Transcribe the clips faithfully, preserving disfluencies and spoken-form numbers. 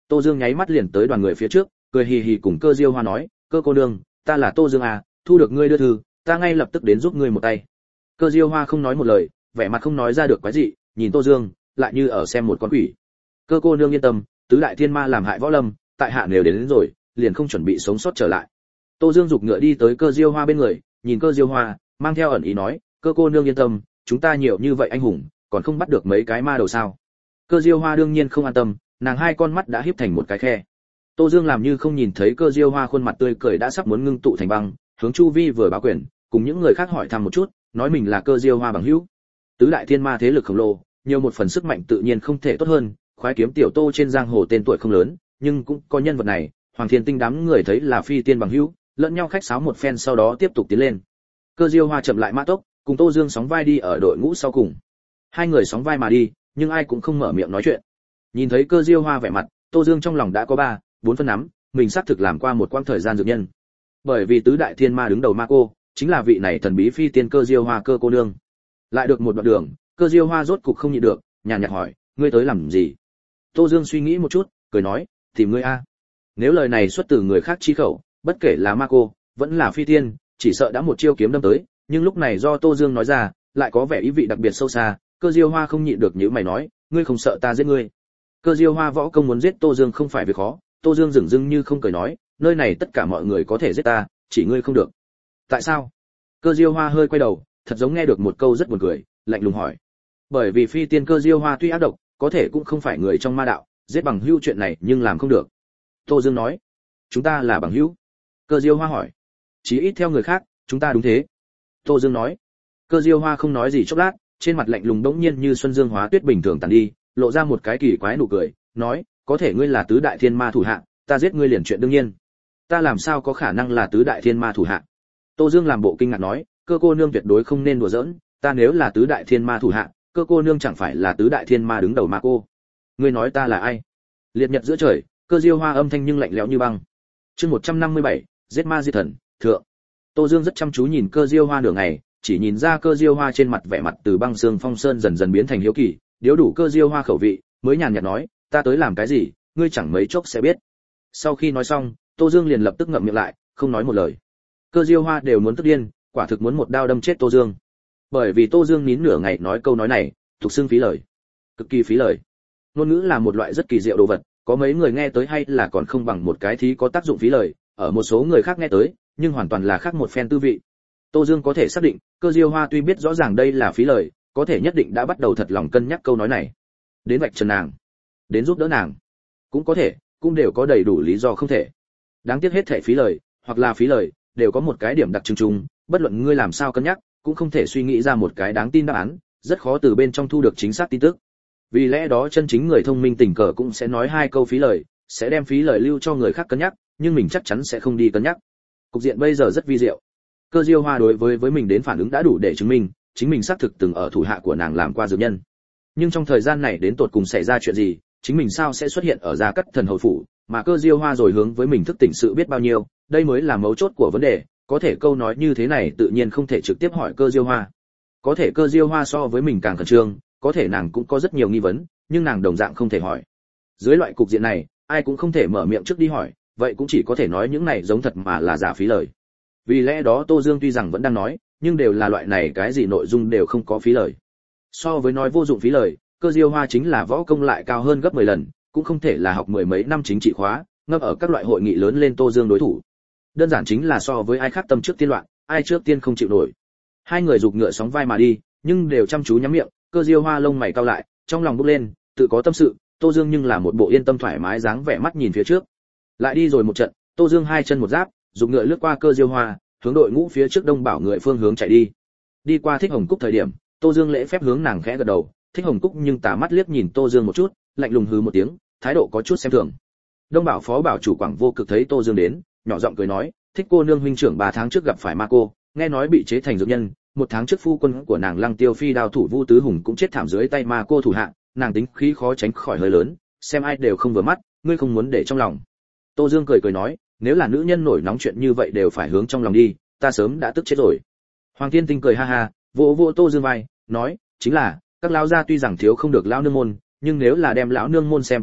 Tô Dương nháy mắt liền tới đoàn người phía trước, cười hì hì cùng Cơ Diêu Hoa nói, "Cơ cô nương, ta là Tô Dương à, thu được ngươi đưa thư, ta ngay lập tức đến giúp ngươi một tay." Cơ Diêu Hoa không nói một lời, vẻ mặt không nói ra được quái gì, nhìn Tô Dương, lại như ở xem một con quỷ. "Cơ cô nương yên tâm, tứ đại thiên ma làm hại võ lâm, tại hạ nếu đến, đến rồi, liền không chuẩn bị sống sót trở lại." Tô Dương giục ngựa đi tới Cơ Diêu Hoa bên người, nhìn Cơ Diêu Hoa, mang theo ẩn ý nói, "Cơ cô nương yên tâm, chúng ta nhiều như vậy anh hùng, còn không bắt được mấy cái ma đầu sao?" Cơ Diêu Hoa đương nhiên không an tâm, nàng hai con mắt đã híp thành một cái khe. Tô Dương làm như không nhìn thấy Cơ Diêu Hoa khuôn mặt tươi cười đã sắp muốn ngưng tụ thành băng, hướng chu vi vừa báo quyền, cùng những người khác hỏi thăm một chút, nói mình là Cơ Diêu Hoa bằng hữu. Tứ đại thiên ma thế lực khổng lồ, nhiều một phần sức mạnh tự nhiên không thể tốt hơn, khoái kiếm tiểu Tô trên giang hồ tên tuổi không lớn, nhưng cũng có nhân vật này, Hoàng Thiên Tinh đám người thấy là phi tiên bằng hữu, lẫn nhau khách sáo một phen sau đó tiếp tục tiến lên. Cơ Diêu Hoa chậm lại mã tốc, cùng Tô Dương sóng vai đi ở đội ngũ sau cùng. Hai người sóng vai mà đi, nhưng ai cũng không mở miệng nói chuyện. Nhìn thấy Cơ Diêu Hoa vẻ mặt, Tô Dương trong lòng đã có ba, bốn phân nắm, mình xác thực làm qua một quãng thời gian dược nhân. Bởi vì tứ đại thiên ma đứng đầu ma cô, chính là vị này thần bí phi tiên Cơ Diêu Hoa Cơ cô nương. Lại được một đoạn đường, Cơ Diêu Hoa rốt cục không nhịn được, nhàn nhạt hỏi, ngươi tới làm gì? Tô Dương suy nghĩ một chút, cười nói, tìm ngươi a. Nếu lời này xuất từ người khác chi khẩu, bất kể là ma cô, vẫn là phi tiên, chỉ sợ đã một chiêu kiếm đâm tới, nhưng lúc này do Tô Dương nói ra, lại có vẻ ý vị đặc biệt sâu xa. Cơ Diêu Hoa không nhịn được nhíu mày nói, ngươi không sợ ta giết ngươi? Cơ Diêu Hoa võ công muốn giết Tô Dương không phải việc khó, Tô Dương dửng dưng như không cười nói, nơi này tất cả mọi người có thể giết ta, chỉ ngươi không được. Tại sao? Cơ Diêu Hoa hơi quay đầu, thật giống nghe được một câu rất buồn cười, lạnh lùng hỏi. Bởi vì phi tiên Cơ Diêu Hoa tuy ác độc, có thể cũng không phải người trong ma đạo, giết bằng hữu chuyện này nhưng làm không được. Tô Dương nói, chúng ta là bằng hữu. Cơ Diêu Hoa hỏi, chí ít theo người khác, chúng ta đúng thế. Tô Dương nói. Cơ Diêu Hoa không nói gì chốc lát, trên mặt lạnh lùng đống nhiên như xuân dương hóa tuyết bình thường tàn đi, lộ ra một cái kỳ quái nụ cười, nói, có thể ngươi là tứ đại thiên ma thủ hạ, ta giết ngươi liền chuyện đương nhiên. Ta làm sao có khả năng là tứ đại thiên ma thủ hạ? Tô Dương làm bộ kinh ngạc nói, Cơ cô nương tuyệt đối không nên đùa giỡn, ta nếu là tứ đại thiên ma thủ hạ, Cơ cô nương chẳng phải là tứ đại thiên ma đứng đầu ma cô. Ngươi nói ta là ai? Liệt nhật giữa trời, Cơ Diêu Hoa âm thanh nhưng lạnh lẽo như băng. Chương một trăm năm mươi bảy, giết ma diệt thần, thượng. Tô Dương rất chăm chú nhìn Cơ Diêu Hoa nửa ngày, chỉ nhìn ra Cơ Diêu Hoa trên mặt vẻ mặt từ băng xương phong sơn dần dần biến thành hiếu kỳ, điếu đủ Cơ Diêu Hoa khẩu vị, mới nhàn nhạt nói, ta tới làm cái gì, ngươi chẳng mấy chốc sẽ biết. Sau khi nói xong, Tô Dương liền lập tức ngậm miệng lại, không nói một lời. Cơ Diêu Hoa đều muốn tức điên, quả thực muốn một đao đâm chết Tô Dương. Bởi vì Tô Dương nín nửa ngày nói câu nói này, thuộc xưng phí lời, cực kỳ phí lời. Ngôn ngữ là một loại rất kỳ diệu đồ vật, có mấy người nghe tới hay là còn không bằng một cái thí có tác dụng phí lời, ở một số người khác nghe tới, nhưng hoàn toàn là khác một phen tư vị. Tô Dương có thể xác định, Cơ Diêu Hoa tuy biết rõ ràng đây là phí lời, có thể nhất định đã bắt đầu thật lòng cân nhắc câu nói này. Đến vạch trần nàng, đến giúp đỡ nàng, cũng có thể, cũng đều có đầy đủ lý do không thể. Đáng tiếc hết thảy phí lời, hoặc là phí lời, đều có một cái điểm đặc trưng chung, bất luận ngươi làm sao cân nhắc, cũng không thể suy nghĩ ra một cái đáng tin đáp án, rất khó từ bên trong thu được chính xác tin tức. Vì lẽ đó chân chính người thông minh tình cờ cũng sẽ nói hai câu phí lời, sẽ đem phí lời lưu cho người khác cân nhắc, nhưng mình chắc chắn sẽ không đi cân nhắc. Cục diện bây giờ rất vi diệu. Cơ Diêu Hoa đối với với mình đến phản ứng đã đủ để chứng minh, chính mình xác thực từng ở thủ hạ của nàng làm qua dược nhân. Nhưng trong thời gian này đến tột cùng xảy ra chuyện gì, chính mình sao sẽ xuất hiện ở Gia Cát Thần hầu phủ, mà Cơ Diêu Hoa rồi hướng với mình thức tỉnh sự biết bao nhiêu, đây mới là mấu chốt của vấn đề. Có thể câu nói như thế này tự nhiên không thể trực tiếp hỏi Cơ Diêu Hoa. Có thể Cơ Diêu Hoa so với mình càng khẩn trương, có thể nàng cũng có rất nhiều nghi vấn, nhưng nàng đồng dạng không thể hỏi. Dưới loại cục diện này, ai cũng không thể mở miệng trước đi hỏi, vậy cũng chỉ có thể nói những này giống thật mà là giả phí lời. Vì lẽ đó Tô Dương tuy rằng vẫn đang nói, nhưng đều là loại này cái gì nội dung đều không có phí lời. So với nói vô dụng phí lời, Cơ Diêu Hoa chính là võ công lại cao hơn gấp mười lần, cũng không thể là học mười mấy năm chính trị khóa, ngâm ở các loại hội nghị lớn lên Tô Dương đối thủ. Đơn giản chính là so với ai khác tâm trước tiên loạn, ai trước tiên không chịu nổi. Hai người giục ngựa sóng vai mà đi, nhưng đều chăm chú nhắm miệng, Cơ Diêu Hoa lông mày cau lại, trong lòng bốc lên, tự có tâm sự, Tô Dương nhưng là một bộ yên tâm thoải mái dáng vẻ mắt nhìn phía trước. Lại đi rồi một trận, Tô Dương hai chân một giáp, giục ngựa lướt qua Cơ Diêu Hoa, hướng đội ngũ phía trước đông bảo người phương hướng chạy đi. Đi qua Thích Hồng Cúc thời điểm, Tô Dương lễ phép hướng nàng khẽ gật đầu, Thích Hồng Cúc nhưng tà mắt liếc nhìn Tô Dương một chút, lạnh lùng hừ một tiếng, thái độ có chút xem thường. Đông bảo phó bảo chủ Quảng Vô Cực thấy Tô Dương đến, nhỏ giọng cười nói, Thích cô nương huynh trưởng ba tháng trước gặp phải ma cô, nghe nói bị chế thành dược nhân, một tháng trước phu quân của nàng Lăng Tiêu Phi đao thủ Vu Tứ Hùng cũng chết thảm dưới tay ma cô thủ hạ, nàng tính khí khó tránh khỏi hơi lớn, xem ai đều không vừa mắt, ngươi không muốn để trong lòng. Tô Dương cười cười nói, nếu là nữ nhân nổi nóng chuyện như vậy đều phải hướng trong lòng đi, ta sớm đã tức chết rồi. Hoàng Thiên Tinh cười ha ha, vỗ vỗ Tô Dương vai, nói, chính là, các lão gia tuy rằng thiếu không được lão nương môn, nhưng nếu là đem lão nương môn xem quá nặng,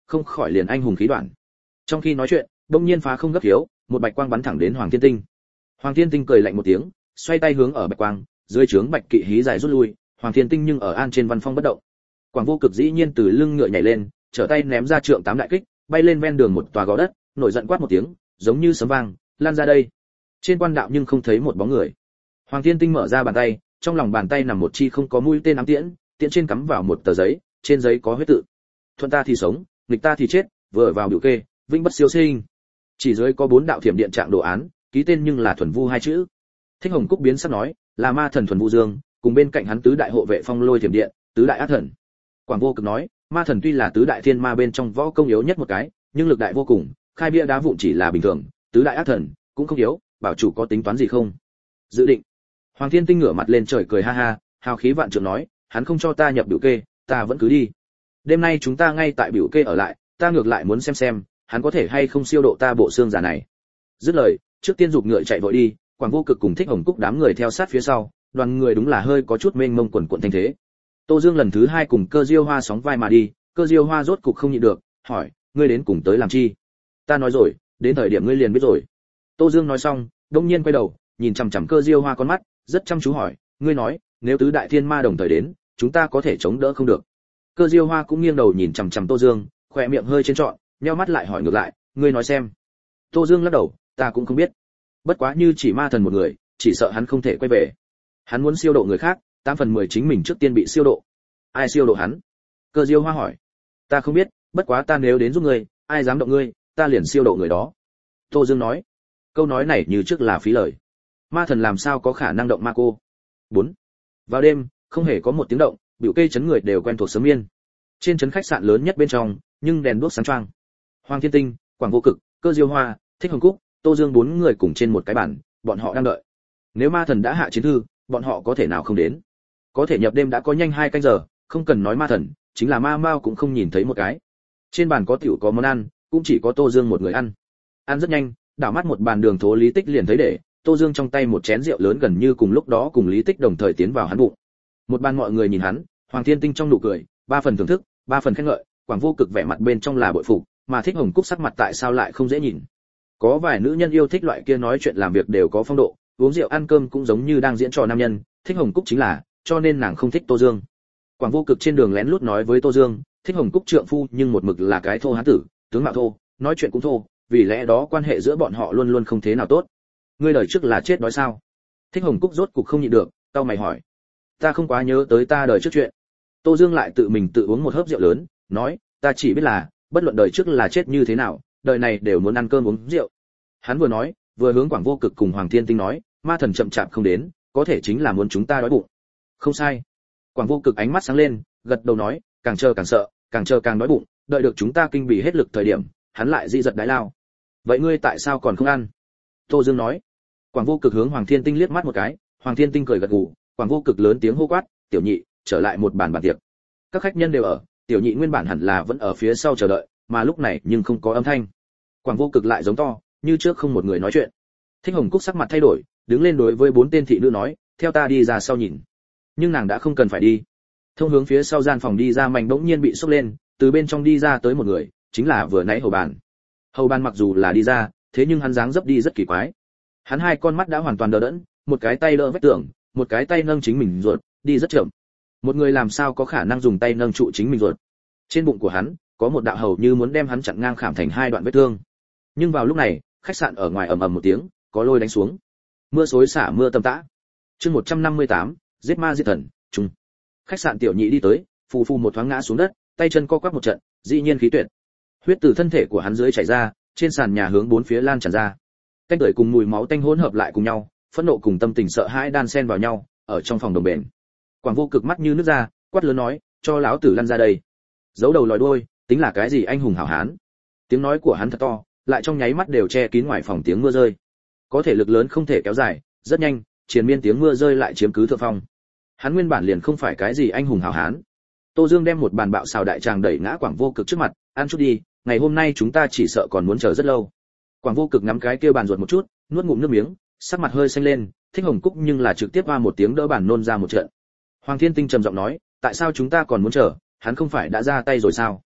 không khỏi liền anh hùng khí đoạn. Trong khi nói chuyện, đông nhiên phá không gấp khiếu, một bạch quang bắn thẳng đến Hoàng Thiên Tinh. Hoàng Thiên Tinh cười lạnh một tiếng, xoay tay hướng ở bạch quang, dưới trướng bạch kỵ hí dài rút lui, Hoàng Thiên Tinh nhưng ở an trên văn phong bất động. Quảng Vô Cực dĩ nhiên từ lưng ngựa nhảy lên, trở tay ném ra trượng tám đại kích, bay lên ven đường một tòa gò đất, nổi giận quát một tiếng, giống như sấm vang, lan ra đây. Trên quan đạo nhưng không thấy một bóng người. Hoàng Thiên Tinh mở ra bàn tay, trong lòng bàn tay nằm một chi không có mũi tên ám tiễn, tiễn trên cắm vào một tờ giấy, trên giấy có huyết tự. Thuận ta thì sống, nghịch ta thì chết, vừa vào biểu kê, vĩnh bất siêu sinh. Chỉ dưới có bốn đạo thiểm điện trạng đồ án, ký tên nhưng là thuần vu hai chữ. Thích Hồng Cúc biến sắc nói, là ma thần thuần vu dương, cùng bên cạnh hắn tứ đại hộ vệ phong lôi thiểm điện, tứ đại ác thần. Quảng Vô Cực nói, ma thần tuy là tứ đại thiên ma bên trong võ công yếu nhất một cái, nhưng lực đại vô cùng, khai bia đá vụn chỉ là bình thường, tứ đại ác thần cũng không yếu, bảo chủ có tính toán gì không? Dự định. Hoàng Thiên Tinh ngửa mặt lên trời cười ha ha, hào khí vạn trượng nói, hắn không cho ta nhập biểu kê, ta vẫn cứ đi. Đêm nay chúng ta ngay tại biểu kê ở lại, ta ngược lại muốn xem xem, hắn có thể hay không siêu độ ta bộ xương giả này. Dứt lời, trước tiên giục ngựa chạy vội đi, Quảng Vô Cực cùng Thích Hồng Cúc đám người theo sát phía sau, đoàn người đúng là hơi có chút mênh mông quần quần thanh thế. Tô Dương lần thứ hai cùng Cơ Diêu Hoa sóng vai mà đi, Cơ Diêu Hoa rốt cục không nhịn được, hỏi, ngươi đến cùng tới làm chi? Ta nói rồi, đến thời điểm ngươi liền biết rồi. Tô Dương nói xong, đông nhiên quay đầu, nhìn chằm chằm Cơ Diêu Hoa con mắt, rất chăm chú hỏi, ngươi nói, nếu tứ đại thiên ma đồng thời đến, chúng ta có thể chống đỡ không được? Cơ Diêu Hoa cũng nghiêng đầu nhìn chằm chằm Tô Dương, khóe miệng hơi trên trọn, nheo mắt lại hỏi ngược lại, ngươi nói xem. Tô Dương lắc đầu, ta cũng không biết. Bất quá như chỉ ma thần một người, chỉ sợ hắn không thể quay về. Hắn muốn siêu độ người khác, tám phần mười chính mình trước tiên bị siêu độ. Ai siêu độ hắn? Cơ Diêu Hoa hỏi. Ta không biết, bất quá ta nếu đến giúp ngươi, ai dám động ngươi, ta liền siêu độ người đó. Tô Dương nói. Câu nói này như trước là phí lời. Ma thần làm sao có khả năng động ma cô? bốn. Vào đêm, không hề có một tiếng động, biểu kê chấn người đều quen thuộc sớm yên. Trên chấn khách sạn lớn nhất bên trong, nhưng đèn đuốc sáng choang. Hoàng Thiên Tinh, Quảng Vô Cực, Cơ Diêu Hoa, Thích Hồng Cúc, Tô Dương bốn người cùng trên một cái bàn, bọn họ đang đợi. Nếu ma thần đã hạ chiến thư, bọn họ có thể nào không đến? Có thể nhập đêm đã có nhanh hai canh giờ, không cần nói ma thần, chính là ma mao cũng không nhìn thấy một cái. Trên bàn có tiểu có món ăn, cũng chỉ có Tô Dương một người ăn. Ăn rất nhanh, đảo mắt một bàn đường thố Lý Tích liền thấy để, Tô Dương trong tay một chén rượu lớn gần như cùng lúc đó cùng Lý Tích đồng thời tiến vào hắn bụng. Một bàn mọi người nhìn hắn, Hoàng Thiên Tinh trong nụ cười, ba phần thưởng thức, ba phần khen ngợi, Quảng Vô Cực vẻ mặt bên trong là bội phục, mà Thích Hồng Cúc sắc mặt tại sao lại không dễ nhìn. Có vài nữ nhân yêu thích loại kia nói chuyện làm việc đều có phong độ, uống rượu ăn cơm cũng giống như đang diễn trò nam nhân, Thích Hồng Cúc chính là, cho nên nàng không thích Tô Dương. Quảng Vô Cực trên đường lén lút nói với Tô Dương, Thích Hồng Cúc trượng phu nhưng một mực là cái thô hán tử, tướng mạo thô, nói chuyện cũng thô, vì lẽ đó quan hệ giữa bọn họ luôn luôn không thế nào tốt. Ngươi đời trước là chết đói sao? Thích Hồng Cúc rốt cục không nhịn được, cau mày hỏi. Ta không quá nhớ tới ta đời trước chuyện. Tô Dương lại tự mình tự uống một hớp rượu lớn, nói, ta chỉ biết là, bất luận đời trước là chết như thế nào, đời này đều muốn ăn cơm uống rượu. Hắn vừa nói, vừa hướng Quảng Vô Cực cùng Hoàng Thiên Tinh nói, ma thần chậm chạp không đến, có thể chính là muốn chúng ta đói bụng. Không sai. Quảng Vô Cực ánh mắt sáng lên, gật đầu nói, càng chờ càng sợ, càng chờ càng đói bụng, đợi được chúng ta kinh bỉ hết lực thời điểm, hắn lại dị giật đái lao. Vậy ngươi tại sao còn không ăn? Tô Dương nói. Quảng Vô Cực hướng Hoàng Thiên Tinh liếc mắt một cái, Hoàng Thiên Tinh cười gật gù, Quảng Vô Cực lớn tiếng hô quát, tiểu nhị, trở lại một bàn bàn tiệc. Các khách nhân đều ở, tiểu nhị nguyên bản hẳn là vẫn ở phía sau chờ đợi, mà lúc này nhưng không có âm thanh. Quảng Vô Cực lại giống to, như trước không một người nói chuyện. Thích Hồng Cúc sắc mặt thay đổi, đứng lên đối với bốn tên thị nữ nói, theo ta đi ra sau nhìn. Nhưng nàng đã không cần phải đi. Thông hướng phía sau gian phòng đi ra mảnh bỗng nhiên bị sốc lên, từ bên trong đi ra tới một người, chính là vừa nãy Hầu Bàn. Hầu Bàn mặc dù là đi ra, thế nhưng hắn dáng dấp đi rất kỳ quái. Hắn hai con mắt đã hoàn toàn đờ đẫn, một cái tay đỡ vách tường, một cái tay nâng chính mình ruột, đi rất chậm. Một người làm sao có khả năng dùng tay nâng trụ chính mình ruột? Trên bụng của hắn có một đạo hầu như muốn đem hắn chặn ngang khảm thành hai đoạn vết thương. Nhưng vào lúc này, khách sạn ở ngoài ầm ầm một tiếng, có lôi đánh xuống. Mưa xối xả mưa tầm tã. Chương một trăm năm mươi tám, giết ma diệt thần, trung. Khách sạn tiểu nhị đi tới, phù phù một thoáng ngã xuống đất, tay chân co quắp một trận, dĩ nhiên khí tuyệt. Huyết từ thân thể của hắn dưới chảy ra, trên sàn nhà hướng bốn phía lan tràn ra. Canh tưởi cùng mùi máu tanh hỗn hợp lại cùng nhau, phẫn nộ cùng tâm tình sợ hãi đan xen vào nhau, ở trong phòng đồng bền. Quảng Vô Cực mắt như nước ra, quát lớn nói, cho lão tử lăn ra đây. Giấu đầu lòi đuôi, tính là cái gì anh hùng hảo hán? Tiếng nói của hắn thật to, lại trong nháy mắt đều che kín ngoài phòng tiếng mưa rơi. Có thể lực lớn không thể kéo dài, rất nhanh, triền miên tiếng mưa rơi lại chiếm cứ thượng phong. Hắn nguyên bản liền không phải cái gì anh hùng hảo hán. Tô Dương đem một bàn bạo xào đại tràng đẩy ngã Quảng Vô Cực trước mặt, ăn chút đi, ngày hôm nay chúng ta chỉ sợ còn muốn chờ rất lâu. Quảng Vô Cực ngắm cái kia bàn ruột một chút, nuốt ngụm nước miếng, sắc mặt hơi xanh lên, Thích Hồng Cúc nhưng là trực tiếp va một tiếng đỡ bàn nôn ra một trận. Hoàng Thiên Tinh trầm giọng nói, tại sao chúng ta còn muốn chờ, hắn không phải đã ra tay rồi sao?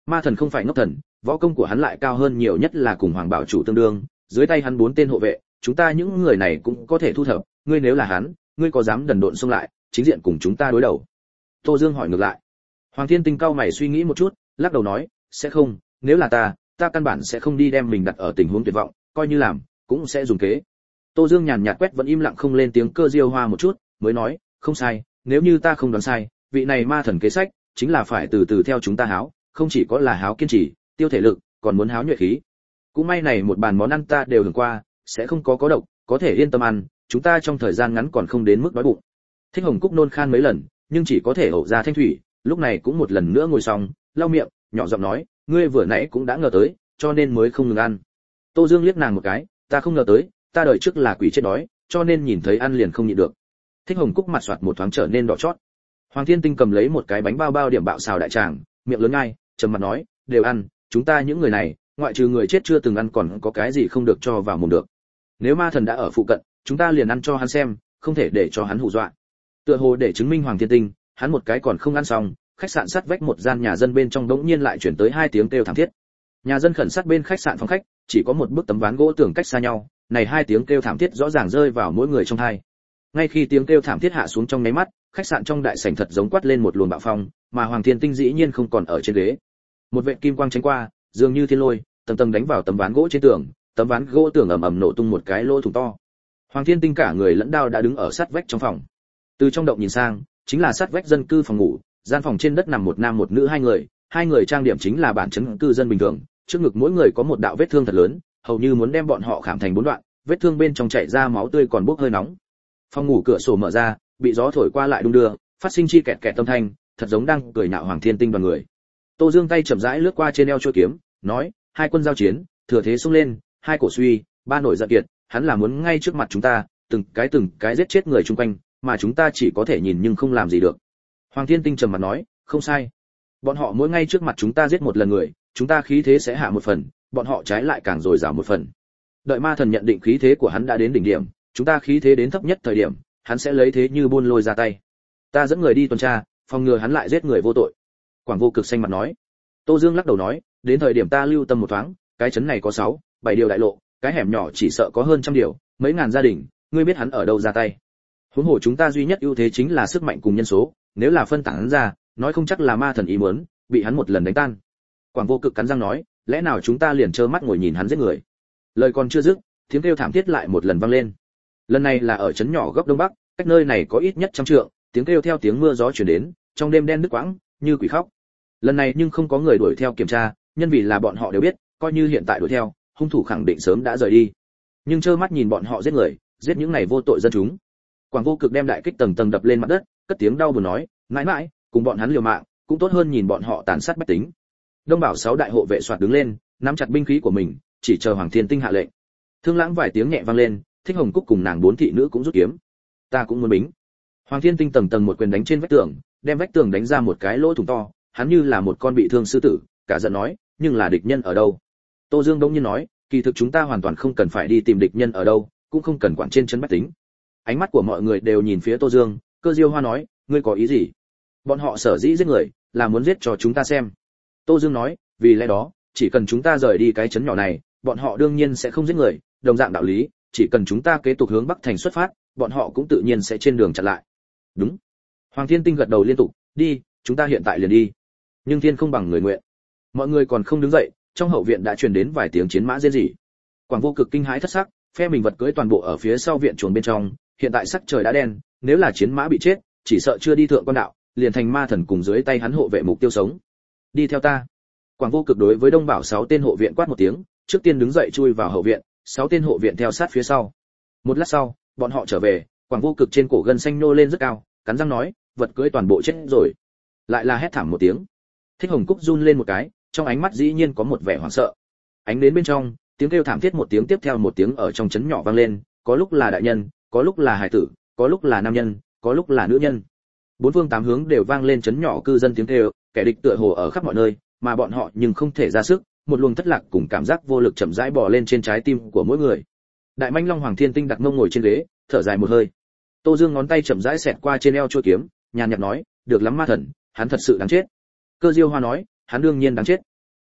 Ma thần không phải ngốc thần, võ công của hắn lại cao hơn nhiều nhất là cùng Hoàng bảo chủ tương đương, dưới tay hắn bốn tên hộ vệ, chúng ta những người này cũng có thể thu thập, ngươi nếu là hắn, ngươi có dám đần độn xông lại, chính diện cùng chúng ta đối đầu? Tô Dương hỏi ngược lại. Hoàng Thiên Tinh cau mày suy nghĩ một chút, lắc đầu nói, sẽ không, nếu là ta, ta căn bản sẽ không đi đem mình đặt ở tình huống tuyệt vọng, coi như làm, cũng sẽ dùng kế. Tô Dương nhàn nhạt quét vẫn im lặng không lên tiếng Cơ Diêu Hoa một chút, mới nói, không sai, nếu như ta không đoán sai, vị này ma thần kế sách, chính là phải từ từ theo chúng ta háo, không chỉ có là háo kiên trì, tiêu thể lực, còn muốn háo nhuệ khí. Cũng may này một bàn món ăn ta đều hưởng qua, sẽ không có có độc, có thể yên tâm ăn, chúng ta trong thời gian ngắn còn không đến mức đói bụng. Thích Hồng Cúc nôn khan mấy lần, nhưng chỉ có thể ổ ra thanh thủy, lúc này cũng một lần nữa ngồi xong, lau miệng, nhỏ giọng nói, ngươi vừa nãy cũng đã ngờ tới, cho nên mới không ngừng ăn. Tô Dương liếc nàng một cái, ta không ngờ tới, ta đợi trước là quỷ chết đói, cho nên nhìn thấy ăn liền không nhịn được. Thích Hồng Cúc mặt xoạt một thoáng trở nên đỏ chót. Hoàng Thiên Tinh cầm lấy một cái bánh bao bao điểm bạo xào đại tràng, miệng lớn ngay, trầm mặt nói, đều ăn, chúng ta những người này, ngoại trừ người chết chưa từng ăn còn có cái gì không được cho vào mồm được. Nếu ma thần đã ở phụ cận, chúng ta liền ăn cho hắn xem, không thể để cho hắn hù dọa. Tựa hồ để chứng minh Hoàng Thiên Tinh, hắn một cái còn không ăn xong, khách sạn sát vách một gian nhà dân bên trong đống nhiên lại chuyển tới hai tiếng kêu thảm thiết. Nhà dân khẩn sát bên khách sạn phòng khách, chỉ có một bức tấm ván gỗ tường cách xa nhau, này hai tiếng kêu thảm thiết rõ ràng rơi vào mỗi người trong tai. Ngay khi tiếng kêu thảm thiết hạ xuống trong nháy mắt, khách sạn trong đại sảnh thật giống quát lên một luồng bạo phong, mà Hoàng Thiên Tinh dĩ nhiên không còn ở trên ghế. Một vệt kim quang tránh qua, dường như thiên lôi, tầng tầng đánh vào tấm ván gỗ trên tường, tấm ván gỗ tường ầm ầm nổ tung một cái lỗ thủng to. Hoàng Thiên Tinh cả người lẫn đao đã đứng ở sát vách trong phòng. Từ trong động nhìn sang, chính là sát vách dân cư phòng ngủ, gian phòng trên đất nằm một nam một nữ hai người, hai người trang điểm chính là bản trấn cư dân bình thường, trước ngực mỗi người có một đạo vết thương thật lớn, hầu như muốn đem bọn họ khảm thành bốn đoạn, vết thương bên trong chảy ra máu tươi còn bốc hơi nóng. Phòng ngủ cửa sổ mở ra, bị gió thổi qua lại đung đưa, phát sinh chi kẹt kẹt âm thanh, thật giống đang cười nhạo Hoàng Thiên Tinh đoàn người. Tô Dương tay chậm rãi lướt qua trên eo chuôi kiếm, nói, hai quân giao chiến, thừa thế xông lên, hai cổ suy, ba nổi giận kiệt, hắn là muốn ngay trước mặt chúng ta, từng cái từng cái giết chết người chung quanh, mà chúng ta chỉ có thể nhìn nhưng không làm gì được. Hoàng Thiên Tinh trầm mặt nói, không sai. Bọn họ mỗi ngay trước mặt chúng ta giết một lần người, chúng ta khí thế sẽ hạ một phần, bọn họ trái lại càng dồi dào một phần. Đợi ma thần nhận định khí thế của hắn đã đến đỉnh điểm, chúng ta khí thế đến thấp nhất thời điểm, hắn sẽ lấy thế như buôn lôi ra tay. Ta dẫn người đi tuần tra, phòng ngừa hắn lại giết người vô tội. Quảng Vô Cực xanh mặt nói. Tô Dương lắc đầu nói, đến thời điểm ta lưu tâm một thoáng, cái trấn này có sáu, bảy điều đại lộ, cái hẻm nhỏ chỉ sợ có hơn trăm điều, mấy ngàn gia đình, ngươi biết hắn ở đâu ra tay. Huống hồ chúng ta duy nhất ưu thế chính là sức mạnh cùng nhân số, nếu là phân tán hắn ra, nói không chắc là ma thần ý muốn, bị hắn một lần đánh tan. Quảng Vô Cực cắn răng nói, lẽ nào chúng ta liền trơ mắt ngồi nhìn hắn giết người? Lời còn chưa dứt, tiếng kêu thảm thiết lại một lần vang lên. Lần này là ở trấn nhỏ góc đông bắc, cách nơi này có ít nhất trăm trượng, tiếng kêu theo tiếng mưa gió truyền đến, trong đêm đen đứt quãng, như quỷ khóc. Lần này nhưng không có người đuổi theo kiểm tra, nhân vì là bọn họ đều biết, coi như hiện tại đuổi theo, hung thủ khẳng định sớm đã rời đi. Nhưng trơ mắt nhìn bọn họ giết người, giết những này vô tội dân chúng. Quảng Vô Cực đem đại kích tầng tầng đập lên mặt đất, cất tiếng đau buồn nói, mãi mãi, cùng bọn hắn liều mạng, cũng tốt hơn nhìn bọn họ tàn sát bách tính. Đông Bảo sáu đại hộ vệ soạt đứng lên, nắm chặt binh khí của mình, chỉ chờ Hoàng Thiên Tinh hạ lệnh. Thương Lãng vài tiếng nhẹ vang lên, Thích Hồng Cúc cùng nàng bốn thị nữ cũng rút kiếm. Ta cũng muốn bính. Hoàng Thiên Tinh tầng tầng một quyền đánh trên vách tường, đem vách tường đánh ra một cái lỗ thủng to, hắn như là một con bị thương sư tử, cả giận nói, nhưng là địch nhân ở đâu? Tô Dương đông nhiên nói, kỳ thực chúng ta hoàn toàn không cần phải đi tìm địch nhân ở đâu, cũng không cần quản trên trấn bách tính. Ánh mắt của mọi người đều nhìn phía Tô Dương, Cơ Diêu Hoa nói, ngươi có ý gì? Bọn họ sở dĩ giết người, là muốn giết cho chúng ta xem. Tô Dương nói, vì lẽ đó, chỉ cần chúng ta rời đi cái trấn nhỏ này, bọn họ đương nhiên sẽ không giết người, đồng dạng đạo lý, chỉ cần chúng ta kế tục hướng bắc thành xuất phát, bọn họ cũng tự nhiên sẽ trên đường chặn lại. Đúng. Hoàng Thiên Tinh gật đầu liên tục, đi, chúng ta hiện tại liền đi. Nhưng thiên không bằng người nguyện. Mọi người còn không đứng dậy, trong hậu viện đã truyền đến vài tiếng chiến mã rên rỉ. Quảng Vô Cực kinh hãi thất sắc, phe mình vật cưỡi toàn bộ ở phía sau viện chuồng bên trong, hiện tại sắc trời đã đen, nếu là chiến mã bị chết, chỉ sợ chưa đi thượng quan đạo, liền thành ma thần cùng dưới tay hắn hộ vệ mục tiêu sống. Đi theo ta. Quảng Vô Cực đối với Đông Bảo sáu tên hộ viện quát một tiếng, trước tiên đứng dậy chui vào hậu viện, sáu tên hộ viện theo sát phía sau. Một lát sau, bọn họ trở về, Quảng Vô Cực trên cổ gân xanh nô lên rất cao, cắn răng nói, vật cưỡi toàn bộ chết rồi. Lại là hét thảm một tiếng. Thích Hồng Cúc run lên một cái, trong ánh mắt dĩ nhiên có một vẻ hoảng sợ. Ánh đến bên trong, tiếng kêu thảm thiết một tiếng tiếp theo một tiếng ở trong trấn nhỏ vang lên, có lúc là đại nhân, có lúc là hài tử, có lúc là nam nhân, có lúc là nữ nhân. Bốn phương tám hướng đều vang lên trấn nhỏ cư dân tiếng kêu, kẻ địch tựa hồ ở khắp mọi nơi, mà bọn họ nhưng không thể ra sức, một luồng thất lạc cùng cảm giác vô lực chậm rãi bò lên trên trái tim của mỗi người. Đại manh long Hoàng Thiên Tinh đặt mông ngồi trên ghế, thở dài một hơi. Tô Dương ngón tay chậm rãi xẹt qua trên eo chuôi kiếm, nhàn nhạt nói, được lắm ma thần, hắn thật sự đáng chết. Cơ Diêu Hoa nói, hắn đương nhiên đáng chết.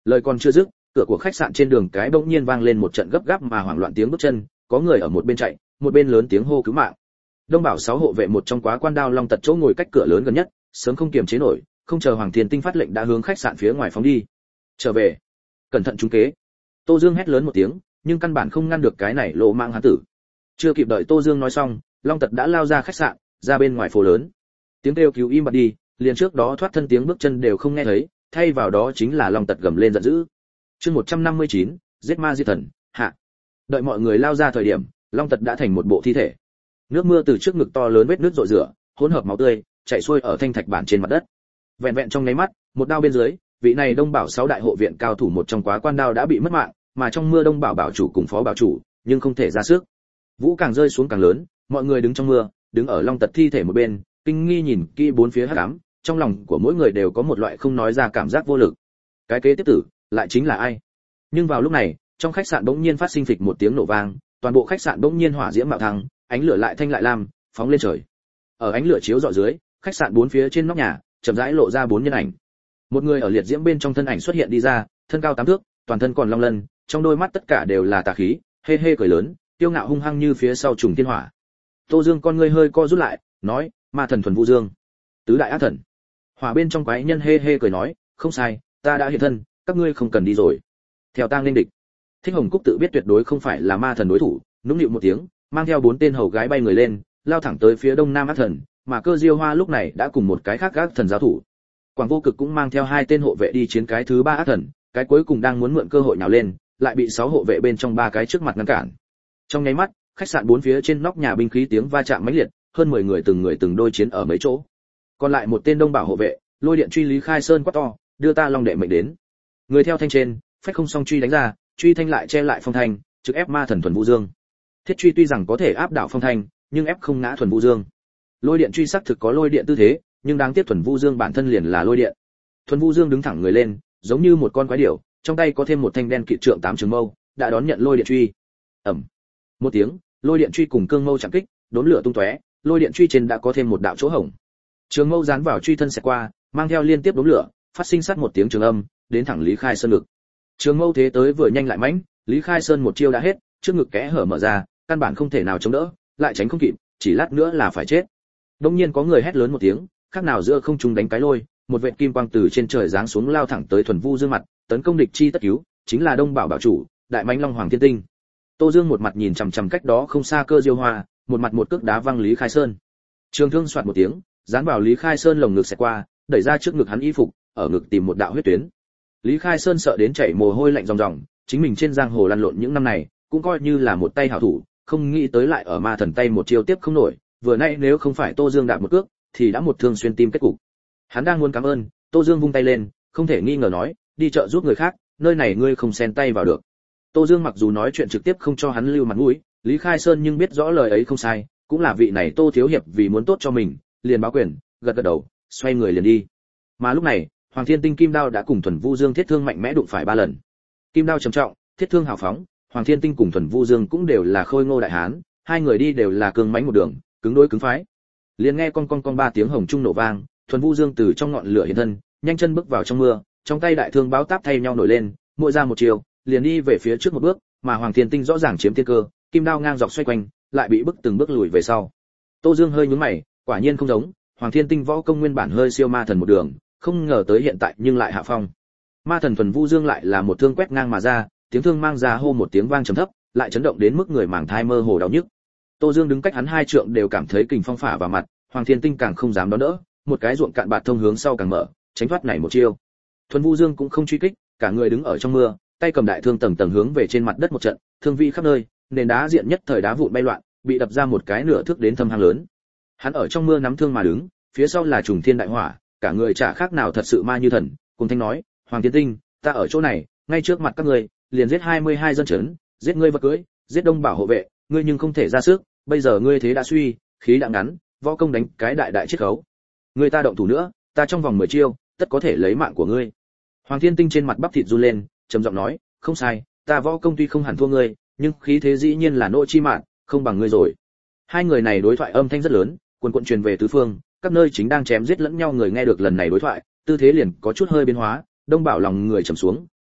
Lời còn chưa dứt, cửa của khách sạn trên đường cái bỗng nhiên vang lên một trận gấp gáp mà hoảng loạn tiếng bước chân, có người ở một bên chạy, một bên lớn tiếng hô cứu mạng. Đông Bảo sáu hộ vệ một trong quá quan đao long tật chỗ ngồi cách cửa lớn gần nhất, sớm không kiềm chế nổi, không chờ Hoàng Thiên Tinh phát lệnh đã hướng khách sạn phía ngoài phóng đi. Trở về, cẩn thận trúng kế. Tô Dương hét lớn một tiếng, nhưng căn bản không ngăn được cái này lỗ mạng hán tử. Chưa kịp đợi Tô Dương nói xong, long tật đã lao ra khách sạn, ra bên ngoài phố lớn. Tiếng kêu cứu im bặt đi, liền trước đó thoát thân tiếng bước chân đều không nghe thấy, thay vào đó chính là long tật gầm lên giận dữ. Chương một trăm năm mươi chín, giết ma di thần, hạ. Đợi mọi người lao ra thời điểm, long tật đã thành một bộ thi thể. Nước mưa từ trước ngực to lớn vết nước rội rửa, hỗn hợp máu tươi, chảy xuôi ở thanh thạch bản trên mặt đất. Vẹn vẹn trong nháy mắt, một đao bên dưới, vị này Đông Bảo sáu đại hộ viện cao thủ một trong quá quan đao đã bị mất mạng, mà trong mưa Đông Bảo bảo chủ cùng phó bảo chủ, nhưng không thể ra sức. Vũ càng rơi xuống càng lớn, mọi người đứng trong mưa, đứng ở long tật thi thể một bên, kinh nghi nhìn kỹ bốn phía hắc ám, trong lòng của mỗi người đều có một loại không nói ra cảm giác vô lực. Cái kế tiếp tử, lại chính là ai? Nhưng vào lúc này, trong khách sạn bỗng nhiên phát sinh phịch một tiếng nổ vang, toàn bộ khách sạn bỗng nhiên hỏa diễm mạo thăng, ánh lửa lại thanh lại lam, phóng lên trời. Ở ánh lửa chiếu rọi dưới, khách sạn bốn phía trên nóc nhà, chậm rãi lộ ra bốn nhân ảnh. Một người ở liệt diễm bên trong thân ảnh xuất hiện đi ra, thân cao tám thước, toàn thân còn long lân, trong đôi mắt tất cả đều là tà khí, hê hê cười lớn, kiêu ngạo hung hăng như phía sau trùng thiên hỏa. Tô Dương con ngươi hơi co rút lại, nói, ma thần thuần vũ dương, tứ đại ác thần. Hỏa bên trong quái nhân hê hê cười nói, không sai, ta đã hiện thân, các ngươi không cần đi rồi. Theo tang lên địch. Thích Hồng Cúc tự biết tuyệt đối không phải là ma thần đối thủ, nũng nịu một tiếng, mang theo bốn tên hầu gái bay người lên, lao thẳng tới phía đông nam ác thần, mà Cơ Diêu Hoa lúc này đã cùng một cái khác ác thần giao thủ. Quảng Vô Cực cũng mang theo hai tên hộ vệ đi chiến cái thứ ba ác thần, cái cuối cùng đang muốn mượn cơ hội nhào lên, lại bị sáu hộ vệ bên trong ba cái trước mặt ngăn cản. Trong nháy mắt, khách sạn bốn phía trên nóc nhà binh khí tiếng va chạm mãnh liệt, hơn mười người từng người từng đôi chiến ở mấy chỗ. Còn lại một tên Đông Bảo hộ vệ, lôi điện truy Lý Khai Sơn quát to, đưa ta long đệ mệnh đến. Người theo thanh trên, phách không song truy đánh ra, truy thanh lại che lại phong thanh, trực ép ma thần thuần vũ dương. Thiết truy tuy rằng có thể áp đảo phong thanh, nhưng ép không ngã thuần vũ dương. Lôi điện truy sắc thực có lôi điện tư thế, nhưng đáng tiếc thuần vũ dương bản thân liền là lôi điện. Thuần vũ dương đứng thẳng người lên, giống như một con quái điểu, trong tay có thêm một thanh đen kỵ trượng tám trường mâu, đã đón nhận lôi điện truy. Ầm. Một tiếng, lôi điện truy cùng cương mâu chạm kích, đốn lửa tung tóe, lôi điện truy trên đã có thêm một đạo chỗ hổng. Trường mâu dán vào truy thân xẹt qua, mang theo liên tiếp đốn lửa, phát sinh sát một tiếng trường âm, đến thẳng Lý Khai Sơn ngực. Trường mâu thế tới vừa nhanh lại mãnh, Lý Khai Sơn một chiêu đã hết, trước ngực kẽ hở mở ra, căn bản không thể nào chống đỡ, lại tránh không kịp, chỉ lát nữa là phải chết. Đột nhiên có người hét lớn một tiếng, khác nào giữa không trung đánh cái lôi, một vệt kim quang từ trên trời giáng xuống lao thẳng tới thuần vu dương mặt, tấn công địch chi tất cứu, chính là Đông Bảo bảo chủ, đại mãnh long Hoàng Thiên Tinh. Tô Dương một mặt nhìn chằm chằm cách đó không xa Cơ Diêu Hoa, một mặt một cước đá văng Lý Khai Sơn. Trường thương xoạt một tiếng, dán vào Lý Khai Sơn lồng ngực xẹt qua, đẩy ra trước ngực hắn y phục, ở ngực tìm một đạo huyết tuyến. Lý Khai Sơn sợ đến chảy mồ hôi lạnh ròng ròng, chính mình trên giang hồ lăn lộn những năm này, cũng coi như là một tay hảo thủ, không nghĩ tới lại ở ma thần tay một chiêu tiếp không nổi, vừa nãy nếu không phải Tô Dương đạp một cước, thì đã một thương xuyên tim kết cục. Hắn đang muốn cảm ơn, Tô Dương vung tay lên, không thể nghi ngờ nói, đi chợ giúp người khác, nơi này ngươi không xen tay vào được. Tô Dương mặc dù nói chuyện trực tiếp không cho hắn lưu mặt mũi, Lý Khai Sơn nhưng biết rõ lời ấy không sai, cũng là vị này Tô thiếu hiệp vì muốn tốt cho mình, liền báo quyền, gật gật đầu, xoay người liền đi. Mà lúc này, Hoàng Thiên Tinh kim đao đã cùng thuần vu dương thiết thương mạnh mẽ đụng phải ba lần. Kim đao trầm trọng, thiết thương hào phóng, Hoàng Thiên Tinh cùng thuần vu dương cũng đều là khôi ngô đại hán, hai người đi đều là cương mãnh một đường, cứng đối cứng phái. Liền nghe con con con ba tiếng hồng trung nổ vang, thuần vu dương từ trong ngọn lửa hiện thân, nhanh chân bước vào trong mưa, trong tay đại thương báo táp thay nhau nổi lên, mỗi ra một chiều, liền đi về phía trước một bước, mà Hoàng Thiên Tinh rõ ràng chiếm tiên cơ, kim đao ngang dọc xoay quanh, lại bị bức từng bước lùi về sau. Tô Dương hơi nhướng mày, quả nhiên không giống, Hoàng Thiên Tinh võ công nguyên bản hơi siêu ma thần một đường, không ngờ tới hiện tại nhưng lại hạ phong. Ma thần thuần vu dương lại là một thương quét ngang mà ra, tiếng thương mang ra hô một tiếng vang trầm thấp, lại chấn động đến mức người màng thai mơ hồ đau nhức. Tô Dương đứng cách hắn hai trượng đều cảm thấy kình phong phả vào mặt, Hoàng Thiên Tinh càng không dám đón đỡ, một cái ruộng cạn bạt thông hướng sau càng mở, tránh thoát này một chiêu. Thuần vu dương cũng không truy kích, cả người đứng ở trong mưa, tay cầm đại thương tầng tầng hướng về trên mặt đất một trận, thương vị khắp nơi, nền đá diện nhất thời đá vụn bay loạn, bị đập ra một cái nửa thước đến thâm hang lớn. Hắn ở trong mưa nắm thương mà đứng, phía sau là trùng thiên đại hỏa, cả người chả khác nào thật sự ma như thần, cùng thanh nói, Hoàng Thiên Tinh, ta ở chỗ này, ngay trước mặt các ngươi, liền giết hai mươi hai dân trấn, giết ngươi vật cưới, giết Đông Bảo hộ vệ, ngươi nhưng không thể ra sức, bây giờ ngươi thế đã suy, khí đã ngắn, võ công đánh cái đại đại chiết khấu. Ngươi ta động thủ nữa, ta trong vòng mười chiêu, tất có thể lấy mạng của ngươi. Hoàng Thiên Tinh trên mặt bắp thịt run lên, trầm giọng nói, không sai, ta võ công tuy không hẳn thua ngươi, nhưng khí thế dĩ nhiên là nỗi chi mạng, không bằng ngươi rồi. Hai người này đối thoại âm thanh rất lớn, quần quần truyền về tứ phương, các nơi chính đang chém giết lẫn nhau người nghe được lần này đối thoại, tư thế liền có chút hơi biến hóa, Đông Bảo lòng người trầm xuống,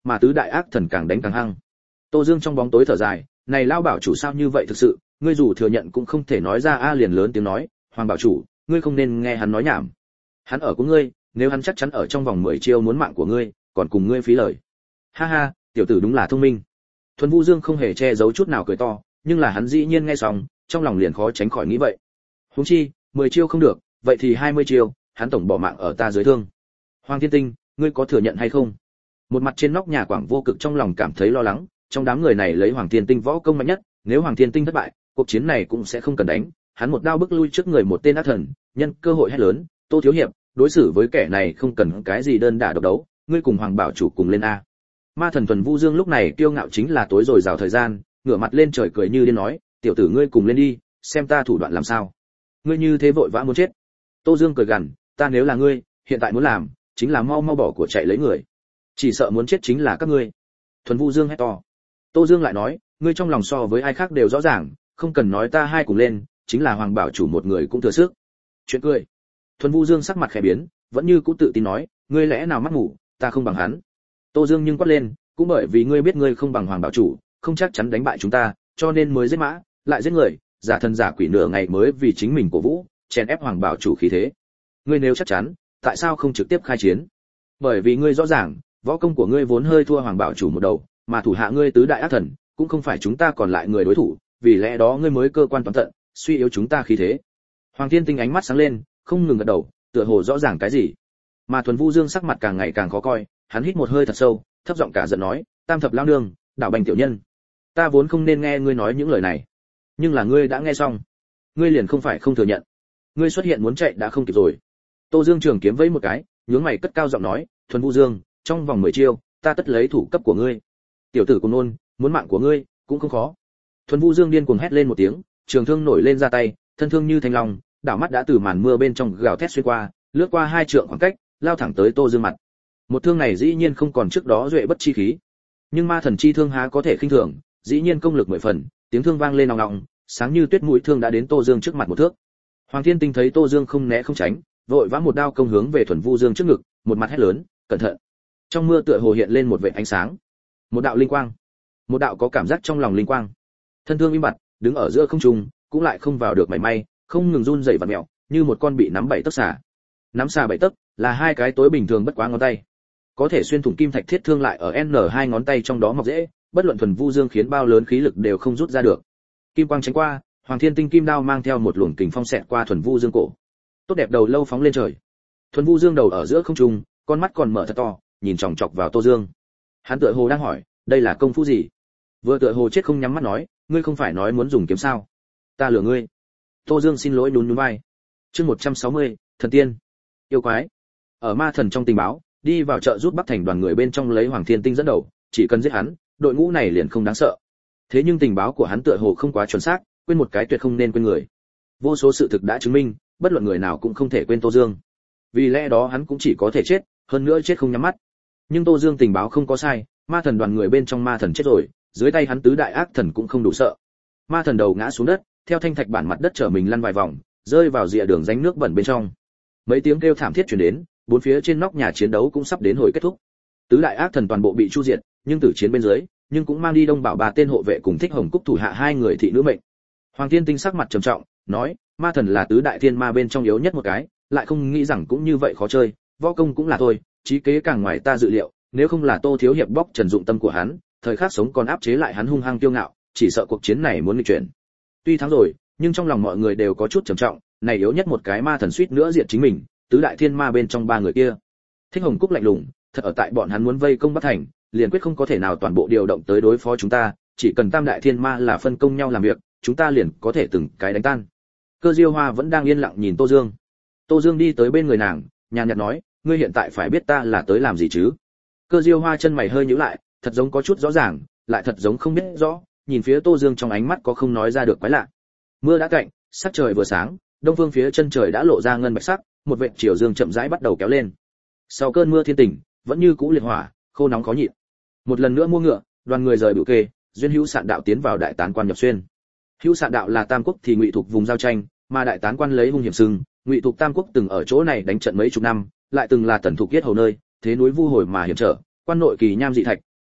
mà tứ đại ác thần càng đánh càng hăng. Tô Dương trong bóng tối thở dài, này lao bảo chủ sao như vậy thực sự, ngươi dù thừa nhận cũng không thể nói ra a. Liền lớn tiếng nói, Hoàng bảo chủ, ngươi không nên nghe hắn nói nhảm. Hắn ở của ngươi, nếu hắn chắc chắn ở trong vòng mười chiêu muốn mạng của ngươi, còn cùng ngươi phí lời. Ha ha, tiểu tử đúng là thông minh. Thuần Vu Dương không hề che giấu chút nào cười to, nhưng là hắn dĩ nhiên nghe xong, trong lòng liền khó tránh khỏi nghĩ vậy. Huống chi, mười chiêu không được, vậy thì hai mươi chiêu, hắn tổng bỏ mạng ở ta dưới thương. Hoàng Thiên Tinh, ngươi có thừa nhận hay không? Một mặt trên nóc nhà Quảng Vô Cực trong lòng cảm thấy lo lắng, trong đám người này lấy Hoàng Thiên Tinh võ công mạnh nhất, nếu Hoàng Thiên Tinh thất bại, cuộc chiến này cũng sẽ không cần đánh, hắn một đao bức lui trước người một tên ác thần, nhân cơ hội hét lớn, Tô thiếu hiệp, đối xử với kẻ này không cần cái gì đơn đả độc đấu, ngươi cùng Hoàng bảo chủ cùng lên a. Ma thần Thuần Vu Dương lúc này kiêu ngạo chính là tối rồi rào thời gian, ngửa mặt lên trời cười như điên nói, tiểu tử ngươi cùng lên đi, xem ta thủ đoạn làm sao. Ngươi như thế vội vã muốn chết. Tô Dương cười gằn, ta nếu là ngươi, hiện tại muốn làm, chính là mau mau bỏ của chạy lấy người. Chỉ sợ muốn chết chính là các ngươi. Thuần Vu Dương hét to. Tô Dương lại nói, ngươi trong lòng so với ai khác đều rõ ràng, không cần nói ta hai cùng lên, chính là Hoàng bảo chủ một người cũng thừa sức. Chuyện cười. Thuần Vu Dương sắc mặt khẽ biến, vẫn như cũ tự tin nói, ngươi lẽ nào mắt ngủ, ta không bằng hắn. Tô Dương nhưng quát lên, cũng bởi vì ngươi biết ngươi không bằng Hoàng bảo chủ, không chắc chắn đánh bại chúng ta, cho nên mới giết mã, lại giết người, giả thân giả quỷ nửa ngày mới vì chính mình cổ vũ, chèn ép Hoàng bảo chủ khí thế. Ngươi nếu chắc chắn, tại sao không trực tiếp khai chiến? Bởi vì ngươi rõ ràng, võ công của ngươi vốn hơi thua Hoàng bảo chủ một đầu, mà thủ hạ ngươi tứ đại ác thần, cũng không phải chúng ta còn lại người đối thủ, vì lẽ đó ngươi mới cơ quan toàn tận, suy yếu chúng ta khí thế. Hoàng Thiên Tinh ánh mắt sáng lên, không ngừng gật đầu, tựa hồ rõ ràng cái gì. Mà Thuần Vu Dương sắc mặt càng ngày càng khó coi, hắn hít một hơi thật sâu, thấp giọng cả giận nói, Tam thập lao nương, đảo bành tiểu nhân, ta vốn không nên nghe ngươi nói những lời này, nhưng là ngươi đã nghe xong, ngươi liền không phải không thừa nhận, ngươi xuất hiện muốn chạy đã không kịp rồi. Tô Dương trường kiếm vẫy một cái, nhướng mày cất cao giọng nói, Thuần Vu Dương, trong vòng mười chiêu, ta tất lấy thủ cấp của ngươi. Tiểu tử cùng nôn, muốn mạng của ngươi cũng không khó. Thuần Vu Dương điên cuồng hét lên một tiếng, trường thương nổi lên ra tay, thân thương như thanh long, đảo mắt đã từ màn mưa bên trong gào thét xuyên qua, lướt qua hai trượng khoảng cách, lao thẳng tới Tô Dương mặt. Một thương này dĩ nhiên không còn trước đó duệ bất chi khí, nhưng ma thần chi thương há có thể khinh thường, dĩ nhiên công lực mười phần, tiếng thương vang lên ong ong, sáng như tuyết mũi thương đã đến Tô Dương trước mặt một thước. Hoàng Thiên Tinh thấy Tô Dương không né không tránh, vội vã một đao công hướng về Thuần Vu Dương trước ngực, một mặt hét lớn, cẩn thận. Trong mưa tựa hồ hiện lên một vệt ánh sáng, một đạo linh quang, một đạo có cảm giác trong lòng linh quang. Thân thương im bặt, đứng ở giữa không trung, cũng lại không vào được mảy may, không ngừng run rẩy vặn mèo, như một con bị nắm bảy tấc xà. Nắm xà bảy tấc là hai cái tối bình thường bất quá ngón tay, có thể xuyên thủng kim thạch thiết thương lại ở n hai ngón tay trong đó mọc dễ, bất luận Thuần Vu Dương khiến bao lớn khí lực đều không rút ra được. Kim quang tránh qua, Hoàng Thiên Tinh kim đao mang theo một luồng kình phong xẹt qua Thuần Vu Dương cổ. Tốt đẹp đầu lâu phóng lên trời. Thuần Vu Dương đầu ở giữa không trung, con mắt còn mở thật to, nhìn chòng chọc vào Tô Dương. Hắn tựa hồ đang hỏi, đây là công phu gì? Vừa tựa hồ chết không nhắm mắt nói, ngươi không phải nói muốn dùng kiếm sao? Ta lừa ngươi. Tô Dương xin lỗi nhún nhún vai. Chương một trăm sáu mươi, thần tiên. Yêu quái. Ở ma thần trong tình báo, đi vào chợ giúp Bắc Thành đoàn người bên trong lấy Hoàng Thiên Tinh dẫn đầu, chỉ cần giết hắn, đội ngũ này liền không đáng sợ. Thế nhưng tình báo của hắn tựa hồ không quá chuẩn xác, quên một cái tuyệt không nên quên người. Vô số sự thực đã chứng minh, bất luận người nào cũng không thể quên Tô Dương. Vì lẽ đó hắn cũng chỉ có thể chết, hơn nữa chết không nhắm mắt. Nhưng Tô Dương tình báo không có sai, ma thần đoàn người bên trong ma thần chết rồi, dưới tay hắn tứ đại ác thần cũng không đủ sợ. Ma thần đầu ngã xuống đất, theo thanh thạch bản mặt đất trở mình lăn vài vòng, rơi vào rìa đường rãnh nước bẩn bên trong. Mấy tiếng kêu thảm thiết truyền đến, bốn phía trên nóc nhà chiến đấu cũng sắp đến hồi kết thúc. Tứ đại ác thần toàn bộ bị chu diệt, nhưng tử chiến bên dưới, nhưng cũng mang đi Đông Bảo ba tên hộ vệ cùng Thích Hồng Cúc thủ hạ hai người thị nữ mệnh. Hoàng Thiên Tinh sắc mặt trầm trọng, nói, ma thần là tứ đại thiên ma bên trong yếu nhất một cái, lại không nghĩ rằng cũng như vậy khó chơi, võ công cũng là thôi, trí kế càng ngoài ta dự liệu, nếu không là Tô thiếu hiệp bóc trần dụng tâm của hắn, thời khắc sống còn áp chế lại hắn hung hăng kiêu ngạo, chỉ sợ cuộc chiến này muốn nghịch chuyển. Tuy thắng rồi, nhưng trong lòng mọi người đều có chút trầm trọng, này yếu nhất một cái ma thần suýt nữa diệt chính mình, tứ đại thiên ma bên trong ba người kia. Thích Hồng Cúc lạnh lùng, thật ở tại bọn hắn muốn vây công Bắc Thành, liền quyết không có thể nào toàn bộ điều động tới đối phó chúng ta, chỉ cần tam đại thiên ma là phân công nhau làm việc, chúng ta liền có thể từng cái đánh tan. Cơ Diêu Hoa vẫn đang yên lặng nhìn Tô Dương. Tô Dương đi tới bên người nàng, nhàn nhạt nói, ngươi hiện tại phải biết ta là tới làm gì chứ? Cơ Diêu Hoa chân mày hơi nhíu lại, thật giống có chút rõ ràng, lại thật giống không biết rõ, nhìn phía Tô Dương trong ánh mắt có không nói ra được quái lạ. Mưa đã cạnh, sắc trời vừa sáng, đông phương phía chân trời đã lộ ra ngân bạch sắc, một vệt chiều dương chậm rãi bắt đầu kéo lên. Sau cơn mưa thiên tình, vẫn như cũ liệt hỏa, khô nóng khó nhịn. Một lần nữa mua ngựa, đoàn người rời bửu kê, duyên hữu sạn đạo tiến vào đại tán quan nhập xuyên. Hữu sạn đạo là tam quốc thì ngụy thuộc vùng giao tranh, mà đại tán quan lấy hung hiểm sưng, ngụy thuộc tam quốc từng ở chỗ này đánh trận mấy chục năm, lại từng là tần thuộc yết hầu nơi, thế núi vu hồi mà hiểm trở, quan nội kỳ nham dị thạch,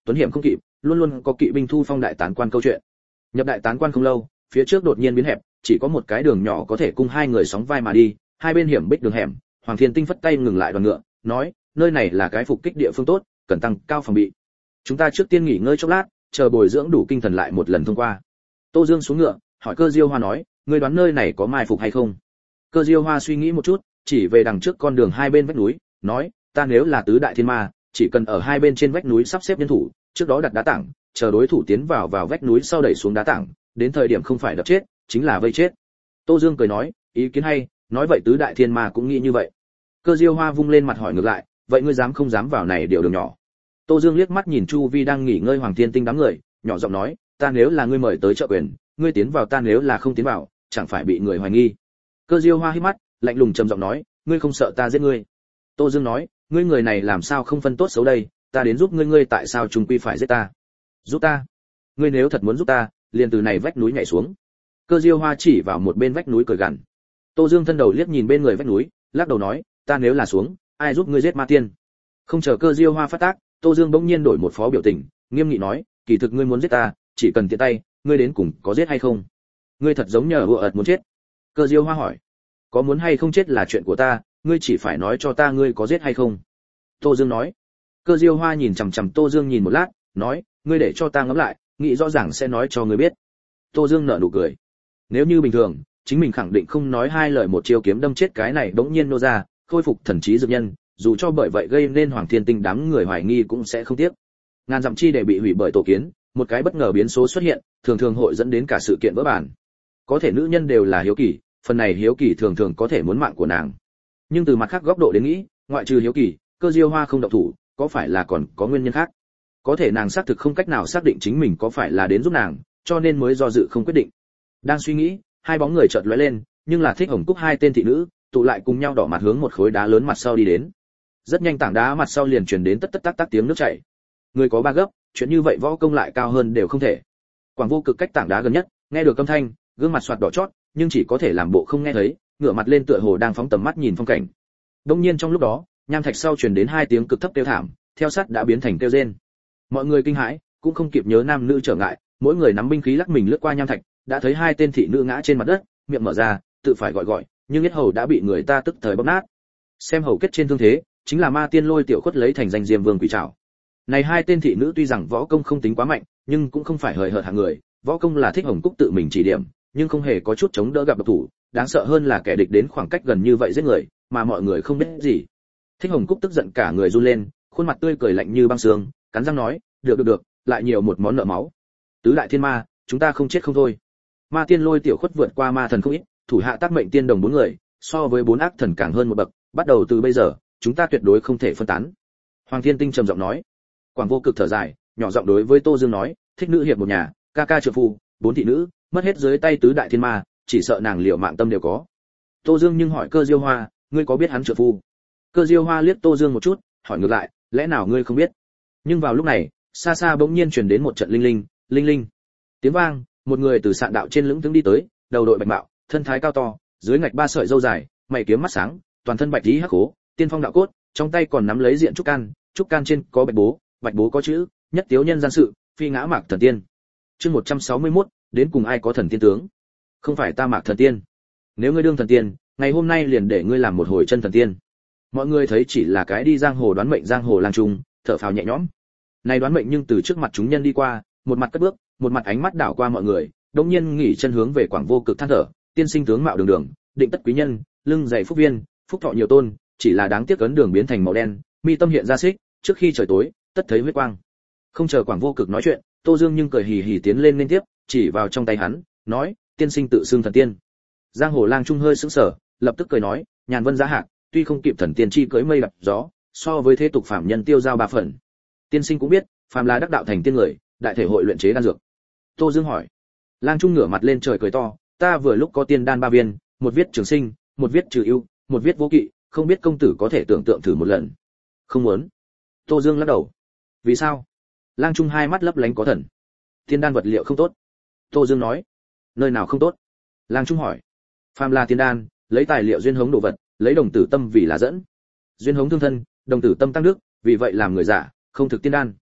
tuấn hiểm không kịp, luôn luôn có kỵ binh thu phong đại tán quan câu chuyện. Nhập đại tán quan không lâu, phía trước đột nhiên biến hẹp, chỉ có một cái đường nhỏ có thể cung hai người sóng vai mà đi, hai bên hiểm bích đường hẻm. Hoàng Thiên Tinh phất tay ngừng lại đoàn ngựa, nói, nơi này là cái phục kích địa phương tốt, cần tăng cao phòng bị. Chúng ta trước tiên nghỉ ngơi chốc lát, chờ bồi dưỡng đủ kinh thần lại một lần thông qua. Tô Dương xuống ngựa, hỏi Cơ Diêu Hoa nói, ngươi đoán nơi này có mai phục hay không? Cơ Diêu Hoa suy nghĩ một chút, chỉ về đằng trước con đường hai bên vách núi, nói, ta nếu là tứ đại thiên ma, chỉ cần ở hai bên trên vách núi sắp xếp nhân thủ, trước đó đặt đá tảng, chờ đối thủ tiến vào vào vách núi sau đẩy xuống đá tảng, đến thời điểm không phải đập chết, chính là vây chết. Tô Dương cười nói, ý kiến hay, nói vậy tứ đại thiên ma cũng nghĩ như vậy. Cơ Diêu Hoa vung lên mặt hỏi ngược lại, vậy ngươi dám không dám vào này điều đường nhỏ? Tô Dương liếc mắt nhìn chu vi đang nghỉ ngơi Hoàng Thiên Tinh đám người, nhỏ giọng nói, ta nếu là ngươi mời tới trợ quyền, ngươi tiến vào, ta nếu là không tiến vào, chẳng phải bị người hoài nghi. Cơ Diêu Hoa hít mắt, lạnh lùng trầm giọng nói, ngươi không sợ ta giết ngươi? Tô Dương nói, ngươi người này làm sao không phân tốt xấu đây, ta đến giúp ngươi, ngươi tại sao trùng quy phải giết ta? Giúp ta? Ngươi nếu thật muốn giúp ta, liền từ này vách núi nhảy xuống. Cơ Diêu Hoa chỉ vào một bên vách núi cười gằn. Tô Dương thân đầu liếc nhìn bên người vách núi, lắc đầu nói, ta nếu là xuống, ai giúp ngươi giết ma tiên? Không chờ Cơ Diêu Hoa phát tác, Tô Dương bỗng nhiên đổi một phó biểu tình, nghiêm nghị nói, kỳ thực ngươi muốn giết ta, chỉ cần tiện tay, ngươi đến cùng có giết hay không? Ngươi thật giống nhờ ợt muốn chết. Cơ Diêu Hoa hỏi, có muốn hay không chết là chuyện của ta, ngươi chỉ phải nói cho ta ngươi có giết hay không. Tô Dương nói. Cơ Diêu Hoa nhìn chằm chằm Tô Dương nhìn một lát, nói, ngươi để cho ta ngẫm lại, nghĩ rõ ràng sẽ nói cho ngươi biết. Tô Dương nở nụ cười. Nếu như bình thường, chính mình khẳng định không nói hai lời một chiêu kiếm đâm chết cái này bỗng nhiên nô ra, khôi phục thần trí dược nhân, dù cho bởi vậy gây nên Hoàng Thiên Tinh đám người hoài nghi cũng sẽ không tiếc. Ngàn dặm chi để bị hủy bởi tổ kiến, một cái bất ngờ biến số xuất hiện, thường thường hội dẫn đến cả sự kiện vỡ bản. Có thể nữ nhân đều là hiếu kỳ, phần này hiếu kỳ thường thường có thể muốn mạng của nàng. Nhưng từ mặt khác góc độ đến nghĩ, ngoại trừ hiếu kỳ, Cơ Diêu Hoa không động thủ, có phải là còn có nguyên nhân khác? Có thể nàng xác thực không cách nào xác định chính mình có phải là đến giúp nàng, cho nên mới do dự không quyết định. Đang suy nghĩ, hai bóng người chợt lóe lên, nhưng là Thích Hồng Cúc hai tên thị nữ, tụ lại cùng nhau đỏ mặt hướng một khối đá lớn mặt sau đi đến. Rất nhanh tảng đá mặt sau liền truyền đến tất tất tác tác tiếng nước chảy. Người có ba gấp, chuyện như vậy võ công lại cao hơn đều không thể. Quảng Vô Cực cách tảng đá gần nhất, nghe được âm thanh, gương mặt xoạt đỏ chót, nhưng chỉ có thể làm bộ không nghe thấy, ngửa mặt lên tựa hồ đang phóng tầm mắt nhìn phong cảnh. Đông nhiên trong lúc đó, nham thạch sau truyền đến hai tiếng cực thấp kêu thảm, theo sát đã biến thành kêu rên. Mọi người kinh hãi, cũng không kịp nhớ nam nữ trở ngại, mỗi người nắm binh khí lắc mình lướt qua nham thạch, đã thấy hai tên thị nữ ngã trên mặt đất, miệng mở ra, tự phải gọi gọi, nhưng yết hầu đã bị người ta tức thời bóp nát. Xem hầu kết trên thương thế, chính là Ma Tiên Lôi tiểu khuất lấy thành danh Diêm Vương Quỷ Trảo. Này hai tên thị nữ tuy rằng võ công không tính quá mạnh, nhưng cũng không phải hời hợt hạng người, võ công là Thích Hồng Cúc tự mình chỉ điểm, nhưng không hề có chút chống đỡ gặp độc thủ, đáng sợ hơn là kẻ địch đến khoảng cách gần như vậy giết người, mà mọi người không biết gì. Thích Hồng Cúc tức giận cả người run lên, khuôn mặt tươi cười lạnh như băng xương, cắn răng nói, được được được, lại nhiều một món nợ máu. Tứ đại thiên ma, chúng ta không chết không thôi. Ma Tiên Lôi tiểu khuất vượt qua ma thần không ít, thủ hạ tác mệnh tiên đồng bốn người, so với bốn ác thần càng hơn một bậc, bắt đầu từ bây giờ, chúng ta tuyệt đối không thể phân tán. Hoàng Thiên Tinh trầm giọng nói. Quảng Vô Cực thở dài, nhỏ giọng đối với Tô Dương nói, thích nữ hiệp một nhà, ca ca trợ phu, bốn thị nữ, mất hết dưới tay tứ đại thiên ma, chỉ sợ nàng liều mạng tâm đều có. Tô Dương nhưng hỏi Cơ Diêu Hoa, ngươi có biết hắn trợ phu? Cơ Diêu Hoa liếc Tô Dương một chút, hỏi ngược lại, lẽ nào ngươi không biết? Nhưng vào lúc này, xa xa bỗng nhiên truyền đến một trận linh linh, linh linh tiếng vang, một người từ sạn đạo trên lững thững đi tới, đầu đội bạch mạo, thân thái cao to, dưới ngạch ba sợi râu dài, mày kiếm mắt sáng, toàn thân bạch tí hắc hố, tiên phong đạo cốt, trong tay còn nắm lấy diện trúc can, trúc can trên có bạch bố, bạch bố có chữ, nhất tiếu nhân gian sự, phi ngã mạc thần tiên. Chương một trăm sáu mươi mốt, đến cùng ai có thần tiên tướng? Không phải ta Mạc thần tiên. Nếu ngươi đương thần tiên, ngày hôm nay liền để ngươi làm một hồi chân thần tiên. Mọi người thấy chỉ là cái đi giang hồ đoán mệnh giang hồ lang trung, thở phào nhẹ nhõm. Này đoán mệnh nhưng từ trước mặt chúng nhân đi qua, một mặt cất bước, một mặt ánh mắt đảo qua mọi người, đột nhiên nghỉ chân hướng về Quảng Vô Cực than thở, tiên sinh tướng mạo đường đường, định tất quý nhân, lưng dày phúc viên, phúc thọ nhiều tôn, chỉ là đáng tiếc ấn đường biến thành màu đen, mi tâm hiện ra xích, trước khi trời tối, tất thấy huyết quang. Không chờ Quảng Vô Cực nói chuyện, Tô Dương nhưng cười hì hì tiến lên liên tiếp, chỉ vào trong tay hắn, nói, tiên sinh tự xưng thần tiên. Giang hồ lang trung hơi sững sờ, lập tức cười nói, nhàn vân giá hạc, tuy không kịp thần tiên chi cưỡi mây gặp gió, so với thế tục phạm nhân tiêu giao ba phần. Tiên sinh cũng biết, phàm là đắc đạo thành tiên người, đại thể hội luyện chế đan dược. Tô Dương hỏi. Lang trung ngửa mặt lên trời cười to, ta vừa lúc có tiên đan ba viên, một viết trường sinh, một viết trừ ưu, một viết vô kỵ, không biết công tử có thể tưởng tượng thử một lần. Không muốn. Tô Dương lắc đầu. Vì sao? Lang trung hai mắt lấp lánh có thần. Tiên đan vật liệu không tốt. Tô Dương nói. Nơi nào không tốt? Lang trung hỏi. Phàm là tiên đan, lấy tài liệu duyên hống đồ vật, lấy đồng tử tâm vì là dẫn. Duyên hống thương thân, đồng tử tâm tăng đức, vì vậy làm người giả, không thực tiên đan.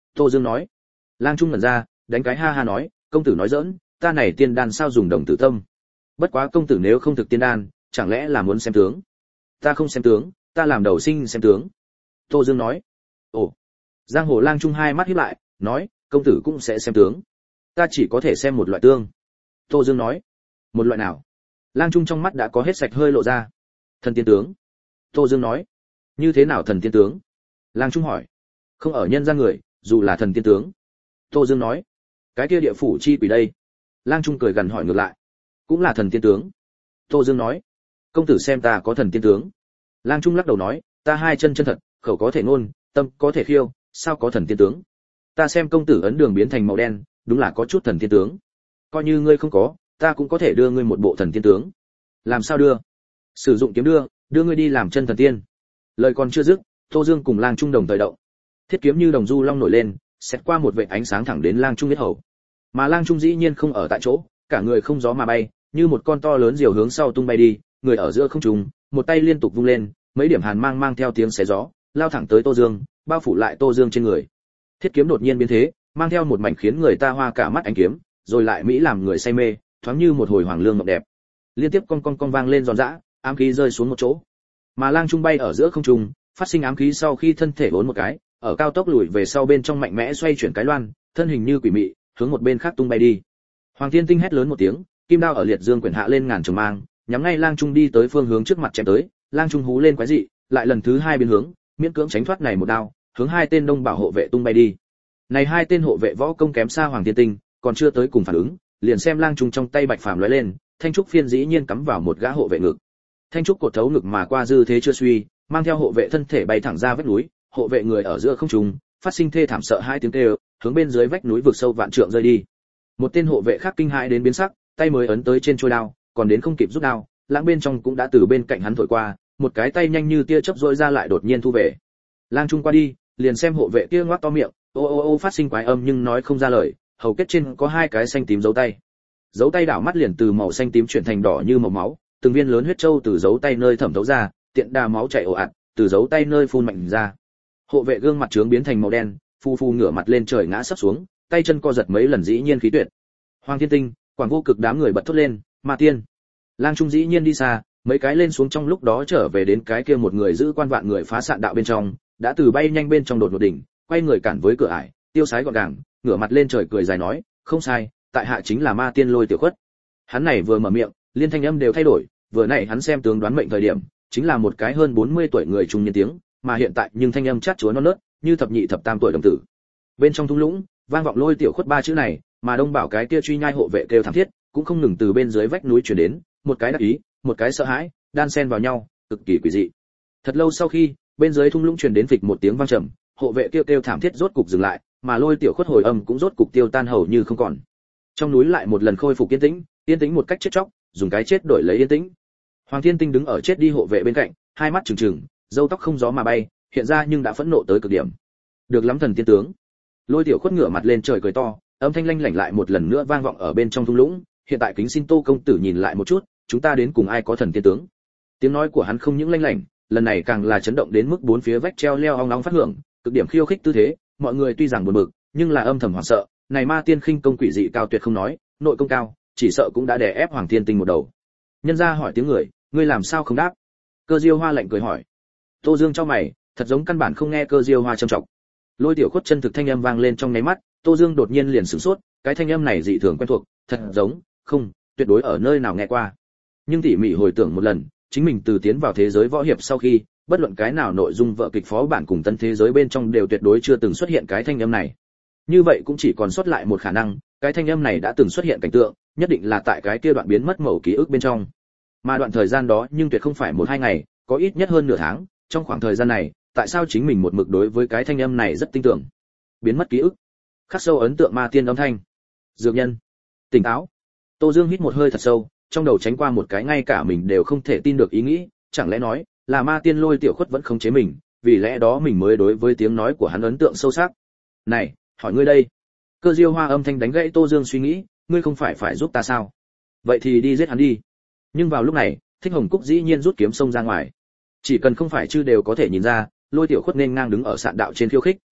Tô Dương nói. Lang Trung ngẩn ra, đánh cái ha ha nói, công tử nói giỡn, ta này tiên đan sao dùng đồng tử tâm. Bất quá công tử nếu không thực tiên đan, chẳng lẽ là muốn xem tướng? Ta không xem tướng, ta làm đầu sinh xem tướng. Tô Dương nói. Ồ. Giang Hồ Lang Trung hai mắt híp lại, nói, công tử cũng sẽ xem tướng. Ta chỉ có thể xem một loại tương. Tô Dương nói. Một loại nào? Lang Trung trong mắt đã có hết sạch hơi lộ ra. Thần tiên tướng. Tô Dương nói. Như thế nào thần tiên tướng? Lang Trung hỏi. Không ở nhân gian người, dù là thần tiên tướng. Tô Dương nói. Cái kia địa phủ chi quỷ đây? Lang Trung cười gần hỏi ngược lại. Cũng là thần tiên tướng. Tô Dương nói. Công tử xem ta có thần tiên tướng. Lang Trung lắc đầu nói, ta hai chân chân thật, khẩu có thể ngôn, tâm có thể khiêu, sao có thần tiên tướng? Ta xem công tử ấn đường biến thành màu đen, đúng là có chút thần tiên tướng. Coi như ngươi không có, ta cũng có thể đưa ngươi một bộ thần tiên tướng. Làm sao đưa? Sử dụng kiếm đưa, đưa ngươi đi làm chân thần tiên. Lời còn chưa dứt, Tô Dương cùng Lang Trung đồng thời động. Thiết kiếm như đồng du long nổi lên, xét qua một vệt ánh sáng thẳng đến Lang Trung huyết hầu. Mà Lang Trung dĩ nhiên không ở tại chỗ, cả người không gió mà bay, như một con to lớn diều hướng sau tung bay đi, người ở giữa không trung, một tay liên tục vung lên, mấy điểm hàn mang mang theo tiếng xé gió, lao thẳng tới Tô Dương, bao phủ lại Tô Dương trên người. Thiết kiếm đột nhiên biến thế, mang theo một mảnh khiến người ta hoa cả mắt ánh kiếm, rồi lại mỹ làm người say mê, thoáng như một hồi hoàng lương ngọc đẹp. Liên tiếp con con con vang lên giòn giã, ám khí rơi xuống một chỗ. Mà Lang Trung bay ở giữa không trung, phát sinh ám khí sau khi thân thể uốn một cái, ở cao tốc lùi về sau bên trong mạnh mẽ xoay chuyển cái loan, thân hình như quỷ mị, hướng một bên khác tung bay đi. Hoàng Thiên Tinh hét lớn một tiếng, kim đao ở liệt dương quyển hạ lên ngàn trường mang, nhắm ngay Lang Trung đi tới phương hướng trước mặt chém tới. Lang Trung hú lên quái dị, lại lần thứ hai biến hướng, miễn cưỡng tránh thoát này một đao, hướng hai tên đông bảo hộ vệ tung bay đi. Này hai tên hộ vệ võ công kém xa Hoàng Thiên Tinh, còn chưa tới cùng phản ứng, liền xem Lang Trung trong tay bạch phàm lóe lên, thanh trúc phiên dĩ nhiên cắm vào một gã hộ vệ ngực. Thanh trúc cột thấu ngực mà qua dư thế chưa suy, mang theo hộ vệ thân thể bay thẳng ra vách núi, hộ vệ người ở giữa không trung, phát sinh thê thảm sợ hai tiếng kêu, hướng bên dưới vách núi vực sâu vạn trượng rơi đi. Một tên hộ vệ khác kinh hãi đến biến sắc, tay mới ấn tới trên chuôi đao, còn đến không kịp rút đao, lãng bên trong cũng đã từ bên cạnh hắn thổi qua, một cái tay nhanh như tia chớp rỗi ra lại đột nhiên thu về. Lang Trung qua đi, liền xem hộ vệ kia ngoác to miệng, ô ô ô phát sinh quái âm nhưng nói không ra lời, hầu kết trên có hai cái xanh tím dấu tay. Dấu tay đảo mắt liền từ màu xanh tím chuyển thành đỏ như màu máu, từng viên lớn huyết châu từ dấu tay nơi thẩm thấu ra, tiện đà máu chảy ồ ạt, từ dấu tay nơi phun mạnh ra. Hộ vệ gương mặt trướng biến thành màu đen, phu phu ngửa mặt lên trời ngã sấp xuống, tay chân co giật mấy lần dĩ nhiên khí tuyệt. Hoàng Thiên Tinh, Quảng Vô Cực đám người bật thốt lên, Ma Tiên. Lang Trung dĩ nhiên đi xa, mấy cái lên xuống trong lúc đó trở về đến cái kia một người giữ quan vạn người phá sạn đạo bên trong, đã từ bay nhanh bên trong đột một đỉnh, quay người cản với cửa ải, tiêu sái gọn gàng, ngửa mặt lên trời cười dài nói, không sai, tại hạ chính là Ma Tiên Lôi Tiểu Khuất. Hắn này vừa mở miệng, liên thanh âm đều thay đổi, vừa nãy hắn xem tướng đoán mệnh thời điểm, chính là một cái hơn bốn mươi tuổi người trung niên tiếng, mà hiện tại nhưng thanh âm chát chúa non nớt, như thập nhị thập tam tuổi đồng tử. Bên trong thung lũng, vang vọng Lôi Tiểu Khuất ba chữ này, mà đông bảo cái kia truy nhai hộ vệ kêu thảm thiết, cũng không ngừng từ bên dưới vách núi truyền đến, một cái đắc ý, một cái sợ hãi, đan xen vào nhau, cực kỳ quỷ dị. Thật lâu sau khi, bên dưới thung lũng truyền đến phịch một tiếng vang trầm, hộ vệ kêu kêu thảm thiết rốt cục dừng lại, mà Lôi Tiểu Khuất hồi âm cũng rốt cục tiêu tan hầu như không còn. Trong núi lại một lần khôi phục yên tĩnh, yên tĩnh một cách chết chóc, dùng cái chết đổi lấy yên tĩnh. Hoàng Thiên Tinh đứng ở chết đi hộ vệ bên cạnh, hai mắt trừng trừng, râu tóc không gió mà bay, hiện ra nhưng đã phẫn nộ tới cực điểm. Được lắm thần tiên tướng. Lôi Tiểu Khuất ngửa mặt lên trời cười to, âm thanh lanh lảnh lại một lần nữa vang vọng ở bên trong thung lũng, hiện tại kính xin Tô công tử nhìn lại một chút, chúng ta đến cùng ai có thần tiên tướng. Tiếng nói của hắn không những lanh lảnh, lần này càng là chấn động đến mức bốn phía vách treo leo ong nóng phát hưởng, cực điểm khiêu khích tư thế, mọi người tuy rằng buồn bực, nhưng là âm thầm hoảng sợ, này Ma Tiên khinh công quỷ dị cao tuyệt không nói, nội công cao, chỉ sợ cũng đã đè ép Hoàng Thiên Tinh một đầu. Nhân gia hỏi tiếng người, ngươi làm sao không đáp? Cơ Diêu Hoa lạnh cười hỏi. Tô Dương chau mày, thật giống căn bản không nghe Cơ Diêu Hoa trầm trọng. Lôi Tiểu Khuất chân thực thanh âm vang lên trong nháy mắt, Tô Dương đột nhiên liền sửng sốt, cái thanh âm này dị thường quen thuộc, thật giống, không, tuyệt đối ở nơi nào nghe qua. Nhưng tỉ mỉ hồi tưởng một lần, chính mình từ tiến vào thế giới võ hiệp sau khi, bất luận cái nào nội dung vở kịch phó bản cùng tân thế giới bên trong đều tuyệt đối chưa từng xuất hiện cái thanh âm này. Như vậy cũng chỉ còn sót lại một khả năng, cái thanh âm này đã từng xuất hiện cảnh tượng, nhất định là tại cái kia đoạn biến mất mẩu ký ức bên trong. Mà đoạn thời gian đó nhưng tuyệt không phải một hai ngày, có ít nhất hơn nửa tháng, trong khoảng thời gian này, tại sao chính mình một mực đối với cái thanh âm này rất tin tưởng. Biến mất ký ức, khắc sâu ấn tượng Ma Tiên âm thanh. Dược nhân, tỉnh táo. Tô Dương hít một hơi thật sâu, trong đầu tránh qua một cái ngay cả mình đều không thể tin được ý nghĩ, chẳng lẽ nói là Ma Tiên Lôi Tiểu Khuất vẫn không chế mình, vì lẽ đó mình mới đối với tiếng nói của hắn ấn tượng sâu sắc. Này, hỏi ngươi đây. Cơ Diêu Hoa âm thanh đánh gãy Tô Dương suy nghĩ, ngươi không phải phải giúp ta sao? Vậy thì đi giết hắn đi. Nhưng vào lúc này, Thích Hồng Cúc dĩ nhiên rút kiếm xông ra ngoài. Chỉ cần không phải chư đều có thể nhìn ra, Lôi Tiểu Khuất nên ngang đứng ở sạn đạo trên khiêu khích,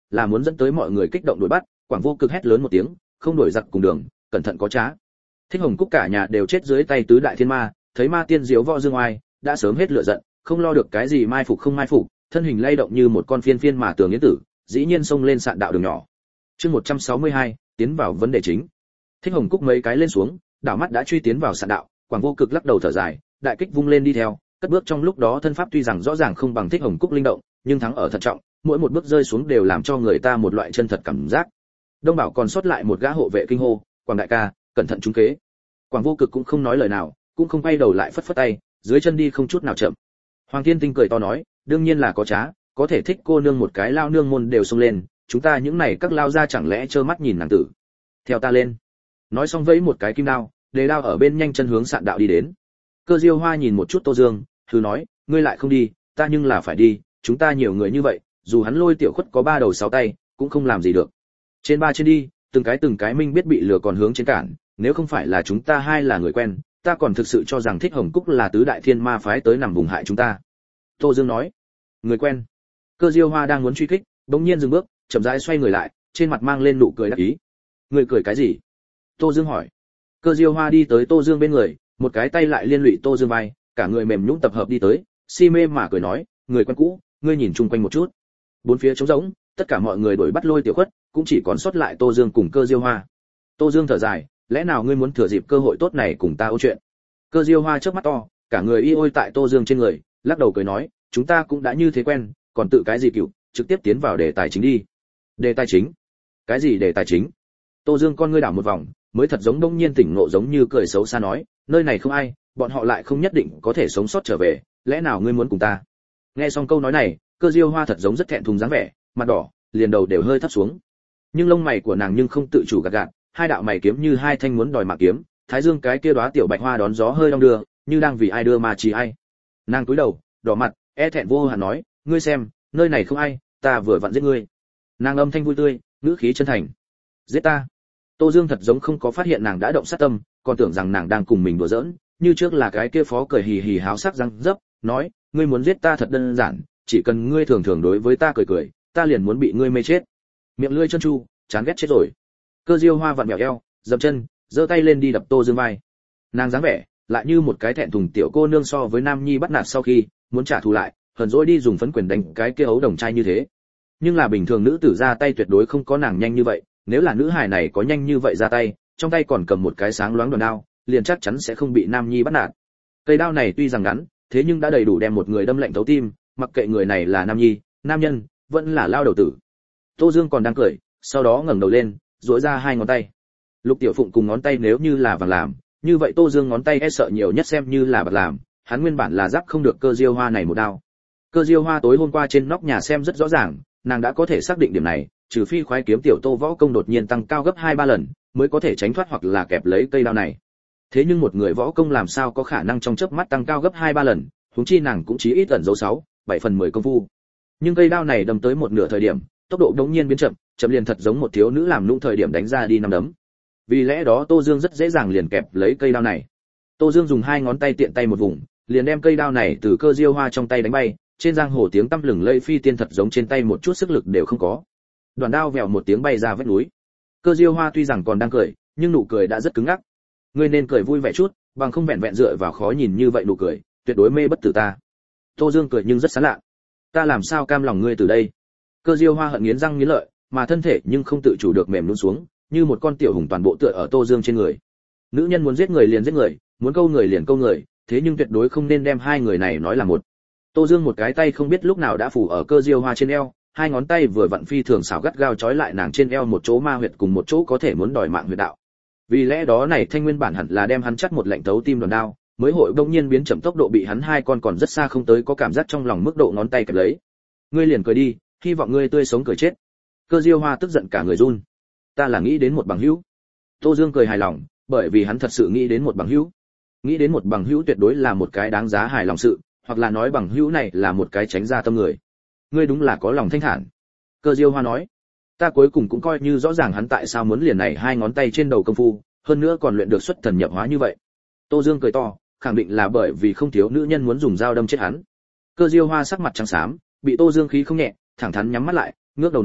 là muốn dẫn tới mọi người kích động đuổi bắt. Quảng Vô Cực hét lớn một tiếng, không đuổi giặc cùng đường, cẩn thận có trá. Thích Hồng Cúc cả nhà đều chết dưới tay tứ đại thiên ma, thấy ma tiên diếu võ dương oai, đã sớm hết lửa giận, không lo được cái gì mai phục không mai phục, thân hình lay động như một con phiên phiên mà tường yến tử, dĩ nhiên xông lên sạn đạo đường nhỏ. Chương một trăm sáu mươi hai, tiến vào vấn đề chính. Thích Hồng Cúc mấy cái lên xuống, đảo mắt đã truy tiến vào sạn đạo, Quảng Vô Cực lắc đầu thở dài, đại kích vung lên đi theo, cất bước trong lúc đó thân pháp tuy rằng rõ ràng không bằng Thích Hồng Cúc linh động, nhưng thắng ở thận trọng, mỗi một bước rơi xuống đều làm cho người ta một loại chân thật cảm giác. Đông Bảo còn sót lại một gã hộ vệ kinh hô, "Quảng đại ca, cẩn thận trúng kế." Quảng Vô Cực cũng không nói lời nào, cũng không quay đầu lại phất phất tay, dưới chân đi không chút nào chậm. Hoàng Thiên Tinh cười to nói, "Đương nhiên là có trá, có thể Thích cô nương một cái lao nương môn đều xông lên, chúng ta những này các lao ra chẳng lẽ trơ mắt nhìn nàng tử. Theo ta lên." Nói xong vẫy một cái kim đao, đề đao ở bên nhanh chân hướng sạn đạo đi đến. Cơ Diêu Hoa nhìn một chút Tô Dương, thử nói, "Ngươi lại không đi, ta nhưng là phải đi, chúng ta nhiều người như vậy, dù hắn Lôi Tiểu Khuất có ba đầu sáu tay, cũng không làm gì được." Trên ba trên đi, từng cái từng cái minh biết bị lừa còn hướng trên cản, nếu không phải là chúng ta hai là người quen, ta còn thực sự cho rằng Thích Hồng Cúc là tứ đại thiên ma phái tới nằm vùng hại chúng ta. Tô Dương nói, người quen. Cơ Diêu Hoa đang muốn truy kích, bỗng nhiên dừng bước, chậm rãi xoay người lại, trên mặt mang lên nụ cười đắc ý. Người cười cái gì? Tô Dương hỏi. Cơ Diêu Hoa đi tới Tô Dương bên người, một cái tay lại liên lụy Tô Dương vai, cả người mềm nhũn tập hợp đi tới, si mê mà cười nói, người quen cũ, ngươi nhìn chung quanh một chút. Bốn phía trống rỗng, tất cả mọi người đuổi bắt Lôi Tiểu Khuất, cũng chỉ còn sót lại Tô Dương cùng Cơ Diêu Hoa. Tô Dương thở dài, lẽ nào ngươi muốn thừa dịp cơ hội tốt này cùng ta ôn chuyện? Cơ Diêu Hoa chớp mắt to, cả người y ôi tại Tô Dương trên người, lắc đầu cười nói, chúng ta cũng đã như thế quen, còn tự cái gì cựu, trực tiếp tiến vào đề tài chính đi. Đề tài chính? Cái gì đề tài chính? Tô Dương con ngươi đảo một vòng, mới thật giống đông nhiên tỉnh ngộ giống như cười xấu xa nói, nơi này không ai, bọn họ lại không nhất định có thể sống sót trở về, lẽ nào ngươi muốn cùng ta? Nghe xong câu nói này, Cơ Diêu Hoa thật giống rất thẹn thùng dáng vẻ, mặt đỏ, liền đầu đều hơi thấp xuống. Nhưng lông mày của nàng nhưng không tự chủ gạt gạt, hai đạo mày kiếm như hai thanh muốn đòi mạng kiếm, thái dương cái kia đóa tiểu bạch hoa đón gió hơi đong đưa, như đang vì ai đưa mà chỉ ai. Nàng cúi đầu, đỏ mặt, e thẹn vô hạn nói, ngươi xem, nơi này không ai, ta vừa vặn giết ngươi. Nàng âm thanh vui tươi, ngữ khí chân thành. Giết ta? Tô Dương thật giống không có phát hiện nàng đã động sát tâm, còn tưởng rằng nàng đang cùng mình đùa giỡn, như trước là cái kia phó cười hì hì háo sắc răng dấp, nói, ngươi muốn giết ta thật đơn giản, chỉ cần ngươi thường thường đối với ta cười cười, ta liền muốn bị ngươi mê chết. Miệng lưỡi chân chu, chán ghét chết rồi. Cơ Diêu Hoa vặn mèo eo, dậm chân, giơ tay lên đi đập Tô Dương vai. Nàng dáng vẻ, lại như một cái thẹn thùng tiểu cô nương so với nam nhi bắt nạt sau khi muốn trả thù lại, hờn dỗi đi dùng phấn quyền đánh cái kia ấu đồng trai như thế. Nhưng là bình thường nữ tử ra tay tuyệt đối không có nàng nhanh như vậy, nếu là nữ hài này có nhanh như vậy ra tay, trong tay còn cầm một cái sáng loáng đòn đao, liền chắc chắn sẽ không bị nam nhi bắt nạt. Cây đao này tuy rằng ngắn, thế nhưng đã đầy đủ đem một người đâm lạnh thấu tim, mặc kệ người này là nam nhi, nam nhân, vẫn là lao đầu tử. Tô Dương còn đang cười, sau đó ngẩng đầu lên, duỗi ra hai ngón tay. Lục Tiểu Phụng cùng ngón tay nếu như là vàng làm, như vậy Tô Dương ngón tay e sợ nhiều nhất xem như là bạc làm, hắn nguyên bản là giáp không được Cơ Diêu Hoa này một đao. Cơ Diêu Hoa tối hôm qua trên nóc nhà xem rất rõ ràng, nàng đã có thể xác định điểm này, trừ phi khoái kiếm tiểu Tô võ công đột nhiên tăng cao gấp hai ba lần, mới có thể tránh thoát hoặc là kẹp lấy cây đao này. Thế nhưng một người võ công làm sao có khả năng trong chớp mắt tăng cao gấp hai ba lần, huống chi nàng cũng chỉ ít ẩn dấu sáu, bảy phần mười công phu. Nhưng cây đao này đâm tới một nửa thời điểm, tốc độ đống nhiên biến chậm, chậm liền thật giống một thiếu nữ làm nũng thời điểm đánh ra đi năm đấm. Vì lẽ đó Tô Dương rất dễ dàng liền kẹp lấy cây đao này. Tô Dương dùng hai ngón tay tiện tay một vùng, liền đem cây đao này từ Cơ Diêu Hoa trong tay đánh bay, trên giang hồ tiếng tăm lừng lẫy phi tiên thật giống trên tay một chút sức lực đều không có. Đoàn đao vèo một tiếng bay ra vách núi. Cơ Diêu Hoa tuy rằng còn đang cười, nhưng nụ cười đã rất cứng ngắc. Ngươi nên cười vui vẻ chút, bằng không vẹn vẹn dựa vào khó nhìn như vậy nụ cười, tuyệt đối mê bất tử ta. Tô Dương cười nhưng rất sán lạ. Ta làm sao cam lòng ngươi từ đây? Cơ Diêu Hoa hận nghiến răng nghiến lợi, mà thân thể nhưng không tự chủ được mềm nhũn xuống, như một con tiểu hùng toàn bộ tựa ở Tô Dương trên người. Nữ nhân muốn giết người liền giết người, muốn câu người liền câu người, thế nhưng tuyệt đối không nên đem hai người này nói là một. Tô Dương một cái tay không biết lúc nào đã phủ ở Cơ Diêu Hoa trên eo, hai ngón tay vừa vặn phi thường xảo gắt gao trói lại nàng trên eo một chỗ ma huyệt cùng một chỗ có thể muốn đòi mạng huyệt đạo. Vì lẽ đó này thanh nguyên bản hẳn là đem hắn chắt một lệnh thấu tim đòn đao, mới hội bỗng nhiên biến chậm tốc độ bị hắn hai con còn rất xa không tới có cảm giác trong lòng mức độ ngón tay kẹp lấy. Ngươi liền cười đi, hy vọng ngươi tươi sống cười chết. Cơ Diêu Hoa tức giận cả người run. Ta là nghĩ đến một bằng hữu. Tô Dương cười hài lòng, bởi vì hắn thật sự nghĩ đến một bằng hữu. Nghĩ đến một bằng hữu tuyệt đối là một cái đáng giá hài lòng sự, hoặc là nói bằng hữu này là một cái tránh ra tâm người. Ngươi đúng là có lòng thanh thản. Cơ Diêu Hoa nói. Ta cuối cùng cũng coi như rõ ràng hắn tại sao muốn liền này hai ngón tay trên đầu công phu, hơn nữa còn luyện được xuất thần nhập hóa như vậy. Tô Dương cười to, khẳng định là bởi vì không thiếu nữ nhân muốn dùng dao đâm chết hắn. Cơ Diêu Hoa sắc mặt trắng xám, bị Tô Dương khí không nhẹ, thẳng thắn nhắm mắt lại, ngước đầu nói,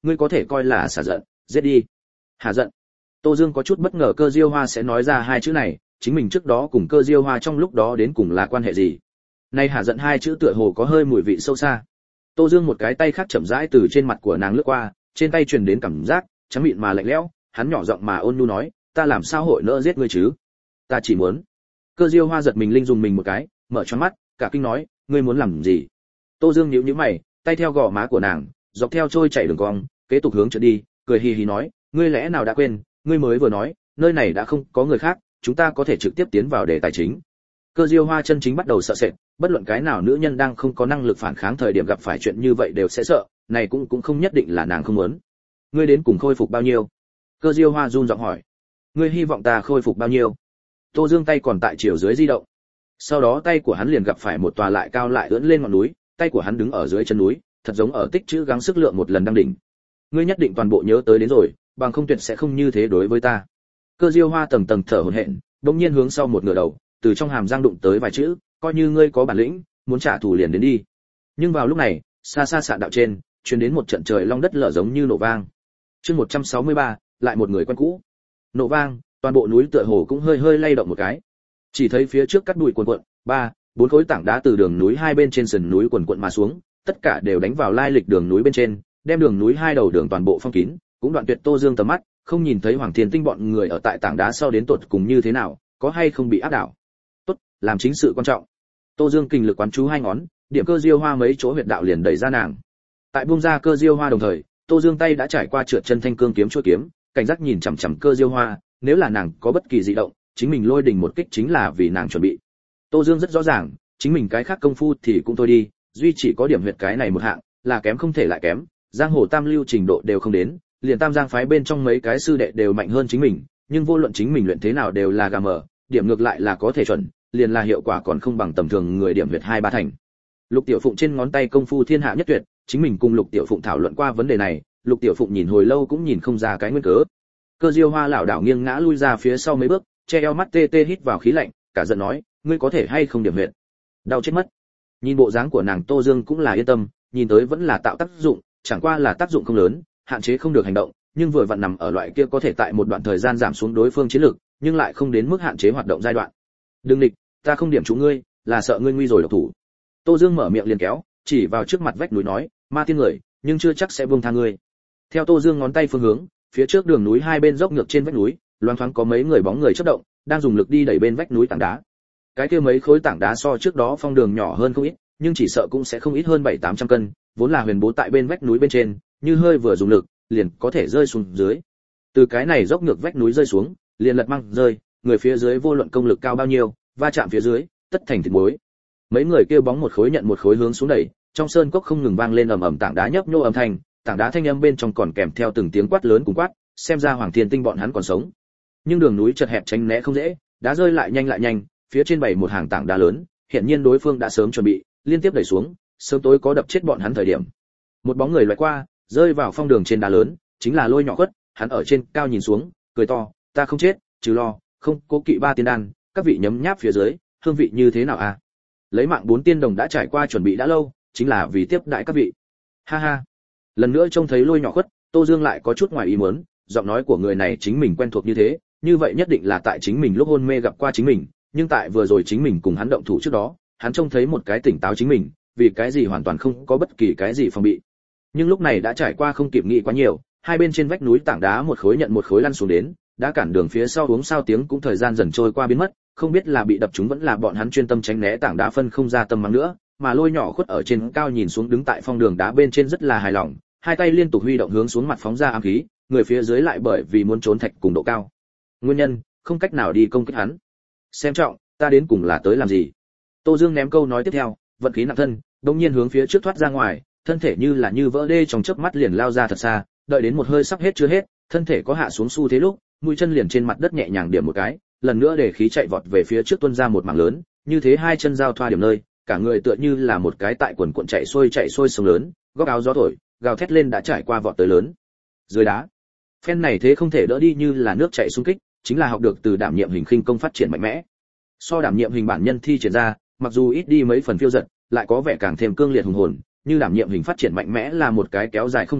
ngươi có thể coi là xả giận, giết đi. Hạ giận. Tô Dương có chút bất ngờ Cơ Diêu Hoa sẽ nói ra hai chữ này, chính mình trước đó cùng Cơ Diêu Hoa trong lúc đó đến cùng là quan hệ gì? Nay hạ giận hai chữ tựa hồ có hơi mùi vị sâu xa. Tô Dương một cái tay khác chậm rãi từ trên mặt của nàng lướt qua, trên tay truyền đến cảm giác trắng mịn mà lạnh lẽo, hắn nhỏ giọng mà ôn nhu nói, ta làm sao hội nỡ giết ngươi chứ? Ta chỉ muốn. Cơ Diêu Hoa giật mình linh dùng mình một cái, mở choáng mắt, cả kinh nói, ngươi muốn làm gì? Tô Dương nhíu nhíu mày, tay theo gò má của nàng, dọc theo trôi chảy đường cong, kế tục hướng trở đi, cười hì hì nói, ngươi lẽ nào đã quên, ngươi mới vừa nói, nơi này đã không có người khác, chúng ta có thể trực tiếp tiến vào đề tài chính. Cơ Diêu Hoa chân chính bắt đầu sợ sệt, bất luận cái nào nữ nhân đang không có năng lực phản kháng thời điểm gặp phải chuyện như vậy đều sẽ sợ, này cũng cũng không nhất định là nàng không muốn. Ngươi đến cùng khôi phục bao nhiêu? Cơ Diêu Hoa run giọng hỏi. Ngươi hy vọng ta khôi phục bao nhiêu? Tô Dương tay còn tại chiều dưới di động. Sau đó tay của hắn liền gặp phải một tòa lại cao lại ưỡn lên ngọn núi, tay của hắn đứng ở dưới chân núi, thật giống ở tích trữ gắng sức lượng một lần đăng đỉnh. Ngươi nhất định toàn bộ nhớ tới đến rồi, bằng không tuyệt sẽ không như thế đối với ta. Cơ Diêu Hoa tầng tầng thở hổn hển, bỗng nhiên hướng sau một ngửa đầu, từ trong hàm răng đụng tới vài chữ, coi như ngươi có bản lĩnh, muốn trả thù liền đến đi. Nhưng vào lúc này, xa xa sạn đạo trên, truyền đến một trận trời long đất lở giống như nổ vang. Chương một trăm sáu mươi ba, lại một người quen cũ. Nổ vang, toàn bộ núi tựa hồ cũng hơi hơi lay động một cái. Chỉ thấy phía trước cắt bụi cuồn cuộn, ba, bốn khối tảng đá từ đường núi hai bên trên sườn núi cuồn cuộn mà xuống, tất cả đều đánh vào lai lịch đường núi bên trên, đem đường núi hai đầu đường toàn bộ phong kín, cũng đoạn tuyệt Tô Dương tầm mắt, không nhìn thấy Hoàng Thiên Tinh bọn người ở tại tảng đá sau đến tột cùng như thế nào, có hay không bị áp đảo. Tốt, làm chính sự quan trọng. Tô Dương kinh lực quán chú hai ngón, điểm Cơ Diêu Hoa mấy chỗ huyệt đạo liền đẩy ra nàng. Tại buông ra Cơ Diêu Hoa đồng thời, Tô Dương tay đã trải qua trượt chân thanh cương kiếm chuôi kiếm, cảnh giác nhìn chằm chằm Cơ Diêu Hoa, nếu là nàng có bất kỳ dị động, chính mình lôi đình một kích chính là vì nàng chuẩn bị. Tô Dương rất rõ ràng, chính mình cái khác công phu thì cũng thôi đi, duy chỉ có điểm huyệt cái này một hạng, là kém không thể lại kém, giang hồ tam lưu trình độ đều không đến, liền Tam Giang phái bên trong mấy cái sư đệ đều mạnh hơn chính mình, nhưng vô luận chính mình luyện thế nào đều là gà mờ, điểm ngược lại là có thể chuẩn, liền là hiệu quả còn không bằng tầm thường người điểm huyệt hai ba thành. Lục Tiểu Phụng trên ngón tay công phu thiên hạ nhất tuyệt, chính mình cùng Lục Tiểu Phụng thảo luận qua vấn đề này, Lục Tiểu Phụng nhìn hồi lâu cũng nhìn không ra cái nguyên cớ. Cơ Diêu Hoa lảo đảo nghiêng ngã lui ra phía sau mấy bước, che eo mắt tê tê hít vào khí lạnh, cả giận nói, ngươi có thể hay không điểm huyệt? Đau chết mất. Nhìn bộ dáng của nàng Tô Dương cũng là yên tâm, nhìn tới vẫn là tạo tác dụng, chẳng qua là tác dụng không lớn, hạn chế không được hành động, nhưng vừa vặn nằm ở loại kia có thể tại một đoạn thời gian giảm xuống đối phương chiến lực, nhưng lại không đến mức hạn chế hoạt động giai đoạn. Đừng địch, ta không điểm trúng ngươi, là sợ ngươi nguy rồi độc thủ. Tô Dương mở miệng liền kéo, chỉ vào trước mặt vách núi nói, ma tiên người, nhưng chưa chắc sẽ buông tha ngươi. Theo Tô Dương ngón tay phương hướng, phía trước đường núi hai bên dốc ngược trên vách núi, loáng thoáng có mấy người bóng người chớp động, đang dùng lực đi đẩy bên vách núi tảng đá. Cái kia mấy khối tảng đá so trước đó phong đường nhỏ hơn không ít, nhưng chỉ sợ cũng sẽ không ít hơn bảy tám trăm cân, vốn là huyền bố tại bên vách núi bên trên, như hơi vừa dùng lực, liền có thể rơi xuống dưới. Từ cái này dốc ngược vách núi rơi xuống, liền lật măng rơi, người phía dưới vô luận công lực cao bao nhiêu, va chạm phía dưới, tất thành thịt muối. Mấy người kêu bóng một khối nhận một khối hướng xuống đẩy, trong sơn cốc không ngừng vang lên ầm ầm tảng đá nhấp nhô âm thanh, tảng đá thanh âm bên trong còn kèm theo từng tiếng quát lớn cùng quát, xem ra Hoàng Thiên Tinh bọn hắn còn sống. Nhưng đường núi chật hẹp tránh né không dễ, đá rơi lại nhanh lại nhanh, phía trên bảy một hàng tảng đá lớn, hiện nhiên đối phương đã sớm chuẩn bị, liên tiếp đẩy xuống, sớm tối có đập chết bọn hắn thời điểm. Một bóng người loại qua, rơi vào phong đường trên đá lớn, chính là Lôi Nhỏ Quất, hắn ở trên cao nhìn xuống, cười to, ta không chết, trừ lo, không cố kỵ ba tiên đan, các vị nhấm nháp phía dưới, hương vị như thế nào à? Lấy mạng bốn tiên đồng đã trải qua chuẩn bị đã lâu, chính là vì tiếp đãi các vị. Ha ha. Lần nữa trông thấy Lôi Nhỏ Quất, Tô Dương lại có chút ngoài ý muốn, giọng nói của người này chính mình quen thuộc như thế, như vậy nhất định là tại chính mình lúc hôn mê gặp qua chính mình, nhưng tại vừa rồi chính mình cùng hắn động thủ trước đó, hắn trông thấy một cái tỉnh táo chính mình, vì cái gì hoàn toàn không có bất kỳ cái gì phòng bị. Nhưng lúc này đã trải qua không kịp nghĩ quá nhiều, hai bên trên vách núi tảng đá một khối nhận một khối lăn xuống đến, đã cản đường phía sau uống sao tiếng cũng thời gian dần trôi qua biến mất, không biết là bị đập trúng vẫn là bọn hắn chuyên tâm tránh né tảng đá phân không ra tâm mắng nữa, mà Lôi Nhỏ Khuất ở trên cao nhìn xuống đứng tại phong đường đá bên trên rất là hài lòng, hai tay liên tục huy động hướng xuống mặt phóng ra ám khí, người phía dưới lại bởi vì muốn trốn thạch cùng độ cao. Nguyên nhân, không cách nào đi công kích hắn. Xem trọng, ta đến cùng là tới làm gì? Tô Dương ném câu nói tiếp theo, vận khí nặng thân, đột nhiên hướng phía trước thoát ra ngoài, thân thể như là như vỡ đê trong chớp mắt liền lao ra thật xa, đợi đến một hơi sắp hết chưa hết, thân thể có hạ xuống xu thế lúc, mũi chân liền trên mặt đất nhẹ nhàng điểm một cái, lần nữa để khí chạy vọt về phía trước tuôn ra một mảng lớn, như thế hai chân giao thoa điểm nơi, cả người tựa như là một cái tại quần cuộn chạy xuôi chạy xuôi sông lớn, góc áo gió thổi, gào thét lên đã trải qua vọt tới lớn. Dưới đá, phen này thế không thể đỡ đi như là nước chảy xung kích, chính là học được từ đảm nhiệm hình khinh công phát triển mạnh mẽ. So đảm nhiệm hình bản nhân thi triển ra, mặc dù ít đi mấy phần phiêu dật, lại có vẻ càng thêm cương liệt hùng hồn, như đảm nhiệm hình phát triển mạnh mẽ là một cái kéo dài không dứt,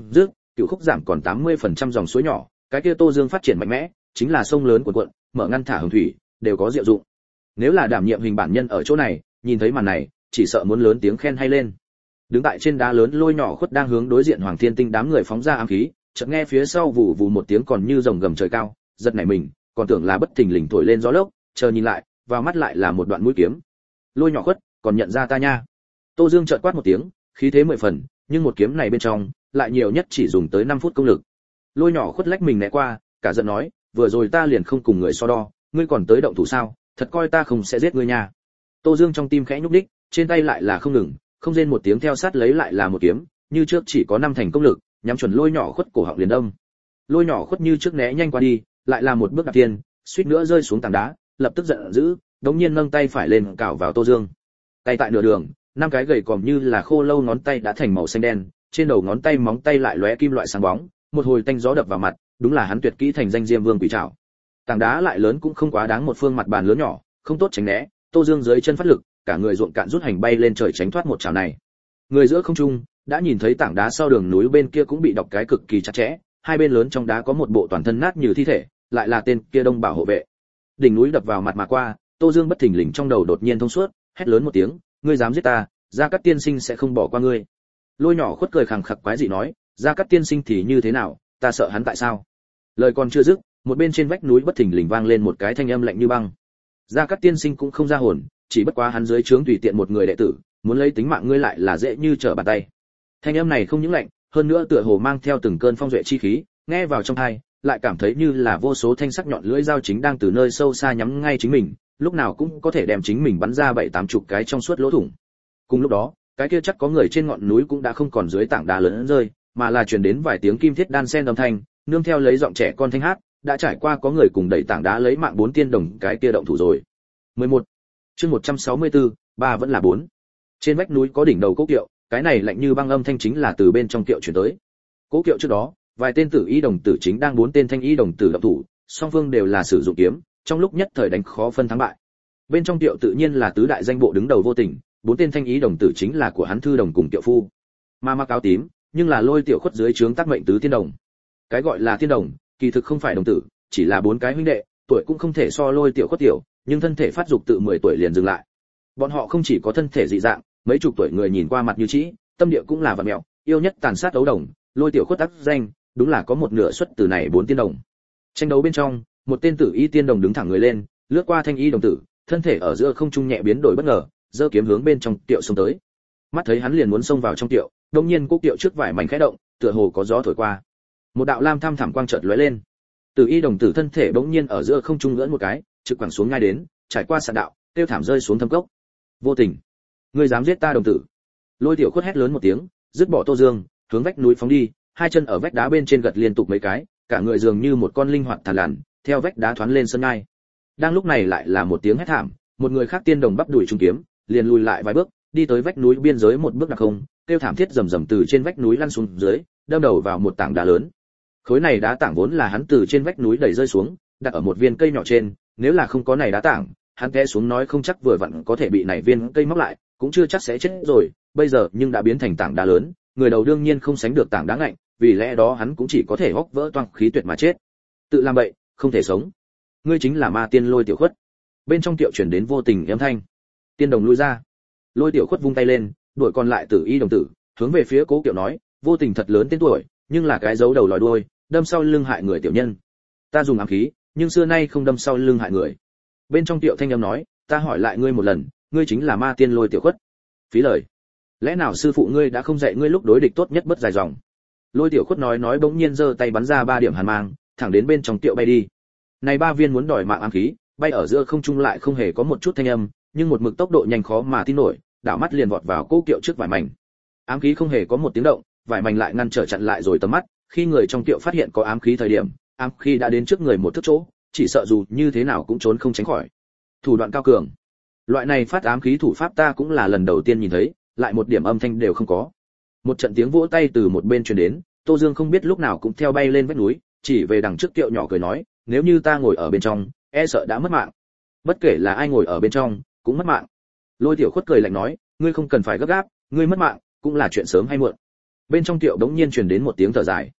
cựu khúc giảm còn tám mươi phần trăm dòng suối nhỏ, cái kia Tô Dương phát triển mạnh mẽ, chính là sông lớn cuộn cuộn, mở ngăn thả hồng thủy, đều có diệu dụng. Nếu là đảm nhiệm hình bản nhân ở chỗ này, nhìn thấy màn này, chỉ sợ muốn lớn tiếng khen hay lên. Đứng tại trên đá lớn Lôi Nhỏ Khuất đang hướng đối diện Hoàng Thiên Tinh đám người phóng ra ám khí, chợt nghe phía sau vù vù một tiếng còn như rồng gầm trời cao, giật nảy mình, còn tưởng là bất thình lình thổi lên gió lốc, chờ nhìn lại, vào mắt lại là một đoạn mũi kiếm. Lôi Nhỏ Khuất, còn nhận ra ta nha. Tô Dương chợt quát một tiếng, khí thế mười phần, nhưng một kiếm này bên trong, lại nhiều nhất chỉ dùng tới năm phút công lực. Lôi Nhỏ Khuất lách mình né qua, cả giận nói, vừa rồi ta liền không cùng người so đo, ngươi còn tới động thủ sao, thật coi ta không sẽ giết ngươi nha. Tô Dương trong tim khẽ nhúc đích, trên tay lại là không ngừng, không rên một tiếng theo sát lấy lại là một kiếm, như trước chỉ có năm thành công lực, nhắm chuẩn Lôi Nhỏ Khuất cổ họng liền đâm. Lôi Nhỏ Khuất như trước né nhanh qua đi, lại là một bước đạp tiên, suýt nữa rơi xuống tảng đá, lập tức giận dữ, đống nhiên nâng tay phải lên cào vào Tô Dương. Tay tại nửa đường, năm cái gầy còm như là khô lâu ngón tay đã thành màu xanh đen, trên đầu ngón tay móng tay lại lóe kim loại sáng bóng, một hồi tanh gió đập vào mặt, đúng là hắn tuyệt kỹ thành danh Diêm Vương Quỷ Trảo. Tảng đá lại lớn cũng không quá đáng một phương mặt bàn lớn nhỏ, không tốt tránh né, Tô Dương dưới chân phát lực, cả người ruộng cạn rút hành bay lên trời tránh thoát một chảo này. Người giữa không trung đã nhìn thấy tảng đá sau đường núi bên kia cũng bị đọc cái cực kỳ chặt chẽ, hai bên lớn trong đá có một bộ toàn thân nát như thi thể, lại là tên kia Đông Bảo hộ vệ. Đỉnh núi đập vào mặt mà qua, Tô Dương bất thình lình trong đầu đột nhiên thông suốt, hét lớn một tiếng, ngươi dám giết ta, Gia Cát tiên sinh sẽ không bỏ qua ngươi. Lôi Nhỏ Khuất cười khẳng khặc quái dị nói, Gia Cát tiên sinh thì như thế nào, ta sợ hắn tại sao? Lời còn chưa dứt, một bên trên vách núi bất thình lình vang lên một cái thanh âm lạnh như băng. Gia Cát tiên sinh cũng không ra hồn, chỉ bất quá hắn dưới trướng tùy tiện một người đệ tử, muốn lấy tính mạng ngươi lại là dễ như trở bàn tay. Thanh âm này không những lạnh, hơn nữa tựa hồ mang theo từng cơn phong duệ chi khí, nghe vào trong tai, lại cảm thấy như là vô số thanh sắc nhọn lưỡi dao chính đang từ nơi sâu xa nhắm ngay chính mình, lúc nào cũng có thể đem chính mình bắn ra bảy tám chục cái trong suốt lỗ thủng. Cùng lúc đó, cái kia chắc có người trên ngọn núi cũng đã không còn dưới tảng đá lớn rơi, mà là truyền đến vài tiếng kim thiết đan sen âm thanh, nương theo lấy giọng trẻ con thanh hát, đã trải qua có người cùng đẩy tảng đá lấy mạng bốn tiên đồng cái kia động thủ rồi. mười một Chương một trăm sáu mươi tư, ba vẫn là bốn. Trên vách núi có đỉnh đầu cố kiệu, cái này lạnh như băng âm thanh chính là từ bên trong kiệu truyền tới. Cố kiệu trước đó, vài tên tử y đồng tử chính đang bốn tên thanh y đồng tử động thủ, song phương đều là sử dụng kiếm, trong lúc nhất thời đánh khó phân thắng bại. Bên trong kiệu tự nhiên là tứ đại danh bộ đứng đầu Vô Tình, bốn tên thanh ý đồng tử chính là của hắn thư đồng cùng kiệu phu. Mà mặc áo tím, nhưng là Lôi Tiểu Khuất dưới trướng tác mệnh tứ tiên đồng. Cái gọi là tiên đồng, kỳ thực không phải đồng tử, chỉ là bốn cái huynh đệ, tuổi cũng không thể so Lôi Tiểu Khuất tiểu, nhưng thân thể phát dục tự mười tuổi liền dừng lại. Bọn họ không chỉ có thân thể dị dạng, mấy chục tuổi người nhìn qua mặt như trĩ, tâm địa cũng là vặn mẹo, yêu nhất tàn sát đấu đồng, Lôi Tiểu Khuất tác danh, đúng là có một nửa xuất từ này bốn tiên đồng. Tranh đấu bên trong, một tên tử y tiên đồng đứng thẳng người lên, lướt qua thanh y đồng tử, thân thể ở giữa không trung nhẹ biến đổi bất ngờ, giơ kiếm hướng bên trong tiệu xông tới. Mắt thấy hắn liền muốn xông vào trong tiệu, đột nhiên cố tiệu trước vải mảnh khẽ động, tựa hồ có gió thổi qua. Một đạo lam tham thẳm quang chợt lóe lên. Tử y đồng tử thân thể bỗng nhiên ở giữa không trung ngỡn một cái, trực quẳng xuống ngay đến, trải qua sạn đạo, tiêu thảm rơi xuống thâm cốc. Vô Tình, ngươi dám giết ta đồng tử? Lôi Tiểu Khuất hét lớn một tiếng, dứt bỏ Tô Dương, hướng vách núi phóng đi, hai chân ở vách đá bên trên gật liên tục mấy cái, cả người dường như một con linh hoạt thằn lằn, theo vách đá thoán lên sân ngai. Đang lúc này lại là một tiếng hét thảm, một người khác tiên đồng bắp đuổi trung kiếm, liền lùi lại vài bước, đi tới vách núi biên giới một bước đặc không, kêu thảm thiết rầm rầm từ trên vách núi lăn xuống dưới, đâm đầu vào một tảng đá lớn. Khối này đá tảng vốn là hắn từ trên vách núi đẩy rơi xuống, đặt ở một viên cây nhỏ trên, nếu là không có này đá tảng, hắn té xuống nói không chắc vừa vặn có thể bị này viên cây móc lại, cũng chưa chắc sẽ chết rồi, bây giờ nhưng đã biến thành tảng đá lớn, người đầu đương nhiên không sánh được tảng đá ngạnh, vì lẽ đó hắn cũng chỉ có thể hốc vỡ toang khí tuyệt mà chết. Tự làm bậy, không thể sống. Ngươi chính là ma tiên Lôi Tiểu Khuất. Bên trong tiệu truyền đến Vô Tình âm thanh. Tiên đồng lui ra. Lôi Tiểu Khuất vung tay lên, đuổi còn lại tử y đồng tử, hướng về phía Cố Kiệu nói, Vô Tình thật lớn tên tuổi, nhưng là cái giấu đầu lòi đuôi, đâm sau lưng hại người tiểu nhân. Ta dùng ám khí, nhưng xưa nay không đâm sau lưng hại người. Bên trong tiệu thanh âm nói, ta hỏi lại ngươi một lần, ngươi chính là ma tiên Lôi Tiểu Khuất. Phí lời. Lẽ nào sư phụ ngươi đã không dạy ngươi lúc đối địch tốt nhất bất dài dòng? Lôi Tiểu Khuất nói nói bỗng nhiên giơ tay bắn ra ba điểm hàn mang, thẳng đến bên trong tiệu bay đi. Này ba viên muốn đòi mạng ám khí, bay ở giữa không trung lại không hề có một chút thanh âm, nhưng một mực tốc độ nhanh khó mà tin nổi, đảo mắt liền vọt vào Cố Kiệu trước vải mảnh. Ám khí không hề có một tiếng động, vải mảnh lại ngăn trở chặn lại rồi tầm mắt, khi người trong tiệu phát hiện có ám khí thời điểm, ám khí đã đến trước người một thước chỗ, chỉ sợ dù như thế nào cũng trốn không tránh khỏi. Thủ đoạn cao cường. Loại này phát ám khí thủ pháp ta cũng là lần đầu tiên nhìn thấy, lại một điểm âm thanh đều không có. Một trận tiếng vỗ tay từ một bên truyền đến, Tô Dương không biết lúc nào cũng theo bay lên vách núi, chỉ về đằng trước tiệu nhỏ cười nói, nếu như ta ngồi ở bên trong, e sợ đã mất mạng. Bất kể là ai ngồi ở bên trong, cũng mất mạng. Lôi Tiểu Khuất cười lạnh nói, ngươi không cần phải gấp gáp, ngươi mất mạng cũng là chuyện sớm hay muộn. Bên trong tiệu đống nhiên truyền đến một tiếng thở dài,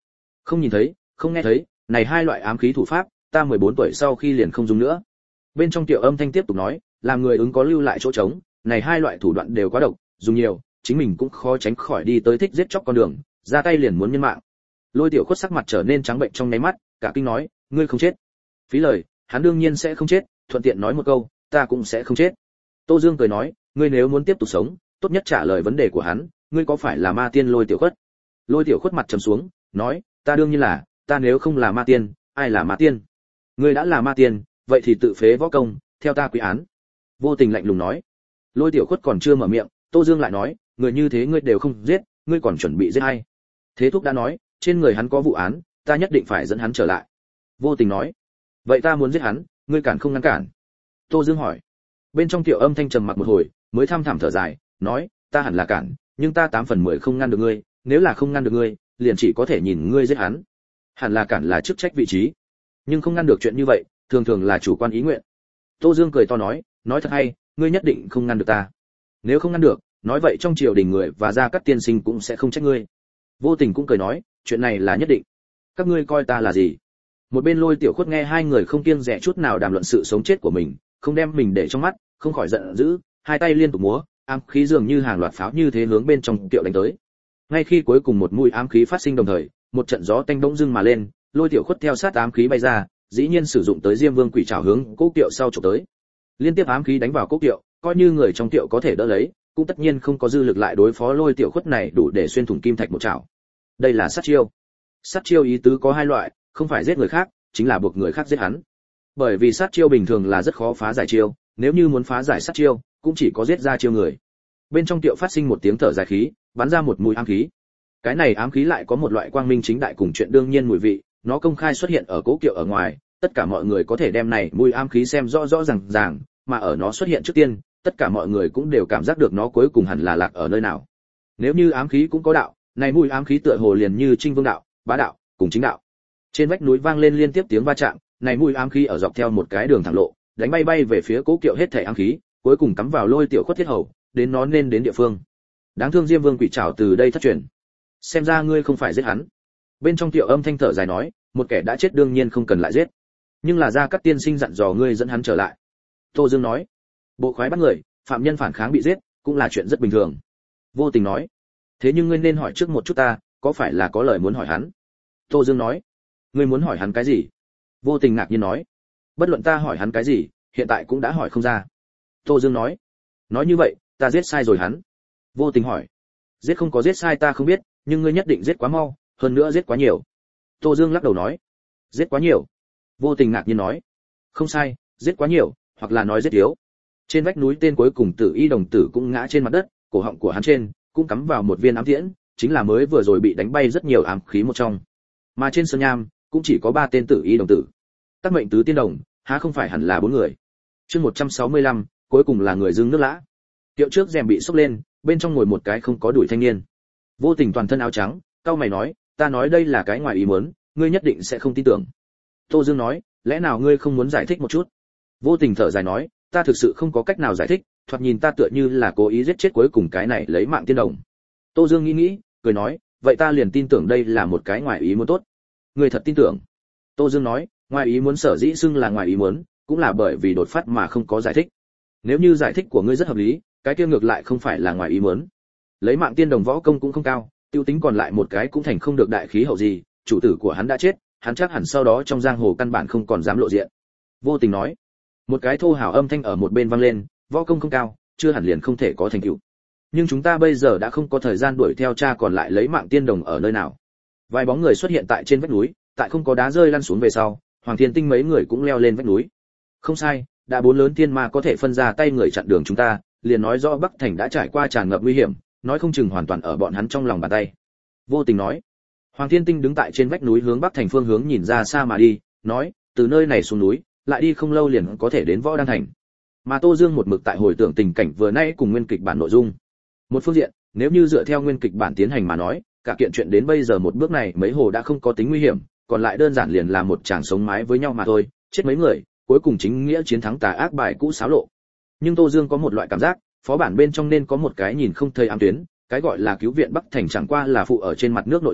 Không nhìn thấy, không nghe thấy, này hai loại ám khí thủ pháp, ta mười bốn tuổi sau khi liền không dùng nữa. Bên trong Tiểu Âm Thanh tiếp tục nói, làm người ứng có lưu lại chỗ trống, này hai loại thủ đoạn đều quá độc, dùng nhiều, chính mình cũng khó tránh khỏi đi tới thích giết chóc con đường, ra tay liền muốn nhân mạng. Lôi Tiểu Khuất sắc mặt trở nên trắng bệnh trong nháy mắt, cả kinh nói, ngươi không chết. Phí lời, hắn đương nhiên sẽ không chết, thuận tiện nói một câu, ta cũng sẽ không chết. Tô Dương cười nói, ngươi nếu muốn tiếp tục sống, tốt nhất trả lời vấn đề của hắn, ngươi có phải là ma tiên Lôi Tiểu Khuất? Lôi Tiểu Khuất mặt trầm xuống, nói, ta đương nhiên là, ta nếu không là ma tiên, ai là ma tiên? Ngươi đã là ma tiên, vậy thì tự phế võ công, theo ta quy án. Vô Tình lạnh lùng nói. Lôi Tiểu Khuất còn chưa mở miệng, Tô Dương lại nói, người như thế ngươi đều không giết, ngươi còn chuẩn bị giết ai? Thế thúc đã nói, trên người hắn có vụ án, ta nhất định phải dẫn hắn trở lại. Vô Tình nói, vậy ta muốn giết hắn, ngươi cản không ngăn cản? Tô Dương hỏi. Bên trong Tiểu Âm Thanh trầm mặc một hồi, mới thăm thẳm thở dài, nói, ta hẳn là cản, nhưng ta tám phần mười không ngăn được ngươi, nếu là không ngăn được ngươi, liền chỉ có thể nhìn ngươi giết hắn. Hẳn là cản là chức trách vị trí, nhưng không ngăn được chuyện như vậy, thường thường là chủ quan ý nguyện. Tô Dương cười to nói, nói thật hay, ngươi nhất định không ngăn được ta. Nếu không ngăn được, nói vậy trong triều đình người và gia các tiên sinh cũng sẽ không trách ngươi. Vô Tình cũng cười nói, chuyện này là nhất định. Các ngươi coi ta là gì? Một bên Lôi Tiểu Khuất nghe hai người không kiêng dè chút nào đàm luận sự sống chết của mình, không đem mình để trong mắt, không khỏi giận dữ, hai tay liên tục múa, ám khí dường như hàng loạt pháo như thế hướng bên trong Tiệu đánh tới. Ngay khi cuối cùng một mũi ám khí phát sinh đồng thời, một trận gió tanh bỗng dưng mà lên, Lôi Tiểu Khuất theo sát ám khí bay ra, dĩ nhiên sử dụng tới Diêm Vương Quỷ Trảo hướng Cố Kiệu sau chụp tới. Liên tiếp ám khí đánh vào Cố Kiệu, coi như người trong Tiệu có thể đỡ lấy, cũng tất nhiên không có dư lực lại đối phó Lôi Tiểu Khuất này đủ để xuyên thủng kim thạch một chảo. Đây là sát chiêu. Sát chiêu ý tứ có hai loại, không phải giết người khác, chính là buộc người khác giết hắn. Bởi vì sát chiêu bình thường là rất khó phá giải chiêu, nếu như muốn phá giải sát chiêu, cũng chỉ có giết ra chiêu người. Bên trong Tiệu phát sinh một tiếng thở dài khí, bắn ra một mũi ám khí. Cái này ám khí lại có một loại quang minh chính đại cùng chuyện đương nhiên mùi vị, nó công khai xuất hiện ở Cố Kiệu ở ngoài, tất cả mọi người có thể đem này mùi ám khí xem rõ rõ ràng ràng, mà ở nó xuất hiện trước tiên, tất cả mọi người cũng đều cảm giác được nó cuối cùng hẳn là lạc ở nơi nào. Nếu như ám khí cũng có đạo, này mùi ám khí tựa hồ liền như Trinh Vương đạo, bá đạo, cùng chính đạo. Trên vách núi vang lên liên tiếp tiếng va chạm, này mùi ám khí ở dọc theo một cái đường thẳng lộ, đánh bay bay về phía Cố Kiệu hết thảy ám khí, cuối cùng cắm vào Lôi Tiểu Khuất thiết hầu, đến nó nên đến địa phương. Đáng thương Diêm Vương Quỷ Trảo từ đây thất truyền. Xem ra ngươi không phải giết hắn. Bên trong Tiểu Âm Thanh thở dài nói, một kẻ đã chết đương nhiên không cần lại giết, nhưng là ra các tiên sinh dặn dò ngươi dẫn hắn trở lại. Tô Dương nói, bộ khoái bắt người, phạm nhân phản kháng bị giết, cũng là chuyện rất bình thường. Vô Tình nói, thế nhưng ngươi nên hỏi trước một chút ta, có phải là có lời muốn hỏi hắn? Tô Dương nói, ngươi muốn hỏi hắn cái gì? Vô Tình ngạc nhiên nói, bất luận ta hỏi hắn cái gì, hiện tại cũng đã hỏi không ra. Tô Dương nói, nói như vậy, ta giết sai rồi hắn. Vô Tình hỏi, giết không có giết sai ta không biết, nhưng ngươi nhất định giết quá mau, hơn nữa giết quá nhiều. Tô Dương lắc đầu nói, giết quá nhiều. Vô Tình ngạc nhiên nói, không sai, giết quá nhiều, hoặc là nói giết yếu. Trên vách núi tên cuối cùng Tử Y đồng tử cũng ngã trên mặt đất, cổ họng của hắn trên cũng cắm vào một viên ám tiễn, chính là mới vừa rồi bị đánh bay rất nhiều ám khí một trong. Mà trên sơn nham cũng chỉ có ba tên Tử Y đồng tử. Tác mệnh tứ tiên đồng, há không phải hẳn là bốn người. Chương một trăm sáu mươi lăm, cuối cùng là người dưng nước lã. Tiệu trước rèm bị xốc lên, bên trong ngồi một cái không có đuổi thanh niên. Vô Tình toàn thân áo trắng, cau mày nói, ta nói đây là cái ngoài ý muốn, ngươi nhất định sẽ không tin tưởng. Tô Dương nói, lẽ nào ngươi không muốn giải thích một chút? Vô Tình thở dài nói, ta thực sự không có cách nào giải thích, thoạt nhìn ta tựa như là cố ý giết chết cuối cùng cái này lấy mạng tiên đồng. Tô Dương nghĩ nghĩ, cười nói, vậy ta liền tin tưởng đây là một cái ngoài ý muốn tốt. Ngươi thật tin tưởng? Tô Dương nói, ngoài ý muốn sở dĩ xưng là ngoài ý muốn, cũng là bởi vì đột phát mà không có giải thích. Nếu như giải thích của ngươi rất hợp lý, cái kia ngược lại không phải là ngoài ý muốn. Lấy mạng tiên đồng võ công cũng không cao, tiêu tính còn lại một cái cũng thành không được đại khí hậu gì, chủ tử của hắn đã chết, hắn chắc hẳn sau đó trong giang hồ căn bản không còn dám lộ diện. Vô Tình nói, một cái thô hào âm thanh ở một bên vang lên, võ công không cao, chưa hẳn liền không thể có thành tựu. Nhưng chúng ta bây giờ đã không có thời gian đuổi theo cha còn lại lấy mạng tiên đồng ở nơi nào. Vài bóng người xuất hiện tại trên vách núi, tại không có đá rơi lăn xuống về sau, Hoàng Thiên Tinh mấy người cũng leo lên vách núi. Không sai, đã bốn lớn tiên ma có thể phân ra tay người chặn đường chúng ta, liền nói rõ Bắc Thành đã trải qua tràn ngập nguy hiểm, nói không chừng hoàn toàn ở bọn hắn trong lòng bàn tay. Vô Tình nói. Hoàng Thiên Tinh đứng tại trên vách núi hướng Bắc Thành phương hướng nhìn ra xa mà đi, nói, từ nơi này xuống núi, lại đi không lâu liền có thể đến Võ Đăng Thành. Mà Tô Dương một mực tại hồi tưởng tình cảnh vừa nãy cùng nguyên kịch bản nội dung. Một phương diện, nếu như dựa theo nguyên kịch bản tiến hành mà nói, cả kiện chuyện đến bây giờ một bước này mấy hồ đã không có tính nguy hiểm, còn lại đơn giản liền là một chàng sống mái với nhau mà thôi, chết mấy người, cuối cùng chính nghĩa chiến thắng tà ác bài cũ xáo lộ. Nhưng Tô Dương có một loại cảm giác, phó bản bên trong nên có một cái nhìn không thấy ám tuyến, cái gọi là cứu viện Bắc Thành chẳng qua là phụ ở trên mặt nước nội dung,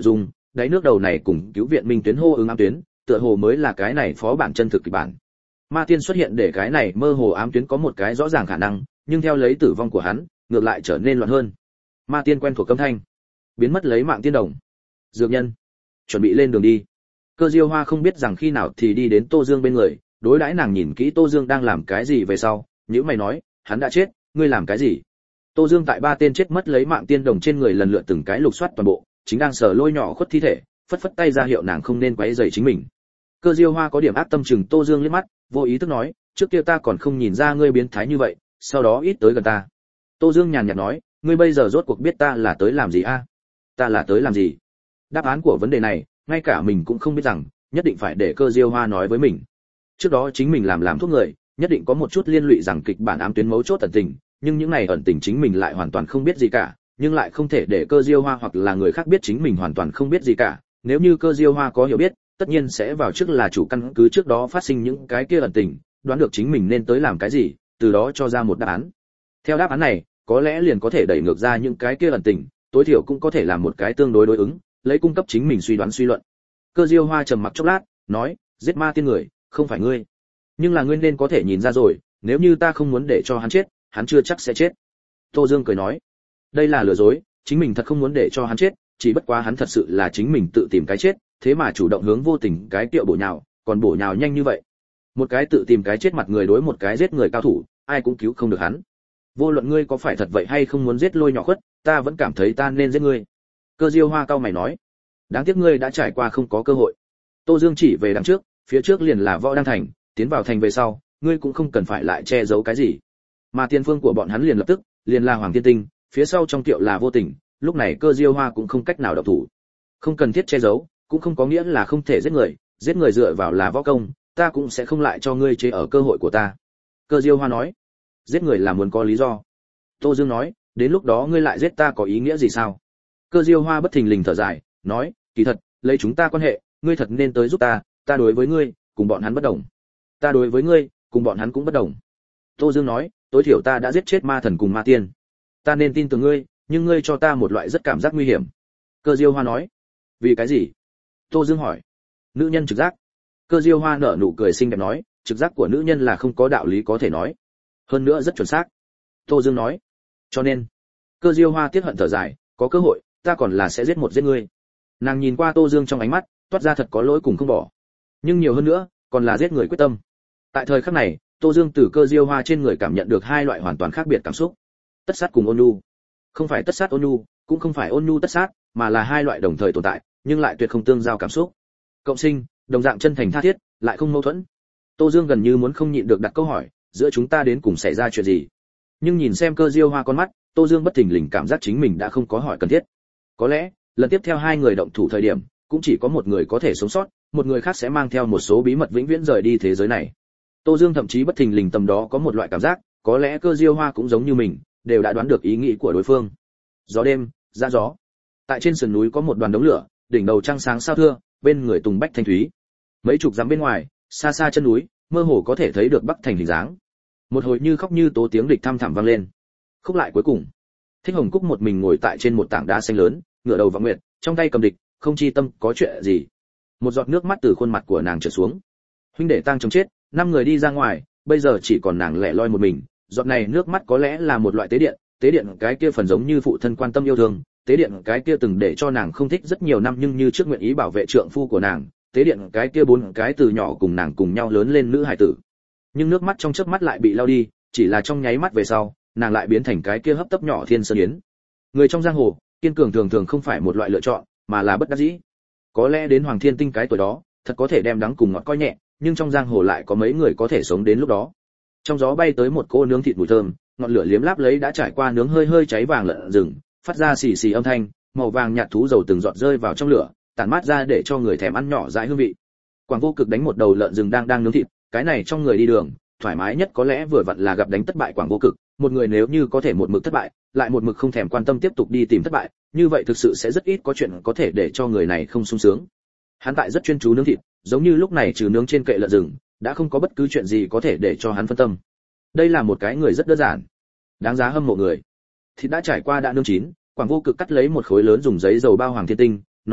đáy nước đầu này cùng cứu viện minh tuyến hô ứng ám tuyến, tựa hồ mới là cái này phó bản chân thực kịch bản. Ma Tiên xuất hiện để cái này mơ hồ ám tuyến có một cái rõ ràng khả năng, nhưng theo lấy tử vong của hắn, ngược lại trở nên loạn hơn. Ma Tiên quen thuộc âm thanh, biến mất lấy mạng tiên đồng. Dược nhân, chuẩn bị lên đường đi. Cơ Diêu Hoa không biết rằng khi nào thì đi đến Tô Dương bên người, đối đãi nàng nhìn kỹ Tô Dương đang làm cái gì về sau, nhíu mày nói, hắn đã chết, ngươi làm cái gì? Tô Dương tại ba tên chết mất lấy mạng tiên đồng trên người lần lượt từng cái lục soát toàn bộ, chính đang sờ lôi nhỏ khuất thi thể, phất phất tay ra hiệu nàng không nên quấy rầy chính mình. Cơ Diêu Hoa có điểm ác tâm chừng Tô Dương liếc mắt, vô ý thức nói, trước kia ta còn không nhìn ra ngươi biến thái như vậy, sau đó ít tới gần ta. Tô Dương nhàn nhạt nói, ngươi bây giờ rốt cuộc biết ta là tới làm gì a? Ta là tới làm gì? Đáp án của vấn đề này, ngay cả mình cũng không biết rằng, nhất định phải để Cơ Diêu Hoa nói với mình. Trước đó chính mình làm làm thuốc người, nhất định có một chút liên lụy rằng kịch bản ám tuyến mấu chốt ẩn tình, nhưng những này ẩn tình chính mình lại hoàn toàn không biết gì cả, nhưng lại không thể để Cơ Diêu Hoa hoặc là người khác biết chính mình hoàn toàn không biết gì cả. Nếu như Cơ Diêu Hoa có hiểu biết, tất nhiên sẽ vào trước là chủ căn cứ trước đó phát sinh những cái kia ẩn tình, đoán được chính mình nên tới làm cái gì, từ đó cho ra một đáp án. Theo đáp án này, có lẽ liền có thể đẩy ngược ra những cái kia ẩn tình, tối thiểu cũng có thể làm một cái tương đối đối ứng, lấy cung cấp chính mình suy đoán suy luận. Cơ Diêu Hoa trầm mặc chốc lát, nói, giết ma tiên người, không phải ngươi, nhưng là ngươi nên có thể nhìn ra rồi, nếu như ta không muốn để cho hắn chết, hắn chưa chắc sẽ chết. Tô Dương cười nói, đây là lừa dối, chính mình thật không muốn để cho hắn chết, chỉ bất quá hắn thật sự là chính mình tự tìm cái chết, thế mà chủ động hướng vô tình cái tiệu bổ nhào, còn bổ nhào nhanh như vậy. Một cái tự tìm cái chết mặt người đối một cái giết người cao thủ, ai cũng cứu không được hắn. Vô luận ngươi có phải thật vậy hay không muốn giết lôi nhỏ khuất, ta vẫn cảm thấy ta nên giết ngươi. Cơ Diêu Hoa cao mày nói, đáng tiếc ngươi đã trải qua không có cơ hội. Tô Dương chỉ về đằng trước, phía trước liền là Võ Đăng Thành, tiến vào thành về sau, ngươi cũng không cần phải lại che giấu cái gì. Mà tiền phương của bọn hắn liền lập tức, liền là Hoàng Thiên Tinh, phía sau trong tiệu là Vô Tình, lúc này Cơ Diêu Hoa cũng không cách nào động thủ. Không cần thiết che giấu, cũng không có nghĩa là không thể giết người, giết người dựa vào là võ công, ta cũng sẽ không lại cho ngươi chế ở cơ hội của ta. Cơ Diêu Hoa nói, giết người là muốn có lý do. Tô Dương nói, đến lúc đó ngươi lại giết ta có ý nghĩa gì sao? Cơ Diêu Hoa bất thình lình thở dài, nói, kỳ thật, lấy chúng ta quan hệ, ngươi thật nên tới giúp ta, ta đối với ngươi, cùng bọn hắn bất đồng. Ta đối với ngươi, cùng bọn hắn cũng bất đồng. Tô Dương nói, tối thiểu ta đã giết chết ma thần cùng ma tiên. Ta nên tin tưởng ngươi, nhưng ngươi cho ta một loại rất cảm giác nguy hiểm. Cơ Diêu Hoa nói, vì cái gì? Tô Dương hỏi. Nữ nhân trực giác. Cơ Diêu Hoa nở nụ cười xinh đẹp nói, trực giác của nữ nhân là không có đạo lý có thể nói, hơn nữa rất chuẩn xác. Tô Dương nói, cho nên, Cơ Diêu Hoa tiếc hận thở dài, có cơ hội, ta còn là sẽ giết một giết ngươi. Nàng nhìn qua Tô Dương trong ánh mắt, toát ra thật có lỗi cùng không bỏ, nhưng nhiều hơn nữa, còn là giết người quyết tâm. Tại thời khắc này, Tô Dương từ Cơ Diêu Hoa trên người cảm nhận được hai loại hoàn toàn khác biệt cảm xúc, tất sát cùng ôn nhu. Không phải tất sát ôn nhu, cũng không phải ôn nhu tất sát, mà là hai loại đồng thời tồn tại, nhưng lại tuyệt không tương giao cảm xúc. Cộng sinh, đồng dạng chân thành tha thiết, lại không mâu thuẫn. Tô Dương gần như muốn không nhịn được đặt câu hỏi, giữa chúng ta đến cùng xảy ra chuyện gì? Nhưng nhìn xem Cơ Diêu Hoa con mắt, Tô Dương bất thình lình cảm giác chính mình đã không có hỏi cần thiết. Có lẽ, lần tiếp theo hai người động thủ thời điểm, cũng chỉ có một người có thể sống sót, một người khác sẽ mang theo một số bí mật vĩnh viễn rời đi thế giới này. Tô Dương thậm chí bất thình lình tầm đó có một loại cảm giác, có lẽ Cơ Diêu Hoa cũng giống như mình, đều đã đoán được ý nghĩ của đối phương. Gió đêm, ra gió. Tại trên sườn núi có một đoàn đống lửa, đỉnh đầu trăng sáng sao thưa, bên người tùng bách thanh thúy. Mấy chục dặm bên ngoài, xa xa chân núi, mơ hồ có thể thấy được Bắc Thành hình dáng. Một hồi như khóc như tố tiếng địch thăm thẳm vang lên. Khúc lại cuối cùng, Thích Hồng Cúc một mình ngồi tại trên một tảng đá xanh lớn, ngửa đầu vọng nguyệt, trong tay cầm địch, không chi tâm có chuyện gì. Một giọt nước mắt từ khuôn mặt của nàng trượt xuống. Huynh đệ tang chồng chết, năm người đi ra ngoài, bây giờ chỉ còn nàng lẻ loi một mình. Giọt này nước mắt có lẽ là một loại tế điện, tế điện cái kia phần giống như phụ thân quan tâm yêu thương, tế điện cái kia từng để cho nàng không thích rất nhiều năm nhưng như trước nguyện ý bảo vệ trượng phu của nàng, tế điện cái kia bốn cái từ nhỏ cùng nàng cùng nhau lớn lên nữ hài tử. Nhưng nước mắt trong chớp mắt lại bị lau đi, chỉ là trong nháy mắt về sau, nàng lại biến thành cái kia hấp tấp nhỏ thiên sơn yến. Người trong giang hồ, kiên cường thường thường không phải một loại lựa chọn, mà là bất đắc dĩ. Có lẽ đến Hoàng Thiên Tinh cái tuổi đó, thật có thể đem đắng cùng ngọt coi nhẹ, nhưng trong giang hồ lại có mấy người có thể sống đến lúc đó. Trong gió bay tới một cô nướng thịt mùi thơm, ngọn lửa liếm láp lấy đã trải qua nướng hơi hơi cháy vàng lợn rừng, phát ra xì xì âm thanh, màu vàng nhạt thú dầu từng giọt rơi vào trong lửa, tản mát ra để cho người thèm ăn nhỏ dãi hương vị. Quảng Vô Cực đánh một đầu lợn rừng đang đang nướng thịt, cái này trong người đi đường, thoải mái nhất có lẽ vừa vặn là gặp đánh thất bại Quảng Vô Cực, một người nếu như có thể một mực thất bại, lại một mực không thèm quan tâm tiếp tục đi tìm thất bại, như vậy thực sự sẽ rất ít có chuyện có thể để cho người này không sung sướng. Hắn tại rất chuyên chú nướng thịt, giống như lúc này trừ nướng trên kệ lợn rừng, đã không có bất cứ chuyện gì có thể để cho hắn phân tâm. Đây là một cái người rất đơn giản, đáng giá hâm mộ người. Thịt đã trải qua đã nướng chín, Quảng Vô Cực cắt lấy một khối lớn dùng giấy dầu bao Hoàng Thiên Tinh, nói,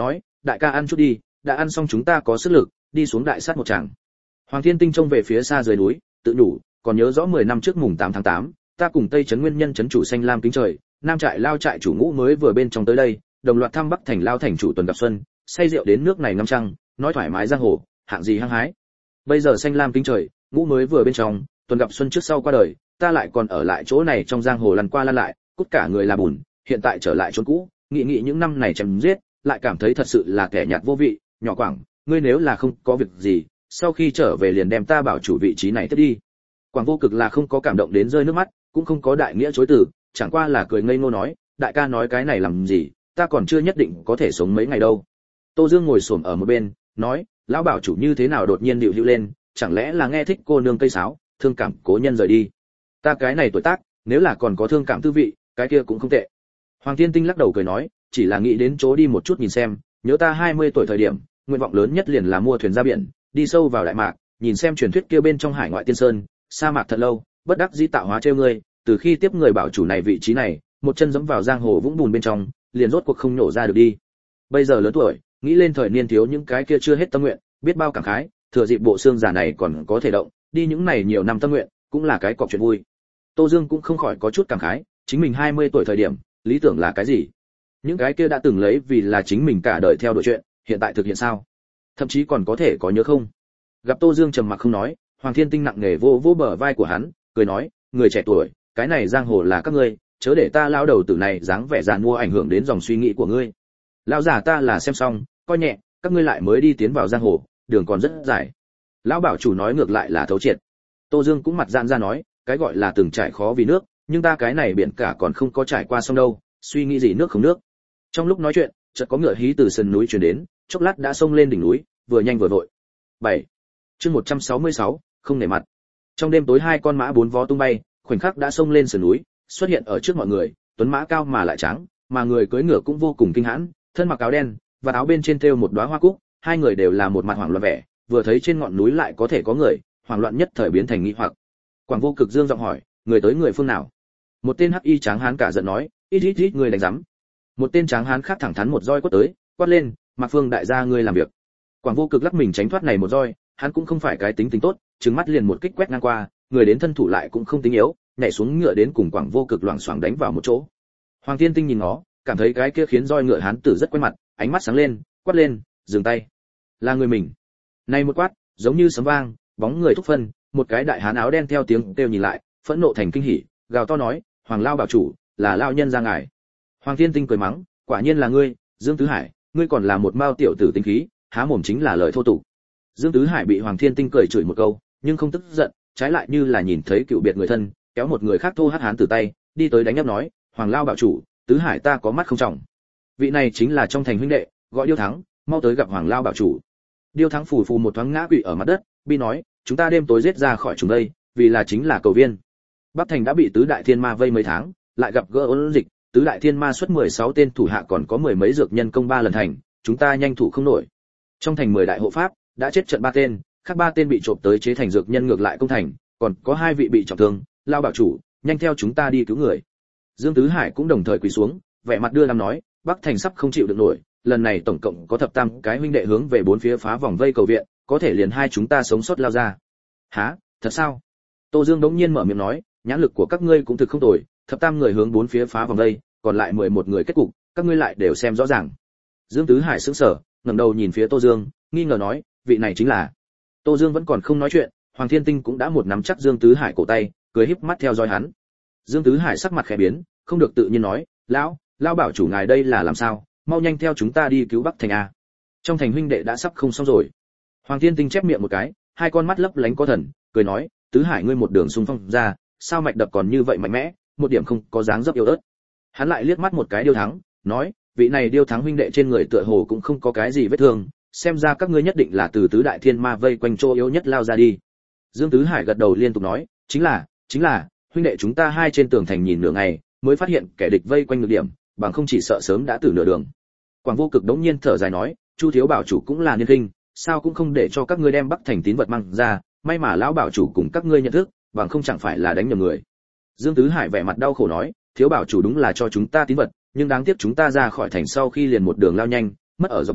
đại ca ăn chút đi, đã ăn xong chúng ta có sức lực đi xuống đại sát một tràng. Hoàng Thiên Tinh trông về phía xa dưới núi, tự nhủ, còn nhớ rõ mười năm trước mùng tám tháng tám, ta cùng Tây Trấn Nguyên Nhân trấn chủ Xanh Lam kính trời, Nam trại Lao trại chủ Ngũ mới vừa bên trong tới đây, đồng loạt thăm Bắc thành Lao thành chủ Tuần Gặp Xuân, say rượu đến nước này ngâm trăng, nói thoải mái giang hồ, hạng gì hăng hái. Bây giờ Xanh Lam kính trời, Ngũ mới vừa bên trong, Tuần Gặp Xuân trước sau qua đời, ta lại còn ở lại chỗ này trong giang hồ lăn qua lăn lại, cút cả người là bùn, hiện tại trở lại chốn cũ, nghĩ nghĩ những năm này chém giết, lại cảm thấy thật sự là kẻ nhạt vô vị. Nhỏ Quảng, ngươi nếu là không có việc gì, sau khi trở về liền đem ta bảo chủ vị trí này tiếp đi. Quảng Vô Cực là không có cảm động đến rơi nước mắt, cũng không có đại nghĩa chối từ, chẳng qua là cười ngây ngô nói, đại ca nói cái này làm gì, ta còn chưa nhất định có thể sống mấy ngày đâu. Tô Dương ngồi xổm ở một bên, nói, lão bảo chủ như thế nào đột nhiên điệu hữu lên, chẳng lẽ là nghe thích cô nương cây sáo, thương cảm cố nhân rời đi. Ta cái này tuổi tác, nếu là còn có thương cảm tư vị, cái kia cũng không tệ. Hoàng Thiên Tinh lắc đầu cười nói, chỉ là nghĩ đến chỗ đi một chút nhìn xem, nhớ ta hai mươi tuổi thời điểm, nguyện vọng lớn nhất liền là mua thuyền ra biển, đi sâu vào đại mạc, nhìn xem truyền thuyết kia bên trong hải ngoại tiên sơn, sa mạc thật lâu, bất đắc dĩ tạo hóa trêu ngươi, từ khi tiếp người bảo chủ này vị trí này, một chân giẫm vào giang hồ vũng bùn bên trong, liền rốt cuộc không nhổ ra được đi. Bây giờ lớn tuổi, nghĩ lên thời niên thiếu những cái kia chưa hết tâm nguyện, biết bao cảm khái, thừa dịp bộ xương già này còn có thể động, đi những này nhiều năm tâm nguyện, cũng là cái cọc chuyện vui. Tô Dương cũng không khỏi có chút cảm khái, chính mình hai mươi tuổi thời điểm, lý tưởng là cái gì? Những cái kia đã từng lấy vì là chính mình cả đời theo đuổi chuyện, hiện tại thực hiện sao? Thậm chí còn có thể có nhớ không? Gặp Tô Dương trầm mặc không nói, Hoàng Thiên Tinh nặng nề vô vô bờ vai của hắn, cười nói, người trẻ tuổi, cái này giang hồ là các ngươi, chớ để ta lão đầu tử này dáng vẻ giàn mua ảnh hưởng đến dòng suy nghĩ của ngươi. Lão già ta là xem xong, coi nhẹ, các ngươi lại mới đi tiến vào giang hồ, đường còn rất dài. Lão bảo chủ nói ngược lại là thấu triệt. Tô Dương cũng mặt dạn ra nói, cái gọi là từng trải khó vì nước, nhưng ta cái này biển cả còn không có trải qua xong đâu, suy nghĩ gì nước không nước. Trong lúc nói chuyện, chợt có ngựa hí từ sườn núi truyền đến, chốc lát đã xông lên đỉnh núi, vừa nhanh vừa vội. bảy. Chương một trăm sáu mươi sáu, không nể mặt. Trong đêm tối hai con mã bốn vó tung bay, khoảnh khắc đã xông lên sườn núi, xuất hiện ở trước mọi người, tuấn mã cao mà lại trắng, mà người cưỡi ngựa cũng vô cùng kinh hãn, thân mặc áo đen, và áo bên trên thêu một đóa hoa cúc, hai người đều là một mặt hoảng loạn vẻ, vừa thấy trên ngọn núi lại có thể có người, hoảng loạn nhất thời biến thành nghi hoặc. Quảng Vô Cực dương giọng hỏi, người tới người phương nào? Một tên hắc y tráng hán cả giận nói, ít ít ít người đánh rắm. Một tên tráng hán khác thẳng thắn một roi quất tới, quát lên, Mạc Phương đại gia ngươi làm việc. Quảng Vô Cực lắc mình tránh thoát này một roi, hắn cũng không phải cái tính tính tốt, trừng mắt liền một kích quét ngang qua, người đến thân thủ lại cũng không tính yếu, nhảy xuống ngựa đến cùng Quảng Vô Cực loảng xoảng đánh vào một chỗ. Hoàng Thiên Tinh nhìn nó, cảm thấy cái kia khiến roi ngựa hán tử rất quen mặt, ánh mắt sáng lên, quát lên, dừng tay. Là người mình. Này một quát, giống như sấm vang, bóng người thúc phân, một cái đại hán áo đen theo tiếng kêu nhìn lại, phẫn nộ thành kinh hỉ, gào to nói, Hoàng Lao bảo chủ, là lao nhân ra ngài. Hoàng Thiên Tinh cười mắng, quả nhiên là ngươi, Dương Tứ Hải, ngươi còn là một mao tiểu tử tính khí, há mồm chính là lời thô tục. Dương Tứ Hải bị Hoàng Thiên Tinh cười chửi một câu, nhưng không tức giận, trái lại như là nhìn thấy cựu biệt người thân, kéo một người khác thô hắc hán từ tay, đi tới đánh nhấp nói, Hoàng Lao bảo chủ, Tứ Hải ta có mắt không trọng. Vị này chính là trong thành huynh đệ, gọi Điêu Thắng, mau tới gặp Hoàng Lao bảo chủ. Điêu Thắng phù phù một thoáng ngã quỵ ở mặt đất, bi nói, chúng ta đêm tối giết ra khỏi chúng đây, vì là chính là cầu viên. Bắc thành đã bị tứ đại thiên ma vây mấy tháng, lại gặp gỡ ôn dịch, tứ đại thiên ma xuất mười sáu tên thủ hạ còn có mười mấy dược nhân công ba lần thành, chúng ta nhanh thủ không nổi. Trong thành mười đại hộ pháp đã chết trận ba tên, khác ba tên bị trộm tới chế thành dược nhân ngược lại công thành, còn có hai vị bị trọng thương, Lao bảo chủ, nhanh theo chúng ta đi cứu người. Dương Tứ Hải cũng đồng thời quỳ xuống, vẻ mặt đưa làm nói, Bắc thành sắp không chịu được nổi, lần này tổng cộng có thập tam cái huynh đệ hướng về bốn phía phá vòng vây cầu viện, có thể liền hai chúng ta sống sót lao ra. Hả, thật sao? Tô Dương đống nhiên mở miệng nói, nhãn lực của các ngươi cũng thực không tồi, thập tam người hướng bốn phía phá vòng vây, còn lại mười một người kết cục, các ngươi lại đều xem rõ ràng. Dương Tứ Hải sững sờ, ngẩng đầu nhìn phía Tô Dương, nghi ngờ nói, vị này chính là. Tô Dương vẫn còn không nói chuyện, Hoàng Thiên Tinh cũng đã một nắm chắc Dương Tứ Hải cổ tay, cười híp mắt theo dõi hắn. Dương Tứ Hải sắc mặt khẽ biến, không được tự nhiên nói, lão, lão bảo chủ ngài đây là làm sao, mau nhanh theo chúng ta đi cứu Bắc thành a. Trong thành huynh đệ đã sắp không xong rồi. Hoàng Thiên Tinh chép miệng một cái, hai con mắt lấp lánh có thần, cười nói, Tứ Hải ngươi một đường xung phong ra, sao mạch đập còn như vậy mạnh mẽ, một điểm không có dáng dấp yếu ớt. Hắn lại liếc mắt một cái Điêu Thắng, nói, vị này Điêu Thắng huynh đệ trên người tựa hồ cũng không có cái gì vết thương, xem ra các ngươi nhất định là từ tứ đại thiên ma vây quanh chỗ yếu nhất lao ra đi. Dương Tứ Hải gật đầu liên tục nói, chính là, chính là, huynh đệ chúng ta hai trên tường thành nhìn nửa ngày, mới phát hiện kẻ địch vây quanh được điểm, bằng không chỉ sợ sớm đã từ nửa đường. Quảng Vô Cực đống nhiên thở dài nói, Chu thiếu bảo chủ cũng là niên kinh, sao cũng không để cho các ngươi đem Bắc thành tín vật mang ra, may mà lão bảo chủ cùng các ngươi nhận thức, bằng không chẳng phải là đánh nhầm người. Dương Tứ Hải vẻ mặt đau khổ nói, thiếu bảo chủ đúng là cho chúng ta tín vật, nhưng đáng tiếc chúng ta ra khỏi thành sau khi liền một đường lao nhanh, mất ở dọc đường,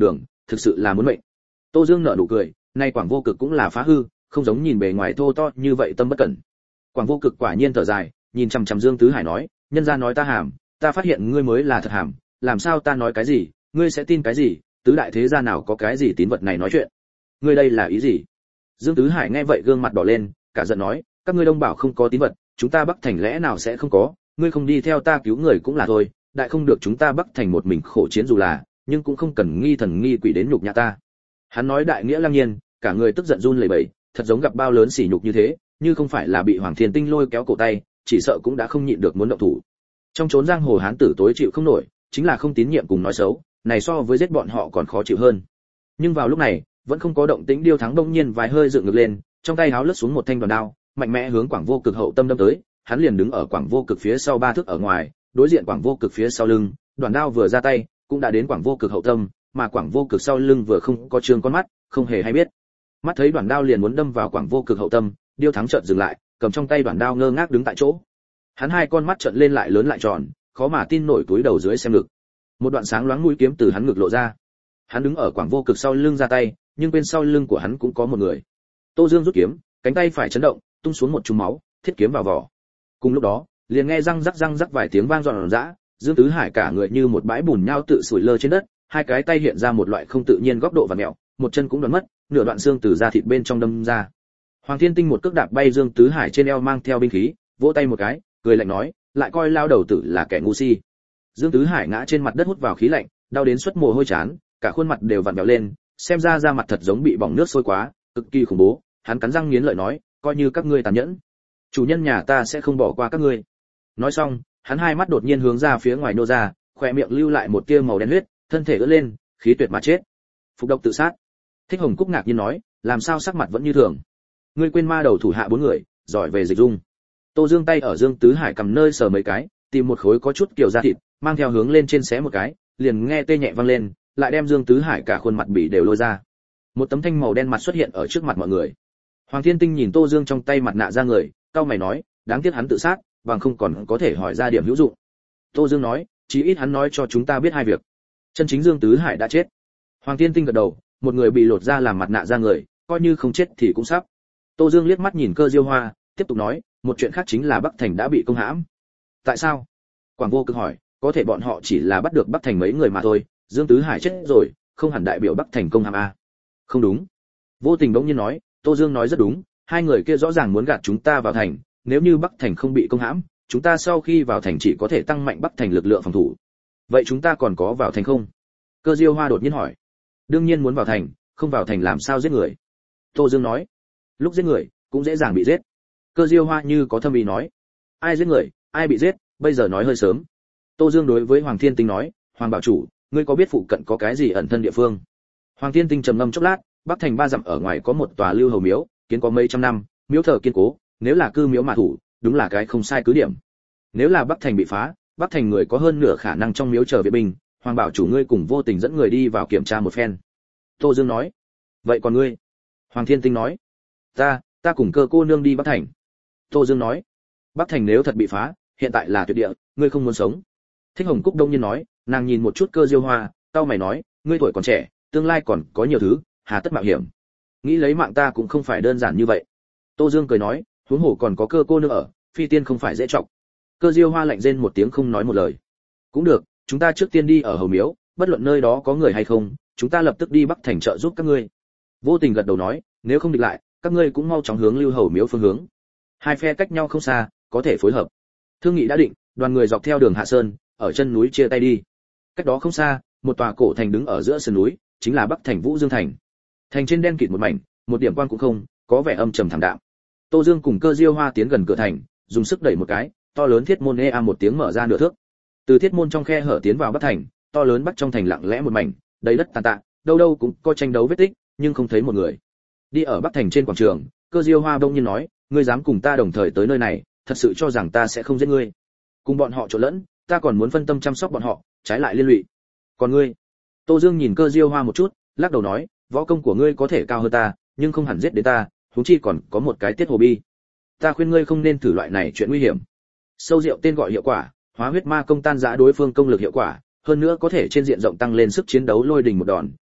thực sự là muốn mệnh. Tô Dương nở nụ cười, nay Quảng Vô Cực cũng là phá hư, không giống nhìn bề ngoài thô to như vậy tâm bất cẩn. Quảng Vô Cực quả nhiên thở dài, nhìn chằm chằm Dương Tứ Hải nói, nhân gia nói ta hàm, ta phát hiện ngươi mới là thật hàm, làm sao ta nói cái gì, ngươi sẽ tin cái gì, tứ đại thế gia nào có cái gì tín vật này nói chuyện. Ngươi đây là ý gì? Dương Tứ Hải nghe vậy gương mặt đỏ lên, cả giận nói, các ngươi Đông Bảo không có tín vật, chúng ta Bắc Thành lẽ nào sẽ không có, ngươi không đi theo ta cứu người cũng là thôi, đại không được chúng ta Bắc Thành một mình khổ chiến dù là, nhưng cũng không cần nghi thần nghi quỷ đến nhục nhã ta. Hắn nói đại nghĩa lăng nhiên, cả người tức giận run lẩy bẩy, thật giống gặp bao lớn sỉ nhục như thế, như không phải là bị Hoàng Thiên Tinh lôi kéo cổ tay, chỉ sợ cũng đã không nhịn được muốn động thủ. Trong chốn giang hồ hán tử tối chịu không nổi, chính là không tín nhiệm cùng nói xấu, này so với giết bọn họ còn khó chịu hơn. Nhưng vào lúc này, vẫn không có động tĩnh, Điêu Thắng đông nhiên vài hơi dựng ngược lên, trong tay háo lướt xuống một thanh đoàn đao, mạnh mẽ hướng Quảng Vô Cực hậu tâm đâm tới, hắn liền đứng ở Quảng Vô Cực phía sau ba thước ở ngoài, đối diện Quảng Vô Cực phía sau lưng, đoàn đao vừa ra tay, cũng đã đến Quảng Vô Cực hậu tâm, mà Quảng Vô Cực sau lưng vừa không có trương con mắt, không hề hay biết. Mắt thấy đoàn đao liền muốn đâm vào Quảng Vô Cực hậu tâm, Điêu Thắng chợt dừng lại, cầm trong tay đoàn đao ngơ ngác đứng tại chỗ. Hắn hai con mắt trợn lên lại lớn lại tròn, khó mà tin nổi túi đầu dưới xem ngực. Một đoạn sáng loáng mũi kiếm từ hắn ngực lộ ra. Hắn đứng ở Quảng Vô Cực sau lưng ra tay, nhưng bên sau lưng của hắn cũng có một người. Tô Dương rút kiếm, cánh tay phải chấn động, tung xuống một chùm máu, thiết kiếm vào vỏ. Cùng lúc đó, liền nghe răng rắc răng rắc vài tiếng vang dọn dã, Dương Tứ Hải cả người như một bãi bùn nhão tự sủi lơ trên đất, hai cái tay hiện ra một loại không tự nhiên góc độ và mẹo, một chân cũng đoán mất, nửa đoạn xương từ da thịt bên trong đâm ra. Hoàng Thiên Tinh một cước đạp bay Dương Tứ Hải trên eo mang theo binh khí, vỗ tay một cái, cười lạnh nói, lại coi lao đầu tử là kẻ ngu si. Dương Tứ Hải ngã trên mặt đất hút vào khí lạnh, đau đến suất mồ hôi chán, cả khuôn mặt đều vặn vẹo lên, xem ra da mặt thật giống bị bỏng nước sôi quá, cực kỳ khủng bố. Hắn cắn răng nghiến lợi nói, coi như các ngươi tàn nhẫn, chủ nhân nhà ta sẽ không bỏ qua các ngươi. Nói xong, hắn hai mắt đột nhiên hướng ra phía ngoài nô ra, khóe miệng lưu lại một tia màu đen huyết, thân thể ưỡn lên, khí tuyệt mà chết. Phục độc tự sát. Thích Hồng Cúc ngạc nhiên nói, làm sao sắc mặt vẫn như thường? Ngươi quên ma đầu thủ hạ bốn người, giỏi về dịch dung. Tô Dương tay ở Dương Tứ Hải cầm nơi sờ mấy cái, tìm một khối có chút kiểu da thịt, mang theo hướng lên trên xé một cái, liền nghe tê nhẹ vang lên, lại đem Dương Tứ Hải cả khuôn mặt bị đều lôi ra. Một tấm thanh màu đen mặt xuất hiện ở trước mặt mọi người. Hoàng Thiên Tinh nhìn Tô Dương trong tay mặt nạ ra người, cau mày nói, đáng tiếc hắn tự sát, bằng không còn có thể hỏi ra điểm hữu dụng. Tô Dương nói, chí ít hắn nói cho chúng ta biết hai việc. Chân chính Dương Tứ Hải đã chết. Hoàng Thiên Tinh gật đầu, một người bị lột ra làm mặt nạ ra người, coi như không chết thì cũng sắp. Tô Dương liếc mắt nhìn Cơ Diêu Hoa, tiếp tục nói, một chuyện khác chính là Bắc Thành đã bị công hãm. Tại sao? Quảng Vô Cực hỏi, có thể bọn họ chỉ là bắt được Bắc Thành mấy người mà thôi, Dương Tứ Hải chết rồi, không hẳn đại biểu Bắc Thành công hãm a. Không đúng. Vô Tình bỗng nhiên nói, Tô Dương nói rất đúng, hai người kia rõ ràng muốn gạt chúng ta vào thành, nếu như Bắc Thành không bị công hãm, chúng ta sau khi vào thành chỉ có thể tăng mạnh Bắc Thành lực lượng phòng thủ. Vậy chúng ta còn có vào thành không? Cơ Diêu Hoa đột nhiên hỏi. Đương nhiên muốn vào thành, không vào thành làm sao giết người? Tô Dương nói. Lúc giết người, cũng dễ dàng bị giết. Cơ Diêu Hoa như có thâm ý nói. Ai giết người, ai bị giết, bây giờ nói hơi sớm. Tô Dương đối với Hoàng Thiên Tinh nói, Hoàng bảo chủ, ngươi có biết phụ cận có cái gì ẩn thân địa phương? Hoàng Thiên Tinh trầm ngâm chốc lát, Bắc Thành ba dặm ở ngoài có một tòa Lưu Hầu miếu, kiến có mấy trăm năm, miếu thờ kiên cố, nếu là cư miếu mà thủ, đúng là cái không sai cứ điểm. Nếu là Bắc Thành bị phá, Bắc Thành người có hơn nửa khả năng trong miếu chờ viện binh, Hoàng bảo chủ ngươi cùng Vô Tình dẫn người đi vào kiểm tra một phen. Tô Dương nói. Vậy còn ngươi? Hoàng Thiên Tinh nói. Ta, ta cùng Cơ cô nương đi Bắc Thành. Tô Dương nói. Bắc Thành nếu thật bị phá, hiện tại là tuyệt địa, ngươi không muốn sống. Thích Hồng Cúc đông nhiên nói, nàng nhìn một chút Cơ Diêu Hoa, tao mày nói, ngươi tuổi còn trẻ, tương lai còn có nhiều thứ, hà tất mạo hiểm. Nghĩ lấy mạng ta cũng không phải đơn giản như vậy. Tô Dương cười nói, huống hồ còn có Cơ cô nương ở, phi tiên không phải dễ trọng. Cơ Diêu Hoa lạnh rên một tiếng không nói một lời. Cũng được, chúng ta trước tiên đi ở hầu miếu, bất luận nơi đó có người hay không, chúng ta lập tức đi Bắc Thành trợ giúp các ngươi. Vô Tình gật đầu nói, nếu không địch lại, các ngươi cũng mau chóng hướng Lưu Hầu miếu phương hướng. Hai phe cách nhau không xa, có thể phối hợp. Thương nghị đã định, đoàn người dọc theo đường Hạ Sơn, ở chân núi chia tay đi. Cách đó không xa, một tòa cổ thành đứng ở giữa sườn núi, chính là Bắc Thành Vũ Dương thành. Thành trên đen kịt một mảnh, một điểm quang cũng không, có vẻ âm trầm thảm đạm. Tô Dương cùng Cơ Diêu Hoa tiến gần cửa thành, dùng sức đẩy một cái, to lớn thiết môn ê a một tiếng mở ra nửa thước. Từ thiết môn trong khe hở tiến vào Bắc thành, to lớn Bắc trong thành lặng lẽ một mảnh, đầy đất tàn tạ, đâu đâu cũng có tranh đấu vết tích, nhưng không thấy một người. Đi ở Bắc thành trên quảng trường, Cơ Diêu Hoa đông nhiên nói, ngươi dám cùng ta đồng thời tới nơi này, thật sự cho rằng ta sẽ không giết ngươi? Cùng bọn họ trộn lẫn, ta còn muốn phân tâm chăm sóc bọn họ, trái lại liên lụy. Còn ngươi? Tô Dương nhìn Cơ Diêu Hoa một chút, lắc đầu nói, võ công của ngươi có thể cao hơn ta, nhưng không hẳn giết đến ta, huống chi còn có một cái tiết hồ bi. Ta khuyên ngươi không nên thử loại này chuyện nguy hiểm. Sâu rượu tên gọi hiệu quả, hóa huyết ma công tan rã đối phương công lực hiệu quả, hơn nữa có thể trên diện rộng tăng lên sức chiến đấu lôi đình một đòn,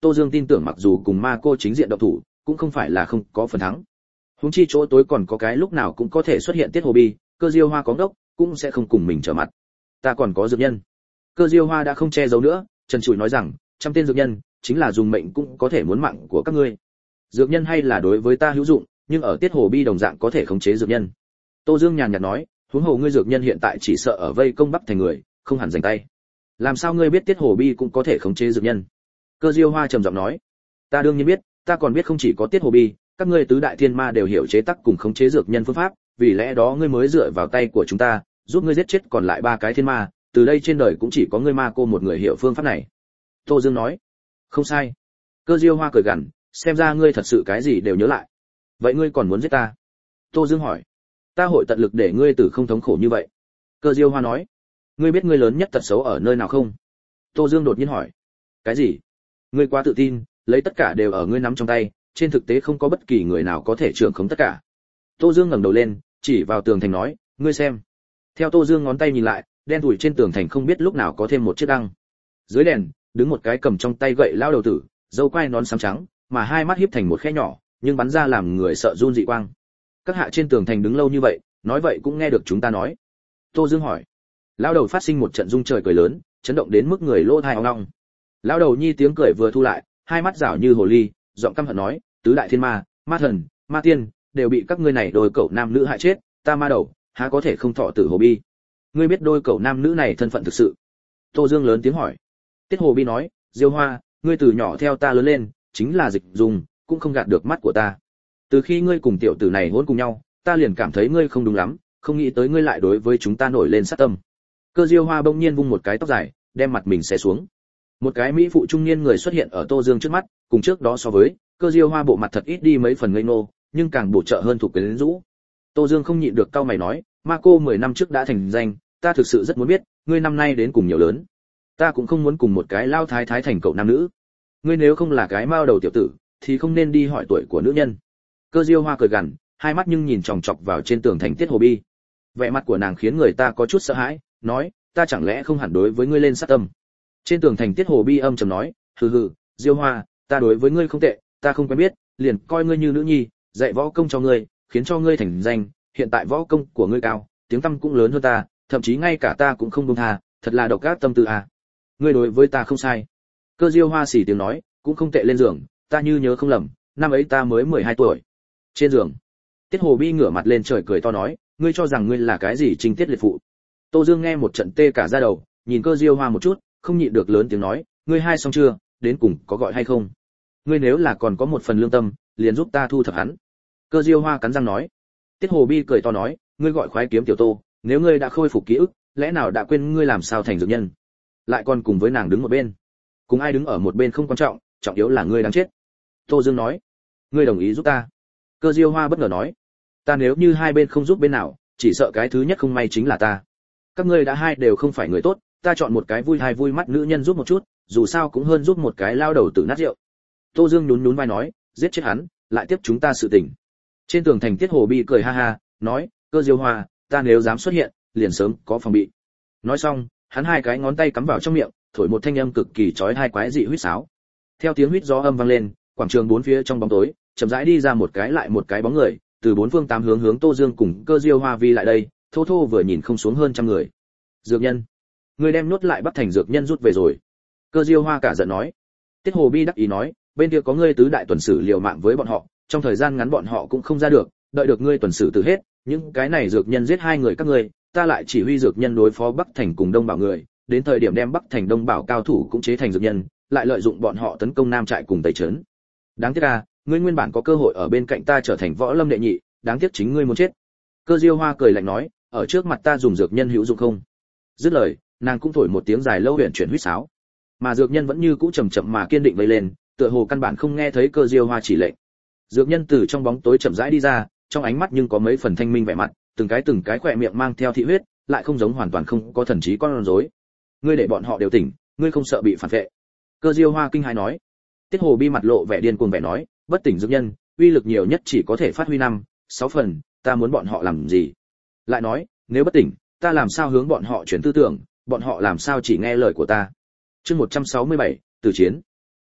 Tô Dương tin tưởng mặc dù cùng ma cô chính diện động thủ, cũng không phải là không có phần thắng. Huống chi chỗ tối còn có cái lúc nào cũng có thể xuất hiện Tiết Hồ Bi, Cơ Diêu Hoa có ngốc, cũng sẽ không cùng mình trở mặt. Ta còn có dược nhân. Cơ Diêu Hoa đã không che giấu nữa, trần trụi nói rằng, trăm tên dược nhân, chính là dùng mệnh cũng có thể muốn mạng của các ngươi. Dược nhân hay là đối với ta hữu dụng, nhưng ở Tiết Hồ Bi đồng dạng có thể khống chế dược nhân. Tô Dương nhàn nhạt nói, huống hồ ngươi dược nhân hiện tại chỉ sợ ở vây công Bắc Thành người, không hẳn giành tay. Làm sao ngươi biết Tiết Hồ Bi cũng có thể khống chế dược nhân? Cơ Diêu Hoa trầm giọng nói, ta đương nhiên biết, ta còn biết không chỉ có Tiết Hồ Bi, các ngươi tứ đại thiên ma đều hiểu chế tác cùng khống chế dược nhân phương pháp, vì lẽ đó ngươi mới dựa vào tay của chúng ta, giúp ngươi giết chết còn lại ba cái thiên ma, từ đây trên đời cũng chỉ có ngươi ma cô một người hiểu phương pháp này. Tô Dương nói, không sai. Cơ Diêu Hoa cười gằn, xem ra ngươi thật sự cái gì đều nhớ lại. Vậy ngươi còn muốn giết ta? Tô Dương hỏi, ta hội tận lực để ngươi tử không thống khổ như vậy. Cơ Diêu Hoa nói, ngươi biết ngươi lớn nhất tật xấu ở nơi nào không? Tô Dương đột nhiên hỏi, cái gì? Ngươi quá tự tin, lấy tất cả đều ở ngươi nắm trong tay, trên thực tế không có bất kỳ người nào có thể trưởng khống tất cả. Tô Dương ngẩng đầu lên, chỉ vào tường thành nói, ngươi xem. Theo Tô Dương ngón tay nhìn lại, đen thui trên tường thành không biết lúc nào có thêm một chiếc đăng. Dưới đèn, đứng một cái cầm trong tay gậy lao đầu tử, râu quai nón xám trắng, mà hai mắt híp thành một khe nhỏ, nhưng bắn ra làm người sợ run dị quang. Các hạ trên tường thành đứng lâu như vậy, nói vậy cũng nghe được chúng ta nói. Tô Dương hỏi. Lao đầu phát sinh một trận rung trời cười lớn, chấn động đến mức người lỗ tai ong ong. Lao đầu nhi tiếng cười vừa thu lại, hai mắt rảo như hồ ly, giọng căm hận nói, tứ đại thiên ma, ma thần, ma tiên, đều bị các ngươi này đôi cậu nam nữ hại chết, ta ma đầu, há có thể không thọ tử Hồ Bi. Ngươi biết đôi cậu nam nữ này thân phận thực sự? Tô Dương lớn tiếng hỏi. Tiết Hồ Bi nói, Diêu Hoa, ngươi từ nhỏ theo ta lớn lên, chính là dịch dùng, cũng không gạt được mắt của ta. Từ khi ngươi cùng tiểu tử này hôn cùng nhau, ta liền cảm thấy ngươi không đúng lắm, không nghĩ tới ngươi lại đối với chúng ta nổi lên sát tâm. Cơ Diêu Hoa bỗng nhiên vung một cái tóc dài, đem mặt mình xé xuống. Một cái mỹ phụ trung niên người xuất hiện ở Tô Dương trước mắt, cùng trước đó so với, Cơ Diêu Hoa bộ mặt thật ít đi mấy phần ngây ngô, nhưng càng bổ trợ hơn thuộc quyến rũ. Tô Dương không nhịn được cau mày nói, ma cô mười năm trước đã thành danh, ta thực sự rất muốn biết, ngươi năm nay đến cùng nhiều lớn. Ta cũng không muốn cùng một cái lao thái thái thành cậu nam nữ. Ngươi nếu không là cái mao đầu tiểu tử, thì không nên đi hỏi tuổi của nữ nhân. Cơ Diêu Hoa cười gằn, hai mắt nhưng nhìn chòng chọc vào trên tường thành Tiết Hồ Bi. Vẻ mặt của nàng khiến người ta có chút sợ hãi, nói, ta chẳng lẽ không hẳn đối với ngươi lên sát tâm. Trên tường thành Tiết Hồ Bi âm trầm nói, hừ hừ, Diêu Hoa, ta đối với ngươi không tệ, ta không quen biết, liền coi ngươi như nữ nhi, dạy võ công cho ngươi, khiến cho ngươi thành danh, hiện tại võ công của ngươi cao, tiếng tăm cũng lớn hơn ta, thậm chí ngay cả ta cũng không buông tha, thật là độc ác tâm tư à. Ngươi đối với ta không sai. Cơ Diêu Hoa xỉ tiếng nói, cũng không tệ lên giường, ta như nhớ không lầm, năm ấy ta mới mười hai tuổi. Trên giường, Tiết Hồ Bi ngửa mặt lên trời cười to nói, ngươi cho rằng ngươi là cái gì trinh tiết liệt phụ? Tô Dương nghe một trận tê cả da đầu, nhìn Cơ Diêu Hoa một chút, không nhịn được lớn tiếng nói, ngươi hai xong chưa, đến cùng có gọi hay không? Ngươi nếu là còn có một phần lương tâm, liền giúp ta thu thập hắn. Cơ Diêu Hoa cắn răng nói. Tiết Hồ Bi cười to nói, ngươi gọi khoái kiếm tiểu Tô, nếu ngươi đã khôi phục ký ức, lẽ nào đã quên ngươi làm sao thành dược nhân? Lại còn cùng với nàng đứng một bên. Cùng ai đứng ở một bên không quan trọng, trọng yếu là ngươi đáng chết. Tô Dương nói, ngươi đồng ý giúp ta. Cơ Diêu Hoa bất ngờ nói, ta nếu như hai bên không giúp bên nào, chỉ sợ cái thứ nhất không may chính là ta. Các ngươi đã hai đều không phải người tốt, ta chọn một cái vui hay vui mắt nữ nhân giúp một chút, dù sao cũng hơn giúp một cái lao đầu tử nát rượu. Tô Dương nhún nhún vai nói, giết chết hắn, lại tiếp chúng ta sự tình. Trên tường thành Tiết Hồ Bi cười ha ha, nói, Cơ Diêu Hoa, ta nếu dám xuất hiện, liền sớm có phòng bị. Nói xong, hắn hai cái ngón tay cắm vào trong miệng, thổi một thanh âm cực kỳ chói tai quái dị huýt sáo. Theo tiếng huýt gió âm vang lên, quảng trường bốn phía trong bóng tối, chậm rãi đi ra một cái lại một cái bóng người, từ bốn phương tám hướng hướng Tô Dương cùng Cơ Diêu Hoa vi lại đây, thô thô vừa nhìn không xuống hơn trăm người. Dược nhân, người đem nuốt lại Bắc Thành dược nhân rút về rồi. Cơ Diêu Hoa cả giận nói. Tiết Hồ Bi đắc ý nói, bên kia có ngươi tứ đại tuần sử liều mạng với bọn họ, trong thời gian ngắn bọn họ cũng không ra được, đợi được ngươi tuần sử từ hết, những cái này dược nhân giết hai người các ngươi, ta lại chỉ huy dược nhân đối phó Bắc Thành cùng Đông Bảo người, đến thời điểm đem Bắc Thành Đông Bảo cao thủ cũng chế thành dược nhân, lại lợi dụng bọn họ tấn công Nam trại cùng Tây trấn. Đáng tiếc à, ngươi nguyên bản có cơ hội ở bên cạnh ta trở thành võ lâm đệ nhị, đáng tiếc chính ngươi muốn chết. Cơ Diêu Hoa cười lạnh nói, ở trước mặt ta dùng dược nhân hữu dụng không? Dứt lời, nàng cũng thổi một tiếng dài lâu huyền chuyển huýt sáo. Mà dược nhân vẫn như cũ chậm chậm mà kiên định vây lên, tựa hồ căn bản không nghe thấy Cơ Diêu Hoa chỉ lệnh. Dược nhân từ trong bóng tối chậm rãi đi ra, trong ánh mắt nhưng có mấy phần thanh minh vẻ mặt, từng cái từng cái khỏe miệng mang theo thị huyết, lại không giống hoàn toàn không có thần trí con rối. Ngươi để bọn họ đều tỉnh, ngươi không sợ bị phản vệ? Cơ Diêu Hoa kinh hãi nói. Tiết Hồ Bi mặt lộ vẻ điên cuồng vẻ nói, bất tỉnh dược nhân, uy lực nhiều nhất chỉ có thể phát huy năm, sáu phần, ta muốn bọn họ làm gì? Lại nói, nếu bất tỉnh, ta làm sao hướng bọn họ chuyển tư tưởng, bọn họ làm sao chỉ nghe lời của ta? Chương một trăm sáu mươi bảy, từ chiến.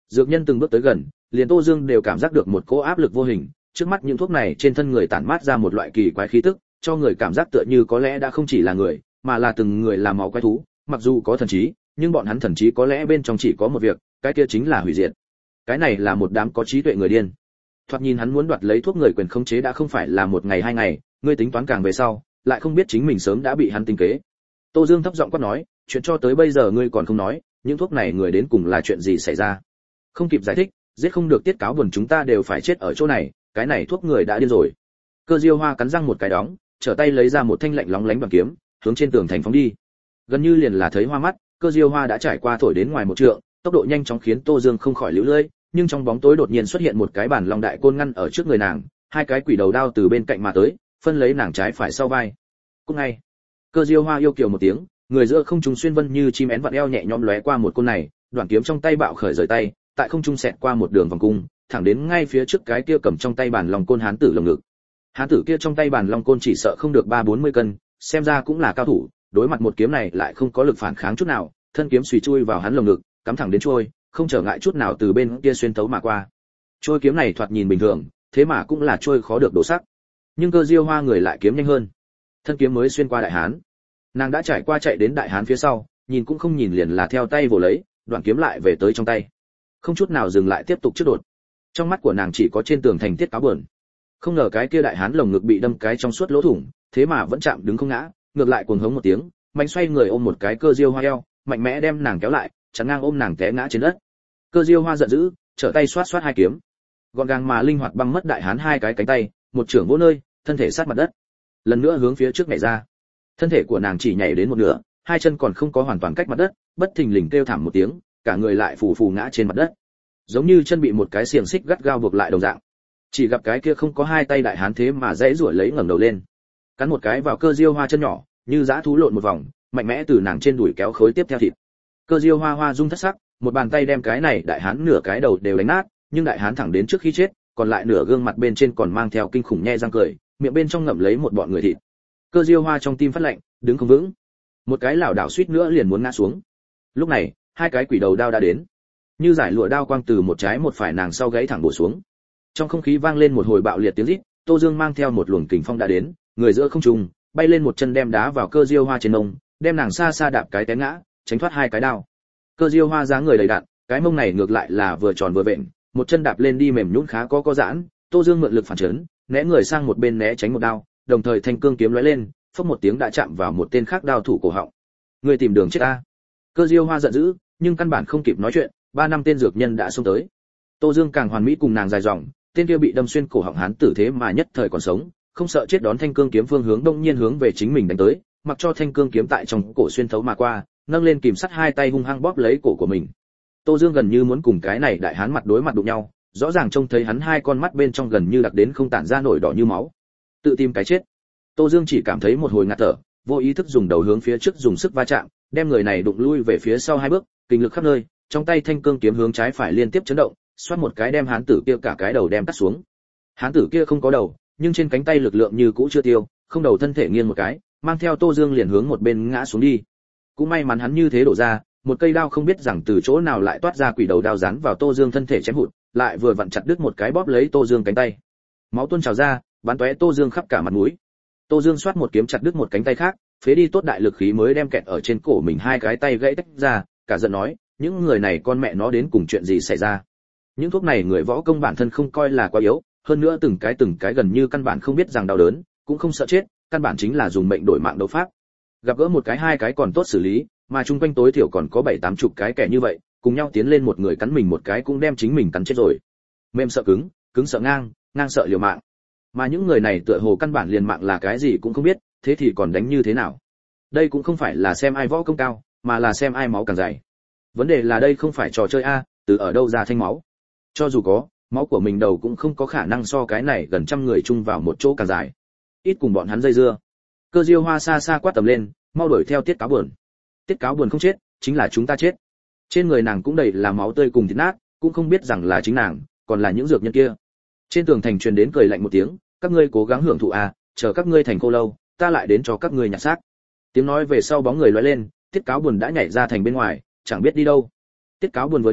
Dược nhân từng bước tới gần, liền Tô Dương đều cảm giác được một cỗ áp lực vô hình, trước mắt những thuốc này trên thân người tản mát ra một loại kỳ quái khí tức, cho người cảm giác tựa như có lẽ đã không chỉ là người, mà là từng người làm máu quái thú, mặc dù có thần trí, nhưng bọn hắn thần trí có lẽ bên trong chỉ có một việc, cái kia chính là hủy diệt. Cái này là một đám có trí tuệ người điên. Thoạt nhìn hắn muốn đoạt lấy thuốc người quyền khống chế đã không phải là một ngày hai ngày, ngươi tính toán càng về sau, lại không biết chính mình sớm đã bị hắn tính kế. Tô Dương thấp giọng quát nói, chuyện cho tới bây giờ ngươi còn không nói, những thuốc này người đến cùng là chuyện gì xảy ra? Không kịp giải thích, giết không được tiết cáo buồn chúng ta đều phải chết ở chỗ này, cái này thuốc người đã điên rồi. Cơ Diêu Hoa cắn răng một cái đóng, trở tay lấy ra một thanh lạnh lóng lánh bằng kiếm, hướng trên tường thành phóng đi. Gần như liền là thấy hoa mắt, Cơ Diêu Hoa đã trải qua thổi đến ngoài một trượng, tốc độ nhanh chóng khiến Tô Dương không khỏi liễu lưỡi, nhưng trong bóng tối đột nhiên xuất hiện một cái bản long đại côn ngăn ở trước người nàng, hai cái quỷ đầu đao từ bên cạnh mà tới, phân lấy nàng trái phải sau vai. Cũng ngay, Cơ Diêu Hoa yêu kiều một tiếng, người giữa không trung xuyên vân như chim én vặn eo nhẹ nhõm lóe qua một côn này, đoạn kiếm trong tay bạo khởi rời tay, tại không trung xẹt qua một đường vòng cung, thẳng đến ngay phía trước cái kia cầm trong tay bản long côn hán tử lồng ngực. Hán tử kia trong tay bản long côn chỉ sợ không được ba bốn mươi cân, xem ra cũng là cao thủ, đối mặt một kiếm này lại không có lực phản kháng chút nào, thân kiếm xùy chui vào hắn lồng ngực, cắm thẳng đến trôi, không trở ngại chút nào từ bên kia xuyên thấu mà qua. Trôi kiếm này thoạt nhìn bình thường, thế mà cũng là trôi khó được độ sắc. Nhưng Cơ Diêu Hoa người lại kiếm nhanh hơn, thân kiếm mới xuyên qua đại hán. Nàng đã trải qua chạy đến đại hán phía sau, nhìn cũng không nhìn liền là theo tay vồ lấy, đoạn kiếm lại về tới trong tay, không chút nào dừng lại tiếp tục trước đột. Trong mắt của nàng chỉ có trên tường thành tiết cáo buồn. Không ngờ cái kia đại hán lồng ngực bị đâm cái trong suốt lỗ thủng, thế mà vẫn chạm đứng không ngã, ngược lại cuồng hống một tiếng, mạnh xoay người ôm một cái Cơ Diêu Hoa eo, mạnh mẽ đem nàng kéo lại, chắn ngang ôm nàng té ngã trên đất. Cơ Diêu Hoa giận dữ, trở tay xoát xoát hai kiếm, gọn gàng mà linh hoạt băng mất đại hán hai cái cánh tay, một chưởng vỗ nơi, thân thể sát mặt đất, lần nữa hướng phía trước nhảy ra. Thân thể của nàng chỉ nhảy đến một nửa, hai chân còn không có hoàn toàn cách mặt đất, bất thình lình kêu thảm một tiếng, cả người lại phù phù ngã trên mặt đất, giống như chân bị một cái xiềng xích gắt gao buộc lại đồng dạng. Chỉ gặp cái kia không có hai tay đại hán thế mà dãy rủi lấy ngẩng đầu lên, cắn một cái vào Cơ Diêu Hoa chân nhỏ, như dã thú lộn một vòng, mạnh mẽ từ nàng trên đùi kéo khối tiếp theo thịt. Cơ Diêu Hoa hoa rung thất sắc, một bàn tay đem cái này đại hán nửa cái đầu đều đánh nát, nhưng đại hán thẳng đến trước khi chết, còn lại nửa gương mặt bên trên còn mang theo kinh khủng nhe răng cười, miệng bên trong ngậm lấy một bọn người thịt. Cơ Diêu Hoa trong tim phát lạnh, đứng không vững, một cái lảo đảo suýt nữa liền muốn ngã xuống. Lúc này, hai cái quỷ đầu đao đã đến, như giải lụa đao quang từ một trái một phải nàng sau gáy thẳng bổ xuống. Trong không khí vang lên một hồi bạo liệt tiếng rít, Tô Dương mang theo một luồng kình phong đã đến, người giữa không trung, bay lên một chân đem đá vào Cơ Diêu Hoa trên mông, đem nàng xa xa đạp cái té ngã, tránh thoát hai cái đao. Cơ Diêu Hoa dáng người đầy đặn, cái mông này ngược lại là vừa tròn vừa vẹn, một chân đạp lên đi mềm nhũn khá có có giãn. Tô Dương mượn lực phản chấn, né người sang một bên né tránh một đao, đồng thời thanh cương kiếm lóe lên, phốc một tiếng đã chạm vào một tên khác đao thủ cổ họng. Người tìm đường chết a! Cơ Diêu Hoa giận dữ, nhưng căn bản không kịp nói chuyện, ba năm tên dược nhân đã xông tới. Tô Dương càng hoàn mỹ cùng nàng dài dòng, tên kia bị đâm xuyên cổ họng hán tử thế mà nhất thời còn sống, không sợ chết đón thanh cương kiếm phương hướng đông nhiên hướng về chính mình đánh tới, mặc cho thanh cương kiếm tại trong cổ xuyên thấu mà qua, nâng lên kìm sắt hai tay hung hăng bóp lấy cổ của mình. Tô Dương gần như muốn cùng cái này đại hán mặt đối mặt đụng nhau, rõ ràng trông thấy hắn hai con mắt bên trong gần như đặc đến không tản ra nổi đỏ như máu. Tự tìm cái chết. Tô Dương chỉ cảm thấy một hồi ngạt thở, vô ý thức dùng đầu hướng phía trước dùng sức va chạm, đem người này đụng lui về phía sau hai bước, kinh lực khắp nơi, trong tay thanh cương kiếm hướng trái phải liên tiếp chấn động, xoát một cái đem hán tử kia cả cái đầu đem cắt xuống. Hán tử kia không có đầu, nhưng trên cánh tay lực lượng như cũ chưa tiêu, không đầu thân thể nghiêng một cái, mang theo Tô Dương liền hướng một bên ngã xuống đi. Cũng may mắn hắn như thế đổ ra, một cây đao không biết rằng từ chỗ nào lại toát ra quỷ đầu đao rắn vào Tô Dương thân thể chém hụt, lại vừa vặn chặt đứt một cái bóp lấy Tô Dương cánh tay. Máu tuôn trào ra, bắn tóe Tô Dương khắp cả mặt mũi. Tô Dương xoát một kiếm chặt đứt một cánh tay khác, phế đi tốt đại lực khí mới đem kẹt ở trên cổ mình hai cái tay gãy tách ra, cả giận nói, những người này con mẹ nó đến cùng chuyện gì xảy ra? Những thuốc này người võ công bản thân không coi là quá yếu, hơn nữa từng cái từng cái gần như căn bản không biết rằng đau đớn, cũng không sợ chết, căn bản chính là dùng mệnh đổi mạng đấu pháp. Gặp gỡ một cái hai cái còn tốt xử lý, mà chung quanh tối thiểu còn có bảy tám chục cái kẻ như vậy, cùng nhau tiến lên một người cắn mình một cái cũng đem chính mình cắn chết rồi. Mềm sợ cứng, cứng sợ ngang, ngang sợ liều mạng. Mà những người này tựa hồ căn bản liền mạng là cái gì cũng không biết, thế thì còn đánh như thế nào? Đây cũng không phải là xem ai võ công cao, mà là xem ai máu càng dày. Vấn đề là đây không phải trò chơi a, từ ở đâu ra thanh máu? Cho dù có, máu của mình đầu cũng không có khả năng so cái này gần trăm người chung vào một chỗ càng dài. Ít cùng bọn hắn dây dưa. Cơ Diêu Hoa xa xa quát tầm lên, mau đuổi theo Tiết Cáo Buồn. Tiết Cáo Buồn không chết, chính là chúng ta chết. Trên người nàng cũng đầy là máu tươi cùng thịt nát, cũng không biết rằng là chính nàng, còn là những dược nhân kia. Trên tường thành truyền đến cười lạnh một tiếng, các ngươi cố gắng hưởng thụ à, chờ các ngươi thành cô lâu, ta lại đến cho các ngươi nhặt xác. Tiếng nói về sau bóng người lóe lên, Tiết Cáo Buồn đã nhảy ra thành bên ngoài, chẳng biết đi đâu. Tiết Cáo Buồn vừa đi,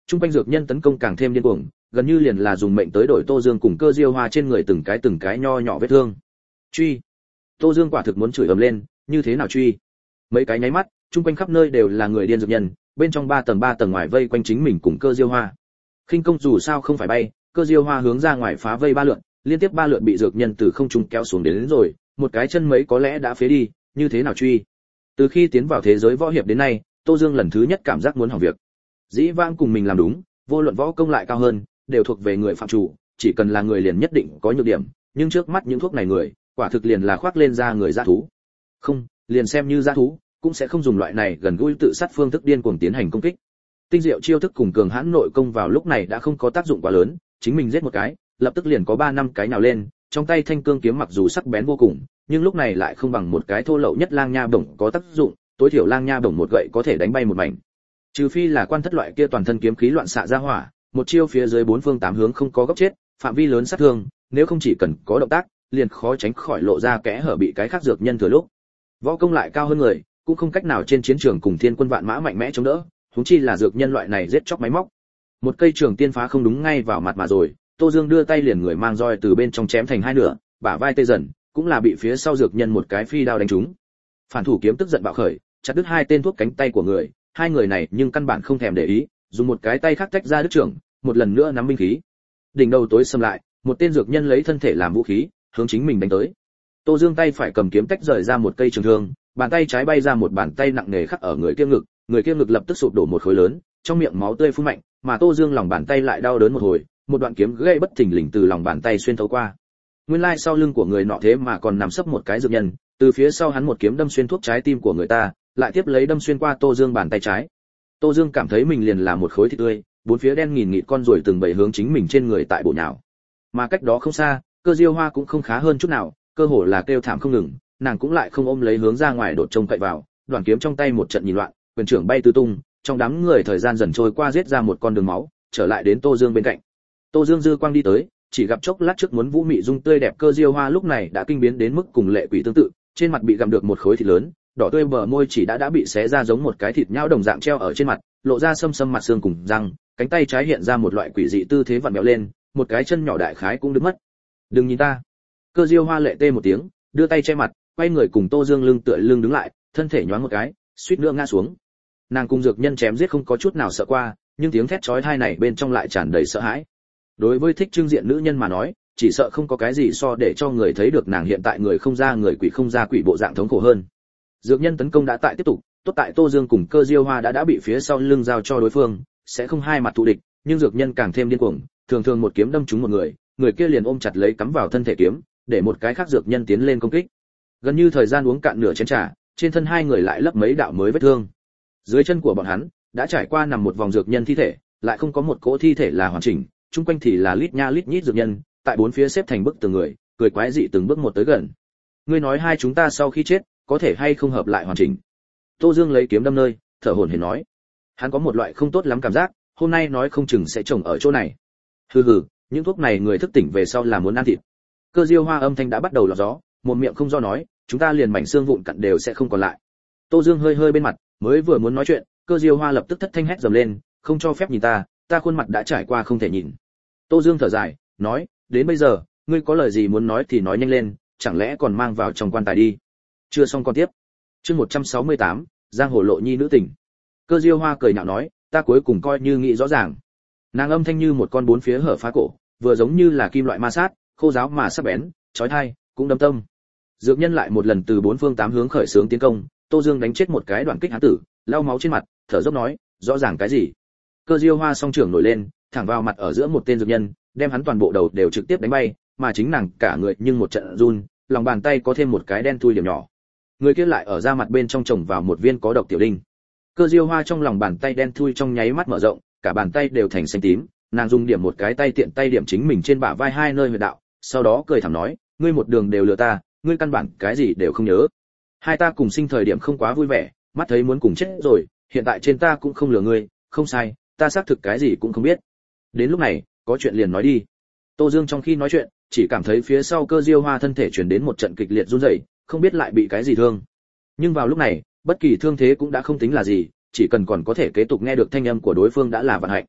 Trung quanh dược nhân tấn công càng thêm điên cuồng, gần như liền là dùng mệnh tới đổi Tô Dương cùng Cơ Diêu Hoa trên người từng cái từng cái nho nhỏ vết thương. Truy! Tô Dương quả thực muốn chửi ầm lên, như thế nào truy? Mấy cái nháy mắt, trung quanh khắp nơi đều là người điên dược nhân, bên trong ba tầng ba tầng ngoài vây quanh chính mình cùng Cơ Diêu Hoa. Khinh công dù sao không phải bay, Cơ Diêu Hoa hướng ra ngoài phá vây ba lượt, liên tiếp ba lượt bị dược nhân từ không trung kéo xuống đến, đến rồi, một cái chân mấy có lẽ đã phế đi, như thế nào truy? Từ khi tiến vào thế giới võ hiệp đến nay, Tô Dương lần thứ nhất cảm giác muốn hỏng việc. Dĩ vãng cùng mình làm đúng, vô luận võ công lại cao hơn, đều thuộc về người phạm chủ, chỉ cần là người liền nhất định có nhược điểm, nhưng trước mắt những thuốc này người, quả thực liền là khoác lên ra người dã thú. Không, liền xem như dã thú, cũng sẽ không dùng loại này gần gũi tự sát phương thức điên cuồng tiến hành công kích. Tinh diệu chiêu thức cùng cường hãn nội công vào lúc này đã không có tác dụng quá lớn, chính mình giết một cái, lập tức liền có ba năm cái nào lên, trong tay thanh cương kiếm mặc dù sắc bén vô cùng, nhưng lúc này lại không bằng một cái thô lậu nhất lang nha bổng có tác dụng, tối thiểu lang nha bổng một gậy có thể đánh bay một mảnh. Trừ phi là quan thất loại kia toàn thân kiếm khí loạn xạ ra hỏa, một chiêu phía dưới bốn phương tám hướng không có góc chết, phạm vi lớn sát thương, nếu không chỉ cần có động tác, liền khó tránh khỏi lộ ra kẽ hở bị cái khác dược nhân thừa lúc. Võ công lại cao hơn người, cũng không cách nào trên chiến trường cùng thiên quân vạn mã mạnh mẽ chống đỡ, huống chi là dược nhân loại này giết chóc máy móc. Một cây trường tiên phá không đúng ngay vào mặt mà rồi, Tô Dương đưa tay liền người mang roi từ bên trong chém thành hai nửa, bả vai tê dần, cũng là bị phía sau dược nhân một cái phi đao đánh trúng. Phản thủ kiếm tức giận bạo khởi, chặt đứt hai tên thuốc cánh tay của người, hai người này nhưng căn bản không thèm để ý, dùng một cái tay khác tách ra đứt trưởng, một lần nữa nắm binh khí. Đỉnh đầu tối sầm lại, một tên dược nhân lấy thân thể làm vũ khí, hướng chính mình đánh tới. Tô Dương tay phải cầm kiếm tách rời ra một cây trường thương, bàn tay trái bay ra một bàn tay nặng nề khắc ở người kia ngực, người kia ngực lập tức sụp đổ một khối lớn, trong miệng máu tươi phun mạnh, mà Tô Dương lòng bàn tay lại đau đớn một hồi, một đoạn kiếm gãy bất thình lình từ lòng bàn tay xuyên thấu qua. Nguyên lai sau lưng của người nọ thế mà còn nằm sấp một cái dược nhân, từ phía sau hắn một kiếm đâm xuyên thuốc trái tim của người ta, lại tiếp lấy đâm xuyên qua Tô Dương bàn tay trái. Tô Dương cảm thấy mình liền là một khối thịt tươi, bốn phía đen nghìn nghịt con ruồi từng bầy hướng chính mình trên người tại bộ nhào. Mà cách đó không xa, Cơ Diêu Hoa cũng không khá hơn chút nào, cơ hồ là kêu thảm không ngừng, nàng cũng lại không ôm lấy hướng ra ngoài đột trông cậy vào, đoàn kiếm trong tay một trận nhìn loạn, quyền trưởng bay tứ tung, trong đám người thời gian dần trôi qua giết ra một con đường máu, trở lại đến Tô Dương bên cạnh. Tô Dương dư quang đi tới, chỉ gặp chốc lát trước muốn vũ mị dung tươi đẹp Cơ Diêu Hoa lúc này đã kinh biến đến mức cùng lệ quỷ tương tự, trên mặt bị gặm được một khối thịt lớn, đỏ tươi bờ môi chỉ đã đã bị xé ra giống một cái thịt nhão đồng dạng treo ở trên mặt, lộ ra sâm sâm mặt xương cùng răng, cánh tay trái hiện ra một loại quỷ dị tư thế vặn vẹo lên, một cái chân nhỏ đại khái cũng đứt mất. Đừng nhìn ta. Cơ Diêu Hoa lệ tê một tiếng, đưa tay che mặt, quay người cùng Tô Dương lưng tựa lưng đứng lại, thân thể nhoáng một cái, suýt nữa ngã xuống. Nàng cùng dược nhân chém giết không có chút nào sợ qua, nhưng tiếng thét chói tai này bên trong lại tràn đầy sợ hãi. Đối với thích trưng diện nữ nhân mà nói, chỉ sợ không có cái gì so để cho người thấy được nàng hiện tại người không ra người quỷ không ra quỷ bộ dạng thống khổ hơn. Dược nhân tấn công đã tại tiếp tục, tốt tại Tô Dương cùng Cơ Diêu Hoa đã đã bị phía sau lưng giao cho đối phương, sẽ không hai mặt thù địch, nhưng dược nhân càng thêm điên cuồng, thường thường một kiếm đâm trúng một người, người kia liền ôm chặt lấy cắm vào thân thể kiếm, để một cái khác dược nhân tiến lên công kích. Gần như thời gian uống cạn nửa chén trà, trên thân hai người lại lấp mấy đạo mới vết thương. Dưới chân của bọn hắn đã trải qua nằm một vòng dược nhân thi thể, lại không có một cỗ thi thể là hoàn chỉnh, chung quanh thì là lít nha lít nhít dược nhân, tại bốn phía xếp thành bức tường người, cười quái dị từng bước một tới gần. Ngươi nói hai chúng ta sau khi chết, có thể hay không hợp lại hoàn chỉnh? Tô Dương lấy kiếm đâm nơi, thở hổn hển nói. Hắn có một loại không tốt lắm cảm giác, hôm nay nói không chừng sẽ trồng ở chỗ này. Hừ hừ, những thuốc này người thức tỉnh về sau là muốn ăn thịt. Cơ Diêu Hoa âm thanh đã bắt đầu lọt gió, một miệng không do nói, chúng ta liền mảnh xương vụn cặn đều sẽ không còn lại. Tô Dương hơi hơi bên mặt, mới vừa muốn nói chuyện, Cơ Diêu Hoa lập tức thất thanh hét dầm lên, không cho phép nhìn ta, ta khuôn mặt đã trải qua không thể nhìn. Tô Dương thở dài, nói, đến bây giờ, ngươi có lời gì muốn nói thì nói nhanh lên, chẳng lẽ còn mang vào trong quan tài đi. Chưa xong con tiếp. Chương một trăm sáu mươi tám, giang hồ lộ nhi nữ tình. Cơ Diêu Hoa cười nhạo nói, ta cuối cùng coi như nghĩ rõ ràng. Nàng âm thanh như một con bốn phía hở phá cổ, vừa giống như là kim loại ma sát, khô ráo mà sắc bén, chói tai, cũng đâm tâm. Dược nhân lại một lần từ bốn phương tám hướng khởi xướng tiến công, Tô Dương đánh chết một cái đoạn kích hán tử, lau máu trên mặt, thở dốc nói, rõ ràng cái gì? Cơ Diêu Hoa song trưởng nổi lên, thẳng vào mặt ở giữa một tên dược nhân, đem hắn toàn bộ đầu đều trực tiếp đánh bay, mà chính nàng cả người nhưng một trận run, lòng bàn tay có thêm một cái đen thui điểm nhỏ. Người kia lại ở ra mặt bên trong trồng vào một viên có độc tiểu đinh. Cơ Diêu Hoa trong lòng bàn tay đen thui trong nháy mắt mở rộng, cả bàn tay đều thành xanh tím, nàng dùng điểm một cái tay tiện tay điểm chính mình trên bả vai hai nơi huyệt đạo, sau đó cười thảm nói, ngươi một đường đều lừa ta, ngươi căn bản cái gì đều không nhớ. Hai ta cùng sinh thời điểm không quá vui vẻ, mắt thấy muốn cùng chết rồi, hiện tại trên ta cũng không lừa ngươi, không sai, ta xác thực cái gì cũng không biết. Đến lúc này, có chuyện liền nói đi. Tô Dương trong khi nói chuyện, chỉ cảm thấy phía sau Cơ Diêu Hoa thân thể truyền đến một trận kịch liệt run rẩy, không biết lại bị cái gì thương. Nhưng vào lúc này, bất kỳ thương thế cũng đã không tính là gì, chỉ cần còn có thể kế tục nghe được thanh âm của đối phương đã là vận hạnh.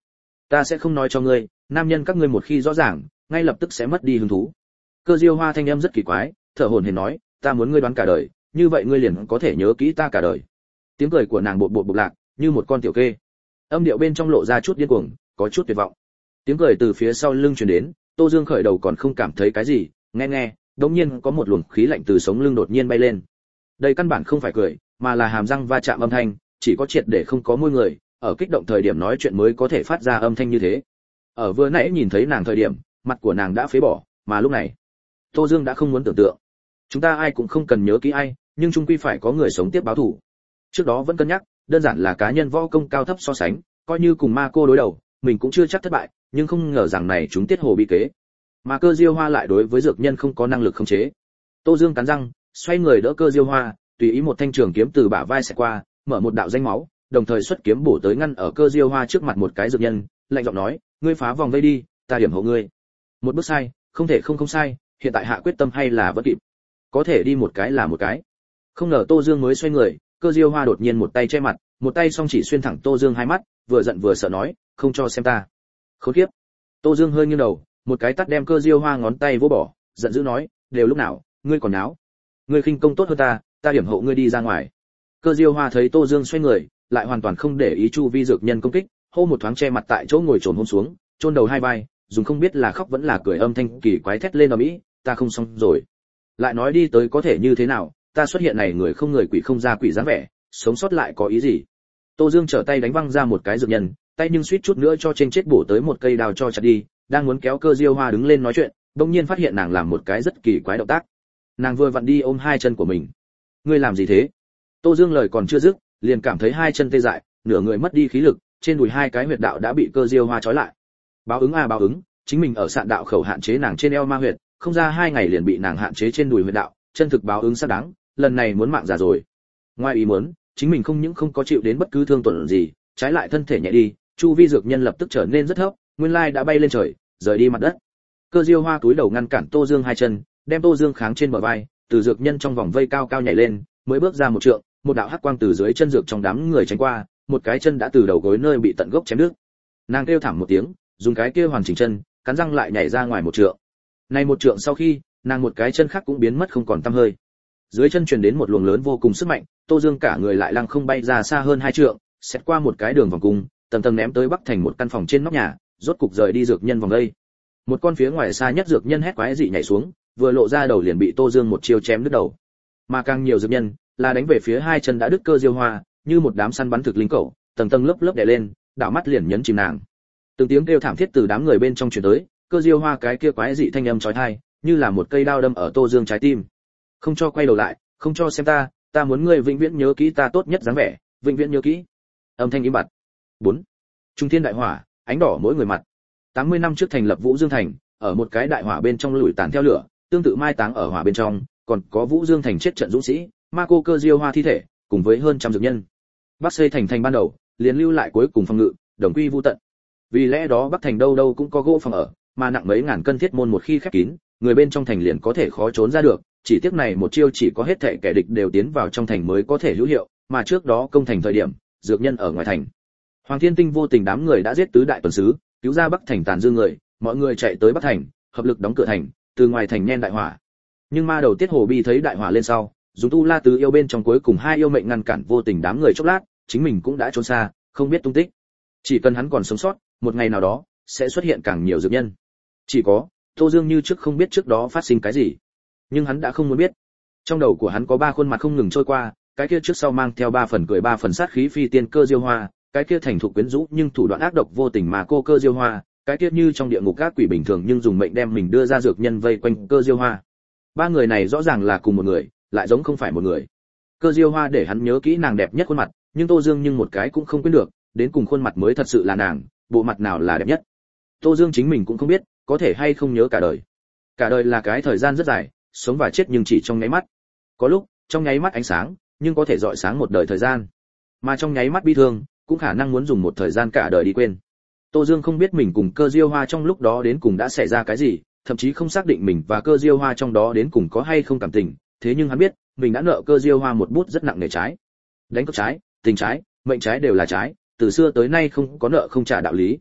Ta sẽ không nói cho ngươi, nam nhân các ngươi một khi rõ ràng, ngay lập tức sẽ mất đi hứng thú. Cơ Diêu Hoa thanh âm rất kỳ quái, thở hổn hển nói, ta muốn ngươi đoán cả đời, như vậy ngươi liền có thể nhớ kỹ ta cả đời. Tiếng cười của nàng bột bột bột lạc, như một con tiểu kê. Âm điệu bên trong lộ ra chút điên cuồng, có chút tuyệt vọng. Tiếng cười từ phía sau lưng truyền đến, Tô Dương khởi đầu còn không cảm thấy cái gì, nghe nghe, đột nhiên có một luồng khí lạnh từ sống lưng đột nhiên bay lên. Đây căn bản không phải cười, mà là hàm răng va chạm âm thanh, chỉ có triệt để không có môi người, ở kích động thời điểm nói chuyện mới có thể phát ra âm thanh như thế. Ở vừa nãy nhìn thấy nàng thời điểm, mặt của nàng đã phế bỏ, mà lúc này, Tô Dương đã không muốn tưởng tượng. Chúng ta ai cũng không cần nhớ kỹ ai, nhưng chung quy phải có người sống tiếp báo thù. Trước đó vẫn cân nhắc, đơn giản là cá nhân võ công cao thấp so sánh, coi như cùng ma cô đối đầu, mình cũng chưa chắc thất bại, nhưng không ngờ rằng này chúng tiết hồ bị kế. Mà Cơ Diêu Hoa lại đối với dược nhân không có năng lực khống chế. Tô Dương cắn răng, xoay người đỡ Cơ Diêu Hoa, tùy ý một thanh trường kiếm từ bả vai xẹt qua, mở một đạo danh máu, đồng thời xuất kiếm bổ tới ngăn ở Cơ Diêu Hoa trước mặt một cái dược nhân, lạnh giọng nói, ngươi phá vòng vây đi, ta điểm hộ ngươi. Một bước sai, không thể không không sai, hiện tại hạ quyết tâm hay là vẫn kịp. Có thể đi một cái là một cái. Không ngờ Tô Dương mới xoay người, Cơ Diêu Hoa đột nhiên một tay che mặt, một tay song chỉ xuyên thẳng Tô Dương hai mắt, vừa giận vừa sợ nói, không cho xem ta. Khốn kiếp. Tô Dương hơi nghiêng đầu, một cái tát đem Cơ Diêu Hoa ngón tay vô bỏ, giận dữ nói, đều lúc nào, ngươi còn náo. Ngươi khinh công tốt hơn ta, ta điểm hộ ngươi đi ra ngoài. Cơ Diêu Hoa thấy Tô Dương xoay người, lại hoàn toàn không để ý chu vi dược nhân công kích, hô một thoáng che mặt tại chỗ ngồi trồn hôn xuống, chôn đầu hai vai, dùng không biết là khóc vẫn là cười âm thanh kỳ quái thét lên ầm ĩ, ta không xong rồi. Lại nói đi tới có thể như thế nào, ta xuất hiện này người không người quỷ không ra quỷ dáng vẻ, sống sót lại có ý gì? Tô Dương trở tay đánh văng ra một cái dược nhân, tay nhưng suýt chút nữa cho trên chết bổ tới một cây đao cho chặt đi, đang muốn kéo Cơ Diêu Hoa đứng lên nói chuyện, đột nhiên phát hiện nàng làm một cái rất kỳ quái động tác. Nàng vừa vặn đi ôm hai chân của mình. Ngươi làm gì thế? Tô Dương lời còn chưa dứt, liền cảm thấy hai chân tê dại, nửa người mất đi khí lực, trên đùi hai cái huyệt đạo đã bị Cơ Diêu Hoa trói lại. Báo ứng à báo ứng, chính mình ở sạn đạo khẩu hạn chế nàng trên eo ma huyệt, không ra hai ngày liền bị nàng hạn chế trên đùi huyệt đạo, chân thực báo ứng xác đáng, lần này muốn mạng già rồi. Ngoài ý muốn, chính mình không những không có chịu đến bất cứ thương tổn gì, trái lại thân thể nhẹ đi, chu vi dược nhân lập tức trở nên rất thấp, nguyên lai đã bay lên trời, rời đi mặt đất. Cơ Diêu Hoa túi đầu ngăn cản Tô Dương hai chân, đem Tô Dương kháng trên bờ vai, từ dược nhân trong vòng vây cao cao nhảy lên, mới bước ra một trượng, một đạo hắc quang từ dưới chân dược trong đám người tránh qua, một cái chân đã từ đầu gối nơi bị tận gốc chém đứt. Nàng kêu thảm một tiếng, dùng cái kia hoàn chỉnh chân, cắn răng lại nhảy ra ngoài một trượng. Này một trượng sau khi, nàng một cái chân khác cũng biến mất không còn tăm hơi. Dưới chân truyền đến một luồng lớn vô cùng sức mạnh, Tô Dương cả người lại lăng không bay ra xa hơn hai trượng, xét qua một cái đường vòng cung, tầng tầng ném tới bắc thành một căn phòng trên nóc nhà, rốt cục rời đi dược nhân vòng đây. Một con phía ngoài xa nhất dược nhân hét quái dị nhảy xuống, vừa lộ ra đầu liền bị Tô Dương một chiêu chém đứt đầu. Mà càng nhiều dược nhân là đánh về phía hai chân đã đứt Cơ Diêu Hoa, như một đám săn bắn thực linh cẩu, tầng tầng lớp lớp đè lên, đảo mắt liền nhấn chìm nàng. Từng tiếng kêu thảm thiết từ đám người bên trong truyền tới, Cơ Diêu Hoa cái kia quái dị thanh âm chói tai, như là một cây đao đâm ở Tô Dương trái tim. Không cho quay đầu lại, không cho xem ta, ta muốn ngươi vĩnh viễn nhớ kỹ ta tốt nhất dáng vẻ, vĩnh viễn nhớ kỹ. Âm thanh im bặt. bốn. Trung thiên đại hỏa, ánh đỏ mỗi người mặt. tám mươi năm trước thành lập Vũ Dương thành, ở một cái đại hỏa bên trong lủi tàn theo lửa, tương tự mai táng ở hỏa bên trong, còn có Vũ Dương thành chết trận dũng sĩ, ma cô Cơ Diêu Hoa thi thể, cùng với hơn trăm dược nhân. Bắc xây thành thành ban đầu, liền lưu lại cuối cùng phòng ngự, đồng quy vu tận. Vì lẽ đó Bắc thành đâu đâu cũng có gỗ phòng ở, mà nặng mấy ngàn cân thiết môn một khi khép kín, người bên trong thành liền có thể khó trốn ra được, chỉ tiếc này một chiêu chỉ có hết thảy kẻ địch đều tiến vào trong thành mới có thể hữu hiệu, mà trước đó công thành thời điểm, dược nhân ở ngoài thành. Hoàng Thiên Tinh vô tình đám người đã giết tứ đại tuần sứ, cứu ra Bắc thành tàn dư người, mọi người chạy tới Bắc thành, hợp lực đóng cửa thành, từ ngoài thành nhen đại hỏa. Nhưng ma đầu Tiết Hồ Bi thấy đại hỏa lên sau, dùng tu la tứ yêu bên trong cuối cùng hai yêu mệnh ngăn cản vô tình đám người chốc lát, chính mình cũng đã trốn xa, không biết tung tích. Chỉ cần hắn còn sống sót, một ngày nào đó sẽ xuất hiện càng nhiều dược nhân. Chỉ có Tô Dương như trước không biết trước đó phát sinh cái gì, nhưng hắn đã không muốn biết. Trong đầu của hắn có ba khuôn mặt không ngừng trôi qua, cái kia trước sau mang theo ba phần cười ba phần sát khí phi tiên Cơ Diêu Hoa, cái kia thành thục quyến rũ nhưng thủ đoạn ác độc vô tình mà cô Cơ Diêu Hoa, cái kia như trong địa ngục các quỷ bình thường nhưng dùng mệnh đem mình đưa ra dược nhân vây quanh Cơ Diêu Hoa. Ba người này rõ ràng là cùng một người, lại giống không phải một người. Cơ Diêu Hoa để hắn nhớ kỹ nàng đẹp nhất khuôn mặt, nhưng Tô Dương nhưng một cái cũng không quên được, đến cùng khuôn mặt mới thật sự là nàng, bộ mặt nào là đẹp nhất. Tô Dương chính mình cũng không biết, có thể hay không nhớ cả đời. Cả đời là cái thời gian rất dài, sống và chết nhưng chỉ trong nháy mắt. Có lúc, trong nháy mắt ánh sáng, nhưng có thể rọi sáng một đời thời gian. Mà trong nháy mắt bi thương, cũng khả năng muốn dùng một thời gian cả đời đi quên. Tô Dương không biết mình cùng Cơ Diêu Hoa trong lúc đó đến cùng đã xảy ra cái gì, thậm chí không xác định mình và Cơ Diêu Hoa trong đó đến cùng có hay không cảm tình, thế nhưng hắn biết, mình đã nợ Cơ Diêu Hoa một bút rất nặng nề trái. Đánh cược trái, tình trái, mệnh trái đều là trái, từ xưa tới nay không có nợ không trả đạo lý.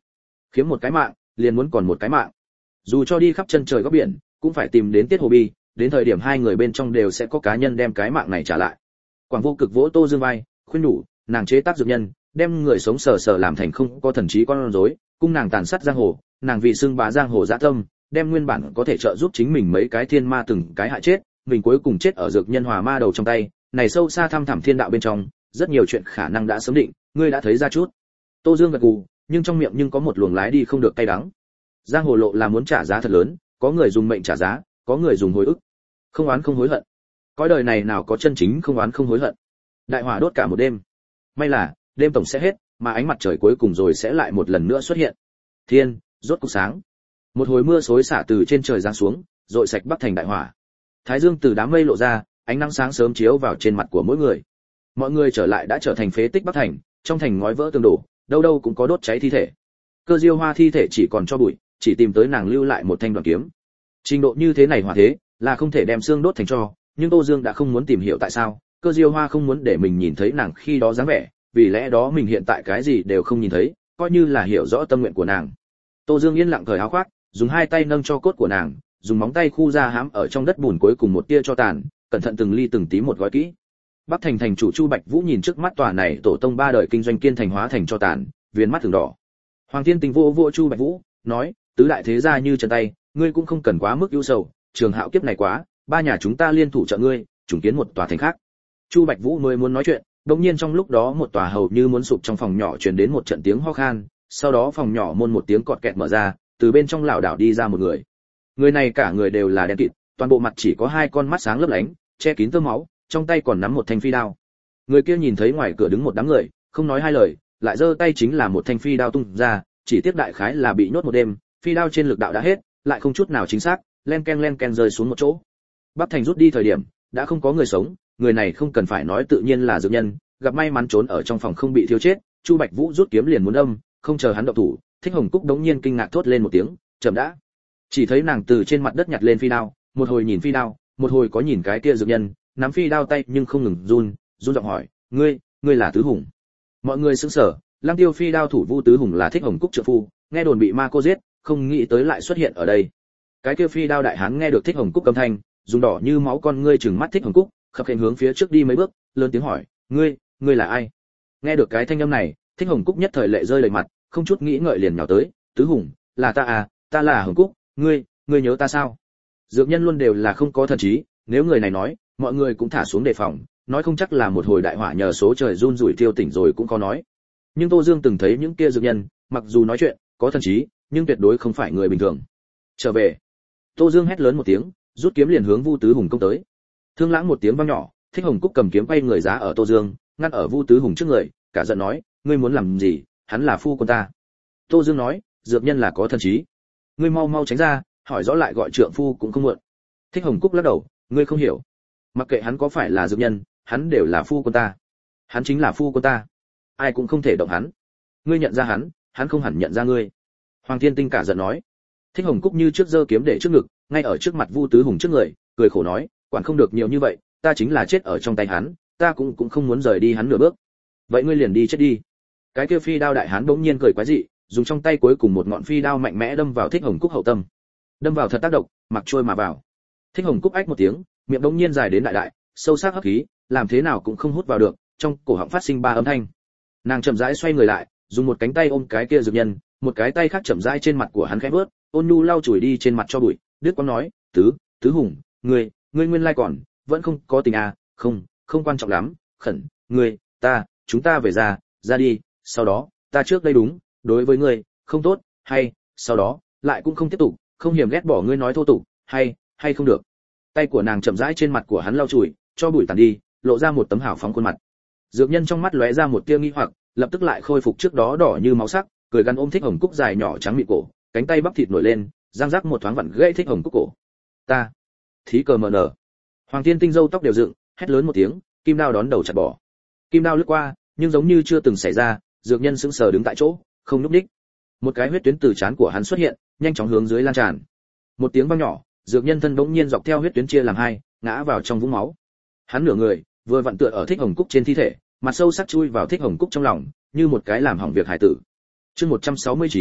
Khiếm một cái mạng, liền muốn còn một cái mạng. Dù cho đi khắp chân trời góc biển, cũng phải tìm đến Tiết Hồ Bi, đến thời điểm hai người bên trong đều sẽ có cá nhân đem cái mạng này trả lại. Quảng Vô Cực vỗ Tô Dương vai, khuyên nhủ, nàng chế tác dược nhân, đem người sống sờ sờ làm thành không có thần trí con rối, cung nàng tàn sát giang hồ, nàng vì xưng bá giang hồ dạ tâm, đem nguyên bản có thể trợ giúp chính mình mấy cái thiên ma từng cái hại chết, mình cuối cùng chết ở dược nhân hỏa ma đầu trong tay, này sâu xa thăm thẳm thiên đạo bên trong, rất nhiều chuyện khả năng đã sớm định, ngươi đã thấy ra chút. Tô Dương gật gù, nhưng trong miệng nhưng có một luồng lái đi không được cay đắng. Giang hồ lộ là muốn trả giá thật lớn, có người dùng mệnh trả giá, có người dùng hồi ức. Không oán không hối hận. Cõi đời này nào có chân chính không oán không hối hận. Đại hỏa đốt cả một đêm. May là, đêm tổng sẽ hết, mà ánh mặt trời cuối cùng rồi sẽ lại một lần nữa xuất hiện. Thiên, rốt cục sáng. Một hồi mưa xối xả từ trên trời giáng xuống, rọi sạch Bắc Thành đại hỏa. Thái dương từ đám mây lộ ra, ánh nắng sáng sớm chiếu vào trên mặt của mỗi người. Mọi người trở lại đã trở thành phế tích Bắc Thành, trong thành ngói vỡ tường đổ, đâu đâu cũng có đốt cháy thi thể. Cơ Diêu Hoa thi thể chỉ còn cho bụi, chỉ tìm tới nàng lưu lại một thanh đoạn kiếm. Trình độ như thế này hỏa thế, là không thể đem xương đốt thành tro, nhưng Tô Dương đã không muốn tìm hiểu tại sao, Cơ Diêu Hoa không muốn để mình nhìn thấy nàng khi đó dáng vẻ, vì lẽ đó mình hiện tại cái gì đều không nhìn thấy, coi như là hiểu rõ tâm nguyện của nàng. Tô Dương yên lặng cởi áo khoác, dùng hai tay nâng cho cốt của nàng, dùng móng tay khu ra hãm ở trong đất bùn cuối cùng một tia cho tàn, cẩn thận từng ly từng tí một gói kỹ. Bắc Thành thành chủ Chu Bạch Vũ nhìn trước mắt tòa này tổ tông ba đời kinh doanh kiên thành hóa thành cho tàn, viền mắt thường đỏ. Hoàng Thiên Tình vô vô Chu Bạch Vũ, nói, tứ đại thế gia như chân tay, ngươi cũng không cần quá mức ưu sầu, trường hạo kiếp này quá, ba nhà chúng ta liên thủ trợ ngươi, trùng kiến một tòa thành khác. Chu Bạch Vũ mới muốn nói chuyện, đột nhiên trong lúc đó một tòa hầu như muốn sụp trong phòng nhỏ truyền đến một trận tiếng ho khan, sau đó phòng nhỏ môn một tiếng cọt kẹt mở ra, từ bên trong lảo đảo đi ra một người. Người này cả người đều là đen kịt, toàn bộ mặt chỉ có hai con mắt sáng lấp lánh, che kín tơ máu, trong tay còn nắm một thanh phi đao. Người kia nhìn thấy ngoài cửa đứng một đám người, không nói hai lời, lại giơ tay chính là một thanh phi đao tung ra, chỉ tiếc đại khái là bị nhốt một đêm, phi đao trên lực đạo đã hết, lại không chút nào chính xác, len ken len ken rơi xuống một chỗ. Bắc Thành rút đi thời điểm, đã không có người sống, người này không cần phải nói tự nhiên là dược nhân, gặp may mắn trốn ở trong phòng không bị thiêu chết, Chu Bạch Vũ rút kiếm liền muốn đâm, không chờ hắn động thủ, Thích Hồng Cúc đống nhiên kinh ngạc thốt lên một tiếng, chậm đã. Chỉ thấy nàng từ trên mặt đất nhặt lên phi đao, một hồi nhìn phi đao, một hồi có nhìn cái kia dược nhân, nắm phi đao tay nhưng không ngừng run, run giọng hỏi, ngươi, ngươi là Tứ Hùng? Mọi người sững sờ, Lăng Tiêu phi đao thủ Vu Tứ Hùng là Thích Hồng Cúc trợ phu, nghe đồn bị ma cô giết, không nghĩ tới lại xuất hiện ở đây. Cái kia phi đao đại hán nghe được Thích Hồng Cúc âm thanh, dùng đỏ như máu con ngươi trừng mắt Thích Hồng Cúc, khập khiễng hướng phía trước đi mấy bước, lớn tiếng hỏi, ngươi, ngươi là ai? Nghe được cái thanh âm này, Thích Hồng Cúc nhất thời lệ rơi lệ mặt, không chút nghĩ ngợi liền nhào tới, Tứ Hùng, là ta à, ta là Hồng Cúc, ngươi, ngươi nhớ ta sao? Dược nhân luôn đều là không có thần trí, nếu người này nói, mọi người cũng thả xuống đề phòng, nói không chắc là một hồi đại hỏa nhờ số trời run rủi tiêu tỉnh rồi cũng có nói. Nhưng Tô Dương từng thấy những kia dược nhân, mặc dù nói chuyện, có thần trí, nhưng tuyệt đối không phải người bình thường. Trở về. Tô Dương hét lớn một tiếng, rút kiếm liền hướng Vu Tứ Hùng công tới. Thương lãng một tiếng vang nhỏ, Thích Hồng Cúc cầm kiếm quay người giá ở Tô Dương, ngăn ở Vu Tứ Hùng trước người, cả giận nói, ngươi muốn làm gì, hắn là phu quân ta. Tô Dương nói, dược nhân là có thần trí, ngươi mau mau tránh ra, hỏi rõ lại gọi trượng phu cũng không muộn. Thích Hồng Cúc lắc đầu, ngươi không hiểu, mặc kệ hắn có phải là dược nhân, hắn đều là phu quân ta, hắn chính là phu quân ta, ai cũng không thể động hắn. Ngươi nhận ra hắn, hắn không hẳn nhận ra ngươi. Hoàng Thiên Tinh cả giận nói. Thích Hồng Cúc như trước giơ kiếm để trước ngực, ngay ở trước mặt Vu Tứ Hùng trước người, cười khổ nói, quản không được nhiều như vậy, ta chính là chết ở trong tay hắn, ta cũng cũng không muốn rời đi hắn nửa bước. Vậy ngươi liền đi chết đi. Cái kia phi đao đại hán bỗng nhiên cười quái dị, dùng trong tay cuối cùng một ngọn phi đao mạnh mẽ đâm vào Thích Hồng Cúc hậu tâm. Đâm vào thật tác động, mặc trôi mà vào. Thích Hồng Cúc ách một tiếng, miệng bỗng nhiên dài đến đại đại, sâu sắc hấp khí, làm thế nào cũng không hút vào được, trong cổ họng phát sinh ba âm thanh. Nàng chậm rãi xoay người lại, dùng một cánh tay ôm cái kia dược nhân, một cái tay khác chậm rãi trên mặt của hắn khẽ vớt, ôn nhu lau chùi đi trên mặt cho bụi, đứt quãng nói, tứ tứ hùng, ngươi ngươi nguyên lai còn vẫn không có tình à, không không quan trọng lắm, khẩn ngươi ta chúng ta về ra ra đi, sau đó ta trước đây đúng đối với ngươi không tốt, hay sau đó lại cũng không tiếp tục, không hiểm ghét bỏ ngươi nói thô tục, hay hay không được. Tay của nàng chậm rãi trên mặt của hắn lau chùi, cho bụi tàn đi, lộ ra một tấm hào phóng khuôn mặt. Dược nhân trong mắt lóe ra một tia nghi hoặc, lập tức lại khôi phục trước đó đỏ như máu sắc, cười gắn ôm Thích Hồng Cúc dài nhỏ trắng mịn cổ, cánh tay bắp thịt nổi lên, răng rắc một thoáng vặn gãy Thích Hồng Cúc cổ. Ta, thí cờ mờ nở. Hoàng Thiên Tinh râu tóc đều dựng, hét lớn một tiếng, kim đao đón đầu chặt bỏ. Kim đao lướt qua, nhưng giống như chưa từng xảy ra, dược nhân sững sờ đứng tại chỗ, không nhúc nhích. Một cái huyết tuyến từ trán của hắn xuất hiện, nhanh chóng hướng dưới lan tràn. Một tiếng vang nhỏ, dược nhân thân bỗng nhiên dọc theo huyết tuyến chia làm hai, ngã vào trong vũng máu. Hắn nửa người, vừa vặn tựa ở Thích Hồng Cúc trên thi thể, mặt sâu sắc chui vào Thích Hồng Cúc trong lòng, như một cái làm hỏng việc hài tử. Chương một trăm sáu mươi chín,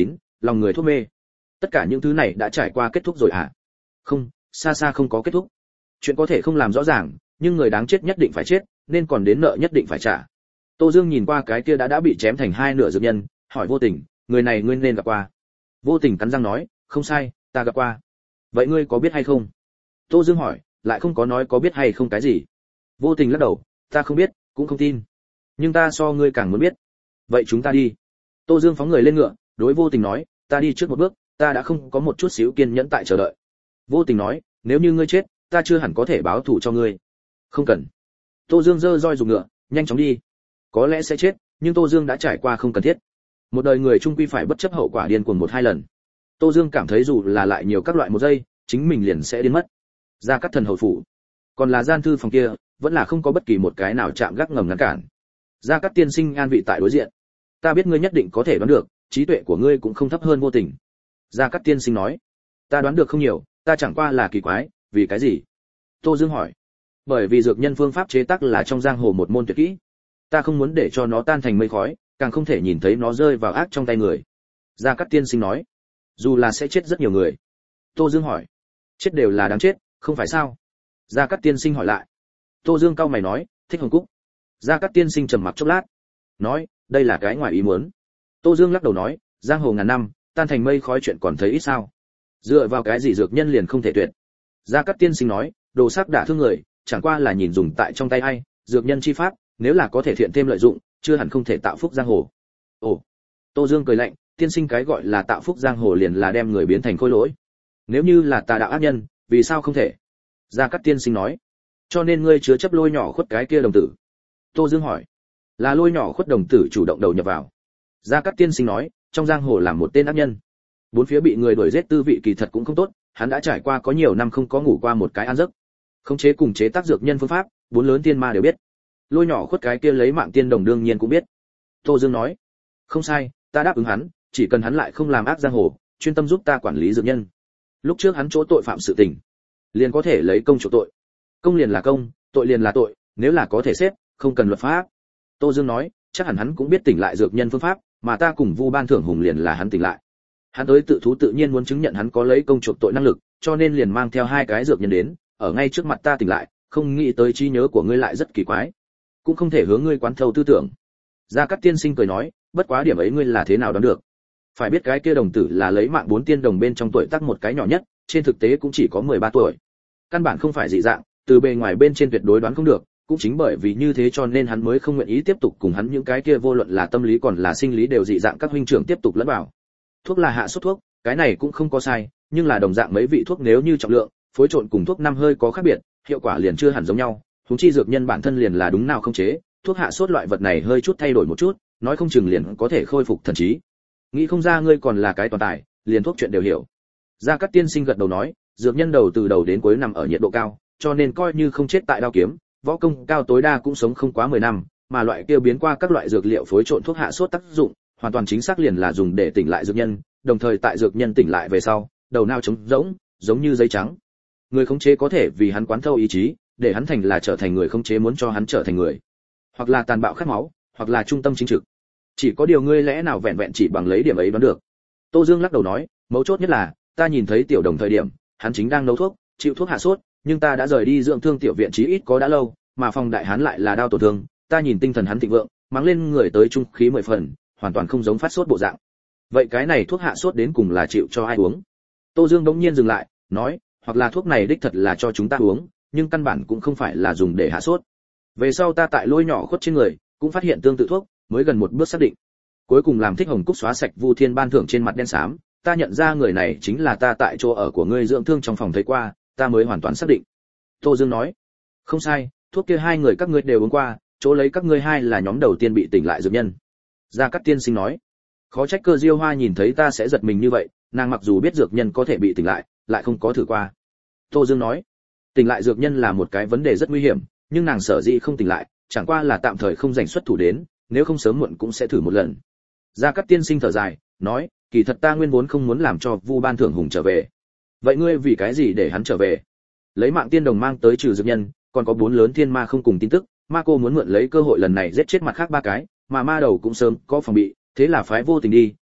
lòng người thuốc mê. Tất cả những thứ này đã trải qua kết thúc rồi à? Không, xa xa không có kết thúc. Chuyện có thể không làm rõ ràng, nhưng người đáng chết nhất định phải chết, nên còn đến nợ nhất định phải trả. Tô Dương nhìn qua cái kia đã đã bị chém thành hai nửa dược nhân, hỏi Vô Tình, người này ngươi nên gặp qua. Vô Tình cắn răng nói, không sai, ta gặp qua. Vậy ngươi có biết hay không? Tô Dương hỏi, lại không có nói có biết hay không cái gì. Vô Tình lắc đầu, ta không biết, cũng không tin. Nhưng ta so ngươi càng muốn biết. Vậy chúng ta đi. Tô Dương phóng người lên ngựa, đối Vô Tình nói, ta đi trước một bước, ta đã không có một chút xíu kiên nhẫn tại chờ đợi. Vô Tình nói, nếu như ngươi chết, ta chưa hẳn có thể báo thù cho ngươi. Không cần. Tô Dương giơ roi dùng ngựa, nhanh chóng đi. Có lẽ sẽ chết, nhưng Tô Dương đã trải qua không cần thiết. Một đời người chung quy phải bất chấp hậu quả điên cuồng một hai lần. Tô Dương cảm thấy dù là lại nhiều các loại một giây, chính mình liền sẽ điên mất. Ra Cát Thần hầu phủ, còn là gian thư phòng kia, vẫn là không có bất kỳ một cái nào chạm gác ngầm ngăn cản. Gia Cát tiên sinh an vị tại đối diện. Ta biết ngươi nhất định có thể đoán được, trí tuệ của ngươi cũng không thấp hơn Vô Tình. Gia Cát tiên sinh nói, ta đoán được không nhiều, ta chẳng qua là kỳ quái, vì cái gì? Tô Dương hỏi. Bởi vì dược nhân phương pháp chế tác là trong giang hồ một môn tuyệt kỹ, ta không muốn để cho nó tan thành mây khói, càng không thể nhìn thấy nó rơi vào ác trong tay người. Gia Cát tiên sinh nói, dù là sẽ chết rất nhiều người. Tô Dương hỏi, chết đều là đáng chết, không phải sao? Gia Cát tiên sinh hỏi lại. Tô Dương cau mày nói, Thích Hồng Cúc. Gia Cát tiên sinh trầm mặc chốc lát, nói, đây là cái ngoài ý muốn. Tô Dương lắc đầu nói, giang hồ ngàn năm, tan thành mây khói chuyện còn thấy ít sao? Dựa vào cái gì dược nhân liền không thể tuyệt? Gia Cát tiên sinh nói, đồ sắc đả thương người, chẳng qua là nhìn dùng tại trong tay ai, dược nhân chi pháp, nếu là có thể thiện thêm lợi dụng, chưa hẳn không thể tạo phúc giang hồ. Ồ. Tô Dương cười lạnh, tiên sinh cái gọi là tạo phúc giang hồ liền là đem người biến thành khôi lỗi. Nếu như là tà đạo ác nhân, vì sao không thể? Gia Cát tiên sinh nói, cho nên ngươi chứa chấp lôi nhỏ khuất cái kia đồng tử. Tô Dương hỏi, là lôi nhỏ khuất đồng tử chủ động đầu nhập vào. Gia Cát tiên sinh nói, trong giang hồ làm một tên ác nhân, bốn phía bị người đuổi giết tư vị kỳ thật cũng không tốt, hắn đã trải qua có nhiều năm không có ngủ qua một cái an giấc. Khống chế cùng chế tác dược nhân phương pháp, bốn lớn tiên ma đều biết. Lôi nhỏ khuất cái kia lấy mạng tiên đồng đương nhiên cũng biết. Tô Dương nói, không sai, ta đáp ứng hắn, chỉ cần hắn lại không làm ác giang hồ, chuyên tâm giúp ta quản lý dược nhân. Lúc trước hắn chỗ tội phạm sự tình, liền có thể lấy công chủ tội. Công liền là công, tội liền là tội, nếu là có thể xếp, không cần luật pháp. Tô Dương nói, chắc hẳn hắn cũng biết tỉnh lại dược nhân phương pháp, mà ta cùng Vu Ban Thưởng Hùng liền là hắn tỉnh lại. Hắn tới tự thú tự nhiên muốn chứng nhận hắn có lấy công chuộc tội năng lực, cho nên liền mang theo hai cái dược nhân đến, ở ngay trước mặt ta tỉnh lại, không nghĩ tới trí nhớ của ngươi lại rất kỳ quái, cũng không thể hướng ngươi quán thâu tư tưởng. Gia Cát tiên sinh cười nói, bất quá điểm ấy ngươi là thế nào đoán được? Phải biết cái kia đồng tử là lấy mạng bốn tiên đồng bên trong tuổi tác một cái nhỏ nhất, trên thực tế cũng chỉ có mười ba tuổi. Căn bản không phải dị dạng, từ bề ngoài bên trên tuyệt đối đoán không được, cũng chính bởi vì như thế cho nên hắn mới không nguyện ý tiếp tục cùng hắn những cái kia vô luận là tâm lý còn là sinh lý đều dị dạng các huynh trưởng tiếp tục lẫn vào. Thuốc là hạ sốt thuốc, cái này cũng không có sai, nhưng là đồng dạng mấy vị thuốc nếu như trọng lượng, phối trộn cùng thuốc năm hơi có khác biệt, hiệu quả liền chưa hẳn giống nhau, huống chi dược nhân bản thân liền là đúng nào không chế, thuốc hạ sốt loại vật này hơi chút thay đổi một chút, nói không chừng liền có thể khôi phục thần trí. Nghĩ không ra ngươi còn là cái toàn tài, liền thuốc chuyện đều hiểu. Gia Cát tiên sinh gật đầu nói, dược nhân đầu từ đầu đến cuối nằm ở nhiệt độ cao, cho nên coi như không chết tại đao kiếm, võ công cao tối đa cũng sống không quá mười năm, mà loại kia biến qua các loại dược liệu phối trộn thuốc hạ sốt tác dụng, hoàn toàn chính xác liền là dùng để tỉnh lại dược nhân, đồng thời tại dược nhân tỉnh lại về sau, đầu não trống rỗng, giống như giấy trắng. Người khống chế có thể vì hắn quán thâu ý chí, để hắn thành là trở thành người khống chế muốn cho hắn trở thành người, hoặc là tàn bạo khát máu, hoặc là trung tâm chính trực. Chỉ có điều ngươi lẽ nào vẹn vẹn chỉ bằng lấy điểm ấy đoán được? Tô Dương lắc đầu nói, mấu chốt nhất là, ta nhìn thấy tiểu đồng thời điểm, hắn chính đang nấu thuốc, chịu thuốc hạ sốt, nhưng ta đã rời đi dưỡng thương tiểu viện chí ít có đã lâu, mà phòng đại hán lại là đau tổn thương, ta nhìn tinh thần hắn thịnh vượng, mắng lên người tới trung khí mười phần, hoàn toàn không giống phát sốt bộ dạng. Vậy cái này thuốc hạ sốt đến cùng là chịu cho ai uống? Tô Dương đống nhiên dừng lại, nói, hoặc là thuốc này đích thật là cho chúng ta uống, nhưng căn bản cũng không phải là dùng để hạ sốt. Về sau ta tại lôi nhỏ khuất trên người, cũng phát hiện tương tự thuốc, mới gần một bước xác định. Cuối cùng làm Thích Hồng Cúc xóa sạch Vu Thiên ban thưởng trên mặt đen xám, ta nhận ra người này chính là ta tại chỗ ở của ngươi dưỡng thương trong phòng thấy qua, ta mới hoàn toàn xác định. Tô Dương nói, không sai, thuốc kia hai người các ngươi đều uống qua, chỗ lấy các ngươi hai là nhóm đầu tiên bị tỉnh lại dược nhân. Gia Cát tiên sinh nói, khó trách Cơ Diêu Hoa nhìn thấy ta sẽ giật mình như vậy, nàng mặc dù biết dược nhân có thể bị tỉnh lại, lại không có thử qua. Tô Dương nói, tỉnh lại dược nhân là một cái vấn đề rất nguy hiểm, nhưng nàng sở dĩ không tỉnh lại, chẳng qua là tạm thời không rảnh xuất thủ đến, nếu không sớm muộn cũng sẽ thử một lần. Gia Cát tiên sinh thở dài, nói, kỳ thật ta nguyên vốn không muốn làm cho Vu Ban Thưởng Hùng trở về. Vậy ngươi vì cái gì để hắn trở về? Lấy mạng tiên đồng mang tới trừ dược nhân, còn có bốn lớn thiên ma không cùng tin tức, ma cô muốn mượn lấy cơ hội lần này giết chết mặt khác ba cái, mà ma đầu cũng sớm có phòng bị, thế là phái Vô Tình đi,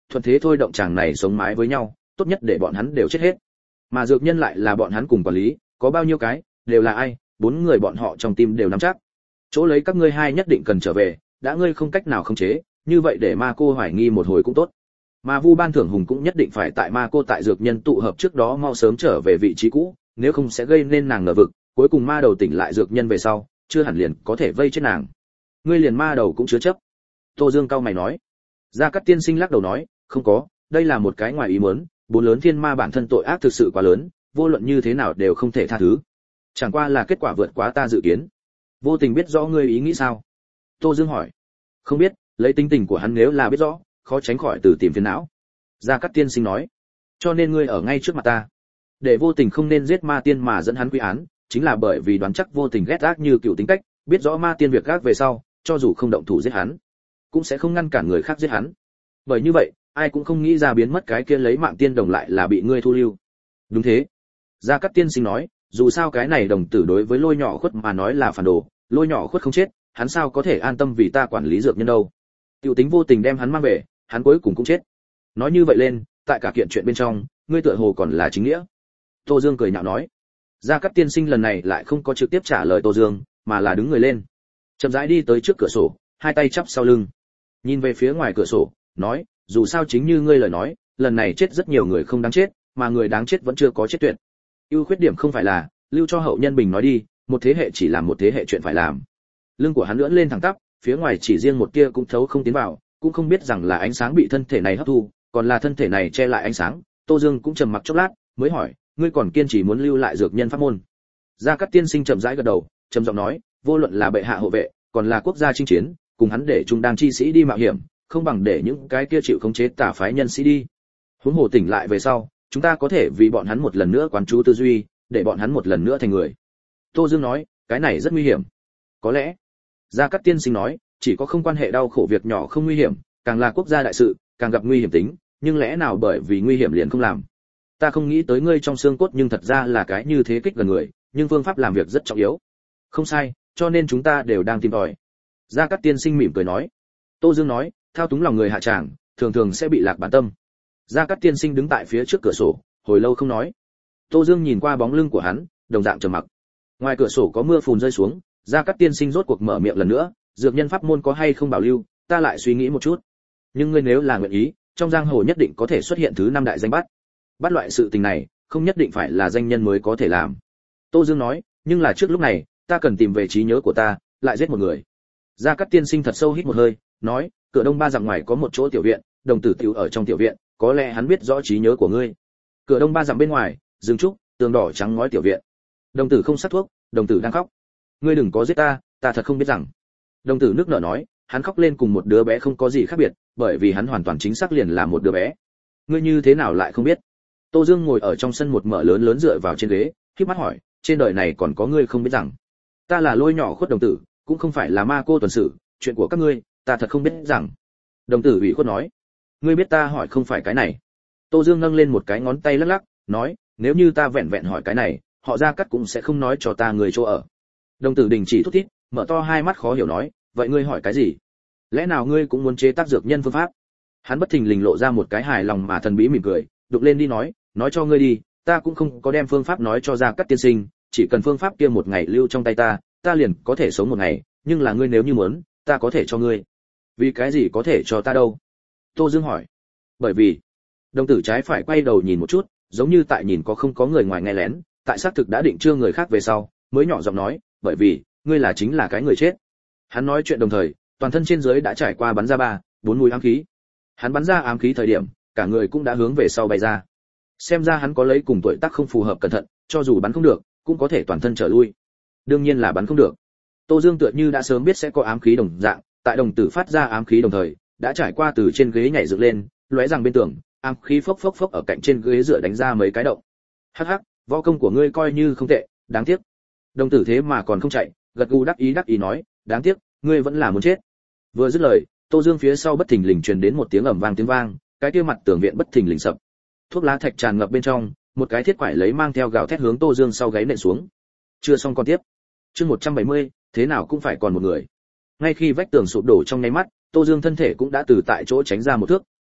thuận thế thôi động chàng này sống mái với nhau, tốt nhất để bọn hắn đều chết hết. Mà dược nhân lại là bọn hắn cùng quản lý, có bao nhiêu cái, đều là ai, bốn người bọn họ trong tim đều nắm chắc. Chỗ lấy các ngươi hai nhất định cần trở về, đã ngươi không cách nào khống chế, như vậy để ma cô hoài nghi một hồi cũng tốt. Mà Vu Ban Thưởng Hùng cũng nhất định phải tại ma cô tại dược nhân tụ hợp trước đó mau sớm trở về vị trí cũ, nếu không sẽ gây nên nàng ngờ vực, cuối cùng ma đầu tỉnh lại dược nhân về sau, chưa hẳn liền có thể vây chết nàng. Ngươi liền ma đầu cũng chứa chấp. Tô Dương cao mày nói. Gia Cát Tiên Sinh lắc đầu nói, không có, đây là một cái ngoài ý muốn, bốn lớn thiên ma bản thân tội ác thực sự quá lớn, vô luận như thế nào đều không thể tha thứ. Chẳng qua là kết quả vượt quá ta dự kiến. Vô Tình biết rõ ngươi ý nghĩ sao? Tô Dương hỏi. Không biết, lấy tính tình của hắn nếu là biết rõ, khó tránh khỏi từ tìm phiền não. Gia Cát Tiên Sinh nói. Cho nên ngươi ở ngay trước mặt ta, để Vô Tình không nên giết ma tiên mà dẫn hắn quy án, chính là bởi vì đoán chắc Vô Tình ghét ác như cựu tính cách, biết rõ ma tiên việc ác về sau, cho dù không động thủ giết hắn, cũng sẽ không ngăn cản người khác giết hắn. Bởi như vậy, ai cũng không nghĩ ra biến mất cái kia lấy mạng tiên đồng lại là bị ngươi thu lưu. Đúng thế. Gia Cát Tiên Sinh nói, dù sao cái này đồng tử đối với Lôi Nhỏ Khuất mà nói là phản đồ, Lôi Nhỏ Khuất không chết, hắn sao có thể an tâm vì ta quản lý dược nhân đâu. Tiểu tính Vô Tình đem hắn mang về, hắn cuối cùng cũng chết. Nói như vậy lên, tại cả kiện chuyện bên trong, ngươi tựa hồ còn là chính nghĩa. Tô Dương cười nhạo nói. Gia Cát Tiên Sinh lần này lại không có trực tiếp trả lời Tô Dương, mà là đứng người lên, chậm rãi đi tới trước cửa sổ, hai tay chắp sau lưng, nhìn về phía ngoài cửa sổ, nói, dù sao chính như ngươi lời nói, lần này chết rất nhiều người không đáng chết, mà người đáng chết vẫn chưa có chết tuyệt. Ưu khuyết điểm không phải là, lưu cho hậu nhân bình nói đi, một thế hệ chỉ làm một thế hệ chuyện phải làm. Lưng của hắn lưỡn lên thẳng tắp, phía ngoài chỉ riêng một tia cũng thấu không tiến vào, cũng không biết rằng là ánh sáng bị thân thể này hấp thu, còn là thân thể này che lại ánh sáng. Tô Dương cũng trầm mặc chốc lát, mới hỏi, ngươi còn kiên trì muốn lưu lại dược nhân pháp môn? Gia Cát Tiên Sinh chậm rãi gật đầu, trầm giọng nói, vô luận là bệ hạ hộ vệ, còn là quốc gia chinh chiến, cùng hắn để chúng đang chi sĩ đi mạo hiểm, không bằng để những cái kia chịu khống chế tà phái nhân sĩ đi. Huống hồ tỉnh lại về sau, chúng ta có thể vì bọn hắn một lần nữa quán chú tư duy, để bọn hắn một lần nữa thành người. Tô Dương nói, cái này rất nguy hiểm. Có lẽ. Gia Cát Tiên Sinh nói, chỉ có không quan hệ đau khổ việc nhỏ không nguy hiểm, càng là quốc gia đại sự, càng gặp nguy hiểm tính, nhưng lẽ nào bởi vì nguy hiểm liền không làm? Ta không nghĩ tới ngươi trong xương cốt nhưng thật ra là cái như thế kích gần người, nhưng phương pháp làm việc rất trọng yếu. Không sai, cho nên chúng ta đều đang tìm tòi. Gia Cát Tiên Sinh mỉm cười nói. Tô Dương nói, thao túng lòng người hạ tràng, thường thường sẽ bị lạc bản tâm. Gia Cát Tiên Sinh đứng tại phía trước cửa sổ, hồi lâu không nói. Tô Dương nhìn qua bóng lưng của hắn, đồng dạng trầm mặc. Ngoài cửa sổ có mưa phùn rơi xuống, Gia Cát Tiên Sinh rốt cuộc mở miệng lần nữa, dược nhân pháp môn có hay không bảo lưu, ta lại suy nghĩ một chút. Nhưng ngươi nếu là nguyện ý, trong giang hồ nhất định có thể xuất hiện thứ năm đại danh bắt. Bắt loại sự tình này, không nhất định phải là danh nhân mới có thể làm. Tô Dương nói, nhưng là trước lúc này, ta cần tìm về trí nhớ của ta, lại giết một người. Gia Cát Tiên Sinh thật sâu hít một hơi, nói, cửa đông ba dặm ngoài có một chỗ tiểu viện, đồng tử tiểu ở trong tiểu viện, có lẽ hắn biết rõ trí nhớ của ngươi. Cửa đông ba dặm bên ngoài, rừng trúc, tường đỏ trắng ngói tiểu viện. Đồng tử không sát thuốc, đồng tử đang khóc. Ngươi đừng có giết ta, ta thật không biết rằng. Đồng tử nước nở nói, hắn khóc lên cùng một đứa bé không có gì khác biệt, bởi vì hắn hoàn toàn chính xác liền là một đứa bé. Ngươi như thế nào lại không biết? Tô Dương ngồi ở trong sân một mở lớn lớn dựa vào trên ghế, khép mắt hỏi, trên đời này còn có ngươi không biết rằng? Ta là Lôi Nhỏ Khuất đồng tử, cũng không phải là ma cô tuần sử, chuyện của các ngươi, ta thật không biết rằng. Đồng tử ủy khuất nói, ngươi biết ta hỏi không phải cái này. Tô Dương nâng lên một cái ngón tay lắc lắc, nói, nếu như ta vẹn vẹn hỏi cái này, họ Gia Cát cũng sẽ không nói cho ta người chỗ ở. Đồng tử đình chỉ thút thít, mở to hai mắt khó hiểu nói, vậy ngươi hỏi cái gì? Lẽ nào ngươi cũng muốn chế tác dược nhân phương pháp? Hắn bất thình lình lộ ra một cái hài lòng mà thần bí mỉm cười, đục lên đi nói, nói cho ngươi đi, ta cũng không có đem phương pháp nói cho Gia Cát tiên sinh, chỉ cần phương pháp kia một ngày lưu trong tay ta, ta liền có thể sống một ngày, nhưng là ngươi nếu như muốn, ta có thể cho ngươi. Vì cái gì có thể cho ta đâu? Tô Dương hỏi. Bởi vì, đồng tử trái phải quay đầu nhìn một chút, giống như tại nhìn có không có người ngoài nghe lén, tại xác thực đã định chưa người khác về sau, mới nhỏ giọng nói, bởi vì, ngươi là chính là cái người chết. Hắn nói chuyện đồng thời, toàn thân trên dưới đã trải qua bắn ra ba, bốn mũi ám khí. Hắn bắn ra ám khí thời điểm, cả người cũng đã hướng về sau bay ra. Xem ra hắn có lấy cùng tuổi tác không phù hợp cẩn thận, cho dù bắn không được, cũng có thể toàn thân trở lui. Đương nhiên là bắn không được. Tô Dương tựa như đã sớm biết sẽ có ám khí đồng dạng, tại đồng tử phát ra ám khí đồng thời, đã trải qua từ trên ghế nhảy dựng lên, lóe rằng bên tường, ám khí phốc phốc phốc ở cạnh trên ghế dựa đánh ra mấy cái động. Hắc hắc, võ công của ngươi coi như không tệ, đáng tiếc. Đồng tử thế mà còn không chạy, gật gù đắc ý đắc ý nói, đáng tiếc, ngươi vẫn là muốn chết. Vừa dứt lời, Tô Dương phía sau bất thình lình truyền đến một tiếng ầm vang tiếng vang, cái kia mặt tường viện bất thình lình sập. Thuốc lá thạch tràn ngập bên trong, một cái thiết quải lấy mang theo gào thét hướng Tô Dương sau gáy nện xuống. Chưa xong con tiếp. Chương một trăm bảy mươi, thế nào cũng phải còn một người. Ngay khi vách tường sụp đổ trong nháy mắt, Tô Dương thân thể cũng đã từ tại chỗ tránh ra một thước,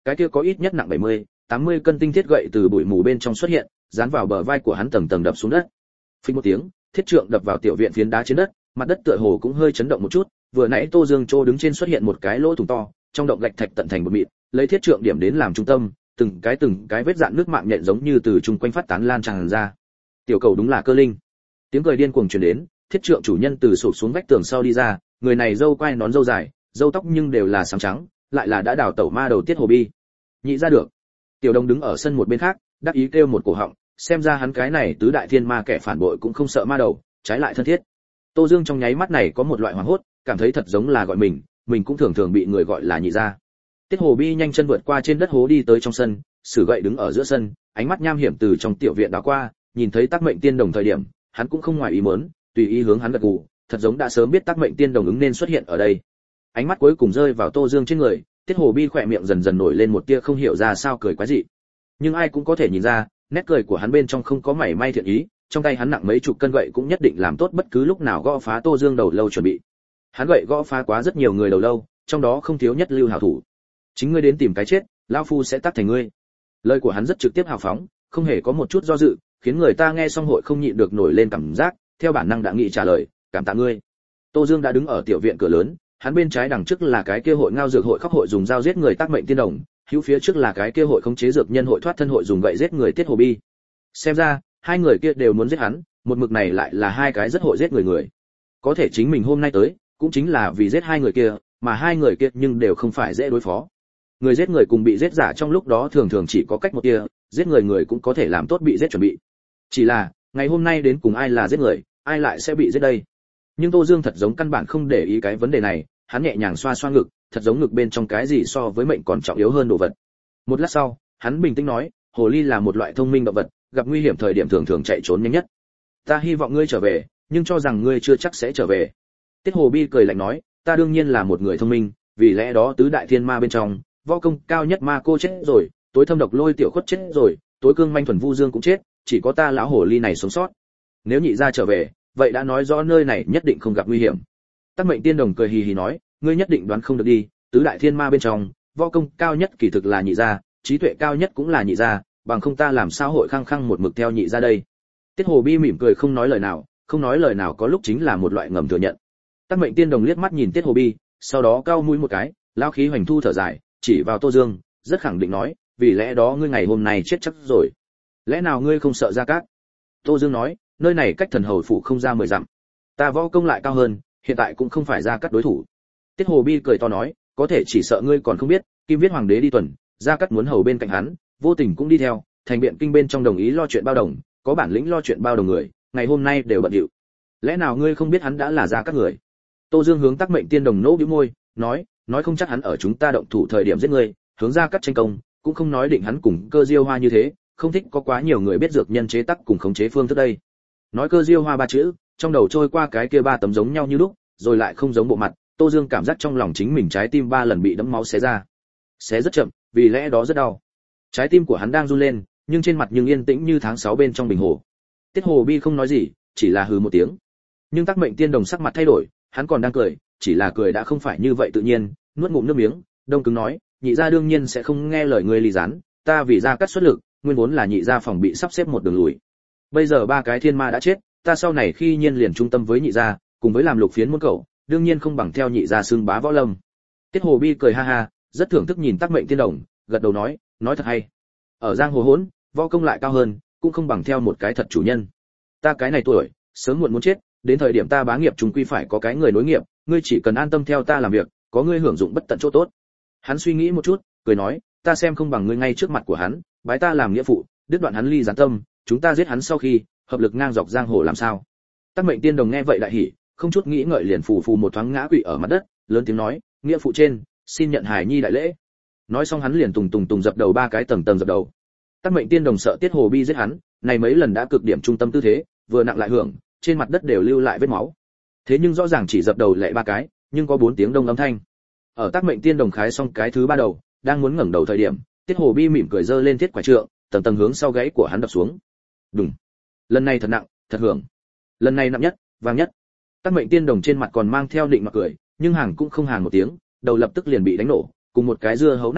cái kia có ít nhất nặng bảy mươi, tám mươi cân tinh thiết gậy từ bụi mù bên trong xuất hiện, dán vào bờ vai của hắn tầng tầng đập xuống đất. Phình một tiếng, thiết trượng đập vào tiểu viện phiến đá trên đất, mặt đất tựa hồ cũng hơi chấn động một chút, vừa nãy Tô Dương Trô đứng trên xuất hiện một cái lỗ thủng to, trong động gạch thạch tận thành một mịn, lấy thiết trượng điểm đến làm trung tâm, từng cái từng cái vết dạn nước mạng nhện giống như từ chung quanh phát tán lan tràn ra. Tiểu cầu đúng là cơ linh. Tiếng cười điên cuồng truyền đến, thiết trượng chủ nhân từ sụp xuống vách tường sau đi ra, người này râu quai nón râu dài, râu tóc nhưng đều là sáng trắng, lại là đã đào tẩu ma đầu Tiết Hồ Bi. Nhị ra được. Tiểu Đông đứng ở sân một bên khác, đắc ý kêu một cổ họng, xem ra hắn cái này tứ đại thiên ma kẻ phản bội cũng không sợ ma đầu, trái lại thân thiết. Tô Dương trong nháy mắt này có một loại hoảng hốt, cảm thấy thật giống là gọi mình, mình cũng thường thường bị người gọi là nhị gia. Tiết Hồ Bi nhanh chân vượt qua trên đất hố đi tới trong sân, sử gậy đứng ở giữa sân, ánh mắt nham hiểm từ trong tiểu viện đảo qua, nhìn thấy Tắc Mệnh Tiên Đồng thời điểm, hắn cũng không ngoài ý muốn, tùy ý hướng hắn gật gù, thật giống đã sớm biết Tắc Mệnh Tiên Đồng ứng nên xuất hiện ở đây. Ánh mắt cuối cùng rơi vào Tô Dương trên người, Tiết Hồ Bi khỏe miệng dần dần nổi lên một tia không hiểu ra sao cười quái dị. Nhưng ai cũng có thể nhìn ra, nét cười của hắn bên trong không có mảy may thiện ý, trong tay hắn nặng mấy chục cân gậy cũng nhất định làm tốt bất cứ lúc nào gõ phá Tô Dương đầu lâu chuẩn bị. Hắn gậy gõ phá quá rất nhiều người đầu lâu, trong đó không thiếu nhất lưu hảo thủ. Chính ngươi đến tìm cái chết, lão phu sẽ tắt thành ngươi. Lời của hắn rất trực tiếp hào phóng, không hề có một chút do dự, khiến người ta nghe xong hội không nhịn được nổi lên cảm giác, theo bản năng đã nghĩ trả lời, cảm tạ ngươi. Tô Dương đã đứng ở tiểu viện cửa lớn, hắn bên trái đằng trước là cái kia hội ngao dược hội khóc hội dùng dao giết người Tắc Mệnh Tiên Đồng, hữu phía trước là cái kia hội khống chế dược nhân hội thoát thân hội dùng gậy giết người Tiết Hồ Bi. Xem ra, hai người kia đều muốn giết hắn, một mực này lại là hai cái rất hội giết người người. Có thể chính mình hôm nay tới, cũng chính là vì giết hai người kia, mà hai người kia nhưng đều không phải dễ đối phó. Người giết người cùng bị giết giả trong lúc đó thường thường chỉ có cách một tia, giết người người cũng có thể làm tốt bị giết chuẩn bị. Chỉ là, ngày hôm nay đến cùng ai là giết người, ai lại sẽ bị giết đây? Nhưng Tô Dương thật giống căn bản không để ý cái vấn đề này, hắn nhẹ nhàng xoa xoa ngực, thật giống ngực bên trong cái gì so với mệnh còn trọng yếu hơn đồ vật. Một lát sau, hắn bình tĩnh nói, hồ ly là một loại thông minh động vật, gặp nguy hiểm thời điểm thường thường chạy trốn nhanh nhất. Ta hy vọng ngươi trở về, nhưng cho rằng ngươi chưa chắc sẽ trở về. Tiết Hồ Bi cười lạnh nói, ta đương nhiên là một người thông minh, vì lẽ đó tứ đại thiên ma bên trong, võ công cao nhất ma cô chết rồi, tối thâm độc lôi tiểu khuất chết rồi, tối cương manh thuần vu dương cũng chết, chỉ có ta lão hồ ly này sống sót. Nếu nhị gia trở về, vậy đã nói rõ nơi này nhất định không gặp nguy hiểm. Tắc Mệnh Tiên Đồng cười hì hì nói, ngươi nhất định đoán không được đi, tứ đại thiên ma bên trong, võ công cao nhất kỳ thực là nhị gia, trí tuệ cao nhất cũng là nhị gia, bằng không ta làm sao hội khăng khăng một mực theo nhị gia đây. Tiết Hồ Bi mỉm cười không nói lời nào, không nói lời nào có lúc chính là một loại ngầm thừa nhận. Tắc Mệnh Tiên Đồng liếc mắt nhìn Tiết Hồ Bi, sau đó cau mũi một cái, lão khí hoành thu thở dài, chỉ vào Tô Dương, rất khẳng định nói, vì lẽ đó ngươi ngày hôm nay chết chắc rồi. Lẽ nào ngươi không sợ Gia Cát? Tô Dương nói, nơi này cách thần hầu phủ không ra mười dặm. Ta võ công lại cao hơn, hiện tại cũng không phải Gia Cát đối thủ. Tiết Hồ Bi cười to nói, có thể chỉ sợ ngươi còn không biết, Kim Viết hoàng đế đi tuần, Gia Cát muốn hầu bên cạnh hắn, vô tình cũng đi theo, thành biện kinh bên trong đồng ý lo chuyện bao đồng, có bản lĩnh lo chuyện bao đồng người, ngày hôm nay đều bận rộn. Lẽ nào ngươi không biết hắn đã là Gia Cát người? Tô Dương hướng Tắc Mệnh Tiên Đồng nỗ bĩu môi, nói, nói không chắc hắn ở chúng ta động thủ thời điểm giết ngươi, hướng Gia Cát tranh công, cũng không nói định hắn cùng Cơ Diêu Hoa như thế, không thích có quá nhiều người biết dược nhân chế tác cùng khống chế phương thức đây. Nói Cơ Diêu Hoa ba chữ, trong đầu trôi qua cái kia ba tấm giống nhau như lúc, rồi lại không giống bộ mặt, Tô Dương cảm giác trong lòng chính mình trái tim ba lần bị đẫm máu xé ra. Xé rất chậm, vì lẽ đó rất đau. Trái tim của hắn đang run lên, nhưng trên mặt nhưng yên tĩnh như tháng sáu bên trong bình hồ. Tiết Hồ Bi không nói gì, chỉ là hừ một tiếng. Nhưng Tắc Mệnh Tiên Đồng sắc mặt thay đổi, hắn còn đang cười, chỉ là cười đã không phải như vậy tự nhiên, nuốt ngụm nước miếng, đông cứng nói, nhị gia đương nhiên sẽ không nghe lời ngươi ly gián, ta vì Gia Cát xuất lực, nguyên vốn là nhị gia phòng bị sắp xếp một đường lùi. Bây giờ ba cái thiên ma đã chết, ta sau này khi nhiên liền trung tâm với nhị gia, cùng với làm lục phiến môn cẩu, đương nhiên không bằng theo nhị gia xưng bá võ lâm. Tiết Hồ Bi cười ha ha, rất thưởng thức nhìn Tắc Mệnh Tiên Đồng, gật đầu nói, nói thật hay. Ở giang hồ hỗn, võ công lại cao hơn, cũng không bằng theo một cái thật chủ nhân. Ta cái này tuổi, sớm muộn muốn chết, đến thời điểm ta bá nghiệp chúng quy phải có cái người nối nghiệp, ngươi chỉ cần an tâm theo ta làm việc, có ngươi hưởng dụng bất tận chỗ tốt. Hắn suy nghĩ một chút, cười nói, ta xem không bằng ngươi ngay trước mặt của hắn, bái ta làm nghĩa phụ, đứt đoạn hắn ly gián tâm, chúng ta giết hắn sau khi, hợp lực ngang dọc giang hồ làm sao? Tắc Mệnh Tiên Đồng nghe vậy đại hỉ, không chút nghĩ ngợi liền phù phù một thoáng ngã quỵ ở mặt đất, lớn tiếng nói, nghĩa phụ trên, xin nhận hài nhi đại lễ. Nói xong hắn liền tùng tùng tùng dập đầu ba cái tầng tầng dập đầu. Tắc Mệnh Tiên Đồng sợ Tiết Hồ Bi giết hắn, này mấy lần đã cực điểm trung tâm tư thế, vừa nặng lại hưởng, trên mặt đất đều lưu lại vết máu. Thế nhưng rõ ràng chỉ dập đầu lệ ba cái, nhưng có bốn tiếng đông âm thanh. Ở Tắc Mệnh Tiên Đồng khái xong cái thứ ba đầu, đang muốn ngẩng đầu thời điểm, Tiết Hồ Bi mỉm cười giơ lên thiết quả trượng, tầng tầng hướng sau gáy của hắn đập xuống. Đùng. Lần này thật nặng, thật hưởng. Lần này nặng nhất, vang nhất. Tắc Mệnh Tiên Đồng trên mặt còn mang theo định mặc cười, nhưng hàng cũng không hàng một tiếng, đầu lập tức liền bị đánh nổ, cùng một cái dưa hấu nát tự,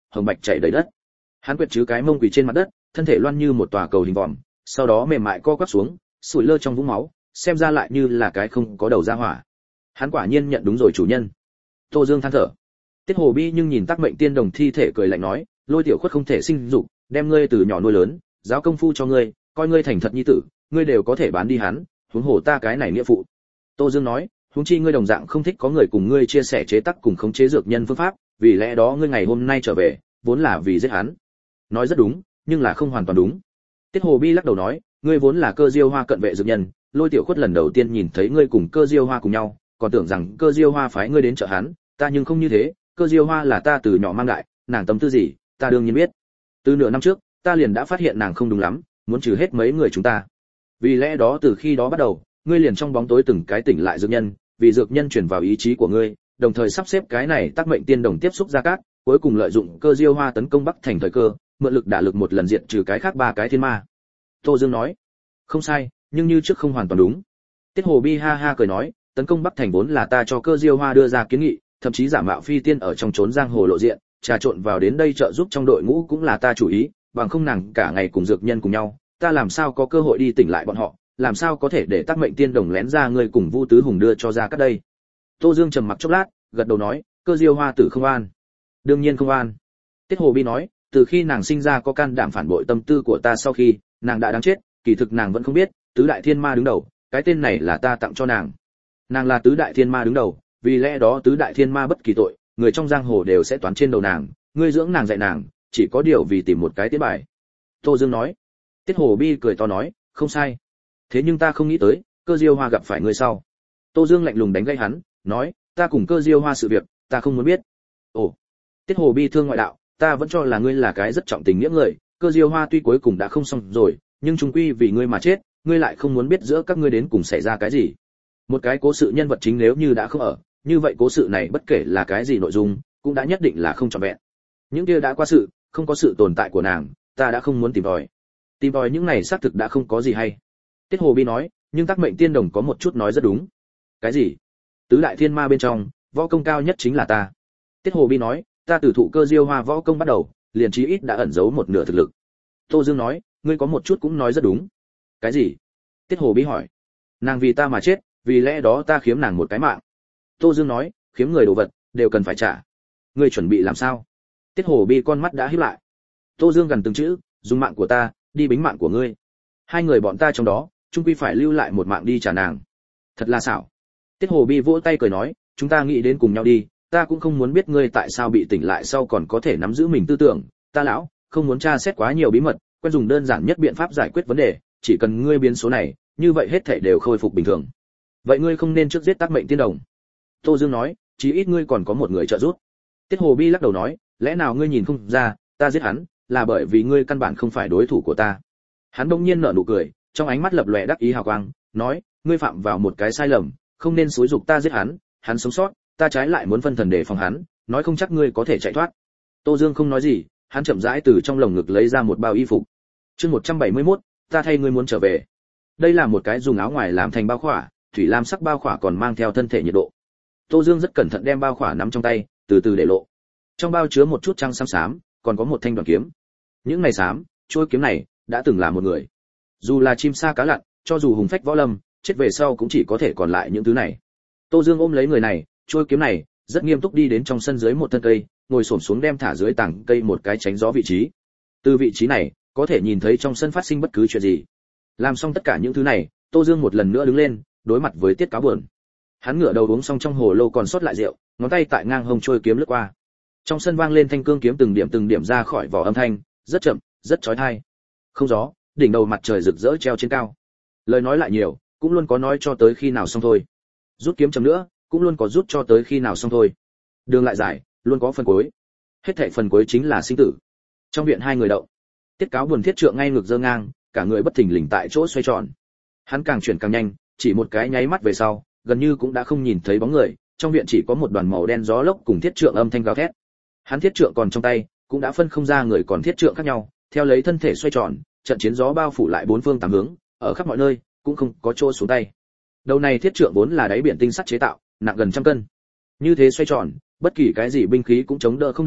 hồng bạch chảy đầy đất. Hắn quệt chứ cái mông quỳ trên mặt đất, thân thể loan như một tòa cầu hình vòm, sau đó mềm mại co quắp xuống, sủi lơ trong vũng máu, xem ra lại như là cái không có đầu ra hỏa. Hắn quả nhiên nhận đúng rồi chủ nhân. Tô Dương than thở. Tiết Hồ Bi nhưng nhìn Tắc Mệnh Tiên Đồng thi thể cười lạnh nói, Lôi Tiểu Khuất không thể sinh dục, đem ngươi từ nhỏ nuôi lớn, giáo công phu cho ngươi, coi ngươi thành thật nhi tử, ngươi đều có thể bán đi hắn, huống hồ ta cái này nghĩa phụ. Tô Dương nói, huống chi ngươi đồng dạng không thích có người cùng ngươi chia sẻ chế tác cùng khống chế dược nhân phương pháp, vì lẽ đó ngươi ngày hôm nay trở về, vốn là vì giết hắn. Nói rất đúng, nhưng là không hoàn toàn đúng. Tiết Hồ Bi lắc đầu nói, ngươi vốn là Cơ Diêu Hoa cận vệ dược nhân, Lôi Tiểu Khuất lần đầu tiên nhìn thấy ngươi cùng Cơ Diêu Hoa cùng nhau, còn tưởng rằng Cơ Diêu Hoa phái ngươi đến trợ hắn, ta nhưng không như thế, Cơ Diêu Hoa là ta từ nhỏ mang đại, nàng tâm tư gì, ta đương nhiên biết. Từ nửa năm trước, ta liền đã phát hiện nàng không đúng lắm, muốn trừ hết mấy người chúng ta. Vì lẽ đó từ khi đó bắt đầu, ngươi liền trong bóng tối từng cái tỉnh lại dược nhân, vì dược nhân chuyển vào ý chí của ngươi, đồng thời sắp xếp cái này Tắc Mệnh Tiên Đồng tiếp xúc ra cát, cuối cùng lợi dụng Cơ Diêu Hoa tấn công Bắc Thành thời cơ, mượn lực đả lực một lần diệt trừ cái khác ba cái thiên ma. Tô Dương nói, không sai, nhưng như trước không hoàn toàn đúng. Tiết Hồ Bi ha ha cười nói, tấn công Bắc Thành vốn là ta cho Cơ Diêu Hoa đưa ra kiến nghị, thậm chí giả mạo phi tiên ở trong trốn giang hồ lộ diện, trà trộn vào đến đây trợ giúp trong đội ngũ cũng là ta chủ ý, bằng không nàng cả ngày cùng dược nhân cùng nhau, ta làm sao có cơ hội đi tỉnh lại bọn họ, làm sao có thể để Tắc Mệnh Tiên Đồng lén ra người cùng Vu Tứ Hùng đưa cho ra cát đây. Tô Dương trầm mặc chốc lát, gật đầu nói, Cơ Diêu Hoa tử không an. Đương nhiên không an. Tiết Hồ Bi nói, từ khi nàng sinh ra có can đảm phản bội tâm tư của ta sau khi, nàng đã đáng chết, kỳ thực nàng vẫn không biết, tứ đại thiên ma đứng đầu, cái tên này là ta tặng cho nàng. Nàng là tứ đại thiên ma đứng đầu, vì lẽ đó tứ đại thiên ma bất kỳ tội, người trong giang hồ đều sẽ toán trên đầu nàng, ngươi dưỡng nàng dạy nàng, chỉ có điều vì tìm một cái tiến bài. Tô Dương nói. Tiết Hồ Bi cười to nói, không sai. Thế nhưng ta không nghĩ tới, Cơ Diêu Hoa gặp phải ngươi sau. Tô Dương lạnh lùng đánh gãy hắn, nói, ta cùng Cơ Diêu Hoa sự việc, ta không muốn biết. Ồ. Tiết Hồ Bi thương ngoại đạo, ta vẫn cho là ngươi là cái rất trọng tình nghĩa người, Cơ Diêu Hoa tuy cuối cùng đã không xong rồi, nhưng chung quy vì ngươi mà chết, ngươi lại không muốn biết giữa các ngươi đến cùng xảy ra cái gì. Một cái cố sự nhân vật chính nếu như đã không ở, như vậy cố sự này bất kể là cái gì nội dung, cũng đã nhất định là không trọn vẹn. Những kia đã qua sự, không có sự tồn tại của nàng, ta đã không muốn tìm tòi. Tìm tòi những này xác thực đã không có gì hay. Tiết Hồ Bi nói, nhưng Tắc Mệnh Tiên Đồng có một chút nói rất đúng. Cái gì? Tứ đại thiên ma bên trong, võ công cao nhất chính là ta. Tiết Hồ Bi nói, ta từ thụ Cơ Diêu Hoa võ công bắt đầu, liền chí ít đã ẩn giấu một nửa thực lực. Tô Dương nói, ngươi có một chút cũng nói rất đúng. Cái gì? Tiết Hồ Bi hỏi. Nàng vì ta mà chết, vì lẽ đó ta khiếm nàng một cái mạng. Tô Dương nói, khiếm người đồ vật đều cần phải trả. Ngươi chuẩn bị làm sao? Tiết Hồ Bi con mắt đã híp lại. Tô Dương gần từng chữ, dùng mạng của ta đi bính mạng của ngươi. Hai người bọn ta trong đó, chung quy phải lưu lại một mạng đi trả nàng. Thật là xảo. Tiết Hồ Bi vỗ tay cười nói, chúng ta nghĩ đến cùng nhau đi, ta cũng không muốn biết ngươi tại sao bị tỉnh lại sau còn có thể nắm giữ mình tư tưởng, ta lão không muốn tra xét quá nhiều bí mật, quen dùng đơn giản nhất biện pháp giải quyết vấn đề, chỉ cần ngươi biến số này, như vậy hết thảy đều khôi phục bình thường. Vậy ngươi không nên trước giết Tắc Mệnh Tiên Đồng. Tô Dương nói, chí ít ngươi còn có một người trợ giúp. Tiết Hồ Bi lắc đầu nói, lẽ nào ngươi nhìn không ra, ta giết hắn là bởi vì ngươi căn bản không phải đối thủ của ta. Hắn đông nhiên nở nụ cười, trong ánh mắt lập lòe đắc ý hào quang, nói, ngươi phạm vào một cái sai lầm, không nên xúi dục ta giết hắn, hắn sống sót, ta trái lại muốn phân thần để phòng hắn, nói không chắc ngươi có thể chạy thoát. Tô Dương không nói gì, hắn chậm rãi từ trong lồng ngực lấy ra một bao y phục. Chương một trăm bảy mươi mốt, ta thay ngươi muốn trở về. Đây là một cái dùng áo ngoài làm thành bao khỏa, thủy lam sắc bao khỏa còn mang theo thân thể nhiệt độ. Tô Dương rất cẩn thận đem bao khỏa nắm trong tay, từ từ để lộ. Trong bao chứa một chút trăng xám xám, còn có một thanh đoàn kiếm. Những này xám, trôi kiếm này đã từng là một người. Dù là chim sa cá lặn, cho dù hùng phách võ lâm, chết về sau cũng chỉ có thể còn lại những thứ này. Tô Dương ôm lấy người này, trôi kiếm này, rất nghiêm túc đi đến trong sân dưới một thân cây, ngồi xổm xuống đem thả dưới tảng cây một cái tránh gió vị trí. Từ vị trí này, có thể nhìn thấy trong sân phát sinh bất cứ chuyện gì. Làm xong tất cả những thứ này, Tô Dương một lần nữa đứng lên, đối mặt với Tiết Cáo Buồn. Hắn ngửa đầu uống xong trong hồ lô còn sót lại rượu, ngón tay tại ngang hông trôi kiếm lướt qua. Trong sân vang lên thanh cương kiếm từng điểm từng điểm ra khỏi vỏ âm thanh, rất chậm, rất chói tai. Không gió, đỉnh đầu mặt trời rực rỡ treo trên cao. Lời nói lại nhiều, cũng luôn có nói cho tới khi nào xong thôi. Rút kiếm chậm nữa, cũng luôn có rút cho tới khi nào xong thôi. Đường lại dài, luôn có phần cuối. Hết thảy phần cuối chính là sinh tử. Trong viện hai người đậu. Tiết Cáo Buồn thiết trượng ngay ngược giơ ngang, cả người bất thình lình tại chỗ xoay tròn. Hắn càng chuyển càng nhanh, chỉ một cái nháy mắt về sau, gần như cũng đã không nhìn thấy bóng người, trong viện chỉ có một đoàn màu đen gió lốc cùng thiết trượng âm thanh gào thét. Hắn thiết trượng còn trong tay, cũng đã phân không ra người còn thiết trượng khác nhau, theo lấy thân thể xoay tròn, trận chiến gió bao phủ lại bốn phương tám hướng, ở khắp mọi nơi, cũng không có chỗ xuống tay. Đầu này thiết trượng vốn là đáy biển tinh sắt chế tạo, nặng gần trăm cân. Như thế xoay tròn, bất kỳ cái gì binh khí cũng chống đỡ không được,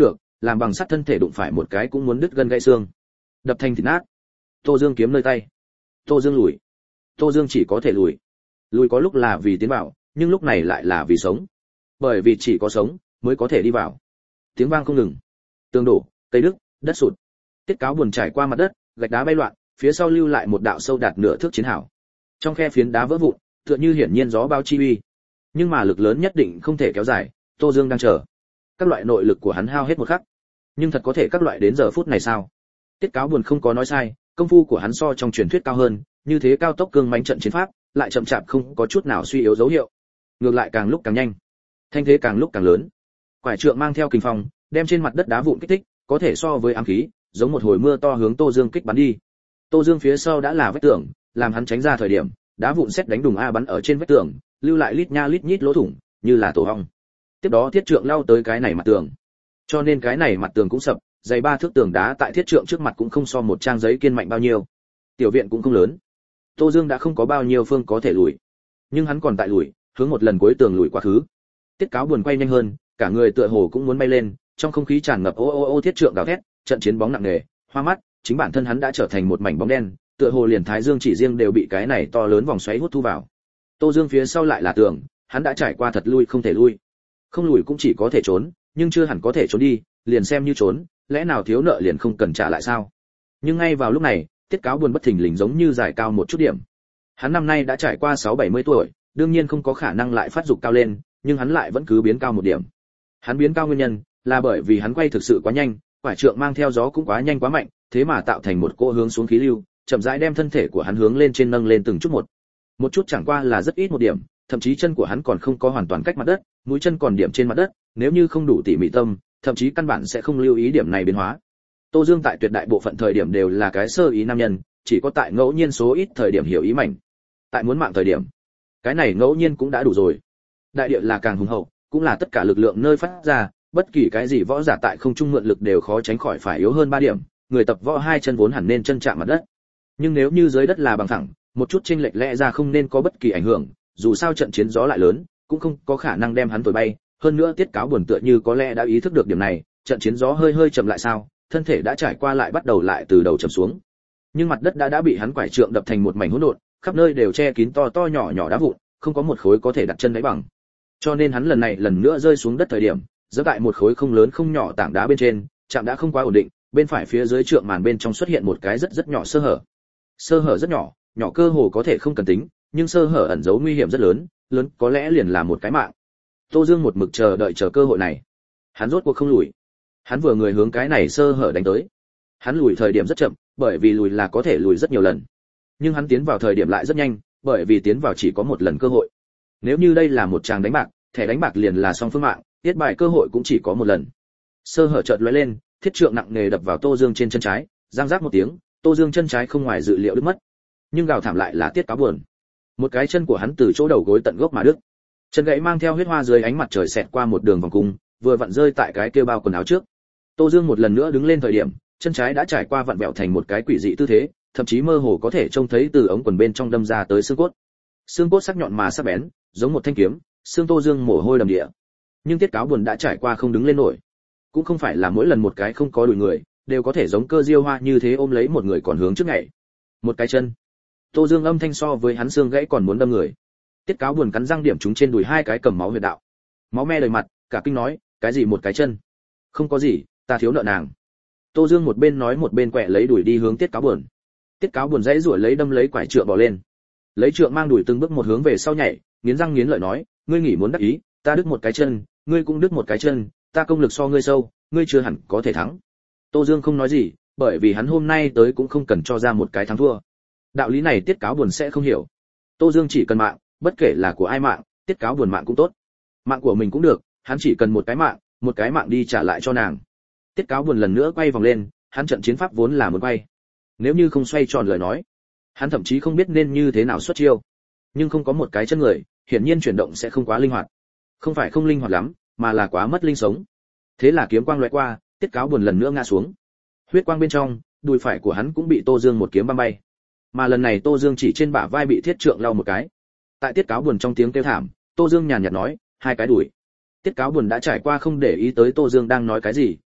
làm bằng sắt thân thể đụng phải một cái cũng muốn đứt gân gãy xương, đập thành thịt nát. Tô Dương kiếm nơi tay. Tô Dương lùi. Tô Dương chỉ có thể lùi. Lùi có lúc là vì tiến vào, nhưng lúc này lại là vì sống. Bởi vì chỉ có sống mới có thể đi vào. Tiếng vang không ngừng. Tường đổ, cây đứt, đất sụt. Tiết Cáo Buồn trải qua mặt đất, gạch đá bay loạn, phía sau lưu lại một đạo sâu đạt nửa thước chiến hào. Trong khe phiến đá vỡ vụn, tựa như hiển nhiên gió bao chi uy. Nhưng mà lực lớn nhất định không thể kéo dài, Tô Dương đang chờ. Các loại nội lực của hắn hao hết một khắc. Nhưng thật có thể các loại đến giờ phút này sao? Tiết Cáo Buồn không có nói sai, công phu của hắn so trong truyền thuyết cao hơn, như thế cao tốc cương mãnh trận chiến pháp, lại chậm chạp không có chút nào suy yếu dấu hiệu. Ngược lại càng lúc càng nhanh, thanh thế càng lúc càng lớn. Quải trượng mang theo kình phong, đem trên mặt đất đá vụn kích thích, có thể so với ám khí, giống một hồi mưa to hướng Tô Dương kích bắn đi. Tô Dương phía sau đã là vách tường, làm hắn tránh ra thời điểm, đá vụn sét đánh đùng a bắn ở trên vách tường, lưu lại lít nha lít nhít lỗ thủng, như là tổ ong. Tiếp đó thiết trượng lao tới cái này mặt tường, cho nên cái này mặt tường cũng sập, dày ba thước tường đá tại thiết trượng trước mặt cũng không so một trang giấy kiên mạnh bao nhiêu. Tiểu viện cũng không lớn, Tô Dương đã không có bao nhiêu phương có thể lùi, nhưng hắn còn tại lùi, hướng một lần cuối tường lùi quá khứ. Tiết Cáo Buồn quay nhanh hơn, cả người tựa hồ cũng muốn bay lên, trong không khí tràn ngập ô ô ô thiết trượng gào thét, trận chiến bóng nặng nề, hoa mắt, chính bản thân hắn đã trở thành một mảnh bóng đen, tựa hồ liền thái dương chỉ riêng đều bị cái này to lớn vòng xoáy hút thu vào. Tô Dương phía sau lại là tường, hắn đã trải qua thật lui không thể lui. Không lùi cũng chỉ có thể trốn, nhưng chưa hẳn có thể trốn đi, liền xem như trốn, lẽ nào thiếu nợ liền không cần trả lại sao? Nhưng ngay vào lúc này, Tiết Cáo Buồn bất thình lình giống như giải cao một chút điểm. Hắn năm nay đã trải qua sáu bảy mươi tuổi, đương nhiên không có khả năng lại phát dục cao lên, nhưng hắn lại vẫn cứ biến cao một điểm. Hắn biến cao nguyên nhân là bởi vì hắn quay thực sự quá nhanh, quải trượng mang theo gió cũng quá nhanh quá mạnh, thế mà tạo thành một cỗ hướng xuống khí lưu, chậm rãi đem thân thể của hắn hướng lên trên nâng lên từng chút một. Một chút chẳng qua là rất ít một điểm, thậm chí chân của hắn còn không có hoàn toàn cách mặt đất, mũi chân còn điểm trên mặt đất, nếu như không đủ tỉ mỉ tâm, thậm chí căn bản sẽ không lưu ý điểm này biến hóa. Tô Dương tại tuyệt đại bộ phận thời điểm đều là cái sơ ý nam nhân, chỉ có tại ngẫu nhiên số ít thời điểm hiểu ý mạnh. Tại muốn mạng thời điểm, cái này ngẫu nhiên cũng đã đủ rồi. Đại địa là càng hùng hậu, cũng là tất cả lực lượng nơi phát ra, bất kỳ cái gì võ giả tại không trung mượn lực đều khó tránh khỏi phải yếu hơn ba điểm, người tập võ hai chân vốn hẳn nên chân chạm mặt đất. Nhưng nếu như dưới đất là bằng phẳng, một chút chênh lệch lẽ ra không nên có bất kỳ ảnh hưởng, dù sao trận chiến gió lại lớn, cũng không có khả năng đem hắn thổi bay, hơn nữa Tiết Cáo Buồn tựa như có lẽ đã ý thức được điểm này, trận chiến gió hơi hơi chậm lại sao, thân thể đã trải qua lại bắt đầu lại từ đầu chậm xuống. Nhưng mặt đất đã đã bị hắn quải trượng đập thành một mảnh hỗn độn, khắp nơi đều che kín to to nhỏ nhỏ đá vụn, không có một khối có thể đặt chân đáy bằng. Cho nên hắn lần này lần nữa rơi xuống đất thời điểm, giẫm tại một khối không lớn không nhỏ tảng đá bên trên, chạm đã không quá ổn định, bên phải phía dưới trượng màn bên trong xuất hiện một cái rất rất nhỏ sơ hở. Sơ hở rất nhỏ, nhỏ cơ hồ có thể không cần tính, nhưng sơ hở ẩn giấu nguy hiểm rất lớn, lớn có lẽ liền là một cái mạng. Tô Dương một mực chờ đợi chờ cơ hội này. Hắn rốt cuộc không lùi. Hắn vừa người hướng cái này sơ hở đánh tới. Hắn lùi thời điểm rất chậm, bởi vì lùi là có thể lùi rất nhiều lần. Nhưng hắn tiến vào thời điểm lại rất nhanh, bởi vì tiến vào chỉ có một lần cơ hội. Nếu như đây là một tràng đánh bạc, thẻ đánh bạc liền là song phương mạng, tiết bài cơ hội cũng chỉ có một lần. Sơ hở chợt lóe lên, thiết trượng nặng nề đập vào Tô Dương trên chân trái, răng rác một tiếng, Tô Dương chân trái không ngoài dự liệu đứt mất. Nhưng gào thảm lại là Tiết Cáo Buồn. Một cái chân của hắn từ chỗ đầu gối tận gốc mà đứt. Chân gãy mang theo huyết hoa dưới ánh mặt trời xẹt qua một đường vòng cung, vừa vặn rơi tại cái kêu bao quần áo trước. Tô Dương một lần nữa đứng lên thời điểm, chân trái đã trải qua vặn vẹo thành một cái quỷ dị tư thế, thậm chí mơ hồ có thể trông thấy từ ống quần bên trong đâm ra tới xương cốt. Xương cốt sắc nhọn mà sắc bén, giống một thanh kiếm, xương Tô Dương mồ hôi đầm địa. Nhưng Tiết Cáo Buồn đã trải qua không đứng lên nổi. Cũng không phải là mỗi lần một cái không có đùi người, đều có thể giống Cơ Diêu Hoa như thế ôm lấy một người còn hướng trước ngày. Một cái chân. Tô Dương âm thanh so với hắn xương gãy còn muốn đâm người. Tiết Cáo Buồn cắn răng điểm trúng trên đùi hai cái cầm máu huyệt đạo. Máu me đầy mặt, cả kinh nói, cái gì một cái chân? Không có gì, ta thiếu nợ nàng. Tô Dương một bên nói một bên quẹ lấy đùi đi hướng Tiết Cáo Buồn. Tiết Cáo Buồn dãy rủa lấy đâm lấy quải trượng bỏ lên. Lấy trượng mang đùi từng bước một hướng về sau nhảy, nghiến răng nghiến lợi nói, ngươi nghĩ muốn đắc ý, ta đứt một cái chân, ngươi cũng đứt một cái chân, ta công lực so ngươi sâu, ngươi chưa hẳn có thể thắng. Tô Dương không nói gì, bởi vì hắn hôm nay tới cũng không cần cho ra một cái thắng thua. Đạo lý này Tiết Cáo Buồn sẽ không hiểu. Tô Dương chỉ cần mạng, bất kể là của ai mạng, Tiết Cáo Buồn mạng cũng tốt. Mạng của mình cũng được, hắn chỉ cần một cái mạng, một cái mạng đi trả lại cho nàng. Tiết Cáo Buồn lần nữa quay vòng lên, hắn trận chiến pháp vốn là muốn quay. Nếu như không xoay tròn lời nói, hắn thậm chí không biết nên như thế nào xuất chiêu. Nhưng không có một cái chân người, hiển nhiên chuyển động sẽ không quá linh hoạt. Không phải không linh hoạt lắm, mà là quá mất linh sống. Thế là kiếm quang lóe qua, Tiết Cáo Buồn lần nữa ngã xuống. Huyết quang bên trong, đùi phải của hắn cũng bị Tô Dương một kiếm băm bay. Mà lần này Tô Dương chỉ trên bả vai bị thiết trượng lau một cái. Tại Tiết Cáo Buồn trong tiếng kêu thảm, Tô Dương nhàn nhạt nói, hai cái đùi. Tiết Cáo Buồn đã trải qua không để ý tới Tô Dương đang nói cái gì,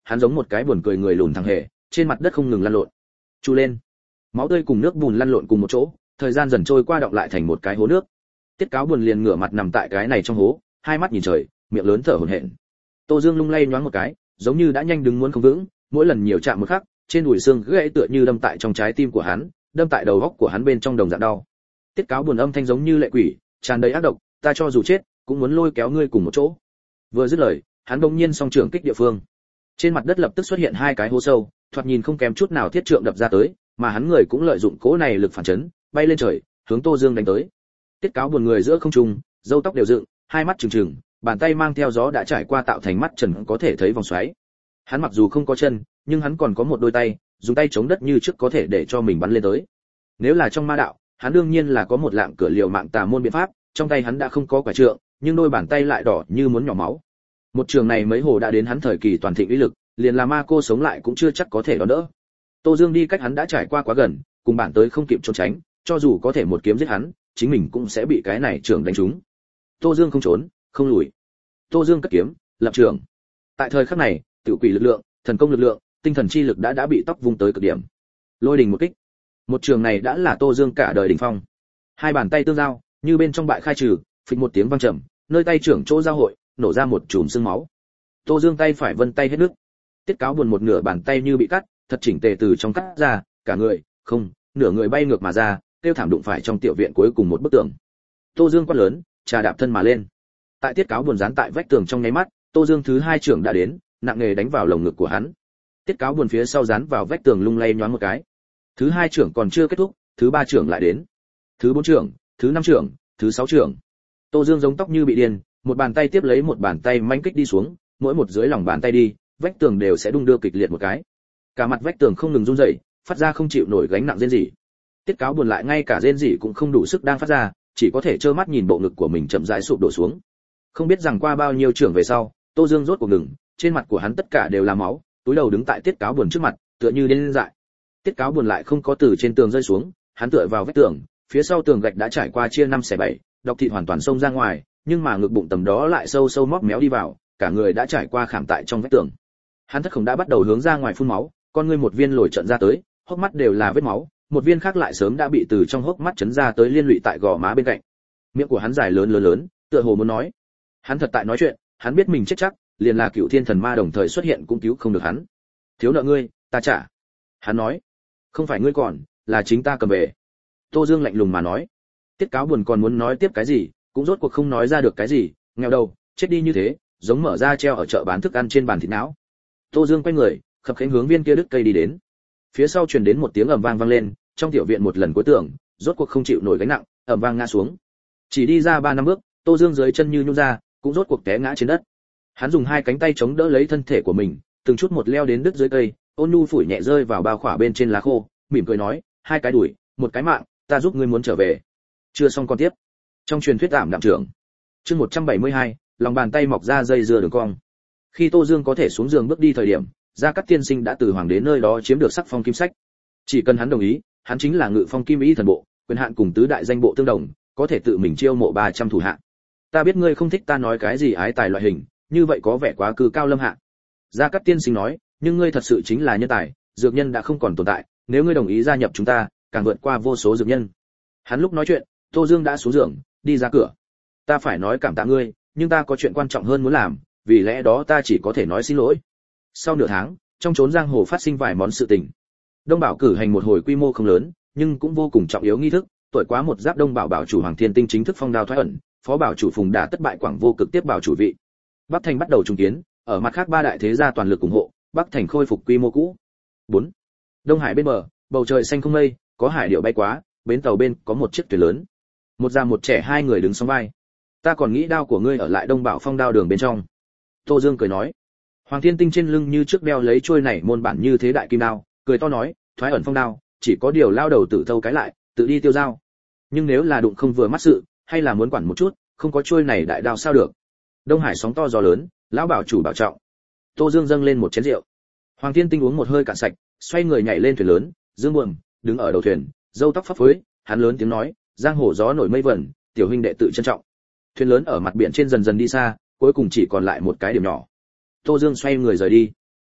hắn giống một cái buồn cười người lùn thằng hề, trên mặt đất không ngừng lăn lộn. Chu lên. Máu tươi cùng nước bùn lăn lộn cùng một chỗ, thời gian dần trôi qua đọng lại thành một cái hố nước. Tiết Cáo buồn liền ngửa mặt nằm tại cái này trong hố, hai mắt nhìn trời, miệng lớn thở hổn hển. Tô Dương lung lay nhoáng một cái, giống như đã nhanh đứng muốn không vững, mỗi lần nhiều chạm một khắc, trên đùi xương gãy tựa như đâm tại trong trái tim của hắn, đâm tại đầu óc của hắn bên trong đồng dạng đau. Tiết Cáo buồn âm thanh giống như lệ quỷ, tràn đầy ác độc, ta cho dù chết, cũng muốn lôi kéo ngươi cùng một chỗ. Vừa dứt lời, hắn bỗng nhiên song trường kích địa phương. Trên mặt đất lập tức xuất hiện hai cái hố sâu, thoạt nhìn không kém chút nào thiết trượng đập ra tới, mà hắn người cũng lợi dụng cỗ này lực phản chấn, bay lên trời, hướng Tô Dương đánh tới. Tiết Cáo buồn người giữa không trung, râu tóc đều dựng, hai mắt trừng trừng, bàn tay mang theo gió đã trải qua tạo thành mắt trần có thể thấy vòng xoáy. Hắn mặc dù không có chân, nhưng hắn còn có một đôi tay, dùng tay chống đất như trước có thể để cho mình bắn lên tới. Nếu là trong ma đạo, hắn đương nhiên là có một lạng cửa liều mạng tà môn biện pháp, trong tay hắn đã không có quả trượng, nhưng đôi bàn tay lại đỏ như muốn nhỏ máu. Một trường này mấy hồ đã đến hắn thời kỳ toàn thịnh uy lực, liền là ma cô sống lại cũng chưa chắc có thể đón đỡ. Tô Dương đi cách hắn đã trải qua quá gần, cùng bản tới không kịp trốn tránh, cho dù có thể một kiếm giết hắn, chính mình cũng sẽ bị cái này trường đánh trúng. Tô Dương không trốn, không lùi. Tô Dương cất kiếm, lập trường. Tại thời khắc này, tự quỷ lực lượng, thần công lực lượng, tinh thần chi lực đã đã bị tóc vung tới cực điểm. Lôi đình một kích. Một trường này đã là Tô Dương cả đời đỉnh phong. Hai bàn tay tương giao, như bên trong bại khai trừ, phịch một tiếng vang trầm, nơi tay trưởng chỗ giao hội, nổ ra một chùm xương máu. Tô Dương tay phải vân tay hết nước. Tiết Cáo buồn một nửa bàn tay như bị cắt, thật chỉnh tề từ trong cắt ra, cả người, không, nửa người bay ngược mà ra, tiêu thảm đụng phải trong tiểu viện cuối cùng một bức tường. Tô Dương quát lớn, trà đạp thân mà lên. Tại Tiết Cáo buồn dán tại vách tường trong nháy mắt, Tô Dương thứ hai trưởng đã đến, nặng nề đánh vào lồng ngực của hắn. Tiết Cáo buồn phía sau dán vào vách tường lung lay nhoáng một cái. Thứ hai trưởng còn chưa kết thúc, thứ ba trưởng lại đến. Thứ bốn trưởng, thứ năm trưởng, thứ sáu trưởng. Tô Dương giống tóc như bị điên, một bàn tay tiếp lấy một bàn tay manh kích đi xuống, mỗi một dưới lòng bàn tay đi, vách tường đều sẽ đung đưa kịch liệt một cái. Cả mặt vách tường không ngừng run rẩy, phát ra không chịu nổi gánh nặng rên rỉ. Tiết Cáo buồn lại ngay cả rên rỉ cũng không đủ sức đang phát ra, chỉ có thể trơ mắt nhìn bộ ngực của mình chậm rãi sụp đổ xuống. Không biết rằng qua bao nhiêu trưởng về sau, Tô Dương rốt cuộc ngừng, trên mặt của hắn tất cả đều là máu, túi đầu đứng tại Tiết Cáo buồn trước mặt, tựa như điên dại. Tiết Cáo buồn lại không có từ trên tường rơi xuống, hắn tựa vào vách tường, phía sau tường gạch đã trải qua chia năm xẻ bảy, độc thịt hoàn toàn xông ra ngoài, nhưng mà ngực bụng tầm đó lại sâu sâu móc méo đi vào, cả người đã trải qua khảm tại trong vách tường. Hắn thất khổng đã bắt đầu hướng ra ngoài phun máu, con ngươi một viên lồi trợn ra tới, hốc mắt đều là vết máu, một viên khác lại sớm đã bị từ trong hốc mắt chấn ra tới liên lụy tại gò má bên cạnh. Miệng của hắn dài lớn lớn lớn, tựa hồ muốn nói. Hắn thật tại nói chuyện, hắn biết mình chết chắc, liền là Cựu Thiên Thần Ma đồng thời xuất hiện cũng cứu không được hắn. Thiếu nợ ngươi, ta trả. Hắn nói. Không phải ngươi còn, là chính ta cầm về. Tô Dương lạnh lùng mà nói. Tiết Cáo buồn còn muốn nói tiếp cái gì, cũng rốt cuộc không nói ra được cái gì, nghèo đầu, chết đi như thế, giống mở ra treo ở chợ bán thức ăn trên bàn thịt não. Tô Dương quay người, khập khiễng hướng viên kia đứt cây đi đến. Phía sau truyền đến một tiếng ầm vang vang lên, trong tiểu viện một lần cuối tưởng, rốt cuộc không chịu nổi gánh nặng, ầm vang ngã xuống. Chỉ đi ra ba năm bước, Tô Dương dưới chân như nhũn ra, cũng rốt cuộc té ngã trên đất. Hắn dùng hai cánh tay chống đỡ lấy thân thể của mình, từng chút một leo đến đứt dưới cây, ôn nhu phủi nhẹ rơi vào bao khỏa bên trên lá khô, mỉm cười nói, hai cái đuổi, một cái mạng, ta giúp ngươi muốn trở về. Chưa xong con tiếp. Trong truyền thuyết ảm đạm trưởng. Chương một trăm bảy mươi hai, lòng bàn tay mọc ra dây dưa đường cong. Khi Tô Dương có thể xuống giường bước đi thời điểm, Gia Cát Tiên Sinh đã từ hoàng đế nơi đó chiếm được sắc phong kim sách. Chỉ cần hắn đồng ý, hắn chính là ngự phong kim ý thần bộ, quyền hạn cùng tứ đại danh bộ tương đồng, có thể tự mình chiêu mộ ba trăm thủ hạ. Ta biết ngươi không thích ta nói cái gì ái tài loại hình, như vậy có vẻ quá cư cao lâm hạ. Gia Cát Tiên Sinh nói, nhưng ngươi thật sự chính là nhân tài, dược nhân đã không còn tồn tại, nếu ngươi đồng ý gia nhập chúng ta, càng vượt qua vô số dược nhân. Hắn lúc nói chuyện, Tô Dương đã xuống giường, đi ra cửa. Ta phải nói cảm tạ ngươi, nhưng ta có chuyện quan trọng hơn muốn làm, vì lẽ đó ta chỉ có thể nói xin lỗi. Sau nửa tháng, trong chốn giang hồ phát sinh vài món sự tình. Đông Bảo cử hành một hồi quy mô không lớn, nhưng cũng vô cùng trọng yếu nghi thức, tuổi quá một giáp Đông Bảo bảo chủ Hoàng Thiên Tinh chính thức phong đao thoái ẩn, phó bảo chủ Phùng Đả tất bại Quảng Vô Cực tiếp bảo chủ vị. Bắc Thành bắt đầu trùng kiến, ở mặt khác ba đại thế gia toàn lực ủng hộ, Bắc Thành khôi phục quy mô cũ. bốn. Đông Hải bên bờ, bầu trời xanh không mây, có hải điệu bay quá, bến tàu bên có một chiếc thuyền lớn. Một già một trẻ hai người đứng song vai. Ta còn nghĩ đao của ngươi ở lại Đông Bảo phong đao đường bên trong. Tô Dương cười nói. Hoàng Thiên Tinh trên lưng như trước đeo lấy trôi này môn bản như thế đại kim đao, cười to nói, thoái ẩn phong đao, chỉ có điều lao đầu tử thâu cái lại, tự đi tiêu dao. Nhưng nếu là đụng không vừa mắt sự, hay là muốn quản một chút, không có trôi này đại đao sao được. Đông Hải sóng to gió lớn, lão bảo chủ bảo trọng. Tô Dương dâng lên một chén rượu. Hoàng Thiên Tinh uống một hơi cạn sạch, xoay người nhảy lên thuyền lớn, Dương Buồm đứng ở đầu thuyền, râu tóc phấp phới, hắn lớn tiếng nói, giang hồ gió nổi mây vẩn, tiểu huynh đệ tự trân trọng. Thuyền lớn ở mặt biển trên dần dần đi xa, cuối cùng chỉ còn lại một cái điểm nhỏ. Tô Dương xoay người rời đi.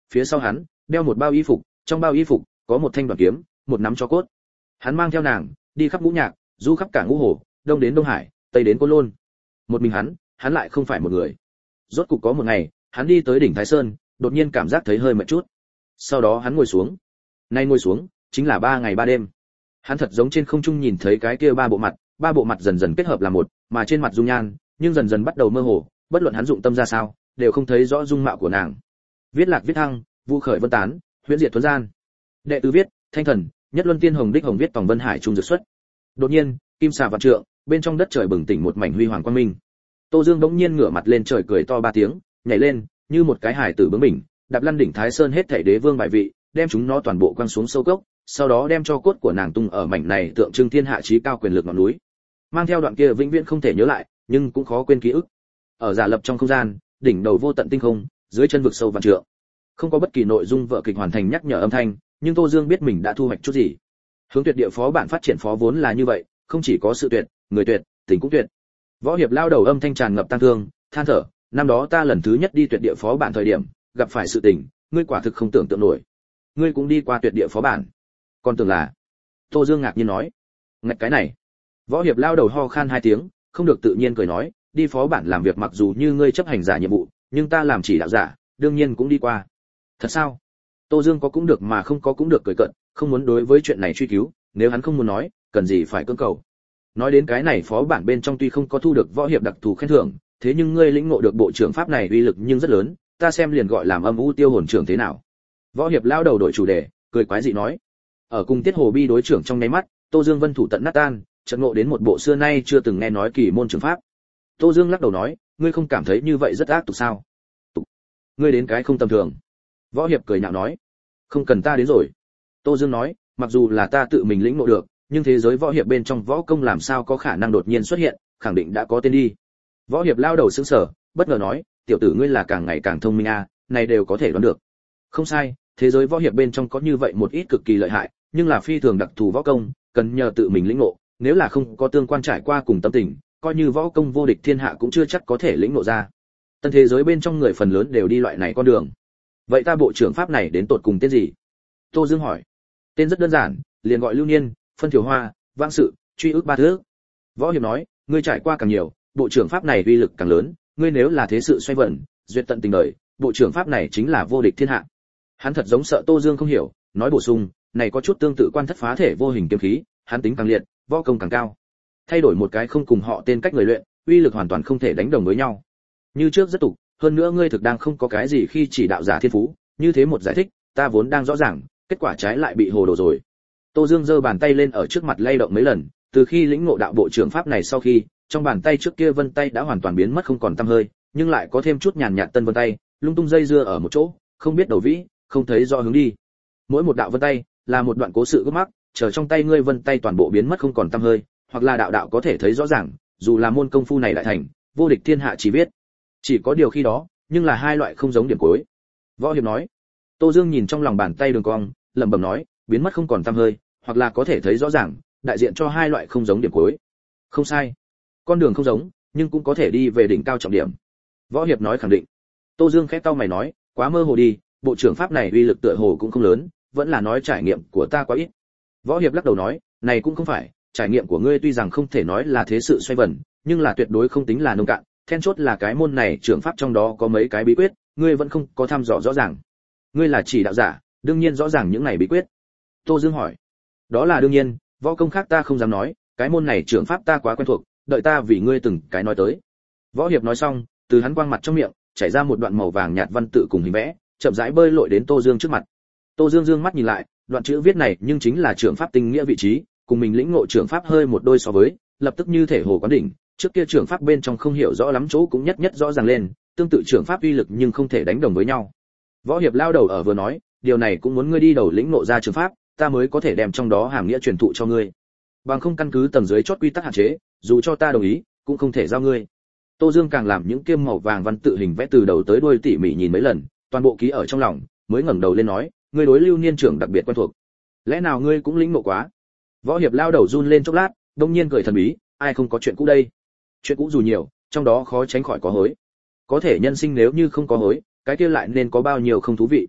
phía sau hắn đeo một bao y phục, trong bao y phục có một thanh đoàn kiếm, một nắm cho cốt. Hắn mang theo nàng đi khắp ngũ nhạc, du khắp cả ngũ hồ, đông đến Đông Hải, tây đến Côn Lôn. Một mình hắn, hắn lại không phải một người. Rốt cục có một ngày, hắn đi tới đỉnh Thái Sơn, đột nhiên cảm giác thấy hơi mệt chút. Sau đó hắn ngồi xuống. Nay ngồi xuống, chính là ba ngày ba đêm. Hắn thật giống trên không trung nhìn thấy cái kia ba bộ mặt, ba bộ mặt dần dần kết hợp là một, mà trên mặt dung nhan, nhưng dần dần bắt đầu mơ hồ, bất luận hắn dụng tâm ra sao, đều không thấy rõ dung mạo của nàng. Viết lạc viết thăng, vu khởi vân tán, huyễn diệt tuấn gian. Đệ tứ viết, thanh thần, nhất luân tiên hồng đích hồng viết tòng vân hải trung dược xuất. Đột nhiên, kim xà vạn trượng, bên trong đất trời bừng tỉnh một mảnh huy hoàng quang minh. Tô Dương bỗng nhiên ngửa mặt lên trời cười to ba tiếng, nhảy lên, như một cái hải tử bướng bỉnh, đạp lăn đỉnh Thái Sơn hết thảy đế vương bại vị, đem chúng nó toàn bộ quăng xuống sâu cốc, sau đó đem cho cốt của nàng tung ở mảnh này tượng trưng thiên hạ chí cao quyền lực ngọn núi. Mang theo đoạn kia vĩnh viễn không thể nhớ lại, nhưng cũng khó quên ký ức. Ở giả lập trong không gian, đỉnh đầu vô tận tinh không, dưới chân vực sâu vạn trượng. Không có bất kỳ nội dung vở kịch hoàn thành nhắc nhở âm thanh, nhưng Tô Dương biết mình đã thu hoạch chút gì. Hướng tuyệt địa phó bản phát triển phó vốn là như vậy, không chỉ có sự tuyệt, người tuyệt, tình cũng tuyệt. Võ hiệp lao đầu âm thanh tràn ngập tăng thương, than thở, năm đó ta lần thứ nhất đi tuyệt địa phó bản thời điểm, gặp phải sự tình, ngươi quả thực không tưởng tượng nổi. Ngươi cũng đi qua tuyệt địa phó bản. Còn tưởng là? Tô Dương ngạc nhiên nói. Ngạch cái này. Võ hiệp lao đầu ho khan hai tiếng, không được tự nhiên cười nói, đi phó bản làm việc mặc dù như ngươi chấp hành giả nhiệm vụ, nhưng ta làm chỉ đạo giả, đương nhiên cũng đi qua. Thật sao? Tô Dương có cũng được mà không có cũng được cười cận, không muốn đối với chuyện này truy cứu, nếu hắn không muốn nói, cần gì phải cưỡng cầu. Nói đến cái này phó bản bên trong tuy không có thu được võ hiệp đặc thù khen thưởng, thế nhưng ngươi lĩnh ngộ được bộ trưởng pháp này uy lực nhưng rất lớn, ta xem liền gọi làm âm u tiêu hồn trưởng thế nào. Võ hiệp lao đầu đổi chủ đề, cười quái dị nói. Ở cùng Tiết Hồ Bi đối trưởng trong nháy mắt, Tô Dương vân thủ tận nát tan, chợt ngộ đến một bộ xưa nay chưa từng nghe nói kỳ môn trưởng pháp. Tô Dương lắc đầu nói, ngươi không cảm thấy như vậy rất ác tục sao? Tục. Ngươi đến cái không tầm thường. Võ hiệp cười nhạo nói, không cần ta đến rồi. Tô Dương nói, mặc dù là ta tự mình lĩnh ngộ được, nhưng thế giới võ hiệp bên trong võ công làm sao có khả năng đột nhiên xuất hiện, khẳng định đã có tên đi. Võ hiệp lao đầu sững sờ, bất ngờ nói, tiểu tử ngươi là càng ngày càng thông minh a, à, này đều có thể đoán được. Không sai, thế giới võ hiệp bên trong có như vậy một ít cực kỳ lợi hại, nhưng là phi thường đặc thù võ công, cần nhờ tự mình lĩnh ngộ, nếu là không có tương quan trải qua cùng tâm tình, coi như võ công vô địch thiên hạ cũng chưa chắc có thể lĩnh ngộ ra. Tân thế giới bên trong người phần lớn đều đi loại này con đường. Vậy ta bộ trưởng pháp này đến tột cùng tên gì? Tô Dương hỏi. Tên rất đơn giản, liền gọi lưu niên, phân thiểu hoa, vãng sự, truy ức ba thứ. Võ hiệp nói, ngươi trải qua càng nhiều, bộ trưởng pháp này uy lực càng lớn, ngươi nếu là thế sự xoay vần, duyệt tận tình đời, bộ trưởng pháp này chính là vô địch thiên hạ. Hắn thật giống sợ Tô Dương không hiểu, nói bổ sung, này có chút tương tự quan thất phá thể vô hình kiếm khí, hắn tính càng liệt, võ công càng cao. Thay đổi một cái không cùng họ tên cách người luyện, uy lực hoàn toàn không thể đánh đồng với nhau. Như trước rất tục, hơn nữa ngươi thực đang không có cái gì khi chỉ đạo giả thiên phú, như thế một giải thích, ta vốn đang rõ ràng, kết quả trái lại bị hồ đồ rồi. Tô Dương giơ bàn tay lên ở trước mặt lay động mấy lần, từ khi lĩnh ngộ đạo bộ trưởng pháp này sau khi, trong bàn tay trước kia vân tay đã hoàn toàn biến mất không còn tăm hơi, nhưng lại có thêm chút nhàn nhạt tân vân tay, lung tung dây dưa ở một chỗ, không biết đầu vĩ, không thấy rõ hướng đi. Mỗi một đạo vân tay là một đoạn cố sự gốc mắc, chờ trong tay ngươi vân tay toàn bộ biến mất không còn tăm hơi, hoặc là đạo đạo có thể thấy rõ ràng, dù là môn công phu này lại thành, vô địch thiên hạ chỉ biết. Chỉ có điều khi đó, nhưng là hai loại không giống điểm cuối. Võ hiệp nói. Tô Dương nhìn trong lòng bàn tay đường cong, lẩm bẩm nói, biến mất không còn tăm hơi, hoặc là có thể thấy rõ ràng, đại diện cho hai loại không giống điểm cuối. Không sai. Con đường không giống, nhưng cũng có thể đi về đỉnh cao trọng điểm. Võ hiệp nói khẳng định. Tô Dương khẽ cau mày nói, quá mơ hồ đi, bộ trưởng pháp này uy lực tựa hồ cũng không lớn, vẫn là nói trải nghiệm của ta quá ít. Võ hiệp lắc đầu nói, này cũng không phải, trải nghiệm của ngươi tuy rằng không thể nói là thế sự xoay vần, nhưng là tuyệt đối không tính là nông cạn, then chốt là cái môn này trưởng pháp trong đó có mấy cái bí quyết, ngươi vẫn không có thăm dò rõ ràng. Ngươi là chỉ đạo giả, đương nhiên rõ ràng những này bí quyết. Tô Dương hỏi. Đó là đương nhiên, võ công khác ta không dám nói, cái môn này trưởng pháp ta quá quen thuộc, đợi ta vì ngươi từng cái nói tới. Võ hiệp nói xong, từ hắn quang mặt trong miệng chảy ra một đoạn màu vàng nhạt văn tự cùng hình vẽ, chậm rãi bơi lội đến Tô Dương trước mặt. Tô Dương dương mắt nhìn lại, đoạn chữ viết này nhưng chính là trưởng pháp tinh nghĩa vị trí, cùng mình lĩnh ngộ trưởng pháp hơi một đôi so với, lập tức như thể hồ quán đỉnh, trước kia trưởng pháp bên trong không hiểu rõ lắm chỗ cũng nhất nhất rõ ràng lên, tương tự trưởng pháp uy lực nhưng không thể đánh đồng với nhau. Võ hiệp lao đầu ở vừa nói, điều này cũng muốn ngươi đi đầu lĩnh ngộ ra trưởng pháp, ta mới có thể đem trong đó hàm nghĩa truyền thụ cho ngươi. Bằng không căn cứ tầng dưới chót quy tắc hạn chế, dù cho ta đồng ý, cũng không thể giao ngươi. Tô Dương càng làm những kiêm màu vàng văn tự hình vẽ từ đầu tới đuôi tỉ mỉ nhìn mấy lần, toàn bộ ký ở trong lòng, mới ngẩng đầu lên nói, ngươi đối Lưu Niên trưởng đặc biệt quen thuộc. Lẽ nào ngươi cũng lĩnh ngộ quá? Võ hiệp lao đầu run lên chốc lát, đông nhiên cười thần bí, ai không có chuyện cũ đây? Chuyện cũ dù nhiều, trong đó khó tránh khỏi có hối. Có thể nhân sinh nếu như không có hối, cái kia lại nên có bao nhiêu không thú vị.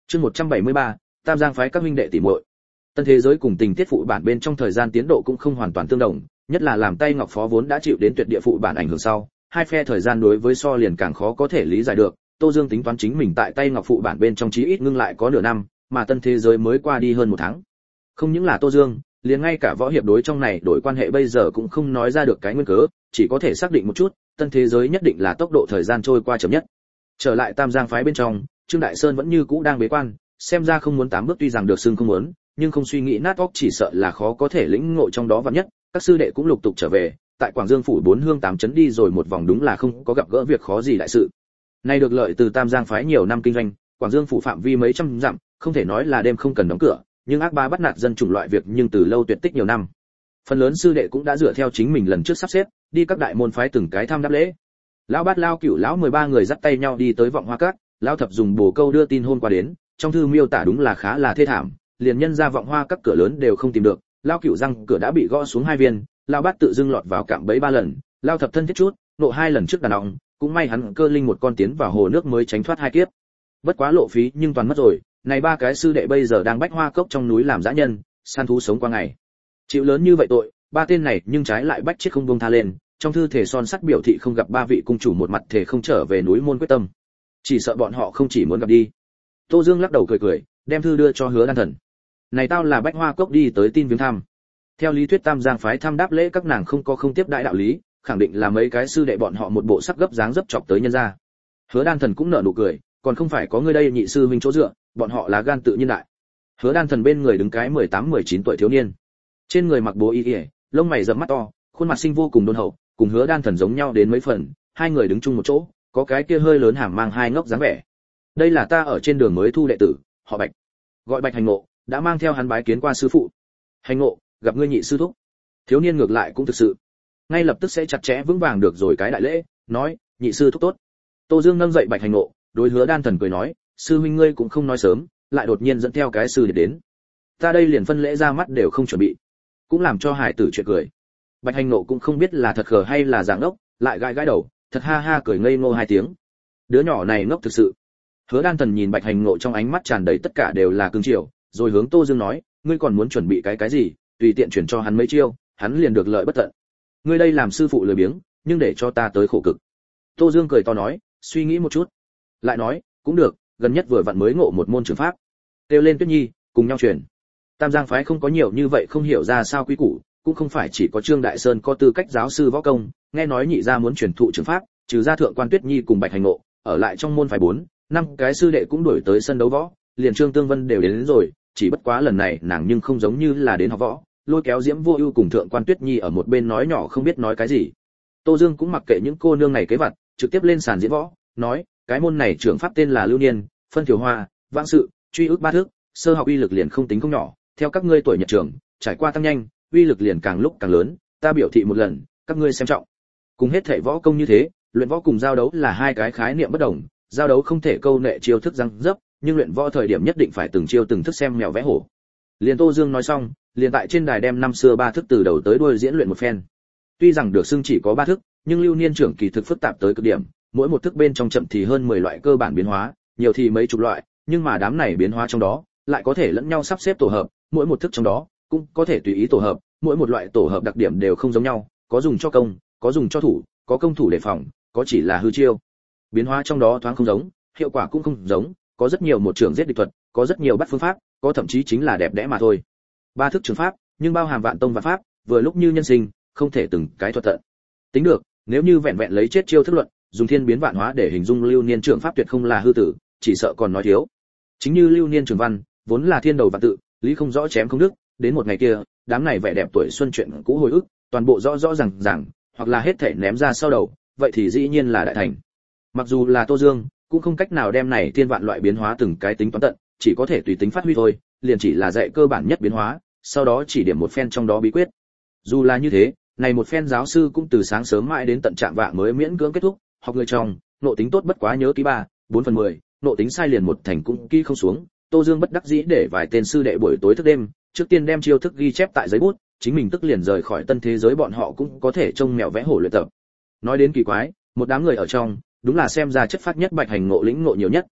Chương một trăm bảy mươi ba, Tam Giang phái các huynh đệ tỷ muội. Tân thế giới cùng tình tiết phụ bản bên trong thời gian tiến độ cũng không hoàn toàn tương đồng, nhất là làm tay Ngọc Phó vốn đã chịu đến tuyệt địa phụ bản ảnh hưởng sau, hai phe thời gian đối với so liền càng khó có thể lý giải được. Tô Dương tính toán chính mình tại tay Ngọc phụ bản bên trong chí ít ngưng lại có nửa năm, mà tân thế giới mới qua đi hơn một tháng. Không những là Tô Dương, liền ngay cả võ hiệp đối trong này đổi quan hệ bây giờ cũng không nói ra được cái nguyên cớ, chỉ có thể xác định một chút, tân thế giới nhất định là tốc độ thời gian trôi qua chậm nhất. Trở lại Tam Giang phái bên trong, Trương Đại Sơn vẫn như cũ đang bế quan, xem ra không muốn tám bước tuy rằng được xưng không muốn, nhưng không suy nghĩ nát óc chỉ sợ là khó có thể lĩnh ngộ trong đó vạn nhất. Các sư đệ cũng lục tục trở về, tại Quảng Dương phủ bốn hương tám chấn đi rồi một vòng đúng là không có gặp gỡ việc khó gì đại sự. Nay được lợi từ Tam Giang phái nhiều năm kinh doanh, Quảng Dương phủ phạm vi mấy trăm dặm, không thể nói là đêm không cần đóng cửa, nhưng ác ba bắt nạt dân chủng loại việc nhưng từ lâu tuyệt tích nhiều năm. Phần lớn sư đệ cũng đã dựa theo chính mình lần trước sắp xếp, đi các đại môn phái từng cái thăm đáp lễ. Lão Bát Lao Cửu lão mười ba người dắt tay nhau đi tới Vọng Hoa Các, lão Thập dùng bổ câu đưa tin hôm qua đến, trong thư miêu tả đúng là khá là thê thảm, liền nhân ra Vọng Hoa Các cửa lớn đều không tìm được, Lao Cửu răng cửa đã bị gõ xuống hai viên, Lao Bát tự dưng lọt vào cạm bẫy ba lần, Lao Thập thân thiết chút, nộ hai lần trước đàn ông, cũng may hắn cơ linh một con tiến vào hồ nước mới tránh thoát hai kiếp. Bất quá lộ phí nhưng toàn mất rồi, này ba cái sư đệ bây giờ đang bách hoa cốc trong núi làm dã nhân, săn thú sống qua ngày. Chịu lớn như vậy tội, ba tên này nhưng trái lại bách chết không buông tha lên, trong thư thể son sắt biểu thị không gặp ba vị cung chủ một mặt thể không trở về núi môn quyết tâm. Chỉ sợ bọn họ không chỉ muốn gặp đi. Tô Dương lắc đầu cười cười, đem thư đưa cho Hứa Đan Thần. Này tao là bách hoa cốc đi tới tin viếng thăm. Theo lý thuyết Tam Giang phái thăm đáp lễ các nàng không có không tiếp đại đạo lý, khẳng định là mấy cái sư đệ bọn họ một bộ sắc gấp dáng dấp chọc tới nhân gia. Hứa Đan Thần cũng nở nụ cười, còn không phải có ngươi đây nhị sư huynh chỗ dựa, bọn họ là gan tự nhiên đại. Hứa Đan Thần bên người đứng cái mười tám mười chín tuổi thiếu niên, trên người mặc bố y y, lông mày rậm mắt to, khuôn mặt sinh vô cùng đôn hậu, cùng Hứa Đan Thần giống nhau đến mấy phần, hai người đứng chung một chỗ, có cái kia hơi lớn hàm mang hai ngốc dáng vẻ. Đây là ta ở trên đường mới thu đệ tử, họ Bạch, gọi Bạch Hành Ngộ, đã mang theo hắn bái kiến qua sư phụ. Hành Ngộ, gặp ngươi nhị sư thúc. Thiếu niên ngược lại cũng thực sự, ngay lập tức sẽ chặt chẽ vững vàng được rồi cái đại lễ, nói, nhị sư thúc tốt. Tô Dương nâng dậy Bạch Hành Ngộ, đối Hứa Đan Thần cười nói, sư huynh ngươi cũng không nói sớm, lại đột nhiên dẫn theo cái sư để đến. Ta đây liền phân lễ ra mắt đều không chuẩn bị, cũng làm cho hải tử chuyện cười. Bạch Hành Ngộ cũng không biết là thật khờ hay là giảng ngốc, lại gãi gãi đầu, thật ha ha cười ngây ngô hai tiếng. Đứa nhỏ này ngốc thực sự. Hứa Đan Thần nhìn Bạch Hành Ngộ trong ánh mắt tràn đầy tất cả đều là cương chiều, rồi hướng Tô Dương nói, ngươi còn muốn chuẩn bị cái cái gì, tùy tiện chuyển cho hắn mấy chiêu, hắn liền được lợi bất tận. Ngươi đây làm sư phụ lười biếng, nhưng để cho ta tới khổ cực. Tô Dương cười to nói, suy nghĩ một chút, lại nói, cũng được, gần nhất vừa vặn mới ngộ một môn trường pháp, kêu lên Tuyết Nhi, cùng nhau truyền. Tam Giang phái không có nhiều như vậy không hiểu ra sao quý củ, cũng không phải chỉ có Trương Đại Sơn có tư cách giáo sư võ công, nghe nói nhị gia muốn truyền thụ trường pháp, trừ ra thượng quan Tuyết Nhi cùng Bạch Hành Ngộ, ở lại trong môn phái bốn, năm cái sư đệ cũng đuổi tới sân đấu võ, liền Trương Tương Vân đều đến, đến rồi, chỉ bất quá lần này nàng nhưng không giống như là đến học võ, lôi kéo Diễm Vô Ưu cùng thượng quan Tuyết Nhi ở một bên nói nhỏ không biết nói cái gì. Tô Dương cũng mặc kệ những cô nương này kế vật, trực tiếp lên sàn diễn võ, nói, cái môn này trưởng pháp tên là Lưu Niên, phân thiểu hoa, vãng sự, truy ức ba thước, sơ học uy lực liền không tính không nhỏ, theo các ngươi tuổi nhật trưởng, trải qua tăng nhanh, uy lực liền càng lúc càng lớn, ta biểu thị một lần, các ngươi xem trọng. Cùng hết thảy võ công như thế, luyện võ cùng giao đấu là hai cái khái niệm bất đồng, giao đấu không thể câu nệ chiêu thức răng dấp, nhưng luyện võ thời điểm nhất định phải từng chiêu từng thức xem mèo vẽ hổ. Liên Tô Dương nói xong, liền tại trên đài đem năm xưa ba thức từ đầu tới đuôi diễn luyện một phen. Tuy rằng được xưng chỉ có ba thức, nhưng Lưu Niên trưởng kỳ thực phức tạp tới cực điểm, mỗi một thức bên trong chậm thì hơn mười loại cơ bản biến hóa, nhiều thì mấy chục loại, nhưng mà đám này biến hóa trong đó lại có thể lẫn nhau sắp xếp tổ hợp, mỗi một thức trong đó cũng có thể tùy ý tổ hợp, mỗi một loại tổ hợp đặc điểm đều không giống nhau, có dùng cho công, có dùng cho thủ, có công thủ đề phòng, có chỉ là hư chiêu. Biến hóa trong đó thoáng không giống, hiệu quả cũng không giống, có rất nhiều một trường giết địch thuật, có rất nhiều bắt phương pháp, có thậm chí chính là đẹp đẽ mà thôi. Ba thức trường pháp, nhưng bao hàm vạn tông và pháp, vừa lúc như nhân sinh, không thể từng cái thuật tận. Tính được, nếu như vẹn vẹn lấy chết chiêu thức luận, dùng thiên biến vạn hóa để hình dung Lưu Niên trường pháp tuyệt không là hư tử, chỉ sợ còn nói thiếu. Chính như Lưu Niên trường văn, vốn là thiên đầu vạn tự, lý không rõ chém không đứt, đến một ngày kia, đám này vẻ đẹp tuổi xuân chuyện cũ hồi ức, toàn bộ rõ rõ ràng ràng, hoặc là hết thể ném ra sau đầu, vậy thì dĩ nhiên là đại thành. Mặc dù là Tô Dương, cũng không cách nào đem này thiên vạn loại biến hóa từng cái tính toán tận, chỉ có thể tùy tính phát huy thôi, liền chỉ là dạy cơ bản nhất biến hóa, sau đó chỉ điểm một phen trong đó bí quyết. Dù là như thế, này một phen giáo sư cũng từ sáng sớm mãi đến tận trạng vạng mới miễn cưỡng kết thúc, học người trong, nộ tính tốt bất quá nhớ ký ba, bốn phần mười, nộ tính sai liền một thành cũng ký không xuống. Tô Dương bất đắc dĩ để vài tên sư đệ buổi tối thức đêm, trước tiên đem chiêu thức ghi chép tại giấy bút, chính mình tức liền rời khỏi tân thế giới, bọn họ cũng có thể trông mèo vẽ hổ luyện tập. Nói đến kỳ quái, một đám người ở trong, đúng là xem ra chất phát nhất Bạch Hành Ngộ lĩnh ngộ nhiều nhất,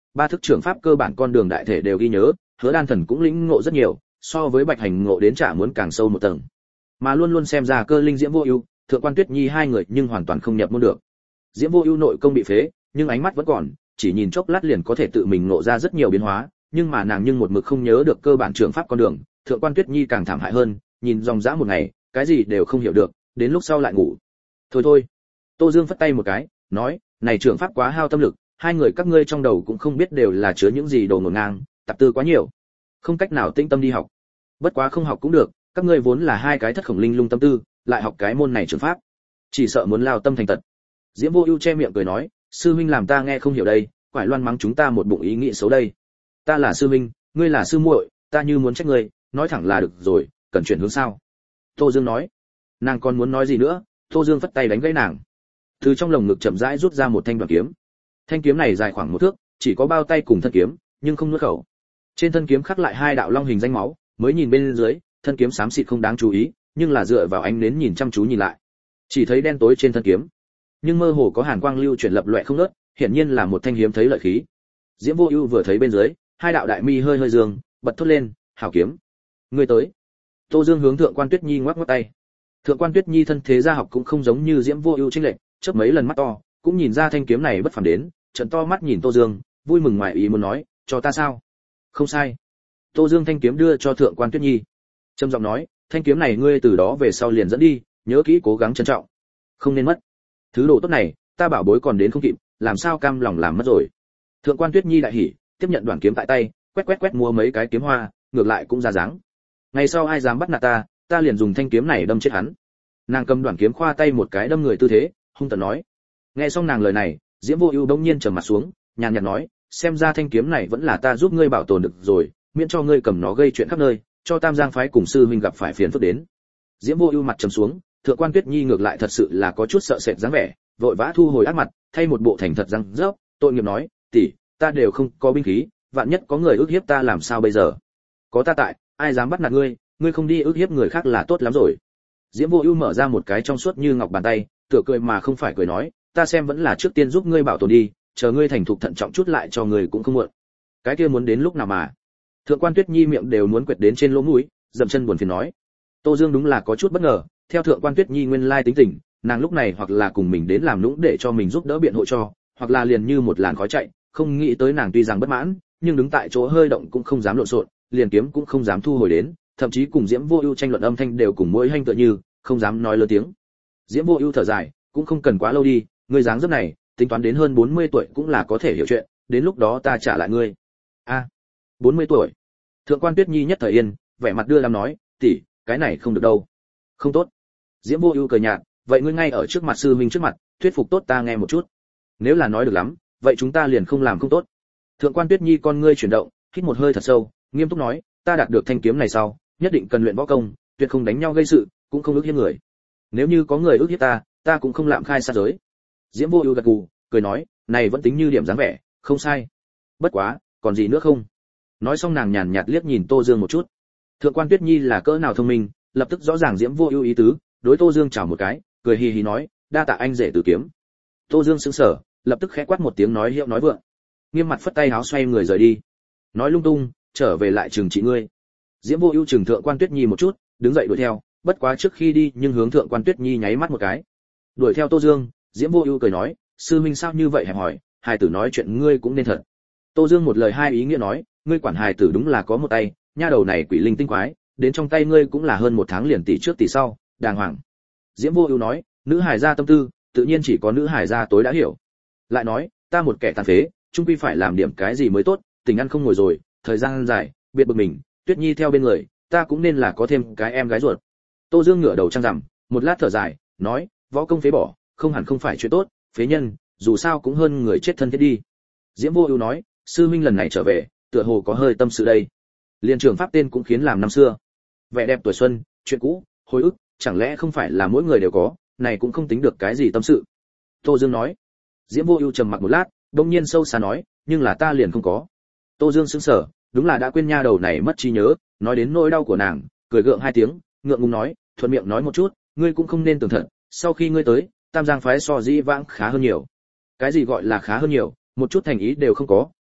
ba thức trưởng pháp cơ bản con đường đại thể đều ghi nhớ, Hứa Đan Thần cũng lĩnh ngộ rất nhiều, so với Bạch Hành ngộ đến chả muốn càng sâu một tầng. Mà luôn luôn xem ra Cơ Linh Diễm Vô Ưu, Thượng Quan Tuyết Nhi hai người nhưng hoàn toàn không nhập môn được. Diễm Vô Ưu nội công bị phế, nhưng ánh mắt vẫn còn, chỉ nhìn chốc lát liền có thể tự mình ngộ ra rất nhiều biến hóa, nhưng mà nàng nhưng một mực không nhớ được cơ bản trưởng pháp con đường. Thượng Quan Tuyết Nhi càng thảm hại hơn, nhìn dòng dã một ngày, cái gì đều không hiểu được, đến lúc sau lại ngủ. Thôi thôi. Tô Dương phất tay một cái, nói, này trưởng pháp quá hao tâm lực, hai người các ngươi trong đầu cũng không biết đều là chứa những gì đồ ngổn ngang, tạp tư quá nhiều, không cách nào tĩnh tâm đi học. Bất quá không học cũng được, các ngươi vốn là hai cái thất khổng linh lung tâm tư, lại học cái môn này trưởng pháp, chỉ sợ muốn lao tâm thành tật. Diễm Vô Ưu che miệng cười nói, sư huynh làm ta nghe không hiểu đây, quải loan mắng chúng ta một bụng ý nghĩ xấu đây. Ta là sư huynh, ngươi là sư muội, ta như muốn trách ngươi, nói thẳng là được rồi, cần chuyển hướng sao? Tô Dương nói. Nàng còn muốn nói gì nữa, Tô Dương phất tay đánh gãy nàng. Từ trong lồng ngực chậm rãi rút ra một thanh đoạn kiếm. Thanh kiếm này dài khoảng một thước, chỉ có bao tay cùng thân kiếm, nhưng không nuốt khẩu. Trên thân kiếm khắc lại hai đạo long hình danh máu, mới nhìn bên dưới, thân kiếm xám xịt không đáng chú ý, nhưng là dựa vào ánh nến nhìn chăm chú nhìn lại, chỉ thấy đen tối trên thân kiếm, nhưng mơ hồ có hàn quang lưu chuyển lập loè không ngớt, hiển nhiên là một thanh hiếm thấy lợi khí. Diễm Vô Ưu vừa thấy bên dưới, hai đạo đại mi hơi hơi dương, bật thốt lên, "Hảo kiếm, ngươi tới." Tô Dương hướng Thượng Quan Tuyết Nhi ngoắc ngoắc tay. Thượng Quan Tuyết Nhi thân thế gia học cũng không giống như Diễm Vô Ưu chênh lệch, chớp mấy lần mắt to, cũng nhìn ra thanh kiếm này bất phàm đến, trợn to mắt nhìn Tô Dương, vui mừng ngoài ý muốn nói, "Cho ta sao?" "Không sai." Tô Dương thanh kiếm đưa cho Thượng Quan Tuyết Nhi, trầm giọng nói, "Thanh kiếm này ngươi từ đó về sau liền dẫn đi, nhớ kỹ cố gắng trân trọng, không nên mất. Thứ đồ tốt này, ta bảo bối còn đến không kịp, làm sao cam lòng làm mất rồi." Thượng Quan Tuyết Nhi đại hỉ, tiếp nhận đoạn kiếm tại tay, quét quét quét mua mấy cái kiếm hoa, ngược lại cũng ra dáng. Ngày sau ai dám bắt nạt ta, ta liền dùng thanh kiếm này đâm chết hắn. Nàng cầm đoạn kiếm khoa tay một cái đâm người tư thế, hung tợn nói. Nghe xong nàng lời này, Diễm Vô Ưu bỗng nhiên trầm mặt xuống, nhàn nhạt nói, xem ra thanh kiếm này vẫn là ta giúp ngươi bảo tồn được rồi, miễn cho ngươi cầm nó gây chuyện khắp nơi, cho Tam Giang phái cùng sư huynh gặp phải phiền phức đến. Diễm Vô Ưu mặt trầm xuống, Thượng Quan Tuyết Nhi ngược lại thật sự là có chút sợ sệt dáng vẻ, vội vã thu hồi ác mặt, thay một bộ thành thật răng rớp, tội nghiệp nói, tỷ, ta đều không có binh khí, vạn nhất có người ức hiếp ta làm sao bây giờ? Có ta tại, ai dám bắt nạt ngươi, ngươi không đi ức hiếp người khác là tốt lắm rồi. Diễm Vô Ưu mở ra một cái trong suốt như ngọc bàn tay, tựa cười mà không phải cười nói, ta xem vẫn là trước tiên giúp ngươi bảo tồn đi, chờ ngươi thành thục thận trọng chút lại cho ngươi cũng không muộn. Cái kia muốn đến lúc nào mà? Thượng Quan Tuyết Nhi miệng đều muốn quệt đến trên lỗ mũi, dậm chân buồn phiền nói. Tô Dương đúng là có chút bất ngờ, theo Thượng Quan Tuyết Nhi nguyên lai tính tình, nàng lúc này hoặc là cùng mình đến làm nũng để cho mình giúp đỡ biện hộ cho, hoặc là liền như một làn khói chạy, không nghĩ tới nàng tuy rằng bất mãn, nhưng đứng tại chỗ hơi động cũng không dám lộn xộn, liền kiếm cũng không dám thu hồi đến, thậm chí cùng Diễm Vô Ưu tranh luận âm thanh đều cùng mỗi hanh tựa như, không dám nói lớn tiếng. Diễm Vô Ưu thở dài, cũng không cần quá lâu đi, ngươi dáng dấp này, tính toán đến hơn bốn mươi tuổi cũng là có thể hiểu chuyện, đến lúc đó ta trả lại ngươi. A, à, bốn mươi tuổi. Thượng Quan Tuyết Nhi nhất thời yên, vẻ mặt đưa đám nói, tỷ, cái này không được đâu. Không tốt. Diễm Vô Ưu cười nhạt, vậy ngươi ngay ở trước mặt sư huynh trước mặt, thuyết phục tốt ta nghe một chút. Nếu là nói được lắm, vậy chúng ta liền không làm không tốt. Thượng Quan Tuyết Nhi con ngươi chuyển động, hít một hơi thật sâu, nghiêm túc nói, ta đạt được thanh kiếm này sau, nhất định cần luyện võ công, tuyệt không đánh nhau gây sự, cũng không ức hiếp người. Nếu như có người ức hiếp ta, ta cũng không lạm khai sát giới. Diễm Vô Ưu gật gù, cười nói, này vẫn tính như điểm dáng vẻ, không sai. Bất quá, còn gì nữa không? Nói xong nàng nhàn nhạt liếc nhìn Tô Dương một chút. Thượng Quan Tuyết Nhi là cỡ nào thông minh, lập tức rõ ràng Diễm Vô Ưu ý tứ, đối Tô Dương chào một cái, cười hì hì nói, đa tạ anh rể tử kiếm. Tô Dương sững sờ, lập tức khẽ quát một tiếng nói hiệu nói vượng, nghiêm mặt phất tay áo xoay người rời đi. Nói lung tung, trở về lại trừng trị ngươi. Diễm Vô Ưu trừng Thượng Quan Tuyết Nhi một chút, đứng dậy đuổi theo, bất quá trước khi đi nhưng hướng Thượng Quan Tuyết Nhi nháy mắt một cái. Đuổi theo Tô Dương, Diễm Vô Ưu cười nói, sư huynh sao như vậy hẹp hỏi, hài tử nói chuyện ngươi cũng nên thật. Tô Dương một lời hai ý nghĩa nói, ngươi quản hài tử đúng là có một tay, nha đầu này quỷ linh tinh quái, đến trong tay ngươi cũng là hơn một tháng liền tỷ trước tỷ sau, đàng hoàng. Diễm Vô Ưu nói, nữ hài gia tâm tư, tự nhiên chỉ có nữ hài gia tối đã hiểu. Lại nói, ta một kẻ tàn phế, chung quy phải làm điểm cái gì mới tốt, tình ăn không ngồi rồi, thời gian dài, biệt bực mình, Tuyết Nhi theo bên người, ta cũng nên là có thêm cái em gái ruột. Tô Dương ngửa đầu trăng rằm, một lát thở dài, nói, võ công phế bỏ, không hẳn không phải chuyện tốt, phế nhân, dù sao cũng hơn người chết thân thiết đi. Diễm Vô Ưu nói, sư huynh lần này trở về, tựa hồ có hơi tâm sự đây. Liên trường pháp tên cũng khiến làm năm xưa. Vẻ đẹp tuổi xuân, chuyện cũ, hồi ức, chẳng lẽ không phải là mỗi người đều có, này cũng không tính được cái gì tâm sự. Tô Dương nói. Diễm Vô Ưu trầm mặc một lát, đột nhiên sâu xa nói, nhưng là ta liền không có. Tô Dương sững sờ, đúng là đã quên nha đầu này mất trí nhớ, nói đến nỗi đau của nàng, cười gượng hai tiếng, ngượng ngùng nói, thuận miệng nói một chút, ngươi cũng không nên tưởng thật, sau khi ngươi tới, Tam Giang phái so dĩ vãng khá hơn nhiều. Cái gì gọi là khá hơn nhiều, một chút thành ý đều không có,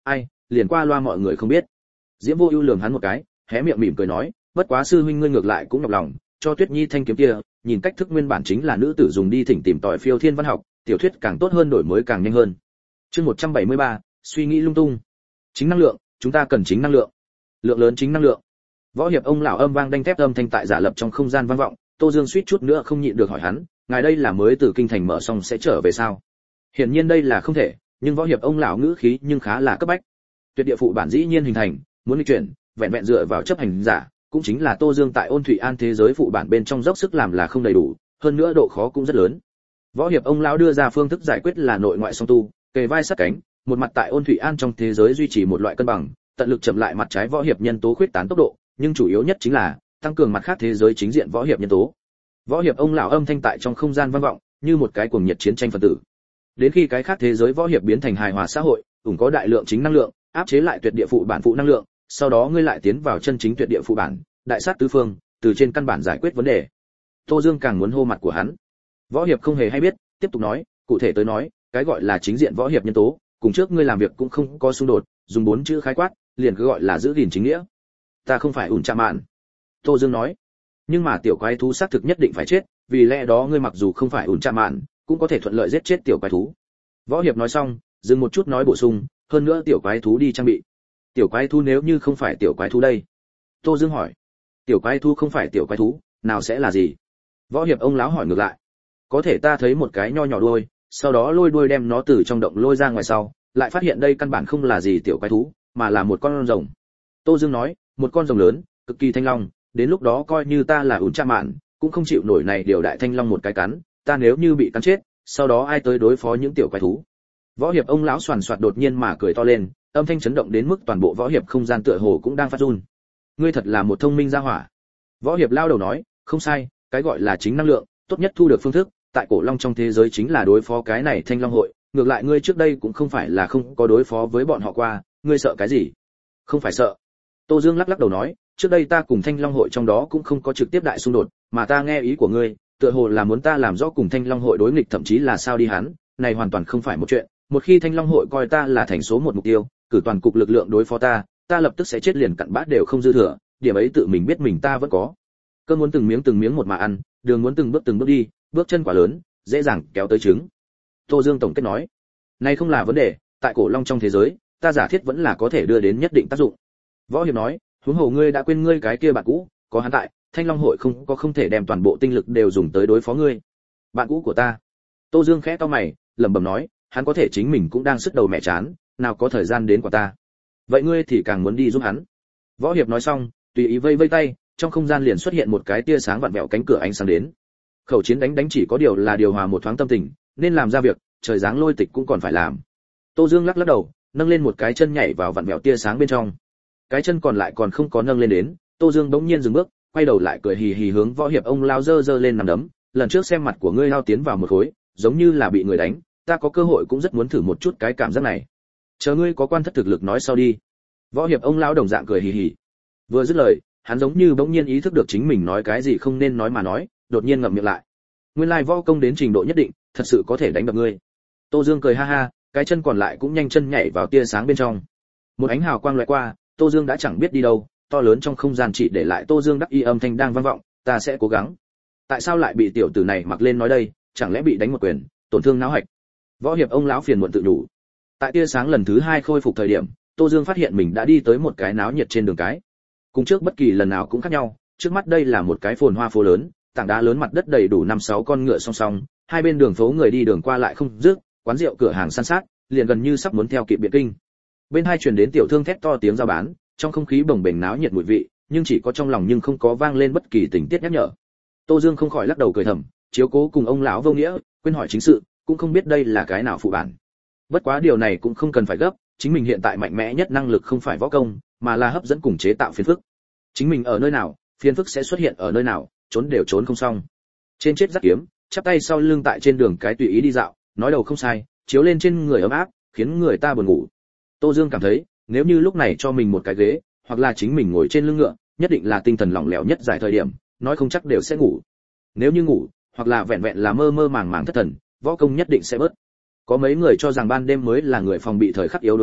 ai, liền qua loa mọi người không biết. Diễm Vô Ưu lườm hắn một cái, hé miệng mỉm cười nói, bất quá sư huynh ngươi ngược lại cũng nhọc lòng, cho Tuyết Nhi thanh kiếm kia, nhìn cách thức nguyên bản chính là nữ tử dùng đi thỉnh tìm tòi phiêu thiên văn học, tiểu thuyết càng tốt hơn đổi mới càng nhanh hơn. Chương một trăm bảy mươi ba, suy nghĩ lung tung. Chính năng lượng, chúng ta cần chính năng lượng. Lượng lớn chính năng lượng. Võ hiệp ông lão âm vang đanh thép âm thanh tại giả lập trong không gian vang vọng, Tô Dương suýt chút nữa không nhịn được hỏi hắn, ngài đây là mới từ kinh thành mở xong sẽ trở về sao? Hiển nhiên đây là không thể, nhưng võ hiệp ông lão ngữ khí nhưng khá là cấp bách. Tuyệt địa phụ bản dĩ nhiên hình thành, muốn đi chuyển, vẹn vẹn dựa vào chấp hành giả, cũng chính là Tô Dương tại Ôn Thủy An thế giới phụ bản bên trong dốc sức làm là không đầy đủ, hơn nữa độ khó cũng rất lớn. Võ hiệp ông lão đưa ra phương thức giải quyết là nội ngoại song tu, kề vai sát cánh, một mặt tại Ôn Thủy An trong thế giới duy trì một loại cân bằng, tận lực chậm lại mặt trái võ hiệp nhân tố khuyết tán tốc độ, nhưng chủ yếu nhất chính là tăng cường mặt khác thế giới chính diện võ hiệp nhân tố. Võ hiệp ông lão âm thanh tại trong không gian vang vọng, như một cái cuồng nhiệt chiến tranh phân tử. Đến khi cái khác thế giới võ hiệp biến thành hài hòa xã hội, ủng có đại lượng chính năng lượng, áp chế lại tuyệt địa phụ bản phụ năng lượng, sau đó ngươi lại tiến vào chân chính tuyệt địa phụ bản, đại sát tứ phương, từ trên căn bản giải quyết vấn đề. Tô Dương càng muốn hô mặt của hắn. Võ hiệp không hề hay biết, tiếp tục nói, cụ thể tới nói, cái gọi là chính diện võ hiệp nhân tố, cùng trước ngươi làm việc cũng không có xung đột, dùng bốn chữ khái quát, liền cứ gọi là giữ gìn chính nghĩa. Ta không phải ủn chạm mạn. Tô Dương nói, nhưng mà tiểu quái thú xác thực nhất định phải chết, vì lẽ đó ngươi mặc dù không phải ủn chạm mạn, cũng có thể thuận lợi giết chết tiểu quái thú. Võ hiệp nói xong, dừng một chút nói bổ sung, hơn nữa tiểu quái thú đi trang bị. Tiểu quái thú nếu như không phải tiểu quái thú đây? Tô Dương hỏi. Tiểu quái thú không phải tiểu quái thú, nào sẽ là gì? Võ hiệp ông lão hỏi ngược lại. Có thể ta thấy một cái nho nhỏ đuôi, sau đó lôi đuôi đem nó từ trong động lôi ra ngoài sau, lại phát hiện đây căn bản không là gì tiểu quái thú, mà là một con rồng. Tô Dương nói, một con rồng lớn, cực kỳ thanh long, đến lúc đó coi như ta là ủn cha mạn, cũng không chịu nổi này điều đại thanh long một cái cắn, ta nếu như bị cắn chết, sau đó ai tới đối phó những tiểu quái thú? Võ hiệp ông lão xoàn xoạt đột nhiên mà cười to lên, âm thanh chấn động đến mức toàn bộ võ hiệp không gian tựa hồ cũng đang phát run. Ngươi thật là một thông minh gia hỏa. Võ hiệp lao đầu nói, không sai, cái gọi là chính năng lượng, tốt nhất thu được phương thức, tại cổ long trong thế giới chính là đối phó cái này thanh long hội, ngược lại ngươi trước đây cũng không phải là không có đối phó với bọn họ qua, ngươi sợ cái gì? Không phải sợ. Tô Dương lắc lắc đầu nói, trước đây ta cùng thanh long hội trong đó cũng không có trực tiếp đại xung đột, mà ta nghe ý của ngươi, tựa hồ là muốn ta làm rõ cùng thanh long hội đối nghịch, thậm chí là sao đi hắn, này hoàn toàn không phải một chuyện. Một khi thanh long hội coi ta là thành số một mục tiêu, cử toàn cục lực lượng đối phó ta, ta lập tức sẽ chết liền cặn bát đều không dư thừa, điểm ấy tự mình biết mình ta vẫn có. Cơn muốn từng miếng từng miếng một mà ăn, đường muốn từng bước từng bước đi, bước chân quả lớn, dễ dàng kéo tới trứng. Tô Dương tổng kết nói, này không là vấn đề, tại cổ long trong thế giới, ta giả thiết vẫn là có thể đưa đến nhất định tác dụng. Võ hiệp nói, huống hồ ngươi đã quên ngươi cái kia bạn cũ, có hắn tại, thanh long hội không có không thể đem toàn bộ tinh lực đều dùng tới đối phó ngươi. Bạn cũ của ta. Tô Dương khẽ cau mày, lẩm bẩm nói, hắn có thể chính mình cũng đang sức đầu mẹ chán, nào có thời gian đến của ta. Vậy ngươi thì càng muốn đi giúp hắn. Võ hiệp nói xong, tùy ý vây vây tay, trong không gian liền xuất hiện một cái tia sáng vặn vẹo cánh cửa ánh sáng đến. Khẩu chiến đánh đánh chỉ có điều là điều hòa một thoáng tâm tình, nên làm ra việc, trời giáng lôi tịch cũng còn phải làm. Tô Dương lắc lắc đầu, nâng lên một cái chân nhảy vào vặn vẹo tia sáng bên trong. Cái chân còn lại còn không có nâng lên đến, Tô Dương bỗng nhiên dừng bước, quay đầu lại cười hì hì hướng Võ hiệp ông lao dơ dơ lên nằm đấm, lần trước xem mặt của ngươi lao tiến vào một khối, giống như là bị người đánh, ta có cơ hội cũng rất muốn thử một chút cái cảm giác này. Chờ ngươi có quan thất thực lực nói sau đi. Võ hiệp ông lão đồng dạng cười hì hì. Vừa dứt lời, hắn giống như bỗng nhiên ý thức được chính mình nói cái gì không nên nói mà nói, đột nhiên ngậm miệng lại. Nguyên lai võ công đến trình độ nhất định, thật sự có thể đánh đập ngươi. Tô Dương cười ha ha, cái chân còn lại cũng nhanh chân nhảy vào tia sáng bên trong. Một ánh hào quang lóe qua, Tô Dương đã chẳng biết đi đâu, to lớn trong không gian chỉ để lại Tô Dương đắc y âm thanh đang vang vọng, ta sẽ cố gắng. Tại sao lại bị tiểu tử này mặc lên nói đây, chẳng lẽ bị đánh một quyền, tổn thương não hạch? Võ hiệp ông lão phiền muộn tự đủ. Tại tia sáng lần thứ hai khôi phục thời điểm, Tô Dương phát hiện mình đã đi tới một cái náo nhiệt trên đường cái. Cùng trước bất kỳ lần nào cũng khác nhau, trước mắt đây là một cái phồn hoa phố lớn, tảng đá lớn mặt đất đầy đủ năm sáu con ngựa song song, hai bên đường phố người đi đường qua lại không dứt, quán rượu cửa hàng san sát, liền gần như sắp muốn theo kịp Biện Kinh. Bên hai truyền đến tiểu thương thét to tiếng giao bán, trong không khí bồng bềnh náo nhiệt mùi vị, nhưng chỉ có trong lòng nhưng không có vang lên bất kỳ tình tiết nhắc nhở. Tô Dương không khỏi lắc đầu cười thầm, chiếu cố cùng ông lão vô nghĩa, quên hỏi chính sự, cũng không biết đây là cái nào phụ bản. Bất quá điều này cũng không cần phải gấp, chính mình hiện tại mạnh mẽ nhất năng lực không phải võ công, mà là hấp dẫn cùng chế tạo phiền phức. Chính mình ở nơi nào, phiền phức sẽ xuất hiện ở nơi nào, trốn đều trốn không xong. Trên chết giắt kiếm, chắp tay sau lưng tại trên đường cái tùy ý đi dạo, nói đầu không sai, chiếu lên trên người ấm áp, khiến người ta buồn ngủ. Tô Dương cảm thấy, nếu như lúc này cho mình một cái ghế, hoặc là chính mình ngồi trên lưng ngựa, nhất định là tinh thần lỏng lẻo nhất giải thời điểm, nói không chắc đều sẽ ngủ. Nếu như ngủ, hoặc là vẹn vẹn là mơ mơ màng màng thất thần, võ công nhất định sẽ bớt. Có mấy người cho rằng ban đêm mới là người phòng bị thời khắc yếu đuối nhất,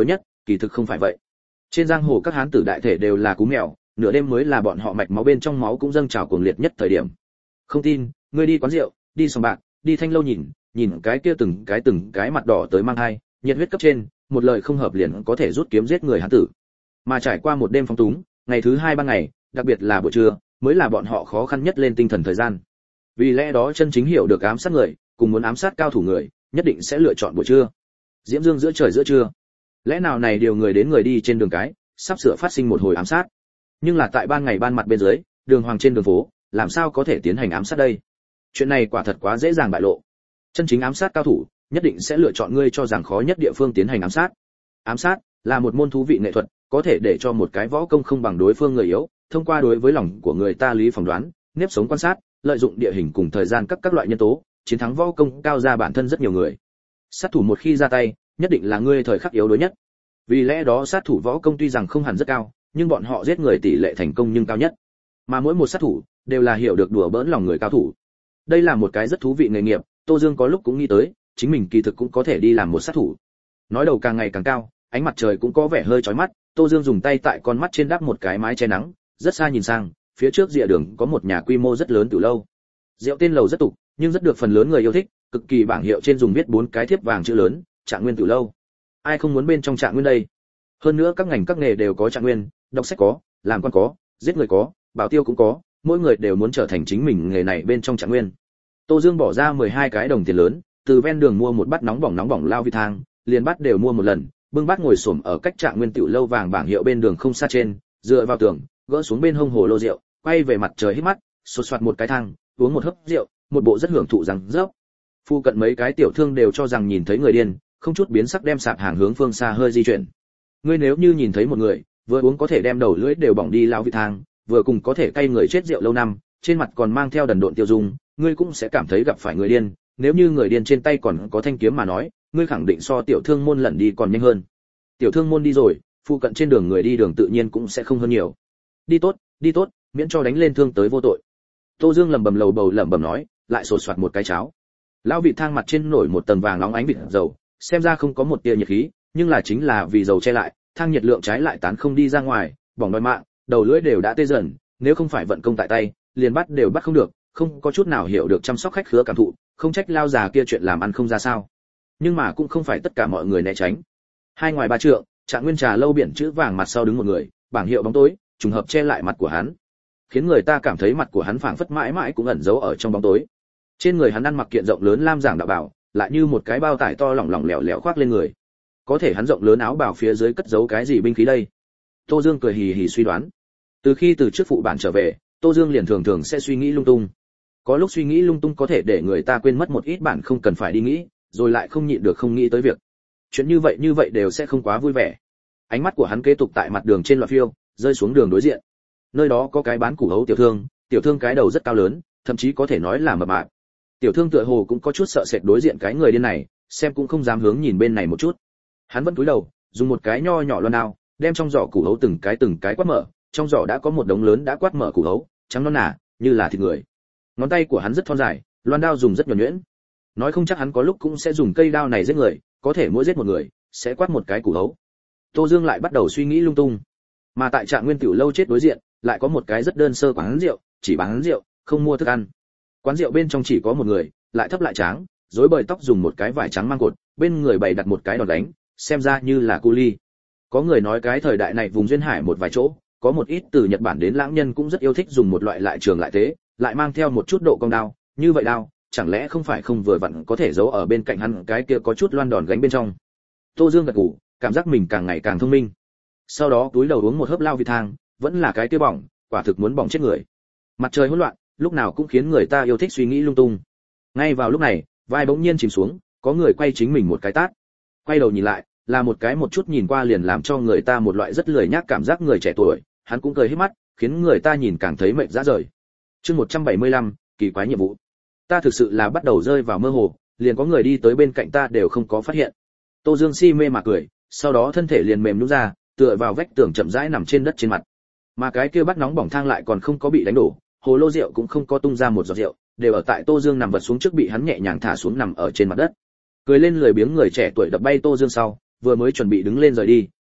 kỳ thực không phải vậy. Trên giang hồ các hán tử đại thể đều là cú mèo, nửa đêm mới là bọn họ mạch máu bên trong máu cũng dâng trào cuồng liệt nhất thời điểm. Không tin, ngươi đi quán rượu, đi sòng bạc, đi thanh lâu nhìn, nhìn cái kia từng cái từng cái mặt đỏ tới mang hai, nhiệt huyết cấp trên, một lời không hợp liền có thể rút kiếm giết người hán tử. Mà trải qua một đêm phóng túng, ngày thứ hai ban ngày, đặc biệt là buổi trưa, mới là bọn họ khó khăn nhất lên tinh thần thời gian. Vì lẽ đó chân chính hiểu được ám sát người, cùng muốn ám sát cao thủ người, nhất định sẽ lựa chọn buổi trưa. Diễm dương giữa trời giữa trưa. Lẽ nào này điều người đến người đi trên đường cái, sắp sửa phát sinh một hồi ám sát. Nhưng là tại ban ngày ban mặt bên dưới, đường hoàng trên đường phố, làm sao có thể tiến hành ám sát đây? Chuyện này quả thật quá dễ dàng bại lộ. Chân chính ám sát cao thủ, nhất định sẽ lựa chọn ngươi cho rằng khó nhất địa phương tiến hành ám sát. Ám sát là một môn thú vị nghệ thuật, có thể để cho một cái võ công không bằng đối phương người yếu, thông qua đối với lòng của người ta lý phỏng đoán, nếp sống quan sát, lợi dụng địa hình cùng thời gian các các loại nhân tố, chiến thắng võ công cao ra bản thân rất nhiều người. Sát thủ một khi ra tay, nhất định là ngươi thời khắc yếu đối nhất. Vì lẽ đó sát thủ võ công tuy rằng không hẳn rất cao, nhưng bọn họ giết người tỷ lệ thành công nhưng cao nhất. Mà mỗi một sát thủ đều là hiểu được đùa bỡn lòng người cao thủ. Đây là một cái rất thú vị nghề nghiệp, Tô Dương có lúc cũng nghĩ tới, chính mình kỳ thực cũng có thể đi làm một sát thủ. Nói đầu càng ngày càng cao, ánh mặt trời cũng có vẻ hơi chói mắt, Tô Dương dùng tay tại con mắt trên đắp một cái mái che nắng, rất xa nhìn sang, phía trước rìa đường có một nhà quy mô rất lớn từ lâu. Rượu tên lầu rất tục, nhưng rất được phần lớn người yêu thích, cực kỳ bảng hiệu trên dùng viết bốn cái thiếp vàng chữ lớn, Trạng Nguyên Tử lâu. Ai không muốn bên trong Trạng Nguyên đây? Hơn nữa các ngành các nghề đều có Trạng Nguyên, đọc sách có, làm quan có, giết người có, bảo tiêu cũng có, mỗi người đều muốn trở thành chính mình nghề này bên trong Trạng Nguyên. Tô Dương bỏ ra mười hai cái đồng tiền lớn, từ ven đường mua một bát nóng bỏng nóng bỏng lao vi thang, liền bát đều mua một lần, bưng bát ngồi xổm ở cách Trạng Nguyên Tiểu lâu vàng bảng hiệu bên đường không xa trên, dựa vào tường, gỡ xuống bên hông hồ lô rượu, quay về mặt trời hít mắt, sột soạt một cái thang, uống một hớp rượu, một bộ rất hưởng thụ rằng rớp. Phu cận mấy cái tiểu thương đều cho rằng nhìn thấy người điên, không chút biến sắc đem sạp hàng hướng phương xa hơi di chuyển. Ngươi nếu như nhìn thấy một người, vừa uống có thể đem đầu lưỡi đều bỏng đi lao vị thang, vừa cùng có thể cay người chết rượu lâu năm, trên mặt còn mang theo đần độn tiêu dung, ngươi cũng sẽ cảm thấy gặp phải người điên. Nếu như người điên trên tay còn có thanh kiếm mà nói, ngươi khẳng định so tiểu thương môn lẩn đi còn nhanh hơn. Tiểu thương môn đi rồi, phụ cận trên đường người đi đường tự nhiên cũng sẽ không hơn nhiều. Đi tốt, đi tốt, miễn cho đánh lên thương tới vô tội. Tô Dương lẩm bẩm lầu bầu lẩm bẩm nói, lại sột soạt một cái cháo. Lão vị thang mặt trên nổi một tầng vàng nóng ánh vịt dầu, xem ra không có một tia nhiệt khí, nhưng là chính là vì dầu che lại, thang nhiệt lượng trái lại tán không đi ra ngoài, bỏng đòi mạng, đầu lưỡi đều đã tê dần, nếu không phải vận công tại tay, liền bắt đều bắt không được, không có chút nào hiểu được chăm sóc khách khứa cảm thụ, không trách lao già kia chuyện làm ăn không ra sao. Nhưng mà cũng không phải tất cả mọi người né tránh. Hai ngoài ba trượng, Trạng Nguyên trà lâu biển chữ vàng mặt sau đứng một người, bảng hiệu bóng tối, trùng hợp che lại mặt của hắn, khiến người ta cảm thấy mặt của hắn phảng phất mãi mãi cũng ẩn giấu ở trong bóng tối. Trên người hắn ăn mặc kiện rộng lớn lam giảng đạo bảo, lại như một cái bao tải to lỏng lỏng lẻo lẻo khoác lên người. Có thể hắn rộng lớn áo bảo phía dưới cất giấu cái gì binh khí đây? Tô Dương cười hì hì suy đoán. Từ khi từ trước phụ bản trở về, Tô Dương liền thường thường sẽ suy nghĩ lung tung. Có lúc suy nghĩ lung tung có thể để người ta quên mất một ít bản không cần phải đi nghĩ, rồi lại không nhịn được không nghĩ tới việc. Chuyện như vậy như vậy đều sẽ không quá vui vẻ. Ánh mắt của hắn kế tục tại mặt đường trên loạt phiêu, rơi xuống đường đối diện. Nơi đó có cái bán củ hấu tiểu thương, tiểu thương cái đầu rất cao lớn, thậm chí có thể nói là mập mạp. Tiểu thương tựa hồ cũng có chút sợ sệt đối diện cái người điên này, xem cũng không dám hướng nhìn bên này một chút. Hắn vẫn cúi đầu, dùng một cái nho nhỏ loan đao, đem trong giỏ củ hấu từng cái từng cái quát mở, trong giỏ đã có một đống lớn đã quát mở củ hấu, trắng non nả, như là thịt người. Ngón tay của hắn rất thon dài, loan đao dùng rất nhuần nhuyễn. Nói không chắc hắn có lúc cũng sẽ dùng cây đao này giết người, có thể mỗi giết một người, sẽ quát một cái củ hấu. Tô Dương lại bắt đầu suy nghĩ lung tung. Mà tại Trạng Nguyên Tiểu lâu chết đối diện, lại có một cái rất đơn sơ quán rượu, chỉ bán rượu, không mua thức ăn. Quán rượu bên trong chỉ có một người, lại thấp lại tráng, rối bời tóc dùng một cái vải trắng mang cột, bên người bày đặt một cái đòn đánh, xem ra như là cu ly. Có người nói cái thời đại này vùng duyên hải một vài chỗ, có một ít từ Nhật Bản đến lãng nhân cũng rất yêu thích dùng một loại lại trường lại thế, lại mang theo một chút độ cong đao, như vậy đao, chẳng lẽ không phải không vừa vặn có thể giấu ở bên cạnh hắn cái kia có chút loan đòn gánh bên trong. Tô Dương gật gù, cảm giác mình càng ngày càng thông minh. Sau đó túi đầu uống một hớp lao vị thang, vẫn là cái kia bỏng, quả thực muốn bỏng chết người. Mặt trời hỗn loạn, lúc nào cũng khiến người ta yêu thích suy nghĩ lung tung. Ngay vào lúc này, vai bỗng nhiên chìm xuống, có người quay chính mình một cái tát. Quay đầu nhìn lại, là một cái một chút nhìn qua liền làm cho người ta một loại rất lười nhác cảm giác người trẻ tuổi, hắn cũng cười hết mắt, khiến người ta nhìn càng thấy mệt rã rời. Chương một trăm bảy mươi lăm, kỳ quái nhiệm vụ. Ta thực sự là bắt đầu rơi vào mơ hồ, liền có người đi tới bên cạnh ta đều không có phát hiện. Tô Dương si mê mà cười, sau đó thân thể liền mềm nhũn ra, tựa vào vách tường chậm rãi nằm trên đất trên mặt. Mà cái kia bắt nóng bỏng thang lại còn không có bị đánh đổ, hồ lô rượu cũng không có tung ra một giọt rượu, đều ở tại Tô Dương nằm vật xuống trước bị hắn nhẹ nhàng thả xuống nằm ở trên mặt đất. Cười lên lười biếng người trẻ tuổi đập bay Tô Dương sau, vừa mới chuẩn bị đứng lên rời đi,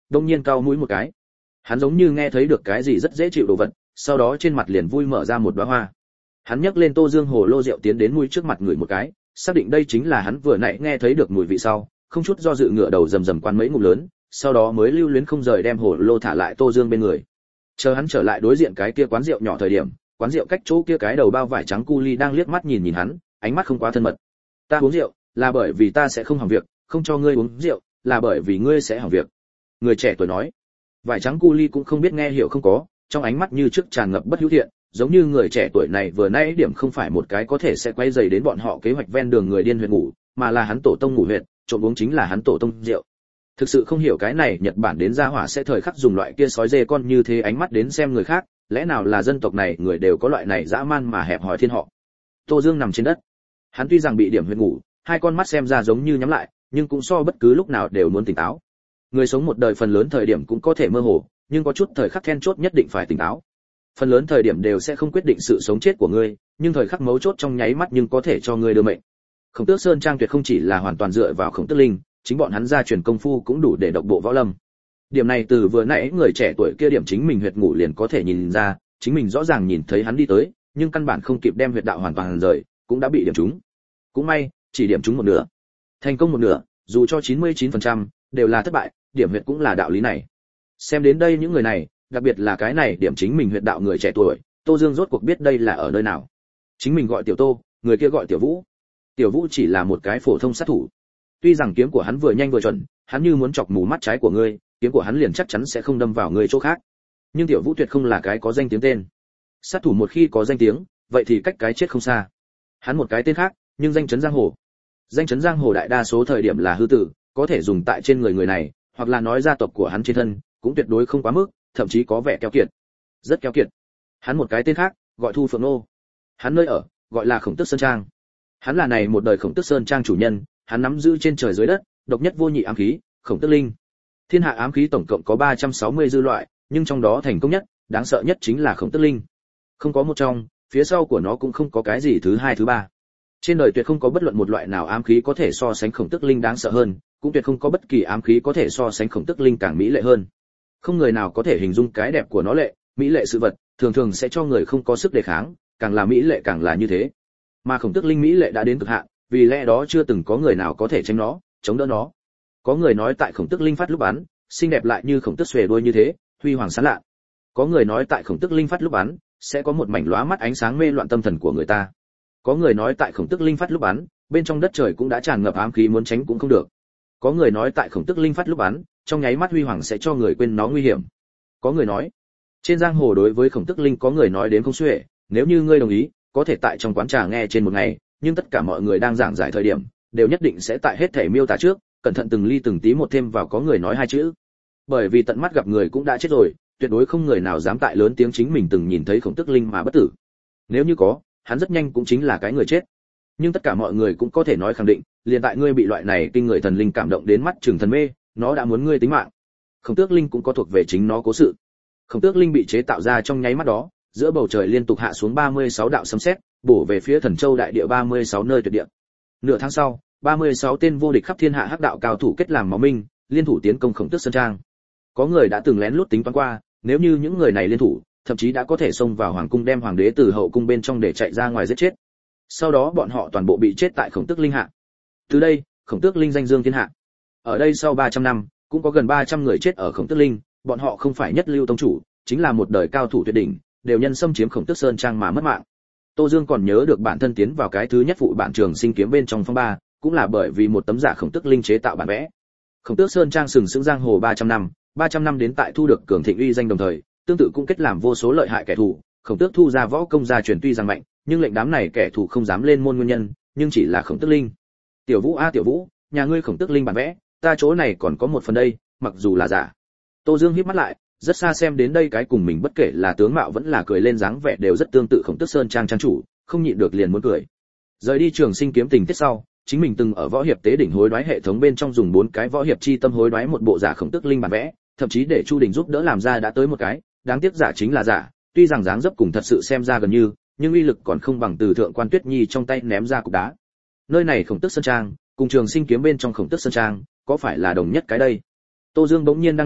đông nhiên cau mũi một cái. Hắn giống như nghe thấy được cái gì rất dễ chịu đồ vật, sau đó trên mặt liền vui mở ra một đóa hoa. Hắn nhấc lên tô dương hồ lô rượu tiến đến mũi trước mặt người một cái, xác định đây chính là hắn vừa nãy nghe thấy được mùi vị sau, không chút do dự ngửa đầu rầm rầm quán mấy ngụm lớn, sau đó mới lưu luyến không rời đem hồ lô thả lại tô dương bên người. Chờ hắn trở lại đối diện cái kia quán rượu nhỏ thời điểm, quán rượu cách chỗ kia cái đầu bao vải trắng cu ly đang liếc mắt nhìn nhìn hắn, ánh mắt không quá thân mật. Ta uống rượu là bởi vì ta sẽ không hỏng việc, không cho ngươi uống rượu là bởi vì ngươi sẽ hỏng việc. Người trẻ tuổi nói. Vải trắng cu ly cũng không biết nghe hiểu không có, trong ánh mắt như trước tràn ngập bất hữu thiện, giống như người trẻ tuổi này vừa nãy điểm không phải một cái có thể sẽ quay dày đến bọn họ kế hoạch ven đường người điên huyệt ngủ, mà là hắn tổ tông ngủ huyệt, trộm uống chính là hắn tổ tông rượu. Thực sự không hiểu cái này Nhật Bản đến gia hỏa sẽ thời khắc dùng loại kia sói dê con như thế ánh mắt đến xem người khác, lẽ nào là dân tộc này người đều có loại này dã man mà hẹp hòi thiên họ. Tô Dương nằm trên đất, hắn tuy rằng bị điểm huyệt ngủ, hai con mắt xem ra giống như nhắm lại, nhưng cũng so bất cứ lúc nào đều muốn tỉnh táo. Người sống một đời phần lớn thời điểm cũng có thể mơ hồ, nhưng có chút thời khắc then chốt nhất định phải tỉnh táo. Phần lớn thời điểm đều sẽ không quyết định sự sống chết của ngươi, nhưng thời khắc mấu chốt trong nháy mắt nhưng có thể cho ngươi đưa mệnh. Khổng Tước Sơn Trang tuyệt không chỉ là hoàn toàn dựa vào Khổng Tước Linh, chính bọn hắn gia truyền công phu cũng đủ để độc bộ võ lâm. Điểm này từ vừa nãy người trẻ tuổi kia điểm chính mình huyệt ngủ liền có thể nhìn ra, chính mình rõ ràng nhìn thấy hắn đi tới, nhưng căn bản không kịp đem huyệt đạo hoàn toàn rời, cũng đã bị điểm trúng. Cũng may, chỉ điểm trúng một nửa. Thành công một nửa, dù cho chín mươi chín phần trăm đều là thất bại, điểm huyệt cũng là đạo lý này. Xem đến đây những người này, đặc biệt là cái này điểm chính mình huyệt đạo người trẻ tuổi, Tô Dương rốt cuộc biết đây là ở nơi nào. Chính mình gọi Tiểu Tô, người kia gọi Tiểu Vũ. Tiểu Vũ chỉ là một cái phổ thông sát thủ. Tuy rằng kiếm của hắn vừa nhanh vừa chuẩn, hắn như muốn chọc mù mắt trái của ngươi, kiếm của hắn liền chắc chắn sẽ không đâm vào ngươi chỗ khác. Nhưng Tiểu Vũ tuyệt không là cái có danh tiếng tên. Sát thủ một khi có danh tiếng, vậy thì cách cái chết không xa. Hắn một cái tên khác, nhưng danh chấn giang hồ. Danh chấn giang hồ đại đa số thời điểm là hư tử, có thể dùng tại trên người người này, hoặc là nói gia tộc của hắn trên thân, cũng tuyệt đối không quá mức, thậm chí có vẻ keo kiệt. Rất keo kiệt. Hắn một cái tên khác, gọi Thu Phượng Nô. Hắn nơi ở, gọi là Khổng Tước Sơn Trang. Hắn là này một đời Khổng Tước Sơn Trang chủ nhân, hắn nắm giữ trên trời dưới đất, độc nhất vô nhị ám khí, Khổng Tước Linh. Thiên hạ ám khí tổng cộng có ba trăm sáu mươi dư loại, nhưng trong đó thành công nhất, đáng sợ nhất chính là Khổng Tước Linh. Không có một trong, phía sau của nó cũng không có cái gì thứ hai thứ ba. Trên đời tuyệt không có bất luận một loại nào ám khí có thể so sánh Khổng Tước Linh đáng sợ hơn, cũng tuyệt không có bất kỳ ám khí có thể so sánh Khổng Tước Linh càng mỹ lệ hơn. Không người nào có thể hình dung cái đẹp của nó lệ, mỹ lệ sự vật, thường thường sẽ cho người không có sức đề kháng, càng là mỹ lệ càng là như thế. Mà Khổng Tước Linh mỹ lệ đã đến cực hạn, vì lẽ đó chưa từng có người nào có thể tránh nó, chống đỡ nó. Có người nói tại Khổng Tước Linh phát lúc bắn, xinh đẹp lại như khổng tước xuề đuôi như thế, huy hoàng sáng lạ. Có người nói tại Khổng Tước Linh phát lúc bắn, sẽ có một mảnh lóa mắt ánh sáng mê loạn tâm thần của người ta. Có người nói tại Khổng Tước Linh phát lúc bắn, bên trong đất trời cũng đã tràn ngập ám khí muốn tránh cũng không được. Có người nói tại Khổng Tước Linh phát lúc bắn, trong nháy mắt huy hoàng sẽ cho người quên nó nguy hiểm. Có người nói, trên giang hồ đối với Khổng Tước Linh có người nói đến không xuể, nếu như ngươi đồng ý, có thể tại trong quán trà nghe trên một ngày, nhưng tất cả mọi người đang giảng giải thời điểm, đều nhất định sẽ tại hết thể miêu tả trước, cẩn thận từng ly từng tí một thêm vào có người nói hai chữ. Bởi vì tận mắt gặp người cũng đã chết rồi, tuyệt đối không người nào dám tại lớn tiếng chính mình từng nhìn thấy Khổng Tước Linh mà bất tử. Nếu như có, hắn rất nhanh cũng chính là cái người chết. Nhưng tất cả mọi người cũng có thể nói khẳng định, liền tại ngươi bị loại này kinh người thần linh cảm động đến mắt trừng thần mê, nó đã muốn ngươi tính mạng. Khổng Tước Linh cũng có thuộc về chính nó cố sự. Khổng Tước Linh bị chế tạo ra trong nháy mắt đó, giữa bầu trời liên tục hạ xuống ba mươi sáu đạo sấm sét, bổ về phía Thần Châu đại địa ba mươi sáu nơi tuyệt địa. Nửa tháng sau, ba mươi sáu tên vô địch khắp thiên hạ hắc đạo cao thủ kết làm máu minh, liên thủ tiến công Khổng Tước Sơn Trang. Có người đã từng lén lút tính toán qua, nếu như những người này liên thủ, thậm chí đã có thể xông vào hoàng cung đem hoàng đế từ hậu cung bên trong để chạy ra ngoài giết chết. Sau đó bọn họ toàn bộ bị chết tại Khổng Tước Linh hạ. Từ đây, Khổng Tước Linh danh dương thiên hạ. Ở đây sau ba trăm năm, cũng có gần ba trăm người chết ở Khổng Tước Linh, bọn họ không phải nhất lưu tông chủ, chính là một đời cao thủ tuyệt đỉnh, đều nhân xâm chiếm Khổng Tước Sơn Trang mà mất mạng. Tô Dương còn nhớ được bản thân tiến vào cái thứ nhất phụ bản trường sinh kiếm bên trong phong ba, cũng là bởi vì một tấm giả Khổng Tước Linh chế tạo bản vẽ. Khổng Tước Sơn Trang sừng sững giang hồ ba trăm năm, ba trăm năm đến tại thu được cường thịnh uy danh đồng thời, tương tự cũng kết làm vô số lợi hại kẻ thù. Khổng Tước thu ra võ công gia truyền tuy rằng mạnh, nhưng lệnh đám này kẻ thù không dám lên môn nguyên nhân, nhưng chỉ là Khổng Tước Linh. Tiểu Vũ a Tiểu Vũ, nhà ngươi Khổng Tước Linh bản vẽ, ta chỗ này còn có một phần đây, mặc dù là giả. Tô Dương híp mắt lại, rất xa xem đến đây cái cùng mình bất kể là tướng mạo vẫn là cười lên dáng vẻ đều rất tương tự Khổng Tước Sơn Trang trang chủ, không nhịn được liền muốn cười. Rời đi trường sinh kiếm tình tiết sau, chính mình từng ở võ hiệp tế đỉnh hối đoái hệ thống bên trong dùng bốn cái võ hiệp chi tâm hối đoái một bộ giả Khổng Tước Linh bản vẽ, thậm chí để Chu Đình giúp đỡ làm ra đã tới một cái, đáng tiếc giả chính là giả, tuy rằng dáng dấp cùng thật sự xem ra gần như, nhưng uy lực còn không bằng từ thượng quan Tuyết Nhi trong tay ném ra cục đá. Nơi này Khổng Tước Sơn Trang, cùng trường sinh kiếm bên trong Khổng Tước Sơn Trang, có phải là đồng nhất cái đây? Tô Dương bỗng nhiên đang nghĩ,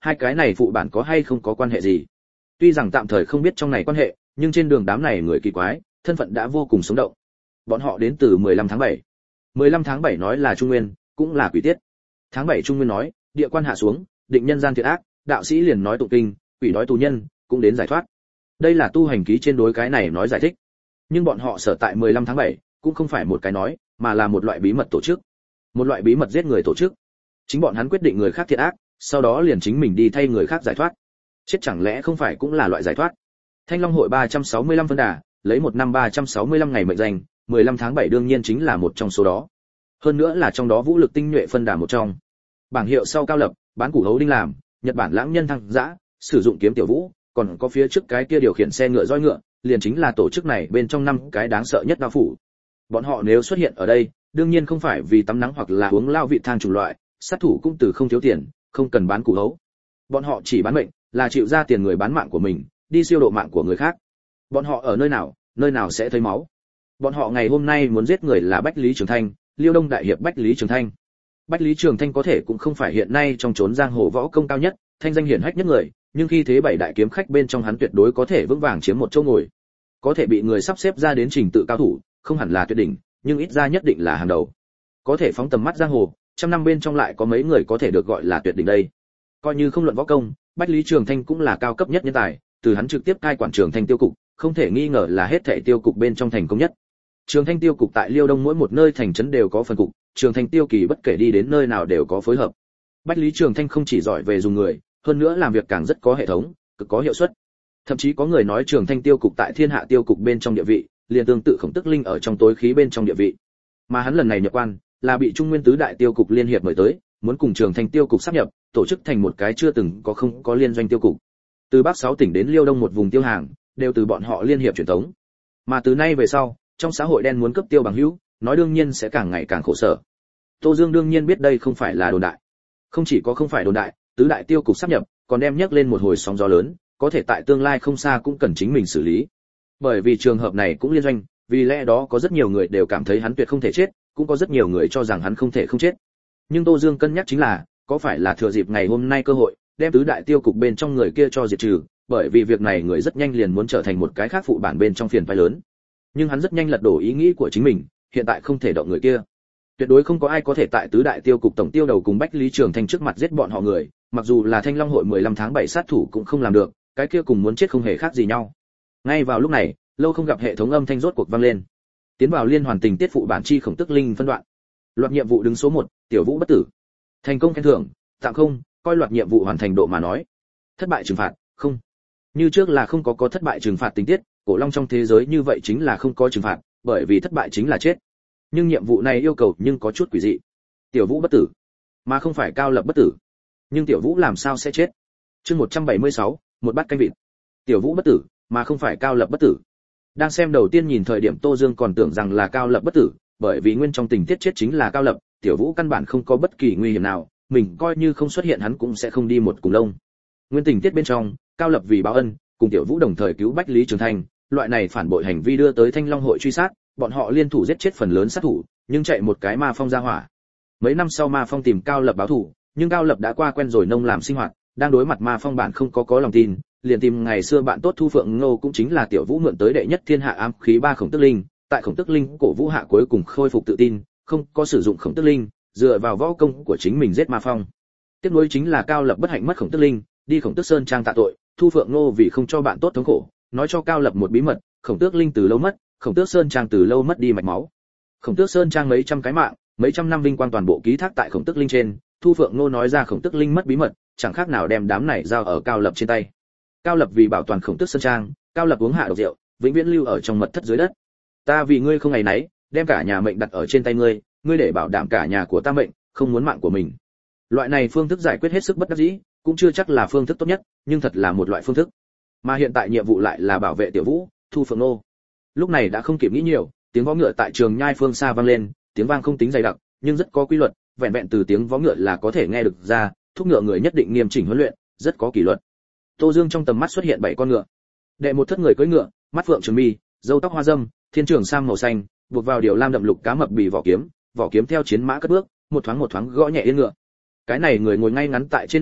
hai cái này phụ bản có hay không có quan hệ gì? Tuy rằng tạm thời không biết trong này quan hệ, nhưng trên đường đám này người kỳ quái, thân phận đã vô cùng sống động. Bọn họ đến từ mười lăm tháng bảy. mười lăm tháng bảy nói là trung nguyên, cũng là quỷ tiết. Tháng bảy trung nguyên nói, địa quan hạ xuống, định nhân gian thiện ác, đạo sĩ liền nói tụng kinh, quỷ nói tù nhân, cũng đến giải thoát. Đây là tu hành ký trên đối cái này nói giải thích. Nhưng bọn họ sở tại mười lăm tháng bảy, cũng không phải một cái nói, mà là một loại bí mật tổ chức. Một loại bí mật giết người tổ chức. Chính bọn hắn quyết định người khác thiện ác, sau đó liền chính mình đi thay người khác giải thoát. Chết chẳng lẽ không phải cũng là loại giải thoát? Thanh Long hội ba trăm sáu mươi lăm phân đà, lấy một năm ba trăm sáu mươi lăm ngày mệnh danh, mười lăm tháng bảy đương nhiên chính là một trong số đó. Hơn nữa là trong đó vũ lực tinh nhuệ phân đà một trong. Bảng hiệu sau Cao Lập, bán củ hấu đinh làm, Nhật Bản lãng nhân thăng dã, sử dụng kiếm tiểu vũ, còn có phía trước cái kia điều khiển xe ngựa roi ngựa, liền chính là tổ chức này bên trong năm cái đáng sợ nhất đao phủ. Bọn họ nếu xuất hiện ở đây, đương nhiên không phải vì tắm nắng hoặc là uống lao vị thang chủng loại, sát thủ cũng từ không thiếu tiền, không cần bán củ hấu. Bọn họ chỉ bán mệnh, là chịu ra tiền người bán mạng của mình, đi siêu độ mạng của người khác. Bọn họ ở nơi nào, nơi nào sẽ thấy máu. Bọn họ ngày hôm nay muốn giết người là Bách Lý Trường Thanh, Liêu Đông đại hiệp Bách Lý Trường Thanh. Bách Lý Trường Thanh có thể cũng không phải hiện nay trong chốn giang hồ võ công cao nhất, thanh danh hiển hách nhất người, nhưng khi thế bảy đại kiếm khách bên trong hắn tuyệt đối có thể vững vàng chiếm một chỗ ngồi. Có thể bị người sắp xếp ra đến trình tự cao thủ, không hẳn là tuyệt đỉnh, nhưng ít ra nhất định là hàng đầu. Có thể phóng tầm mắt giang hồ, trăm năm bên trong lại có mấy người có thể được gọi là tuyệt đỉnh đây. Coi như không luận võ công, Bách Lý Trường Thanh cũng là cao cấp nhất nhân tài, từ hắn trực tiếp cai quản Trường Thanh tiêu cục, không thể nghi ngờ là hết thảy tiêu cục bên trong thành công nhất. Trường Thanh tiêu cục tại Liêu Đông mỗi một nơi thành trấn đều có phần cục, Trường Thanh tiêu kỳ bất kể đi đến nơi nào đều có phối hợp. Bách Lý Trường Thanh không chỉ giỏi về dùng người, hơn nữa làm việc càng rất có hệ thống, cực có hiệu suất. Thậm chí có người nói Trường Thanh tiêu cục tại Thiên Hạ tiêu cục bên trong địa vị, liền tương tự Khổng Tức Linh ở trong tối khí bên trong địa vị. Mà hắn lần này nhập quan, là bị Trung Nguyên tứ đại tiêu cục liên hiệp mời tới, muốn cùng Trường Thanh tiêu cục sáp nhập, tổ chức thành một cái chưa từng có không có liên doanh tiêu cục. Từ Bắc sáu tỉnh đến Liêu Đông một vùng tiêu hàng, đều từ bọn họ liên hiệp truyền thống. Mà từ nay về sau, trong xã hội đen muốn cấp tiêu bằng hữu, nói đương nhiên sẽ càng ngày càng khổ sở. Tô Dương đương nhiên biết đây không phải là đồn đại. Không chỉ có không phải đồn đại, tứ đại tiêu cục sáp nhập, còn đem nhấc lên một hồi sóng gió lớn, có thể tại tương lai không xa cũng cần chính mình xử lý. Bởi vì trường hợp này cũng liên doanh, vì lẽ đó có rất nhiều người đều cảm thấy hắn tuyệt không thể chết, cũng có rất nhiều người cho rằng hắn không thể không chết. Nhưng Tô Dương cân nhắc chính là, có phải là thừa dịp ngày hôm nay cơ hội, đem tứ đại tiêu cục bên trong người kia cho diệt trừ, bởi vì việc này người rất nhanh liền muốn trở thành một cái khác phụ bản bên trong phiền phái lớn. Nhưng hắn rất nhanh lật đổ ý nghĩ của chính mình, hiện tại không thể động người kia. Tuyệt đối không có ai có thể tại tứ đại tiêu cục tổng tiêu đầu cùng Bách Lý Trường Thanh trước mặt giết bọn họ người, mặc dù là Thanh Long hội mười lăm tháng bảy sát thủ cũng không làm được, cái kia cùng muốn chết không hề khác gì nhau. Ngay vào lúc này, lâu không gặp hệ thống âm thanh rốt cuộc vang lên. Tiến vào liên hoàn tình tiết phụ bản chi Khổng Tức Linh phân đoạn. Loạt nhiệm vụ đứng số một, Tiểu Vũ bất tử. Thành công khen thưởng, tạm không, coi loạt nhiệm vụ hoàn thành độ mà nói. Thất bại trừng phạt, không. Như trước là không có có thất bại trừng phạt tình tiết, cổ long trong thế giới như vậy chính là không có trừng phạt, bởi vì thất bại chính là chết. Nhưng nhiệm vụ này yêu cầu nhưng có chút quỷ dị. Tiểu Vũ bất tử, mà không phải Cao Lập bất tử. Nhưng Tiểu Vũ làm sao sẽ chết? Chương một trăm bảy mươi sáu, một bát canh vịt. Tiểu Vũ bất tử, mà không phải Cao Lập bất tử. Đang xem đầu tiên nhìn thời điểm Tô Dương còn tưởng rằng là Cao Lập bất tử, bởi vì nguyên trong tình tiết chết chính là Cao Lập, Tiểu Vũ căn bản không có bất kỳ nguy hiểm nào, mình coi như không xuất hiện hắn cũng sẽ không đi một cùng lông. Nguyên tình tiết bên trong, Cao Lập vì báo ân, cùng Tiểu Vũ đồng thời cứu Bách Lý Trường Thanh, loại này phản bội hành vi đưa tới Thanh Long hội truy sát, bọn họ liên thủ giết chết phần lớn sát thủ, nhưng chạy một cái Ma Phong ra hỏa. Mấy năm sau Ma Phong tìm Cao Lập báo thù, nhưng Cao Lập đã qua quen rồi nông làm sinh hoạt, đang đối mặt Ma Phong bạn không có có lòng tin, liền tìm ngày xưa bạn tốt Thu Phượng Ngô cũng chính là Tiểu Vũ mượn tới đệ nhất thiên hạ ám khí ba Khổng Tức Linh, tại Khổng Tức Linh cổ vũ hạ cuối cùng khôi phục tự tin, không có sử dụng Khổng Tức Linh, dựa vào võ công của chính mình giết Ma Phong. Tiếp nối chính là Cao Lập bất hạnh mất Khổng Tức Linh, đi Khổng Tức Sơn trang tạ tội, Thu Phượng Ngô vì không cho bạn tốt thống khổ, nói cho Cao Lập một bí mật, Khổng Tước Linh từ lâu mất, Khổng Tước Sơn trang từ lâu mất đi mạch máu. Khổng Tước Sơn trang mấy trăm cái mạng, mấy trăm năm vinh quang toàn bộ ký thác tại Khổng Tước Linh trên, Thu Phượng Ngô nói ra Khổng Tước Linh mất bí mật, chẳng khác nào đem đám này giao ở Cao Lập trên tay. Cao Lập vì bảo toàn Khổng Tước Sơn trang, Cao Lập uống hạ độc rượu, vĩnh viễn lưu ở trong mật thất dưới đất. Ta vì ngươi không ngày nấy, đem cả nhà mệnh đặt ở trên tay ngươi, ngươi để bảo đảm cả nhà của ta mệnh, không muốn mạng của mình. Loại này phương thức giải quyết hết sức bất đắc dĩ, cũng chưa chắc là phương thức tốt nhất, nhưng thật là một loại phương thức. Mà hiện tại nhiệm vụ lại là bảo vệ Tiểu Vũ, Thu Phượng Ngô. Lúc này đã không kịp nghĩ nhiều, tiếng vó ngựa tại trường nhai phương xa vang lên, tiếng vang không tính dày đặc, nhưng rất có quy luật, vẹn vẹn từ tiếng vó ngựa là có thể nghe được ra, thúc ngựa người nhất định nghiêm chỉnh huấn luyện, rất có kỷ luật. Tô Dương trong tầm mắt xuất hiện bảy con ngựa. Đệ một thất người cưỡi ngựa, mắt phượng trường mi, râu tóc hoa dâm, thiên trường sam màu xanh, buộc vào điều lam đậm lục cá mập bì vỏ kiếm, vỏ kiếm theo chiến mã cất bước, một thoáng một thoáng gõ nhẹ yên ngựa. Cái này người ngồi ngay ngắn tại trên yên ngựa,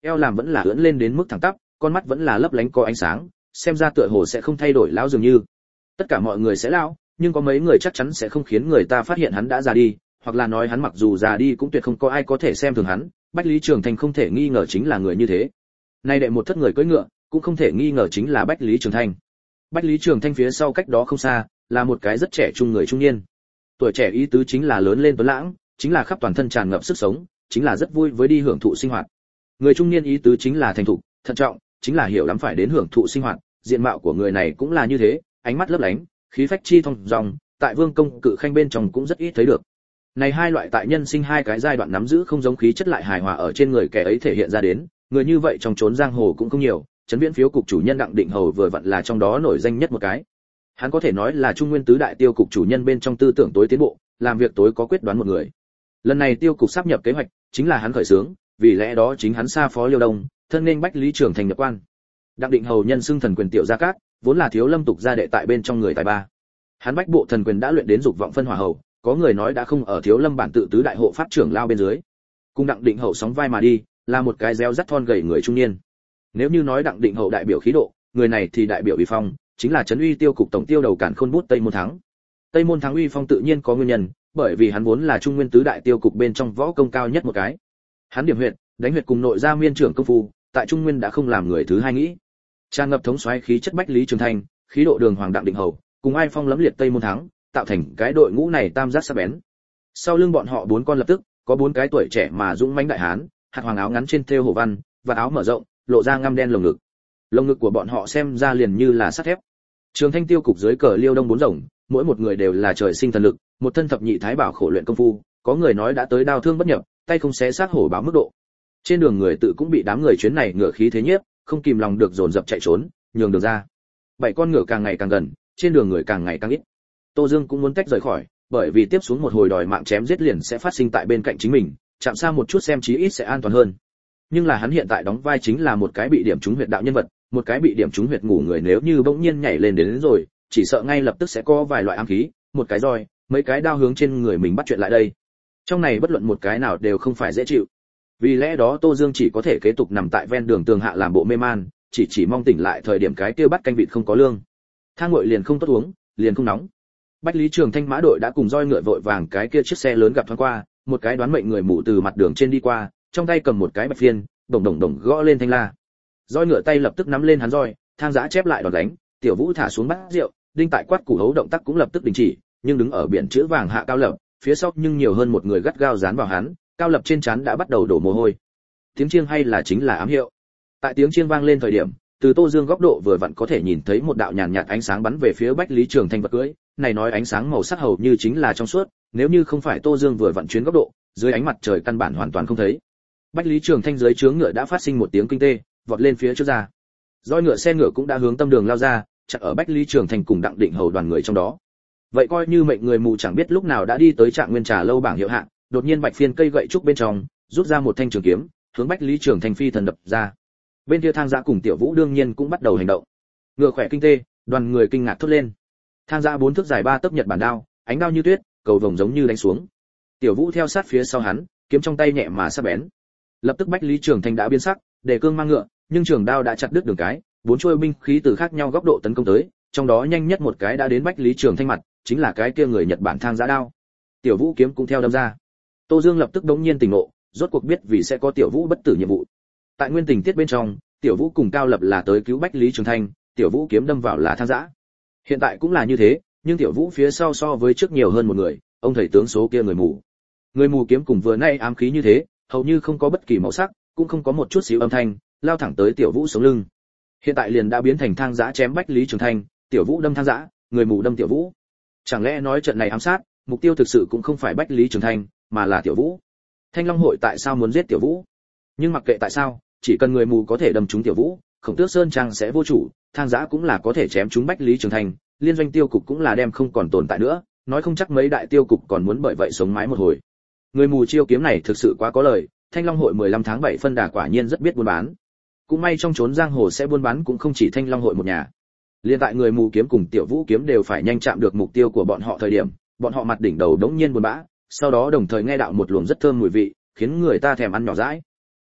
eo làm vẫn là ưỡn lên đến mức thẳng tắp, con mắt vẫn là lấp lánh có ánh sáng, xem ra tựa hồ sẽ không thay đổi lão dường như. Tất cả mọi người sẽ lão, nhưng có mấy người chắc chắn sẽ không khiến người ta phát hiện hắn đã già đi, hoặc là nói hắn mặc dù già đi cũng tuyệt không có ai có thể xem thường hắn, Bách Lý Trường Thanh không thể nghi ngờ chính là người như thế. Nay đệ một thất người cưỡi ngựa, cũng không thể nghi ngờ chính là Bách Lý Trường Thanh. Bách Lý Trường Thanh phía sau cách đó không xa, là một cái rất trẻ trung người trung niên. Tuổi trẻ ý tứ chính là lớn lên tuấn lãng, chính là khắp toàn thân tràn ngập sức sống, chính là rất vui với đi hưởng thụ sinh hoạt. Người trung niên ý tứ chính là thành thục, thận trọng, chính là hiểu lắm phải đến hưởng thụ sinh hoạt, diện mạo của người này cũng là như thế, ánh mắt lấp lánh, khí phách chi thông dòng, tại Vương công cự khanh bên trong cũng rất ít thấy được. Này hai loại tại nhân sinh hai cái giai đoạn nắm giữ không giống khí chất lại hài hòa ở trên người kẻ ấy thể hiện ra đến, người như vậy trong chốn giang hồ cũng không nhiều, trấn viễn phiếu cục chủ nhân Đặng Định Hầu vừa vặn là trong đó nổi danh nhất một cái. Hắn có thể nói là Trung Nguyên tứ đại tiêu cục chủ nhân bên trong tư tưởng tối tiến bộ, làm việc tối có quyết đoán một người. Lần này tiêu cục sáp nhập kế hoạch, chính là hắn khởi xướng, vì lẽ đó chính hắn sa phó Liêu Đông, thân nên Bách Lý Trường Thành nhập quan. Đặng Định Hầu nhân xưng thần quyền tiểu gia cát, vốn là thiếu lâm tục gia đệ tại bên trong người tài ba. Hắn bách bộ thần quyền đã luyện đến dục vọng phân hỏa hầu, có người nói đã không ở thiếu lâm bản tự tứ đại hộ pháp trưởng lao bên dưới. Cùng Đặng Định Hầu sóng vai mà đi, là một cái réo rắt thon gầy người trung niên. Nếu như nói Đặng Định Hầu đại biểu khí độ, người này thì đại biểu uy phong, chính là trấn uy tiêu cục tổng tiêu đầu cản khôn bút Tây Môn Thắng. Tây Môn Thắng uy phong tự nhiên có nguyên nhân, bởi vì hắn vốn là Trung Nguyên tứ đại tiêu cục bên trong võ công cao nhất một cái. Hắn điểm huyệt, đánh huyệt cùng nội gia miên trưởng công phu, tại Trung Nguyên đã không làm người thứ hai nghĩ. Tràn ngập thống soái khí chất Bách Lý Trường Thanh, khí độ đường hoàng Đặng Định Hầu, cùng ai phong lẫm liệt Tây Môn Thắng, tạo thành cái đội ngũ này tam giác sắc bén. Sau lưng bọn họ bốn con lập tức có bốn cái tuổi trẻ mà dũng mãnh đại hán, hạt hoàng áo ngắn trên thêu hổ văn, và áo mở rộng, lộ ra ngăm đen lồng ngực. Lồng ngực của bọn họ xem ra liền như là sắt thép. Trường Thanh tiêu cục dưới cờ Liêu Đông bốn rồng, mỗi một người đều là trời sinh thần lực, một thân thập nhị thái bảo khổ luyện công phu, có người nói đã tới đao thương bất nhập, tay không xé xác hổ báo mức độ. Trên đường người tự cũng bị đám người chuyến này ngựa khí thế nhiếp, không kìm lòng được dồn dập chạy trốn, nhường đường ra. Bảy con ngựa càng ngày càng gần, trên đường người càng ngày càng ít. Tô Dương cũng muốn tách rời khỏi, bởi vì tiếp xuống một hồi đòi mạng chém giết liền sẽ phát sinh tại bên cạnh chính mình, chạm xa một chút xem chí ít sẽ an toàn hơn. Nhưng là hắn hiện tại đóng vai chính là một cái bị điểm trúng huyệt đạo nhân vật, một cái bị điểm trúng huyệt ngủ người, nếu như bỗng nhiên nhảy lên đến, đến rồi, chỉ sợ ngay lập tức sẽ có vài loại ám khí, một cái roi, mấy cái đao hướng trên người mình bắt chuyện lại đây. Trong này bất luận một cái nào đều không phải dễ chịu. Vì lẽ đó Tô Dương chỉ có thể kế tục nằm tại ven đường tường hạ làm bộ mê man, chỉ chỉ mong tỉnh lại thời điểm cái kia bắt canh vịt không có lương. Thang nguội liền không tốt uống, liền không nóng. Bách Lý Trường Thanh mã đội đã cùng roi ngựa vội vàng cái kia chiếc xe lớn gặp thoáng qua, một cái đoán mệnh người mù từ mặt đường trên đi qua, trong tay cầm một cái bạch phiên, đồng đồng đồng gõ lên thanh la. Roi ngựa tay lập tức nắm lên hắn roi, thang giá chép lại đòn đánh, Tiểu Vũ thả xuống bát rượu, đinh tại quát củ hấu động tác cũng lập tức đình chỉ, nhưng đứng ở biển chữ vàng hạ Cao Lập, phía sau nhưng nhiều hơn một người gắt gao dán vào hắn, Cao Lập trên trán đã bắt đầu đổ mồ hôi. Tiếng chiêng hay là chính là ám hiệu. Tại tiếng chiêng vang lên thời điểm, từ Tô Dương góc độ vừa vặn có thể nhìn thấy một đạo nhàn nhạt ánh sáng bắn về phía Bách Lý Trường Thanh vật cưỡi, này nói ánh sáng màu sắc hầu như chính là trong suốt, nếu như không phải Tô Dương vừa vặn chuyến góc độ, dưới ánh mặt trời căn bản hoàn toàn không thấy. Bách Lý Trường Thanh dưới trướng ngựa đã phát sinh một tiếng kinh tê, vọt lên phía trước ra. Roi ngựa xe ngựa cũng đã hướng tâm đường lao ra, chặn ở Bách Lý Trường Thanh cùng Đặng Định Hầu đoàn người trong đó. Vậy coi như mệnh người mù chẳng biết lúc nào đã đi tới Trạng Nguyên Trà lâu bảng hiệu hạng, đột nhiên bạch phiên cây gậy trúc bên trong, rút ra một thanh trường kiếm, hướng Bách Lý Trường Thanh phi thần đập ra. Bên kia Thang Dã cùng Tiểu Vũ đương nhiên cũng bắt đầu hành động. Ngựa khỏe kinh tê, đoàn người kinh ngạc thốt lên. Thang Dã bốn thước dài ba tấc nhật bản đao, ánh đao như tuyết, cầu vồng giống như đánh xuống. Tiểu Vũ theo sát phía sau hắn, kiếm trong tay nhẹ mà sắc bén. Lập tức Bách Lý Trường Thanh đã biến sắc, đề cương mang ngựa, nhưng trường đao đã chặt đứt đường cái, bốn chuôi binh khí từ khác nhau góc độ tấn công tới, trong đó nhanh nhất một cái đã đến Bách Lý Trường Thanh mặt, chính là cái kia người Nhật Bản Thang Dã đao. Tiểu Vũ kiếm cũng theo đâm ra. Tô Dương lập tức đống nhiên tỉnh ngộ, rốt cuộc biết vì sẽ có Tiểu Vũ bất tử nhiệm vụ. Tại nguyên tình tiết bên trong, Tiểu Vũ cùng Cao Lập là tới cứu Bách Lý Trường Thanh, Tiểu Vũ kiếm đâm vào là Thang Dã. Hiện tại cũng là như thế, nhưng Tiểu Vũ phía sau so với trước nhiều hơn một người, ông thầy tướng số kia người mù. Người mù kiếm cùng vừa nay ám khí như thế, hầu như không có bất kỳ màu sắc, cũng không có một chút xíu âm thanh, lao thẳng tới Tiểu Vũ sống lưng. Hiện tại liền đã biến thành Thang Dã chém Bách Lý Trường Thanh, Tiểu Vũ đâm Thang Dã, người mù đâm Tiểu Vũ. Chẳng lẽ nói trận này ám sát, mục tiêu thực sự cũng không phải Bách Lý Trường Thanh, mà là Tiểu Vũ? Thanh Long hội tại sao muốn giết Tiểu Vũ? Nhưng mặc kệ tại sao, chỉ cần người mù có thể đâm trúng Tiểu Vũ, Khổng Tước Sơn Trang sẽ vô chủ, Thang Dã cũng là có thể chém trúng Bách Lý Trường Thanh, liên doanh tiêu cục cũng là đem không còn tồn tại nữa, nói không chắc mấy đại tiêu cục còn muốn bởi vậy sống mái một hồi. Người mù chiêu kiếm này thực sự quá có lời, Thanh Long hội mười lăm tháng bảy phân đà quả nhiên rất biết buôn bán. Cũng may trong chốn giang hồ sẽ buôn bán cũng không chỉ Thanh Long hội một nhà. Liên tại người mù kiếm cùng Tiểu Vũ kiếm đều phải nhanh chạm được mục tiêu của bọn họ thời điểm, bọn họ mặt đỉnh đầu đống nhiên buồn bã, sau đó đồng thời nghe đạo một luồng rất thơm mùi vị, khiến người ta thèm ăn nhỏ dãi.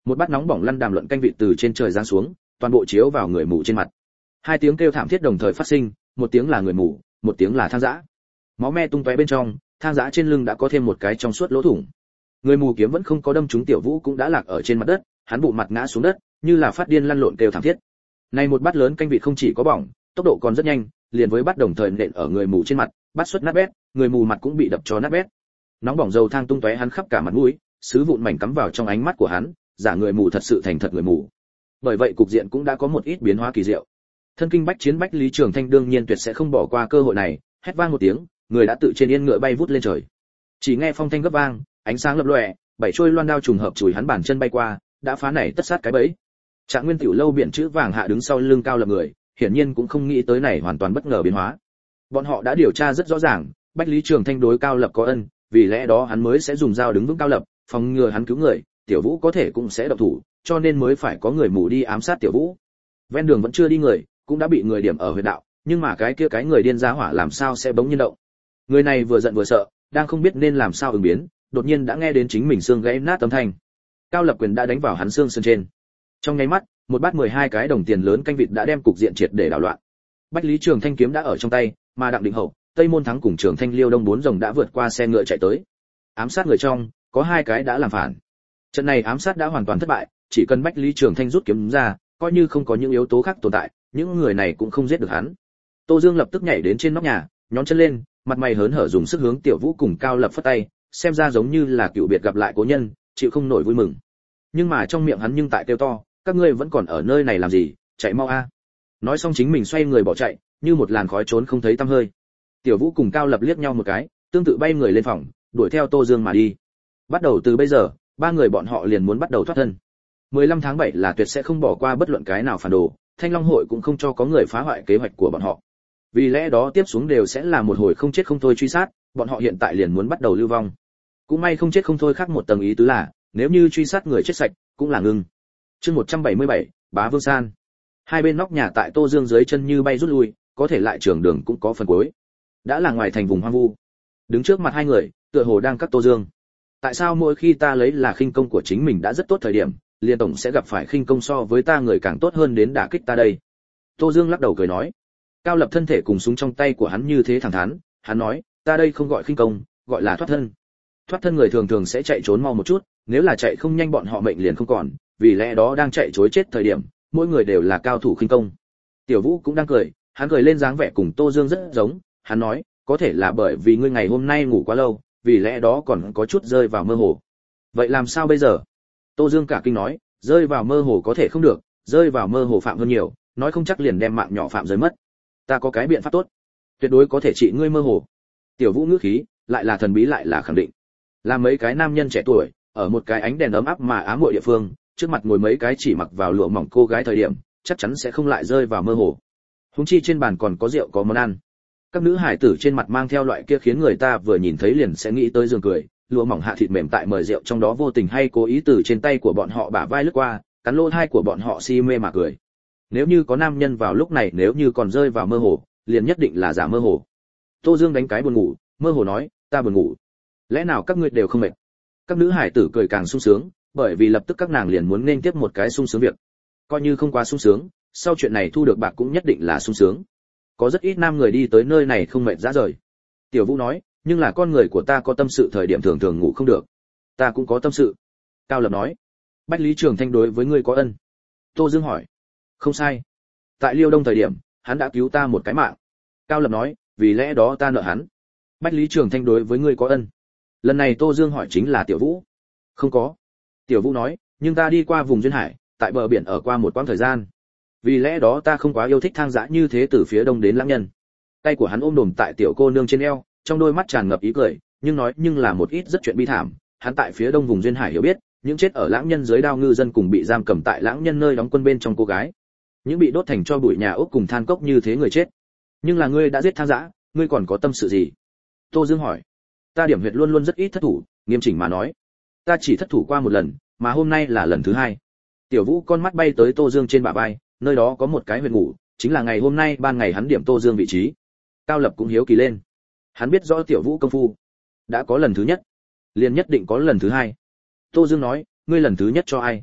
Một bát nóng bỏng lăn đàm luận canh vịt từ trên trời giáng xuống, toàn bộ chiếu vào người mù trên mặt. Hai tiếng kêu thảm thiết đồng thời phát sinh, một tiếng là người mù, một tiếng là Thang Dã. Máu me tung tóe bên trong, Thang Dã trên lưng đã có thêm một cái trong suốt lỗ thủng. Người mù kiếm vẫn không có đâm trúng Tiểu Vũ cũng đã lạc ở trên mặt đất, hắn bụng mặt ngã xuống đất, như là phát điên lăn lộn kêu thảm thiết. Này một bát lớn canh vịt không chỉ có bỏng, tốc độ còn rất nhanh, liền với bát đồng thời nện ở người mù trên mặt, bát xuất nát bét, người mù mặt cũng bị đập cho nát bét. Nóng bỏng dầu thang tung tóe hắn khắp cả mặt mũi, sứ vụn mảnh cắm vào trong ánh mắt của hắn, giả người mù thật sự thành thật người mù. Bởi vậy cục diện cũng đã có một ít biến hóa kỳ diệu. Thân kinh bách chiến Bách Lý Trường Thanh đương nhiên tuyệt sẽ không bỏ qua cơ hội này, hét vang một tiếng, người đã tự trên yên ngựa bay vút lên trời. Chỉ nghe phong thanh gấp vang, ánh sáng lập lòe, bảy trôi loan đao trùng hợp chùi hắn bàn chân bay qua, đã phá nảy tất sát cái bẫy. Trạng Nguyên tiểu lâu biển chữ vàng hạ đứng sau lưng Cao Lập người, hiển nhiên cũng không nghĩ tới này hoàn toàn bất ngờ biến hóa. Bọn họ đã điều tra rất rõ ràng, Bách Lý Trường Thanh đối Cao Lập có ân, vì lẽ đó hắn mới sẽ dùng dao đứng vững Cao Lập, phòng ngừa hắn cứu người, Tiểu Vũ có thể cũng sẽ động thủ, cho nên mới phải có người mù đi ám sát Tiểu Vũ. Ven đường vẫn chưa đi người, cũng đã bị người điểm ở huyệt đạo, nhưng mà cái kia cái người điên giá hỏa làm sao sẽ bỗng nhiên động. Người này vừa giận vừa sợ, đang không biết nên làm sao ứng biến, đột nhiên đã nghe đến chính mình xương gãy nát âm thanh. Cao Lập quyền đã đánh vào hắn xương sườn trên. Trong nháy mắt, một bát mười hai cái đồng tiền lớn canh vịt đã đem cục diện triệt để đảo loạn. Bách Lý Trường Thanh kiếm đã ở trong tay, mà Đặng Định Hậu, Tây Môn Thắng cùng Trường Thanh Liêu Đông bốn rồng đã vượt qua xe ngựa chạy tới. Ám sát người trong, có hai cái đã làm phản. Trận này ám sát đã hoàn toàn thất bại, chỉ cần Bách Lý Trường Thanh rút kiếm ra, coi như không có những yếu tố khác tồn tại, những người này cũng không giết được hắn. Tô Dương lập tức nhảy đến trên nóc nhà, nhón chân lên, mặt mày hớn hở dùng sức hướng Tiểu Vũ cùng Cao Lập phất tay, xem ra giống như là cựu biệt gặp lại cố nhân, chịu không nổi vui mừng. Nhưng mà trong miệng hắn nhưng tại kêu to, các ngươi vẫn còn ở nơi này làm gì, chạy mau a. Nói xong chính mình xoay người bỏ chạy, như một làn khói trốn không thấy tăm hơi. Tiểu Vũ cùng Cao Lập liếc nhau một cái, tương tự bay người lên phòng, đuổi theo Tô Dương mà đi. Bắt đầu từ bây giờ, ba người bọn họ liền muốn bắt đầu thoát thân. mười lăm tháng bảy là tuyệt sẽ không bỏ qua bất luận cái nào phản đồ, Thanh Long hội cũng không cho có người phá hoại kế hoạch của bọn họ. Vì lẽ đó tiếp xuống đều sẽ là một hồi không chết không thôi truy sát, bọn họ hiện tại liền muốn bắt đầu lưu vong. Cũng may không chết không thôi khác một tầng ý tứ là, nếu như truy sát người chết sạch, cũng là ngưng. Chương một trăm bảy mươi bảy, Bá Vương San. Hai bên nóc nhà tại Tô Dương dưới chân như bay rút lui, có thể lại trường đường cũng có phần cuối. Đã là ngoài thành vùng hoang vu. Đứng trước mặt hai người, tựa hồ đang cắt Tô Dương. Tại sao mỗi khi ta lấy là khinh công của chính mình đã rất tốt thời điểm, liền tổng sẽ gặp phải khinh công so với ta người càng tốt hơn đến đả kích ta đây? Tô Dương lắc đầu cười nói. Cao Lập thân thể cùng súng trong tay của hắn như thế thẳng thắn, hắn nói, ta đây không gọi khinh công, gọi là thoát thân. Thoát thân người thường thường sẽ chạy trốn mau một chút, nếu là chạy không nhanh bọn họ mệnh liền không còn, vì lẽ đó đang chạy trối chết thời điểm, mỗi người đều là cao thủ khinh công. Tiểu Vũ cũng đang cười, hắn cười lên dáng vẻ cùng Tô Dương rất giống, hắn nói, có thể là bởi vì ngươi ngày hôm nay ngủ quá lâu, vì lẽ đó còn có chút rơi vào mơ hồ. Vậy làm sao bây giờ? Tô Dương cả kinh nói, rơi vào mơ hồ có thể không được, rơi vào mơ hồ phạm hơn nhiều, nói không chắc liền đem mạng nhỏ phạm rơi mất. Ta có cái biện pháp tốt, tuyệt đối có thể trị ngươi mơ hồ. Tiểu Vũ ngữ khí, lại là thần bí lại là khẳng định. Là mấy cái nam nhân trẻ tuổi, ở một cái ánh đèn ấm áp mà ám muội địa phương, trước mặt ngồi mấy cái chỉ mặc vào lụa mỏng cô gái thời điểm, chắc chắn sẽ không lại rơi vào mơ hồ. Huống chi trên bàn còn có rượu có món ăn. Các nữ hải tử trên mặt mang theo loại kia khiến người ta vừa nhìn thấy liền sẽ nghĩ tới giường cười, lụa mỏng hạ thịt mềm tại mời rượu trong đó vô tình hay cố ý từ trên tay của bọn họ bả vai lướt qua, cắn lỗ tai của bọn họ si mê mà cười. Nếu như có nam nhân vào lúc này nếu như còn rơi vào mơ hồ, liền nhất định là giả mơ hồ. Tô Dương đánh cái buồn ngủ, mơ hồ nói, ta buồn ngủ. Lẽ nào các ngươi đều không mệt? Các nữ hải tử cười càng sung sướng, bởi vì lập tức các nàng liền muốn nên tiếp một cái sung sướng việc. Coi như không quá sung sướng, sau chuyện này thu được bạc cũng nhất định là sung sướng. Có rất ít nam người đi tới nơi này không mệt rã rời. Tiểu Vũ nói, nhưng là con người của ta có tâm sự thời điểm thường thường ngủ không được. Ta cũng có tâm sự. Cao Lập nói, Bách Lý Trường Thanh đối với ngươi có ân. Tô Dương hỏi, không sai. Tại Liêu Đông thời điểm, hắn đã cứu ta một cái mạng. Cao Lập nói, vì lẽ đó ta nợ hắn. Bách Lý Trường Thanh đối với ngươi có ân. Lần này Tô Dương hỏi chính là Tiểu Vũ. Không có. Tiểu Vũ nói, nhưng ta đi qua vùng duyên hải, tại bờ biển ở qua một quãng thời gian. Vì lẽ đó ta không quá yêu thích Thang Dã như thế từ phía đông đến Lãng Nhân. Tay của hắn ôm đồm tại tiểu cô nương trên eo, trong đôi mắt tràn ngập ý cười, nhưng nói nhưng là một ít rất chuyện bi thảm. Hắn tại phía đông vùng duyên hải hiểu biết, những chết ở Lãng Nhân dưới đao ngư dân cùng bị giam cầm tại Lãng Nhân nơi đóng quân bên trong cô gái, những bị đốt thành cho bụi nhà ốc cùng than cốc như thế người chết. Nhưng là ngươi đã giết Thang Dã, ngươi còn có tâm sự gì? Tô Dương hỏi. Ta điểm huyệt luôn luôn rất ít thất thủ, nghiêm chỉnh mà nói, ta chỉ thất thủ qua một lần, mà hôm nay là lần thứ hai. Tiểu Vũ con mắt bay tới Tô Dương trên bả vai, nơi đó có một cái huyệt ngủ, chính là ngày hôm nay ban ngày hắn điểm Tô Dương vị trí. Cao Lập cũng hiếu kỳ lên, hắn biết rõ Tiểu Vũ công phu, đã có lần thứ nhất, liền nhất định có lần thứ hai. Tô Dương nói, ngươi lần thứ nhất cho ai?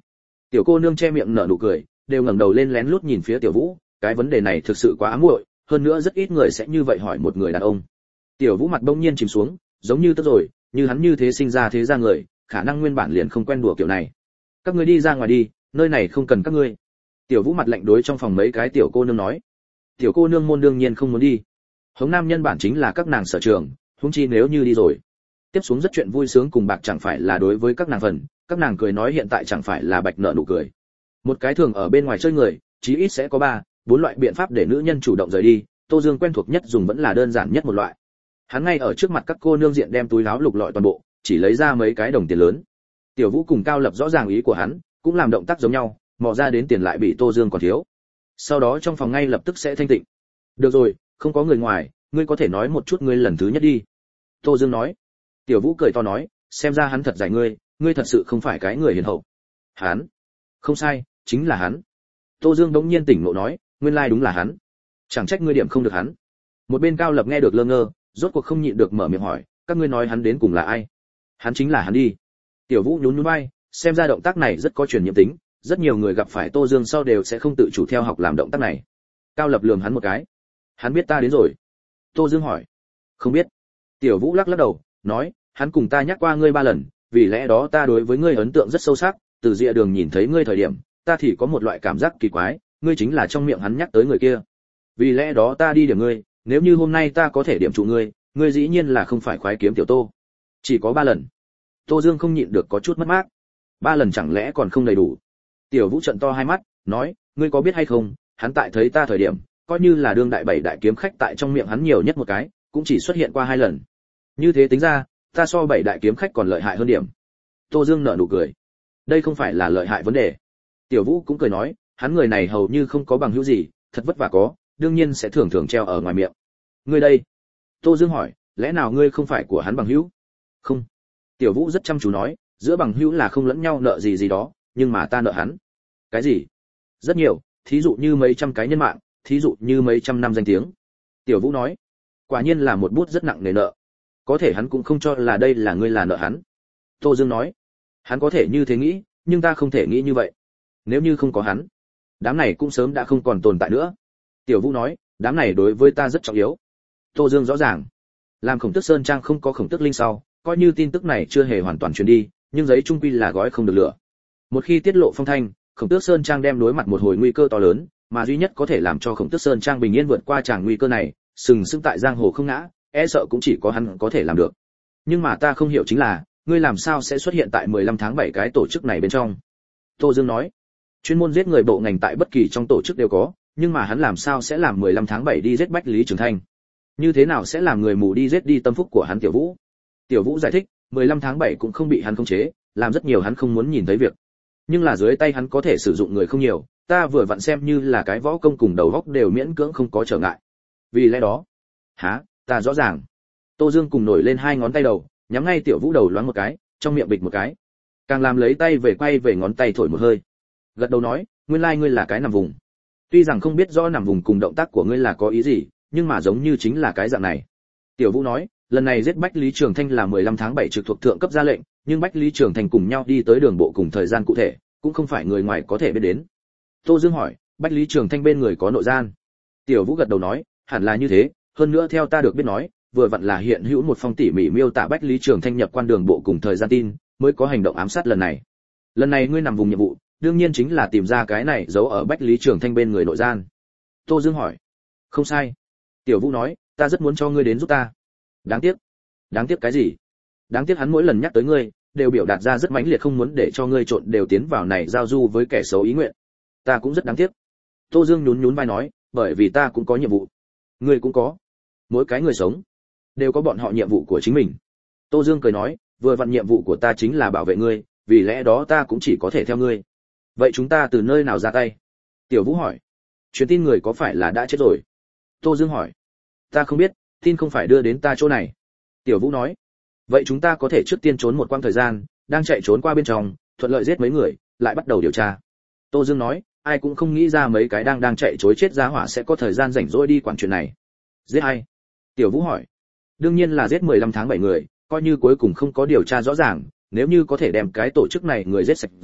Tiểu cô nương che miệng nở nụ cười, đều ngẩng đầu lên lén lút nhìn phía Tiểu Vũ, cái vấn đề này thực sự quá ám muội, hơn nữa rất ít người sẽ như vậy hỏi một người đàn ông. Tiểu Vũ mặt bỗng nhiên chìm xuống, giống như tức rồi, như hắn như thế sinh ra thế ra người, khả năng nguyên bản liền không quen đùa kiểu này. Các ngươi đi ra ngoài đi, nơi này không cần các ngươi. Tiểu Vũ mặt lạnh đối trong phòng mấy cái tiểu cô nương nói. Tiểu cô nương môn đương nhiên không muốn đi. Hống nam nhân bản chính là các nàng sở trường, huống chi nếu như đi rồi. Tiếp xuống rất chuyện vui sướng cùng bạc chẳng phải là đối với các nàng phần, các nàng cười nói hiện tại chẳng phải là bạch nợ nụ cười. Một cái thường ở bên ngoài chơi người, chí ít sẽ có ba, bốn loại biện pháp để nữ nhân chủ động rời đi, Tô Dương quen thuộc nhất dùng vẫn là đơn giản nhất một loại. Hắn ngay ở trước mặt các cô nương diện đem túi áo lục lọi toàn bộ, chỉ lấy ra mấy cái đồng tiền lớn. Tiểu Vũ cùng Cao Lập rõ ràng ý của hắn, cũng làm động tác giống nhau, mò ra đến tiền lại bị Tô Dương còn thiếu. Sau đó trong phòng ngay lập tức sẽ thanh tịnh. Được rồi, không có người ngoài, ngươi có thể nói một chút ngươi lần thứ nhất đi. Tô Dương nói. Tiểu Vũ cười to nói, xem ra hắn thật giải ngươi, ngươi thật sự không phải cái người hiền hậu. Hắn? Không sai, chính là hắn. Tô Dương bỗng nhiên tỉnh ngộ nói, nguyên lai đúng là hắn. Chẳng trách ngươi điểm không được hắn. Một bên Cao Lập nghe được lơ ngơ, rốt cuộc không nhịn được mở miệng hỏi, các ngươi nói hắn đến cùng là ai? Hắn chính là hắn đi. Tiểu Vũ nhún nhún vai, xem ra động tác này rất có truyền nhiễm tính, rất nhiều người gặp phải Tô Dương sau đều sẽ không tự chủ theo học làm động tác này. Cao Lập lườm hắn một cái. Hắn biết ta đến rồi. Tô Dương hỏi. Không biết. Tiểu Vũ lắc lắc đầu, nói, hắn cùng ta nhắc qua ngươi ba lần, vì lẽ đó ta đối với ngươi ấn tượng rất sâu sắc, từ rìa đường nhìn thấy ngươi thời điểm, ta thì có một loại cảm giác kỳ quái, ngươi chính là trong miệng hắn nhắc tới người kia. Vì lẽ đó ta đi điểm ngươi, nếu như hôm nay ta có thể điểm trụ ngươi, ngươi dĩ nhiên là không phải khoái kiếm tiểu Tô. Chỉ có ba lần. Tô Dương không nhịn được có chút mất mát. Ba lần chẳng lẽ còn không đầy đủ? Tiểu Vũ trợn to hai mắt, nói, ngươi có biết hay không, hắn tại thấy ta thời điểm, coi như là đương đại bảy đại kiếm khách tại trong miệng hắn nhiều nhất một cái, cũng chỉ xuất hiện qua hai lần. Như thế tính ra, ta so bảy đại kiếm khách còn lợi hại hơn điểm. Tô Dương nở nụ cười. Đây không phải là lợi hại vấn đề. Tiểu Vũ cũng cười nói, hắn người này hầu như không có bằng hữu gì, thật vất vả có, đương nhiên sẽ thường thường treo ở ngoài miệng. Ngươi đây? Tô Dương hỏi, lẽ nào ngươi không phải của hắn bằng hữu? Không. Tiểu Vũ rất chăm chú nói, giữa bằng hữu là không lẫn nhau nợ gì gì đó, nhưng mà ta nợ hắn. Cái gì? Rất nhiều, thí dụ như mấy trăm cái nhân mạng, thí dụ như mấy trăm năm danh tiếng. Tiểu Vũ nói, quả nhiên là một bút rất nặng nề nợ. Có thể hắn cũng không cho là đây là ngươi là nợ hắn. Tô Dương nói, hắn có thể như thế nghĩ, nhưng ta không thể nghĩ như vậy. Nếu như không có hắn, đám này cũng sớm đã không còn tồn tại nữa. Tiểu Vũ nói, đám này đối với ta rất trọng yếu. Tô Dương rõ ràng, làm Khổng Tước Sơn Trang không có Khổng Tước Linh sau, coi như tin tức này chưa hề hoàn toàn truyền đi, nhưng giấy trung quy là gói không được lửa. Một khi tiết lộ phong thanh, Khổng Tước Sơn Trang đem đối mặt một hồi nguy cơ to lớn, mà duy nhất có thể làm cho Khổng Tước Sơn Trang bình yên vượt qua tràng nguy cơ này, sừng sững tại giang hồ không ngã, e sợ cũng chỉ có hắn có thể làm được. Nhưng mà ta không hiểu chính là, ngươi làm sao sẽ xuất hiện tại mười lăm tháng bảy cái tổ chức này bên trong? Tô Dương nói, chuyên môn giết người bộ ngành tại bất kỳ trong tổ chức đều có, nhưng mà hắn làm sao sẽ làm mười lăm tháng bảy đi giết Bách Lý Trường Thanh? Như thế nào sẽ làm người mù đi giết đi tâm phúc của hắn Tiểu Vũ? Tiểu Vũ giải thích, mười lăm tháng bảy cũng không bị hắn khống chế, làm rất nhiều hắn không muốn nhìn thấy việc. Nhưng là dưới tay hắn có thể sử dụng người không nhiều, ta vừa vặn xem như là cái võ công cùng đầu góc đều miễn cưỡng không có trở ngại. Vì lẽ đó, hả, ta rõ ràng. Tô Dương cùng nổi lên hai ngón tay đầu, nhắm ngay Tiểu Vũ đầu loáng một cái, trong miệng bịch một cái. Càng làm lấy tay về quay về ngón tay thổi một hơi. Gật đầu nói, nguyên lai like ngươi là cái nằm vùng. Tuy rằng không biết rõ nằm vùng cùng động tác của ngươi là có ý gì, nhưng mà giống như chính là cái dạng này. Tiểu Vũ nói, lần này giết Bách Lý Trường Thanh là mười lăm tháng bảy trực thuộc thượng cấp ra lệnh, nhưng Bách Lý Trường Thanh cùng nhau đi tới đường bộ cùng thời gian cụ thể, cũng không phải người ngoài có thể biết đến. Tô Dương hỏi, Bách Lý Trường Thanh bên người có nội gian? Tiểu Vũ gật đầu nói, hẳn là như thế, hơn nữa theo ta được biết nói, vừa vặn là hiện hữu một phong tỉ mỉ miêu tả Bách Lý Trường Thanh nhập quan đường bộ cùng thời gian tin, mới có hành động ám sát lần này. Lần này ngươi nằm vùng nhiệm vụ, đương nhiên chính là tìm ra cái này giấu ở Bách Lý Trường Thanh bên người nội gian. Tô Dương hỏi, không sai. Tiểu Vũ nói, ta rất muốn cho ngươi đến giúp ta. Đáng tiếc. Đáng tiếc cái gì? Đáng tiếc hắn mỗi lần nhắc tới ngươi, đều biểu đạt ra rất mãnh liệt không muốn để cho ngươi trộn đều tiến vào này giao du với kẻ xấu ý nguyện. Ta cũng rất đáng tiếc. Tô Dương nhún nhún vai nói, bởi vì ta cũng có nhiệm vụ. Ngươi cũng có. Mỗi cái người sống đều có bọn họ nhiệm vụ của chính mình. Tô Dương cười nói, vừa vặn nhiệm vụ của ta chính là bảo vệ ngươi, vì lẽ đó ta cũng chỉ có thể theo ngươi. Vậy chúng ta từ nơi nào ra tay? Tiểu Vũ hỏi. Truyền tin người có phải là đã chết rồi? Tô Dương hỏi. Ta không biết, tin không phải đưa đến ta chỗ này. Tiểu Vũ nói. Vậy chúng ta có thể trước tiên trốn một quãng thời gian, đang chạy trốn qua bên trong, thuận lợi giết mấy người, lại bắt đầu điều tra. Tô Dương nói, ai cũng không nghĩ ra mấy cái đang đang chạy trối chết ra hỏa sẽ có thời gian rảnh rỗi đi quản chuyện này. Giết ai? Tiểu Vũ hỏi. Đương nhiên là giết mười lăm tháng bảy người, coi như cuối cùng không có điều tra rõ ràng, nếu như có thể đem cái tổ chức này người giết sạch rồi,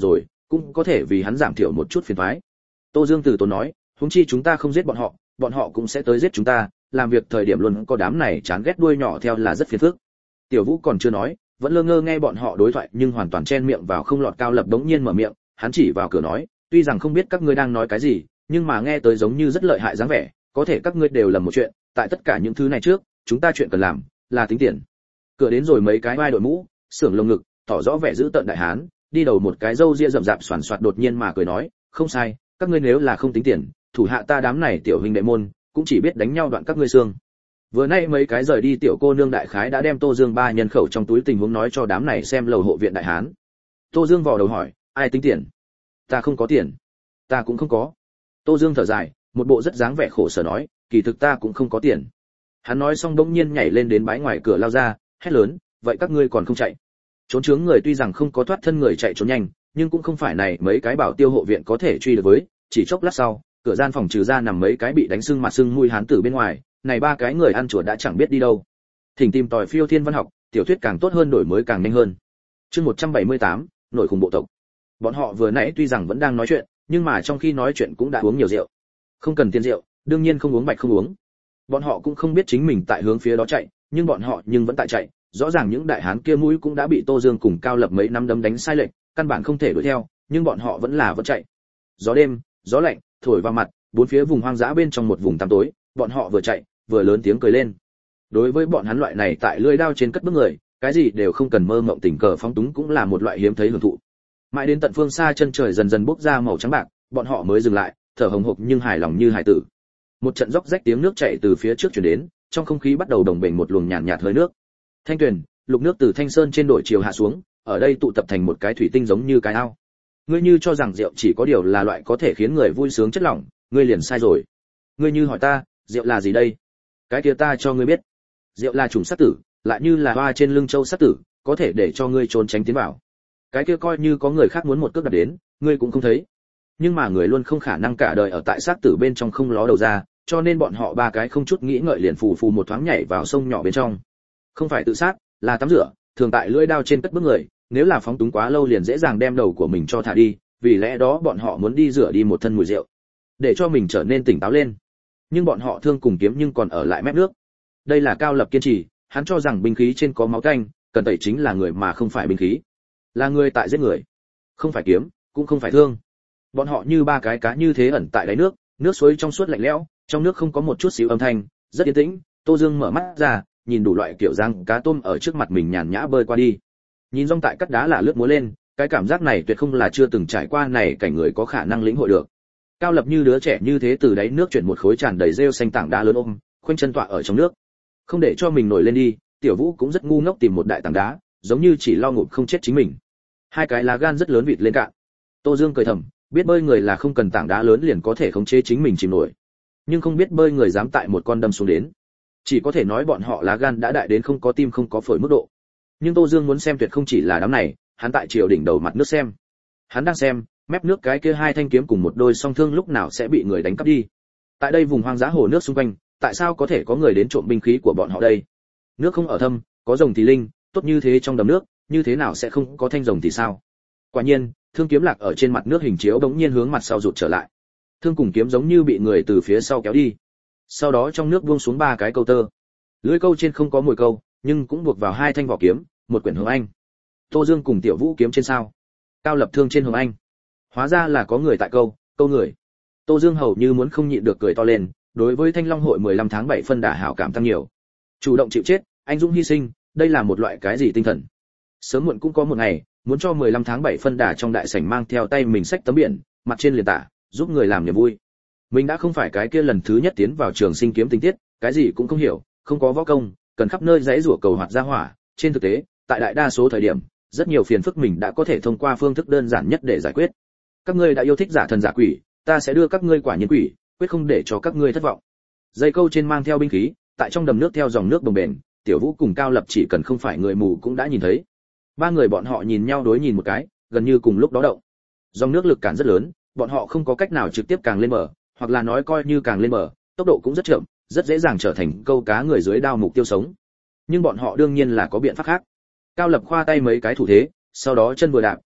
cũng có thể vì hắn giảm thiểu một chút phiền toái. Tô Dương từ tốn nói, huống chi chúng ta không giết bọn họ, bọn họ cũng sẽ tới giết chúng ta, làm việc thời điểm luôn có đám này chán ghét đuôi nhỏ theo là rất phiền phức. Tiểu Vũ còn chưa nói, vẫn lơ ngơ nghe bọn họ đối thoại nhưng hoàn toàn chen miệng vào không lọt. Cao Lập đống nhiên mở miệng, hắn chỉ vào cửa nói, tuy rằng không biết các ngươi đang nói cái gì, nhưng mà nghe tới giống như rất lợi hại dáng vẻ, có thể các ngươi đều lầm một chuyện, tại tất cả những thứ này trước, chúng ta chuyện cần làm là tính tiền. Cửa đến rồi mấy cái vai đội mũ, sưởng lồng ngực, tỏ rõ vẻ giữ tợn đại hán, đi đầu một cái râu ria rậm rạp xoàn xoạt đột nhiên mà cười nói, không sai, các ngươi nếu là không tính tiền, thủ hạ ta đám này tiểu huynh đệ môn, cũng chỉ biết đánh nhau đoạn các ngươi xương. Vừa nay mấy cái rời đi tiểu cô nương đại khái đã đem Tô Dương ba nhân khẩu trong túi tình huống nói cho đám này xem lầu hộ viện đại hán. Tô Dương vò đầu hỏi, ai tính tiền? Ta không có tiền. Ta cũng không có. Tô Dương thở dài, một bộ rất dáng vẻ khổ sở nói, kỳ thực ta cũng không có tiền. Hắn nói xong đống nhiên nhảy lên đến bãi ngoài cửa lao ra, hét lớn, vậy các ngươi còn không chạy? Trốn chướng người tuy rằng không có thoát thân người chạy trốn nhanh, nhưng cũng không phải này mấy cái bảo tiêu hộ viện có thể truy được với. Chỉ chốc lát sau, cửa gian phòng trừ ra nằm mấy cái bị đánh sưng mặt sưng mũi hán tử bên ngoài, này ba cái người ăn chuột đã chẳng biết đi đâu. Thỉnh tìm tòi phiêu thiên văn học, tiểu thuyết càng tốt hơn đổi mới càng nhanh hơn. Chương một trăm bảy mươi tám, nội khủng bộ tộc. Bọn họ vừa nãy tuy rằng vẫn đang nói chuyện, nhưng mà trong khi nói chuyện cũng đã uống nhiều rượu. Không cần tiền rượu, đương nhiên không uống bạch không uống. Bọn họ cũng không biết chính mình tại hướng phía đó chạy, nhưng bọn họ nhưng vẫn tại chạy, rõ ràng những đại hán kia mũi cũng đã bị Tô Dương cùng Cao Lập mấy năm đấm đánh sai lệch, căn bản không thể đuổi theo, nhưng bọn họ vẫn là vẫn chạy. Gió đêm, gió lạnh thổi vào mặt, bốn phía vùng hoang dã bên trong một vùng tăm tối, bọn họ vừa chạy, vừa lớn tiếng cười lên. Đối với bọn hắn loại này tại lưỡi đao trên cất bước người, cái gì đều không cần mơ mộng tình cờ phóng túng cũng là một loại hiếm thấy hưởng thụ. Mãi đến tận phương xa chân trời dần dần bốc ra màu trắng bạc, bọn họ mới dừng lại, thở hổn hộc nhưng hài lòng như hải tử. Một trận róc rách tiếng nước chảy từ phía trước truyền đến, trong không khí bắt đầu đồng bền một luồng nhàn nhạt, nhạt hơi nước. Thanh tuyền, lục nước từ thanh sơn trên đổi chiều hạ xuống, ở đây tụ tập thành một cái thủy tinh giống như cái ao. Ngươi như cho rằng rượu chỉ có điều là loại có thể khiến người vui sướng chất lỏng, ngươi liền sai rồi. Ngươi như hỏi ta, rượu là gì đây? Cái kia ta cho ngươi biết. Rượu là chủng sát tử, lại như là hoa trên lưng châu sát tử, có thể để cho ngươi trốn tránh tiến vào. Cái kia coi như có người khác muốn một cước đạp đến, ngươi cũng không thấy. Nhưng mà người luôn không khả năng cả đời ở tại sát tử bên trong không ló đầu ra, cho nên bọn họ ba cái không chút nghĩ ngợi liền phù phù một thoáng nhảy vào sông nhỏ bên trong. Không phải tự sát, là tắm rửa, thường tại lưỡi đao trên cất bước người, nếu là phóng túng quá lâu liền dễ dàng đem đầu của mình cho thả đi, vì lẽ đó bọn họ muốn đi rửa đi một thân mùi rượu, để cho mình trở nên tỉnh táo lên. Nhưng bọn họ thương cùng kiếm nhưng còn ở lại mép nước. Đây là Cao Lập kiên trì, hắn cho rằng binh khí trên có máu tanh, cần tẩy chính là người mà không phải binh khí, là người tại giết người, không phải kiếm, cũng không phải thương. Bọn họ như ba cái cá như thế ẩn tại đáy nước, nước suối trong suốt lạnh lẽo, trong nước không có một chút xíu âm thanh, rất yên tĩnh. Tô Dương mở mắt ra, nhìn đủ loại kiểu dáng cá tôm ở trước mặt mình nhàn nhã bơi qua đi. Nhìn rong tại cắt đá là lướt múa lên, cái cảm giác này tuyệt không là chưa từng trải qua này cảnh người có khả năng lĩnh hội được. Cao Lập như đứa trẻ như thế từ đáy nước chuyển một khối tràn đầy rêu xanh tảng đá lớn ôm, khoanh chân tọa ở trong nước. Không để cho mình nổi lên đi, Tiểu Vũ cũng rất ngu ngốc tìm một đại tảng đá, giống như chỉ lo ngụp không chết chính mình. Hai cái lá gan rất lớn vịt lên cạn. Tô Dương cười thầm, biết bơi người là không cần tảng đá lớn liền có thể khống chế chính mình chìm nổi, nhưng không biết bơi người dám tại một con đâm xuống đến, chỉ có thể nói bọn họ lá gan đã đại đến không có tim không có phổi mức độ. Nhưng Tô Dương muốn xem tuyệt không chỉ là đám này, hắn tại triều đỉnh đầu mặt nước xem. Hắn đang xem, mép nước cái kia hai thanh kiếm cùng một đôi song thương lúc nào sẽ bị người đánh cắp đi. Tại đây vùng hoang dã hồ nước xung quanh, tại sao có thể có người đến trộm binh khí của bọn họ đây? Nước không ở thâm, có rồng thì linh, tốt như thế trong đầm nước, như thế nào sẽ không có thanh rồng thì sao? Quả nhiên, thương kiếm lạc ở trên mặt nước hình chiếu bỗng nhiên hướng mặt sau rụt trở lại. Thương cùng kiếm giống như bị người từ phía sau kéo đi. Sau đó trong nước buông xuống ba cái câu tơ. Lưỡi câu trên không có mồi câu, nhưng cũng buộc vào hai thanh vỏ kiếm, một quyển hướng anh. Tô Dương cùng Tiểu Vũ kiếm trên sao, Cao Lập thương trên hướng anh. Hóa ra là có người tại câu, câu người. Tô Dương hầu như muốn không nhịn được cười to lên, đối với Thanh Long hội mười lăm tháng bảy phân đà hảo cảm tăng nhiều. Chủ động chịu chết, anh dũng hy sinh, đây là một loại cái gì tinh thần? Sớm muộn cũng có một ngày, muốn cho mười lăm tháng bảy phân đà trong đại sảnh mang theo tay mình xách tấm biển, mặt trên liền tả, giúp người làm niềm vui. Mình đã không phải cái kia lần thứ nhất tiến vào trường sinh kiếm tình tiết, cái gì cũng không hiểu, không có võ công, cần khắp nơi dãy rủa cầu hoạt ra hỏa. Trên thực tế, tại đại đa số thời điểm, rất nhiều phiền phức mình đã có thể thông qua phương thức đơn giản nhất để giải quyết. Các ngươi đã yêu thích giả thần giả quỷ, ta sẽ đưa các ngươi quả nhiên quỷ, quyết không để cho các ngươi thất vọng. Dây câu trên mang theo binh khí, tại trong đầm nước theo dòng nước đồng bền, Tiểu Vũ cùng Cao Lập chỉ cần không phải người mù cũng đã nhìn thấy. Ba người bọn họ nhìn nhau đối nhìn một cái, gần như cùng lúc đó động. Dòng nước lực cản rất lớn, bọn họ không có cách nào trực tiếp càng lên bờ, hoặc là nói coi như càng lên bờ, tốc độ cũng rất chậm, rất dễ dàng trở thành câu cá người dưới đao mục tiêu sống. Nhưng bọn họ đương nhiên là có biện pháp khác. Cao Lập khoa tay mấy cái thủ thế, sau đó chân vừa đạp,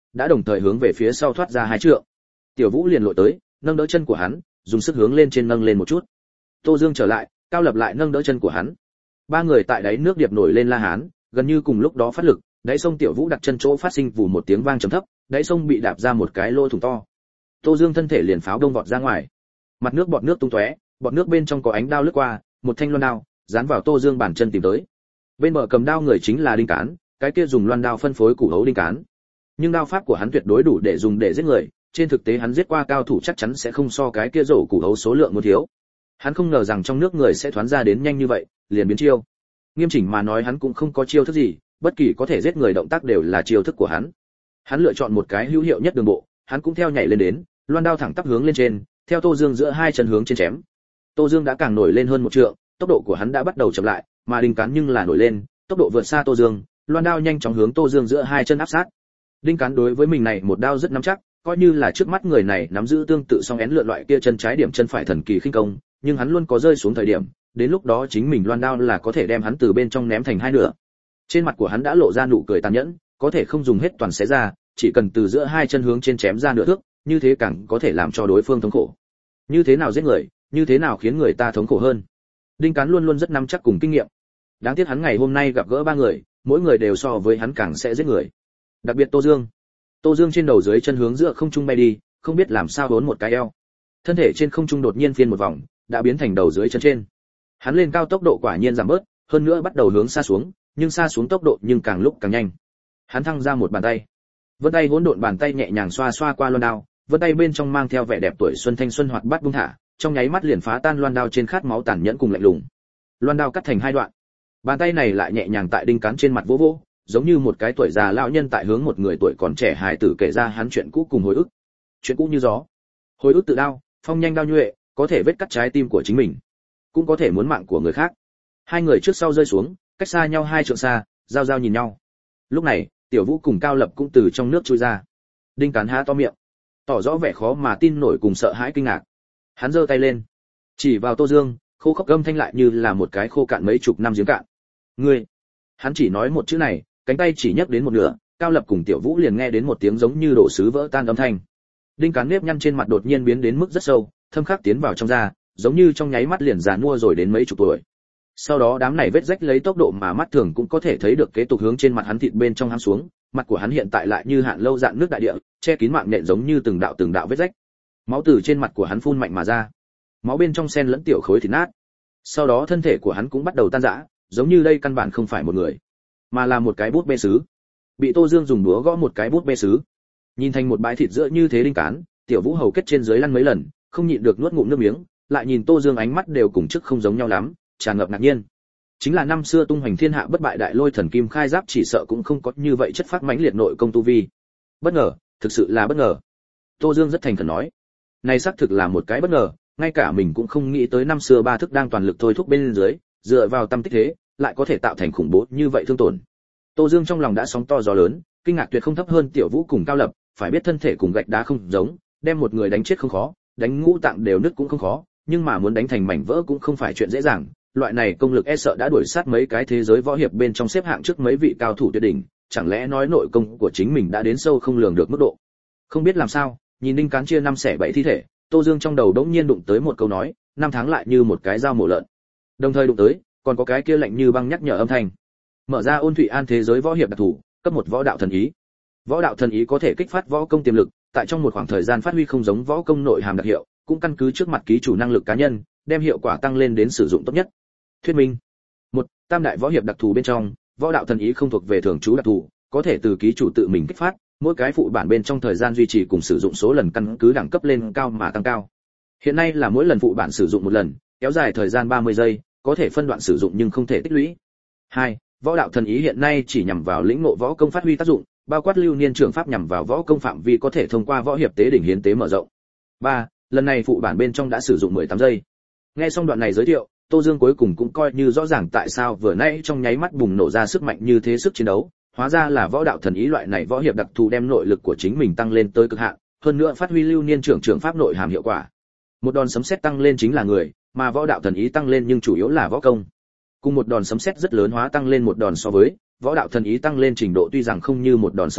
đã đồng thời hướng về phía sau thoát ra hai trượng. Tiểu Vũ liền lội tới, nâng đỡ chân của hắn, dùng sức hướng lên trên nâng lên một chút. Tô Dương trở lại, Cao Lập lại nâng đỡ chân của hắn. Ba người tại đáy nước điệp nổi lên la hán, gần như cùng lúc đó phát lực, đáy sông Tiểu Vũ đặt chân chỗ phát sinh vù một tiếng vang trầm thấp, đáy sông bị đạp ra một cái lỗ thủng to. Tô Dương thân thể liền pháo đông vọt ra ngoài. Mặt nước bọt nước tung tóe, bọt nước bên trong có ánh đao lướt qua, một thanh loan đao dán vào Tô Dương bàn chân tìm tới. Bên bờ cầm đao người chính là Đinh Cán, cái kia dùng loan đao phân phối củ hấu Đinh Cán. Nhưng đao pháp của hắn tuyệt đối đủ để dùng để giết người, trên thực tế hắn giết qua cao thủ chắc chắn sẽ không so cái kia rổ củ hấu số lượng một thiếu. Hắn không ngờ rằng trong nước người sẽ thoán ra đến nhanh như vậy, liền biến chiêu. Nghiêm chỉnh mà nói hắn cũng không có chiêu thức gì, bất kỳ có thể giết người động tác đều là chiêu thức của hắn. Hắn lựa chọn một cái hữu hiệu nhất đường bộ, hắn cũng theo nhảy lên đến, loan đao thẳng tắp hướng lên trên, theo Tô Dương giữa hai chân hướng trên chém. Tô Dương đã càng nổi lên hơn một trượng, tốc độ của hắn đã bắt đầu chậm lại, mà Đinh Cán nhưng là nổi lên, tốc độ vượt xa Tô Dương, loan đao nhanh chóng hướng Tô Dương giữa hai chân áp sát. Đinh Cán đối với mình này một đao rất nắm chắc, coi như là trước mắt người này nắm giữ tương tự song én lượn loại kia chân trái điểm chân phải thần kỳ khinh công, nhưng hắn luôn có rơi xuống thời điểm, đến lúc đó chính mình loan đao là có thể đem hắn từ bên trong ném thành hai nửa. Trên mặt của hắn đã lộ ra nụ cười tàn nhẫn, có thể không dùng hết toàn xé ra, chỉ cần từ giữa hai chân hướng trên chém ra nửa thước, như thế càng có thể làm cho đối phương thống khổ. Như thế nào giết người, như thế nào khiến người ta thống khổ hơn. Đinh Cán luôn luôn rất nắm chắc cùng kinh nghiệm. Đáng tiếc hắn ngày hôm nay gặp gỡ ba người, mỗi người đều so với hắn càng sẽ giết người. Đặc biệt Tô Dương. Tô Dương trên đầu dưới chân hướng giữa không trung bay đi, không biết làm sao vốn một cái eo. Thân thể trên không trung đột nhiên phiên một vòng, đã biến thành đầu dưới chân trên. Hắn lên cao tốc độ quả nhiên giảm bớt, hơn nữa bắt đầu hướng xa xuống, nhưng xa xuống tốc độ nhưng càng lúc càng nhanh. Hắn thăng ra một bàn tay. Vân tay hỗn độn bàn tay nhẹ nhàng xoa xoa qua loan đao, vân tay bên trong mang theo vẻ đẹp tuổi xuân thanh xuân hoạt bát buông thả, trong nháy mắt liền phá tan loan đao trên khát máu tàn nhẫn cùng lạnh lùng. Loan đao cắt thành hai đoạn. Bàn tay này lại nhẹ nhàng tại Đinh Cán trên mặt vỗ vỗ, giống như một cái tuổi già lão nhân tại hướng một người tuổi còn trẻ hài tử kể ra hắn chuyện cũ cùng hồi ức. Chuyện cũ như gió, hồi ức tự đao, phong nhanh đao nhuệ, có thể vết cắt trái tim của chính mình, cũng có thể muốn mạng của người khác. Hai người trước sau rơi xuống, cách xa nhau hai trượng xa, giao giao nhìn nhau. Lúc này, Tiểu Vũ cùng Cao Lập cũng từ trong nước chui ra. Đinh Cán há to miệng, tỏ rõ vẻ khó mà tin nổi cùng sợ hãi kinh ngạc. Hắn giơ tay lên, chỉ vào Tô Dương, khô khốc gầm thanh lại như là một cái khô cạn mấy chục năm giếng cạn. Ngươi! Hắn chỉ nói một chữ này, cánh tay chỉ nhấc đến một nửa, Cao Lập cùng Tiểu Vũ liền nghe đến một tiếng giống như đổ sứ vỡ tan âm thanh. Đinh Cán nếp nhăn trên mặt đột nhiên biến đến mức rất sâu, thâm khắc tiến vào trong da, giống như trong nháy mắt liền già nua rồi đến mấy chục tuổi. Sau đó đám này vết rách lấy tốc độ mà mắt thường cũng có thể thấy được kế tục hướng trên mặt hắn thịt bên trong hám xuống, mặt của hắn hiện tại lại như hạn lâu dạn nước đại địa, che kín mạng nện giống như từng đạo từng đạo vết rách. Máu từ trên mặt của hắn phun mạnh mà ra, máu bên trong xen lẫn tiểu khối thịt nát. Sau đó thân thể của hắn cũng bắt đầu tan rã, giống như đây căn bản không phải một người, mà là một cái bút bê sứ. Bị Tô Dương dùng đũa gõ một cái bút bê sứ, nhìn thành một bãi thịt giữa như thế Đinh Cán, Tiểu Vũ hầu kết trên dưới lăn mấy lần, không nhịn được nuốt ngụm nước miếng, lại nhìn Tô Dương ánh mắt đều cùng trước không giống nhau lắm, tràn ngập ngạc nhiên. Chính là năm xưa tung hoành thiên hạ bất bại đại lôi thần kim khai giáp chỉ sợ cũng không có như vậy chất phát mãnh liệt nội công tu vi. Bất ngờ, thực sự là bất ngờ. Tô Dương rất thành khẩn nói, này xác thực là một cái bất ngờ, ngay cả mình cũng không nghĩ tới năm xưa ba thức đang toàn lực thôi thúc bên dưới, dựa vào tâm tích thế, lại có thể tạo thành khủng bố như vậy thương tổn. Tô Dương trong lòng đã sóng to gió lớn, kinh ngạc tuyệt không thấp hơn Tiểu Vũ cùng Cao Lập, phải biết thân thể cùng gạch đá không giống, đem một người đánh chết không khó, đánh ngũ tạng đều nứt cũng không khó, nhưng mà muốn đánh thành mảnh vỡ cũng không phải chuyện dễ dàng. Loại này công lực e sợ đã đuổi sát mấy cái thế giới võ hiệp bên trong xếp hạng trước mấy vị cao thủ tuyệt đỉnh, chẳng lẽ nói nội công của chính mình đã đến sâu không lường được mức độ. Không biết làm sao, nhìn Đinh Cán chia năm xẻ bảy thi thể, Tô Dương trong đầu đống nhiên đụng tới một câu nói, năm tháng lại như một cái dao mổ lợn. Đồng thời đụng tới, còn có cái kia lạnh như băng nhắc nhở âm thanh. Mở ra Ôn Thụy An thế giới võ hiệp đặc thủ, cấp một võ đạo thần ý. Võ đạo thần ý có thể kích phát võ công tiềm lực, tại trong một khoảng thời gian phát huy không giống võ công nội hàm đặc hiệu, cũng căn cứ trước mặt ký chủ năng lực cá nhân, đem hiệu quả tăng lên đến sử dụng tốt nhất. Thuyết minh: một, tam đại võ hiệp đặc thù bên trong, võ đạo thần ý không thuộc về thường trú đặc thù, có thể từ ký chủ tự mình kích phát, mỗi cái phụ bản bên trong thời gian duy trì cùng sử dụng số lần căn cứ đẳng cấp lên cao mà tăng cao. Hiện nay là mỗi lần phụ bản sử dụng một lần, kéo dài thời gian ba mươi giây, có thể phân đoạn sử dụng nhưng không thể tích lũy. Hai, võ đạo thần ý hiện nay chỉ nhằm vào lĩnh ngộ võ công phát huy tác dụng, bao quát lưu niên trường pháp nhằm vào võ công phạm vi có thể thông qua võ hiệp tế đỉnh hiến tế mở rộng. Ba, lần này phụ bản bên trong đã sử dụng mười tám giây. Nghe xong đoạn này giới thiệu, Tô Dương cuối cùng cũng coi như rõ ràng tại sao vừa nãy trong nháy mắt bùng nổ ra sức mạnh như thế sức chiến đấu, hóa ra là võ đạo thần ý loại này võ hiệp đặc thù đem nội lực của chính mình tăng lên tới cực hạn, hơn nữa phát huy lưu niên trưởng trưởng pháp nội hàm hiệu quả. Một đòn sấm sét tăng lên chính là người, mà võ đạo thần ý tăng lên nhưng chủ yếu là võ công. Cùng một đòn sấm sét rất lớn hóa tăng lên một đòn so với, võ đạo thần ý tăng lên trình độ tuy rằng không như một đòn sấm sét,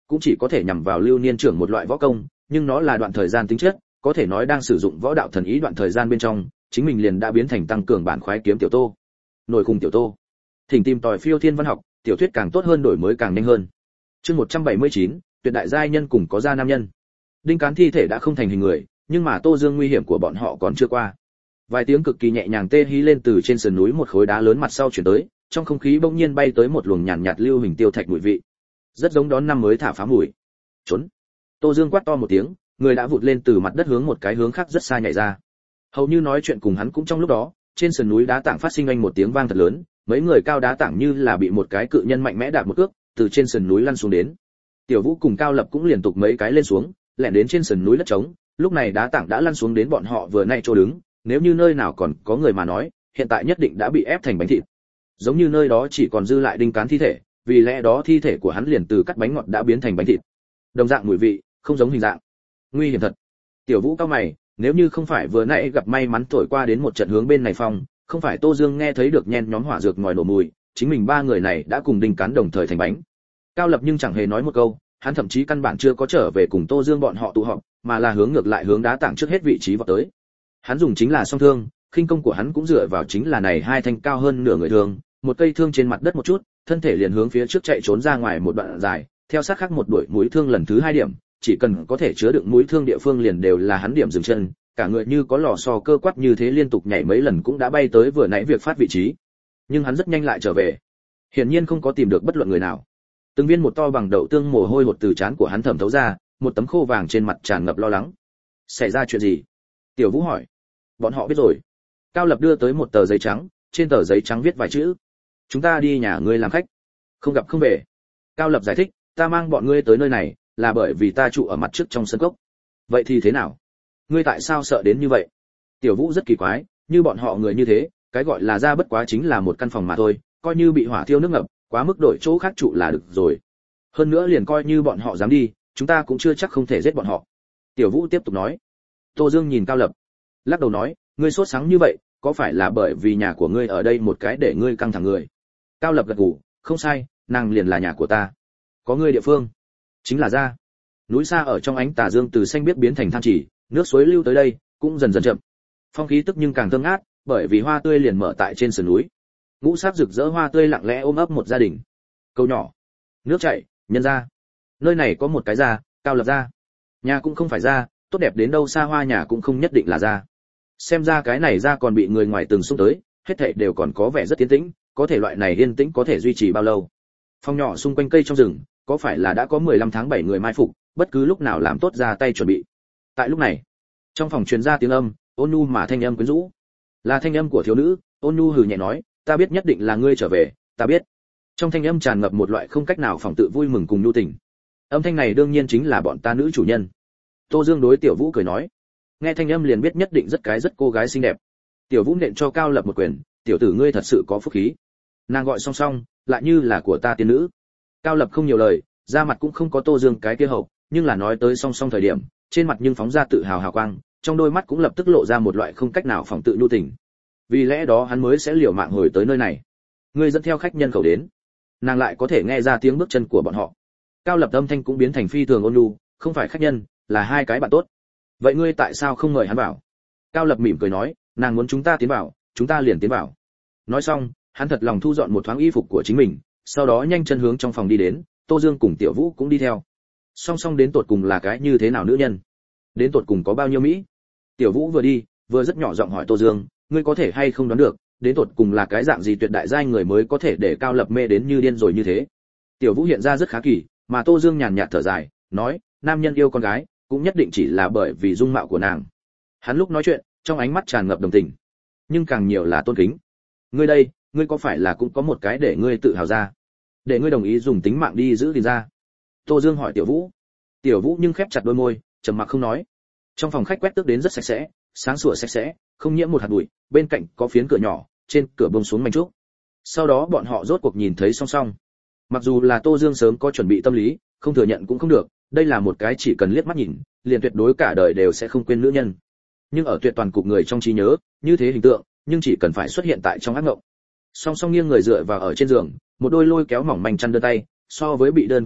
cũng chỉ có thể nhằm vào Lưu Niên trưởng một loại võ công, nhưng nó là đoạn thời gian tính chất, có thể nói đang sử dụng võ đạo thần ý đoạn thời gian bên trong, chính mình liền đã biến thành tăng cường bản khoái kiếm tiểu Tô. Nổi cùng tiểu Tô. Thỉnh tìm tòi phiêu thiên văn học, tiểu thuyết càng tốt hơn đổi mới càng nhanh hơn. Chương một trăm bảy mươi chín, tuyệt đại giai nhân cùng có gia nam nhân. Đinh Cán thi thể đã không thành hình người, nhưng mà Tô Dương nguy hiểm của bọn họ còn chưa qua. Vài tiếng cực kỳ nhẹ nhàng tê hí lên từ trên sườn núi một khối đá lớn mặt sau chuyển tới, trong không khí bỗng nhiên bay tới một luồng nhàn nhạt, nhạt lưu hình tiêu thạch mùi vị, rất giống đón năm mới thả phá mùi. Trốn! Tô Dương quát to một tiếng, người đã vụt lên từ mặt đất hướng một cái hướng khác rất xa nhảy ra. Hầu như nói chuyện cùng hắn cũng trong lúc đó, trên sườn núi đá tảng phát sinh anh một tiếng vang thật lớn, mấy người cao đá tảng như là bị một cái cự nhân mạnh mẽ đạp một cước, từ trên sườn núi lăn xuống đến. Tiểu Vũ cùng Cao Lập cũng liên tục mấy cái lên xuống, lẻn đến trên sườn núi đất trống, lúc này đá tảng đã lăn xuống đến bọn họ vừa nay chỗ đứng, nếu như nơi nào còn có người mà nói, hiện tại nhất định đã bị ép thành bánh thịt. Giống như nơi đó chỉ còn dư lại Đinh Cán thi thể, vì lẽ đó thi thể của hắn liền từ cắt bánh ngọt đã biến thành bánh thịt. Đồng dạng mùi vị, không giống hình dạng. Nguy hiểm thật. Tiểu Vũ cao mày, nếu như không phải vừa nãy gặp may mắn thổi qua đến một trận hướng bên này phong, không phải Tô Dương nghe thấy được nhen nhóm hỏa dược ngòi nổ mùi, chính mình ba người này đã cùng Đinh Cán đồng thời thành bánh. Cao Lập nhưng chẳng hề nói một câu, hắn thậm chí căn bản chưa có trở về cùng Tô Dương bọn họ tụ họp, mà là hướng ngược lại hướng đá tảng trước hết vị trí vào tới. Hắn dùng chính là song thương, khinh công của hắn cũng dựa vào chính là này hai thanh cao hơn nửa người thương, một cây thương trên mặt đất một chút, thân thể liền hướng phía trước chạy trốn ra ngoài một đoạn dài, theo sát khác một đuổi mũi thương lần thứ hai điểm, chỉ cần có thể chứa đựng mũi thương địa phương liền đều là hắn điểm dừng chân, cả người như có lò xo cơ quắc như thế liên tục nhảy mấy lần cũng đã bay tới vừa nãy việc phát vị trí. Nhưng hắn rất nhanh lại trở về, hiển nhiên không có tìm được bất luận người nào. Từng viên một to bằng đậu tương mồ hôi hột từ trán của hắn thẩm thấu ra, một tấm khô vàng trên mặt tràn ngập lo lắng. Xảy ra chuyện gì? Tiểu Vũ hỏi. Bọn họ biết rồi. Cao Lập đưa tới một tờ giấy trắng, trên tờ giấy trắng viết vài chữ. Chúng ta đi nhà ngươi làm khách, không gặp không về. Cao Lập giải thích, ta mang bọn ngươi tới nơi này là bởi vì ta trụ ở mặt trước trong sân cốc. Vậy thì thế nào? Ngươi tại sao sợ đến như vậy? Tiểu Vũ rất kỳ quái, như bọn họ người như thế, cái gọi là ra bất quá chính là một căn phòng mà thôi, coi như bị hỏa thiêu nước ngập, quá mức đổi chỗ khác trụ là được rồi. Hơn nữa liền coi như bọn họ dám đi, chúng ta cũng chưa chắc không thể giết bọn họ. Tiểu Vũ tiếp tục nói. Tô Dương nhìn Cao Lập, lắc đầu nói, ngươi sốt sắng như vậy, có phải là bởi vì nhà của ngươi ở đây một cái để ngươi căng thẳng người? Cao Lập gật gù, không sai, nàng liền là nhà của ta. Có ngươi địa phương, chính là ra. Núi xa ở trong ánh tà dương từ xanh biếc biến thành than chỉ, nước suối lưu tới đây, cũng dần dần chậm. Phong khí tức nhưng càng thơm ngát, bởi vì hoa tươi liền mở tại trên sườn núi. Ngũ sắc rực rỡ hoa tươi lặng lẽ ôm ấp một gia đình. Câu nhỏ, nước chảy, nhân ra. Nơi này có một cái gia, Cao Lập gia. Nhà cũng không phải gia, tốt đẹp đến đâu xa hoa nhà cũng không nhất định là gia. Xem ra cái này gia còn bị người ngoài từng xung tới, hết thảy đều còn có vẻ rất yên tĩnh, có thể loại này yên tĩnh có thể duy trì bao lâu? Phong nhỏ xung quanh cây trong rừng, có phải là đã có mười lăm tháng bảy người mai phục, bất cứ lúc nào làm tốt ra tay chuẩn bị. Tại lúc này, trong phòng truyền ra tiếng âm, ôn nhu mà thanh âm quyến rũ. Là thanh âm của thiếu nữ, ôn nhu hừ nhẹ nói, ta biết nhất định là ngươi trở về, ta biết. Trong thanh âm tràn ngập một loại không cách nào phỏng tự vui mừng cùng nhu tình. Âm thanh này đương nhiên chính là bọn ta nữ chủ nhân. Tô Dương đối Tiểu Vũ cười nói, nghe thanh âm liền biết nhất định rất cái rất cô gái xinh đẹp. Tiểu Vũ nện cho Cao Lập một quyền, tiểu tử ngươi thật sự có phúc khí. Nàng gọi song song, lại như là của ta tiên nữ. Cao Lập không nhiều lời, da mặt cũng không có Tô Dương cái kia hậu, nhưng là nói tới song song thời điểm, trên mặt nhưng phóng ra tự hào hào quang, trong đôi mắt cũng lập tức lộ ra một loại không cách nào phỏng tự nhu tình. Vì lẽ đó hắn mới sẽ liều mạng hồi tới nơi này. Ngươi dẫn theo khách nhân khẩu đến, nàng lại có thể nghe ra tiếng bước chân của bọn họ. Cao Lập âm thanh cũng biến thành phi thường ôn nhu, không phải khách nhân, là hai cái bạn tốt. Vậy ngươi tại sao không mời hắn vào? Cao Lập mỉm cười nói, nàng muốn chúng ta tiến vào, chúng ta liền tiến vào. Nói xong, hắn thật lòng thu dọn một thoáng y phục của chính mình, sau đó nhanh chân hướng trong phòng đi đến, Tô Dương cùng Tiểu Vũ cũng đi theo. Song song đến tột cùng là cái như thế nào nữ nhân? Đến tột cùng có bao nhiêu mỹ? Tiểu Vũ vừa đi, vừa rất nhỏ giọng hỏi Tô Dương, ngươi có thể hay không đoán được, đến tột cùng là cái dạng gì tuyệt đại giai người mới có thể để Cao Lập mê đến như điên rồi như thế? Tiểu Vũ hiện ra rất khá kỳ, mà Tô Dương nhàn nhạt thở dài, nói, nam nhân yêu con gái, cũng nhất định chỉ là bởi vì dung mạo của nàng. Hắn lúc nói chuyện, trong ánh mắt tràn ngập đồng tình, nhưng càng nhiều là tôn kính. Ngươi đây, ngươi có phải là cũng có một cái để ngươi tự hào ra, để ngươi đồng ý dùng tính mạng đi giữ gìn ra? Tô Dương hỏi Tiểu Vũ. Tiểu Vũ nhưng khép chặt đôi môi, trầm mặc không nói. Trong phòng khách quét tước đến rất sạch sẽ, sáng sủa sạch sẽ, không nhiễm một hạt bụi, bên cạnh có phiến cửa nhỏ, trên cửa buông xuống mảnh trúc. Sau đó bọn họ rốt cuộc nhìn thấy song song. Mặc dù là Tô Dương sớm có chuẩn bị tâm lý, không thừa nhận cũng không được, đây là một cái chỉ cần liếc mắt nhìn, liền tuyệt đối cả đời đều sẽ không quên nữ nhân. Nhưng ở tuyệt toàn cục người trong trí nhớ, như thế hình tượng, nhưng chỉ cần phải xuất hiện tại trong ác mộng. Song song nghiêng người dựa vào ở trên giường, một đôi lôi kéo mỏng manh chăn đơn tay, so với bị đơn còn bạch,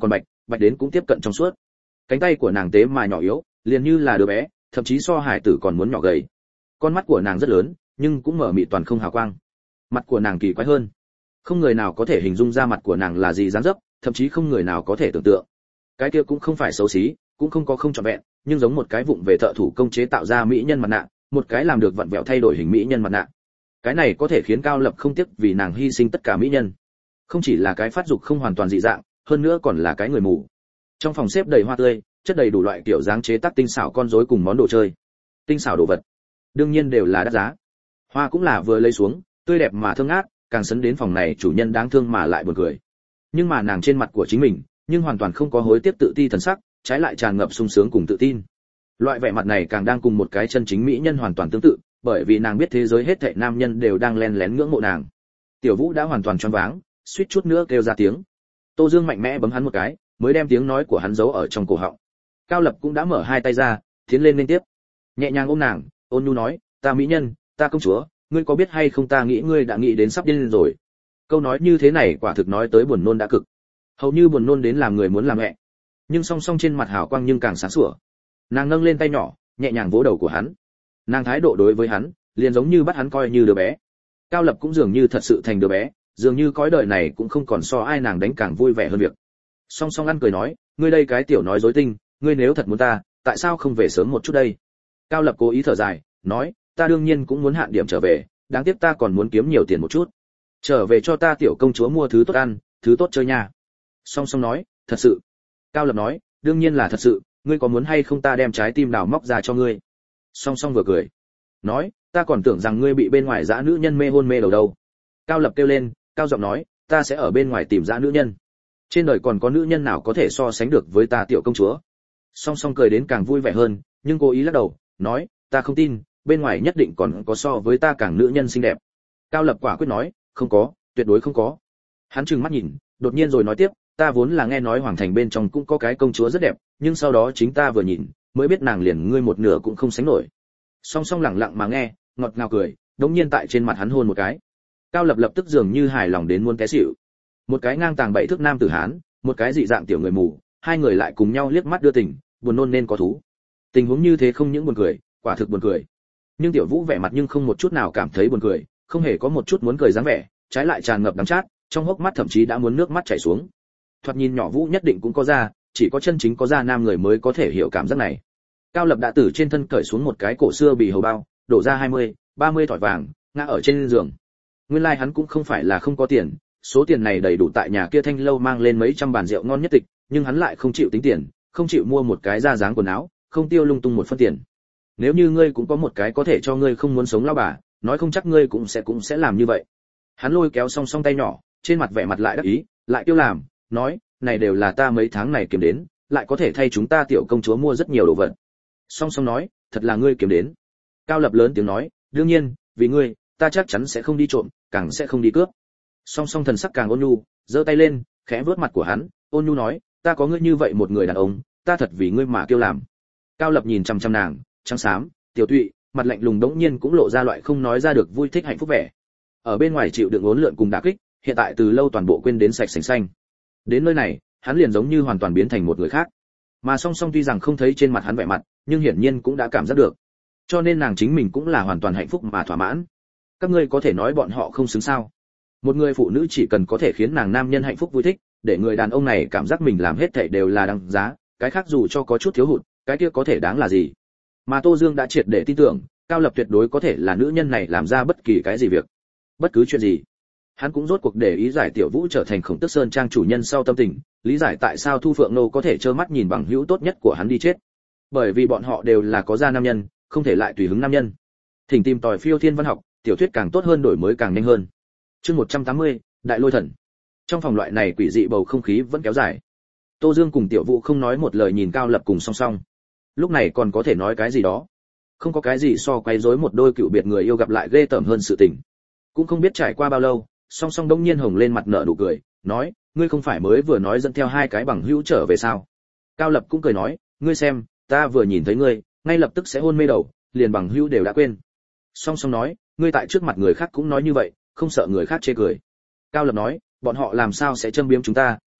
bạch đến cũng tiếp cận trong suốt. Cánh tay của nàng tế mà nhỏ yếu, liền như là đứa bé, thậm chí so hải tử còn muốn nhỏ gầy. Con mắt của nàng rất lớn, nhưng cũng mở mịt toàn không hào quang. Mặt của nàng kỳ quái hơn, không người nào có thể hình dung ra mặt của nàng là gì dáng dấp, thậm chí không người nào có thể tưởng tượng. Cái kia cũng không phải xấu xí, cũng không có không trọn vẹn, nhưng giống một cái vụng về thợ thủ công chế tạo ra mỹ nhân mặt nạ, một cái làm được vặn vẹo thay đổi hình mỹ nhân mặt nạ. Cái này có thể khiến Cao Lập không tiếc vì nàng hy sinh tất cả mỹ nhân. Không chỉ là cái phát dục không hoàn toàn dị dạng, hơn nữa còn là cái người mù. Trong phòng xếp đầy hoa tươi, chất đầy đủ loại kiểu dáng chế tác tinh xảo con rối cùng món đồ chơi. Tinh xảo đồ vật, đương nhiên đều là đắt giá. Hoa cũng là vừa lấy xuống, tươi đẹp mà thơm ngát, càng sấn đến phòng này chủ nhân đáng thương mà lại buồn cười. Nhưng mà nàng trên mặt của chính mình, nhưng hoàn toàn không có hối tiếc tự ti thần sắc, trái lại tràn ngập sung sướng cùng tự tin. Loại vẻ mặt này càng đang cùng một cái chân chính mỹ nhân hoàn toàn tương tự, bởi vì nàng biết thế giới hết thảy nam nhân đều đang lén lén ngưỡng mộ nàng. Tiểu Vũ đã hoàn toàn choáng váng, suýt chút nữa kêu ra tiếng. Tô Dương mạnh mẽ bấm hắn một cái, mới đem tiếng nói của hắn giấu ở trong cổ họng. Cao Lập cũng đã mở hai tay ra, tiến lên liên tiếp, nhẹ nhàng ôm nàng, ôn nhu nói, ta mỹ nhân, ta công chúa, ngươi có biết hay không ta nghĩ ngươi đã nghĩ đến sắp điên rồi. Câu nói như thế này quả thực nói tới buồn nôn đã cực, hầu như buồn nôn đến làm người muốn làm mẹ. Nhưng song song trên mặt hào quang nhưng càng sáng sủa. Nàng nâng lên tay nhỏ, nhẹ nhàng vỗ đầu của hắn. Nàng thái độ đối với hắn, liền giống như bắt hắn coi như đứa bé. Cao Lập cũng dường như thật sự thành đứa bé, dường như cõi đời này cũng không còn so ai nàng đánh càng vui vẻ hơn việc. Song song ăn cười nói, ngươi đây cái tiểu nói dối tinh, ngươi nếu thật muốn ta, tại sao không về sớm một chút đây? Cao Lập cố ý thở dài, nói, ta đương nhiên cũng muốn hạn điểm trở về, đáng tiếc ta còn muốn kiếm nhiều tiền một chút. Trở về cho ta tiểu công chúa mua thứ tốt ăn, thứ tốt chơi nha. Song song nói, thật sự. Cao Lập nói, đương nhiên là thật sự, ngươi có muốn hay không ta đem trái tim đào móc ra cho ngươi? Song song vừa cười, nói, ta còn tưởng rằng ngươi bị bên ngoài dã nữ nhân mê hôn mê đầu đâu. Cao Lập kêu lên, cao giọng nói, ta sẽ ở bên ngoài tìm dã nữ nhân. Trên đời còn có nữ nhân nào có thể so sánh được với ta tiểu công chúa? Song song cười đến càng vui vẻ hơn, nhưng cố ý lắc đầu, nói, ta không tin, bên ngoài nhất định còn có so với ta càng nữ nhân xinh đẹp. Cao Lập quả quyết nói, không có, tuyệt đối không có. Hắn trừng mắt nhìn, đột nhiên rồi nói tiếp, ta vốn là nghe nói hoàng thành bên trong cũng có cái công chúa rất đẹp, nhưng sau đó chính ta vừa nhìn, mới biết nàng liền ngươi một nửa cũng không sánh nổi. Song song lặng lặng mà nghe, ngọt ngào cười, đống nhiên tại trên mặt hắn hôn một cái. Cao Lập lập tức dường như hài lòng đến muốn té xỉu. Một cái ngang tàng bảy thước nam tử hán, một cái dị dạng tiểu người mù, hai người lại cùng nhau liếc mắt đưa tình, buồn nôn nên có thú. Tình huống như thế không những buồn cười, quả thực buồn cười. Nhưng Tiểu Vũ vẻ mặt nhưng không một chút nào cảm thấy buồn cười, không hề có một chút muốn cười dáng vẻ, trái lại tràn ngập đắng chát, trong hốc mắt thậm chí đã muốn nước mắt chảy xuống. Thoạt nhìn nhỏ Vũ nhất định cũng có da, chỉ có chân chính có da nam người mới có thể hiểu cảm giác này. Cao Lập đã từ trên thân cởi xuống một cái cổ xưa bì hầu bao, đổ ra hai mươi, ba mươi thỏi vàng, ngã ở trên giường. Nguyên lai like hắn cũng không phải là không có tiền, số tiền này đầy đủ tại nhà kia Thanh lâu mang lên mấy trăm bàn rượu ngon nhất tịch, nhưng hắn lại không chịu tính tiền, không chịu mua một cái da dáng quần áo, không tiêu lung tung một phân tiền. Nếu như ngươi cũng có một cái có thể cho ngươi không muốn sống lão bà, nói không chắc ngươi cũng sẽ cũng sẽ làm như vậy. Hắn lôi kéo song song tay nhỏ, trên mặt vẻ mặt lại đắc ý, lại tiêu làm, nói, này đều là ta mấy tháng này kiếm đến, lại có thể thay chúng ta tiểu công chúa mua rất nhiều đồ vật. Song song nói, thật là ngươi kiếm đến. Cao Lập lớn tiếng nói, đương nhiên, vì ngươi, ta chắc chắn sẽ không đi trộm, càng sẽ không đi cướp. Song song thần sắc càng ôn nhu, giơ tay lên, khẽ vuốt mặt của hắn, ôn nhu nói, ta có ngươi như vậy một người đàn ông, ta thật vì ngươi mà kêu làm. Cao Lập nhìn chăm chăm nàng, trắng xám, tiểu tụy, mặt lạnh lùng đống nhiên cũng lộ ra loại không nói ra được vui thích hạnh phúc vẻ. Ở bên ngoài chịu đựng uốn lượn cùng đả kích, hiện tại từ lâu toàn bộ quên đến sạch sành xanh. Đến nơi này, hắn liền giống như hoàn toàn biến thành một người khác. Mà song song tuy rằng không thấy trên mặt hắn vẻ mặt, nhưng hiển nhiên cũng đã cảm giác được. Cho nên nàng chính mình cũng là hoàn toàn hạnh phúc mà thỏa mãn. Các ngươi có thể nói bọn họ không xứng sao? Một người phụ nữ chỉ cần có thể khiến nàng nam nhân hạnh phúc vui thích, để người đàn ông này cảm giác mình làm hết thảy đều là đáng giá, cái khác dù cho có chút thiếu hụt, cái kia có thể đáng là gì? Mà Tô Dương đã triệt để tin tưởng, Cao Lập tuyệt đối có thể là nữ nhân này làm ra bất kỳ cái gì việc, bất cứ chuyện gì. Hắn cũng rốt cuộc để ý giải Tiểu Vũ trở thành Khổng Tước Sơn trang chủ nhân sau tâm tình, lý giải tại sao Thu Phượng Nô có thể trơ mắt nhìn bằng hữu tốt nhất của hắn đi chết. Bởi vì bọn họ đều là có gia nam nhân, không thể lại tùy hứng nam nhân. Thỉnh tìm tòi phiêu thiên văn học, tiểu thuyết càng tốt hơn đổi mới càng nhanh hơn. Chương một trăm tám mươi, Đại Lôi Thần. Trong phòng loại này quỷ dị bầu không khí vẫn kéo dài. Tô Dương cùng Tiểu Vũ không nói một lời nhìn Cao Lập cùng song song. Lúc này còn có thể nói cái gì đó? Không có cái gì so quấy rối một đôi cựu biệt người yêu gặp lại ghê tởm hơn sự tình. Cũng không biết trải qua bao lâu, song song đông nhiên hồng lên mặt nở nụ cười, nói, ngươi không phải mới vừa nói dẫn theo hai cái bằng hữu trở về sao? Cao Lập cũng cười nói, ngươi xem, ta vừa nhìn thấy ngươi, ngay lập tức sẽ hôn mê đầu, liền bằng hữu đều đã quên. Song song nói, ngươi tại trước mặt người khác cũng nói như vậy, không sợ người khác chê cười. Cao Lập nói, bọn họ làm sao sẽ châm biếm chúng ta,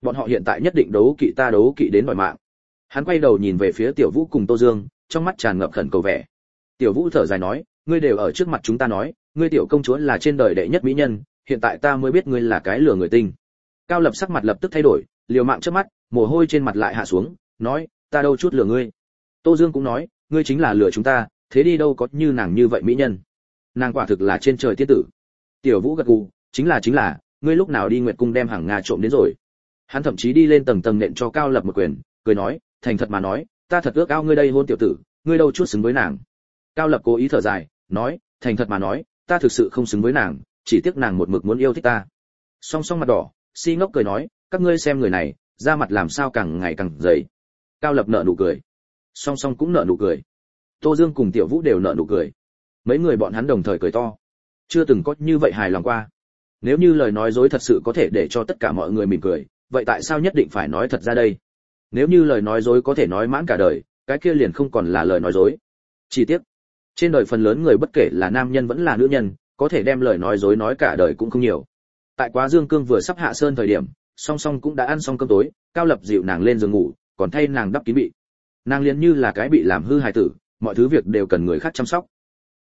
bọn họ hiện tại nhất định đấu kỵ ta đấu kỵ đến đòi mạng. Hắn quay đầu nhìn về phía Tiểu Vũ cùng Tô Dương, trong mắt tràn ngập khẩn cầu vẻ. Tiểu Vũ thở dài nói, ngươi đều ở trước mặt chúng ta nói, ngươi tiểu công chúa là trên đời đệ nhất mỹ nhân, hiện tại ta mới biết ngươi là cái lừa người tinh. Cao Lập sắc mặt lập tức thay đổi, liều mạng trước mắt, mồ hôi trên mặt lại hạ xuống, nói, ta đâu chút lừa ngươi. Tô Dương cũng nói, ngươi chính là lừa chúng ta, thế đi đâu có như nàng như vậy mỹ nhân. Nàng quả thực là trên trời tiên tử. Tiểu Vũ gật gù, chính là chính là, ngươi lúc nào đi Nguyệt cung đem hàng Nga trộm đến rồi. Hắn thậm chí đi lên tầng tầng nện cho Cao Lập một quyền, cười nói, thành thật mà nói, ta thật ước ao ngươi đây hôn tiểu tử, ngươi đâu chút xứng với nàng. Cao Lập cố ý thở dài, nói, thành thật mà nói, ta thực sự không xứng với nàng, chỉ tiếc nàng một mực muốn yêu thích ta. Song Song mặt đỏ, si ngốc cười nói, các ngươi xem người này, da mặt làm sao càng ngày càng dày. Cao Lập nở nụ cười, Song Song cũng nở nụ cười, Tô Dương cùng Tiểu Vũ đều nở nụ cười. Mấy người bọn hắn đồng thời cười to, chưa từng có như vậy hài lòng qua. Nếu như lời nói dối thật sự có thể để cho tất cả mọi người mỉm cười, vậy tại sao nhất định phải nói thật ra đây? Nếu như lời nói dối có thể nói mãn cả đời, cái kia liền không còn là lời nói dối. Chi tiết, trên đời phần lớn người bất kể là nam nhân vẫn là nữ nhân, có thể đem lời nói dối nói cả đời cũng không nhiều. Tại Quá Dương Cương vừa sắp hạ sơn thời điểm, Song Song cũng đã ăn xong cơm tối, Cao Lập dịu nàng lên giường ngủ, còn thay nàng đắp kín bị. Nàng liền như là cái bị làm hư hài tử, mọi thứ việc đều cần người khác chăm sóc.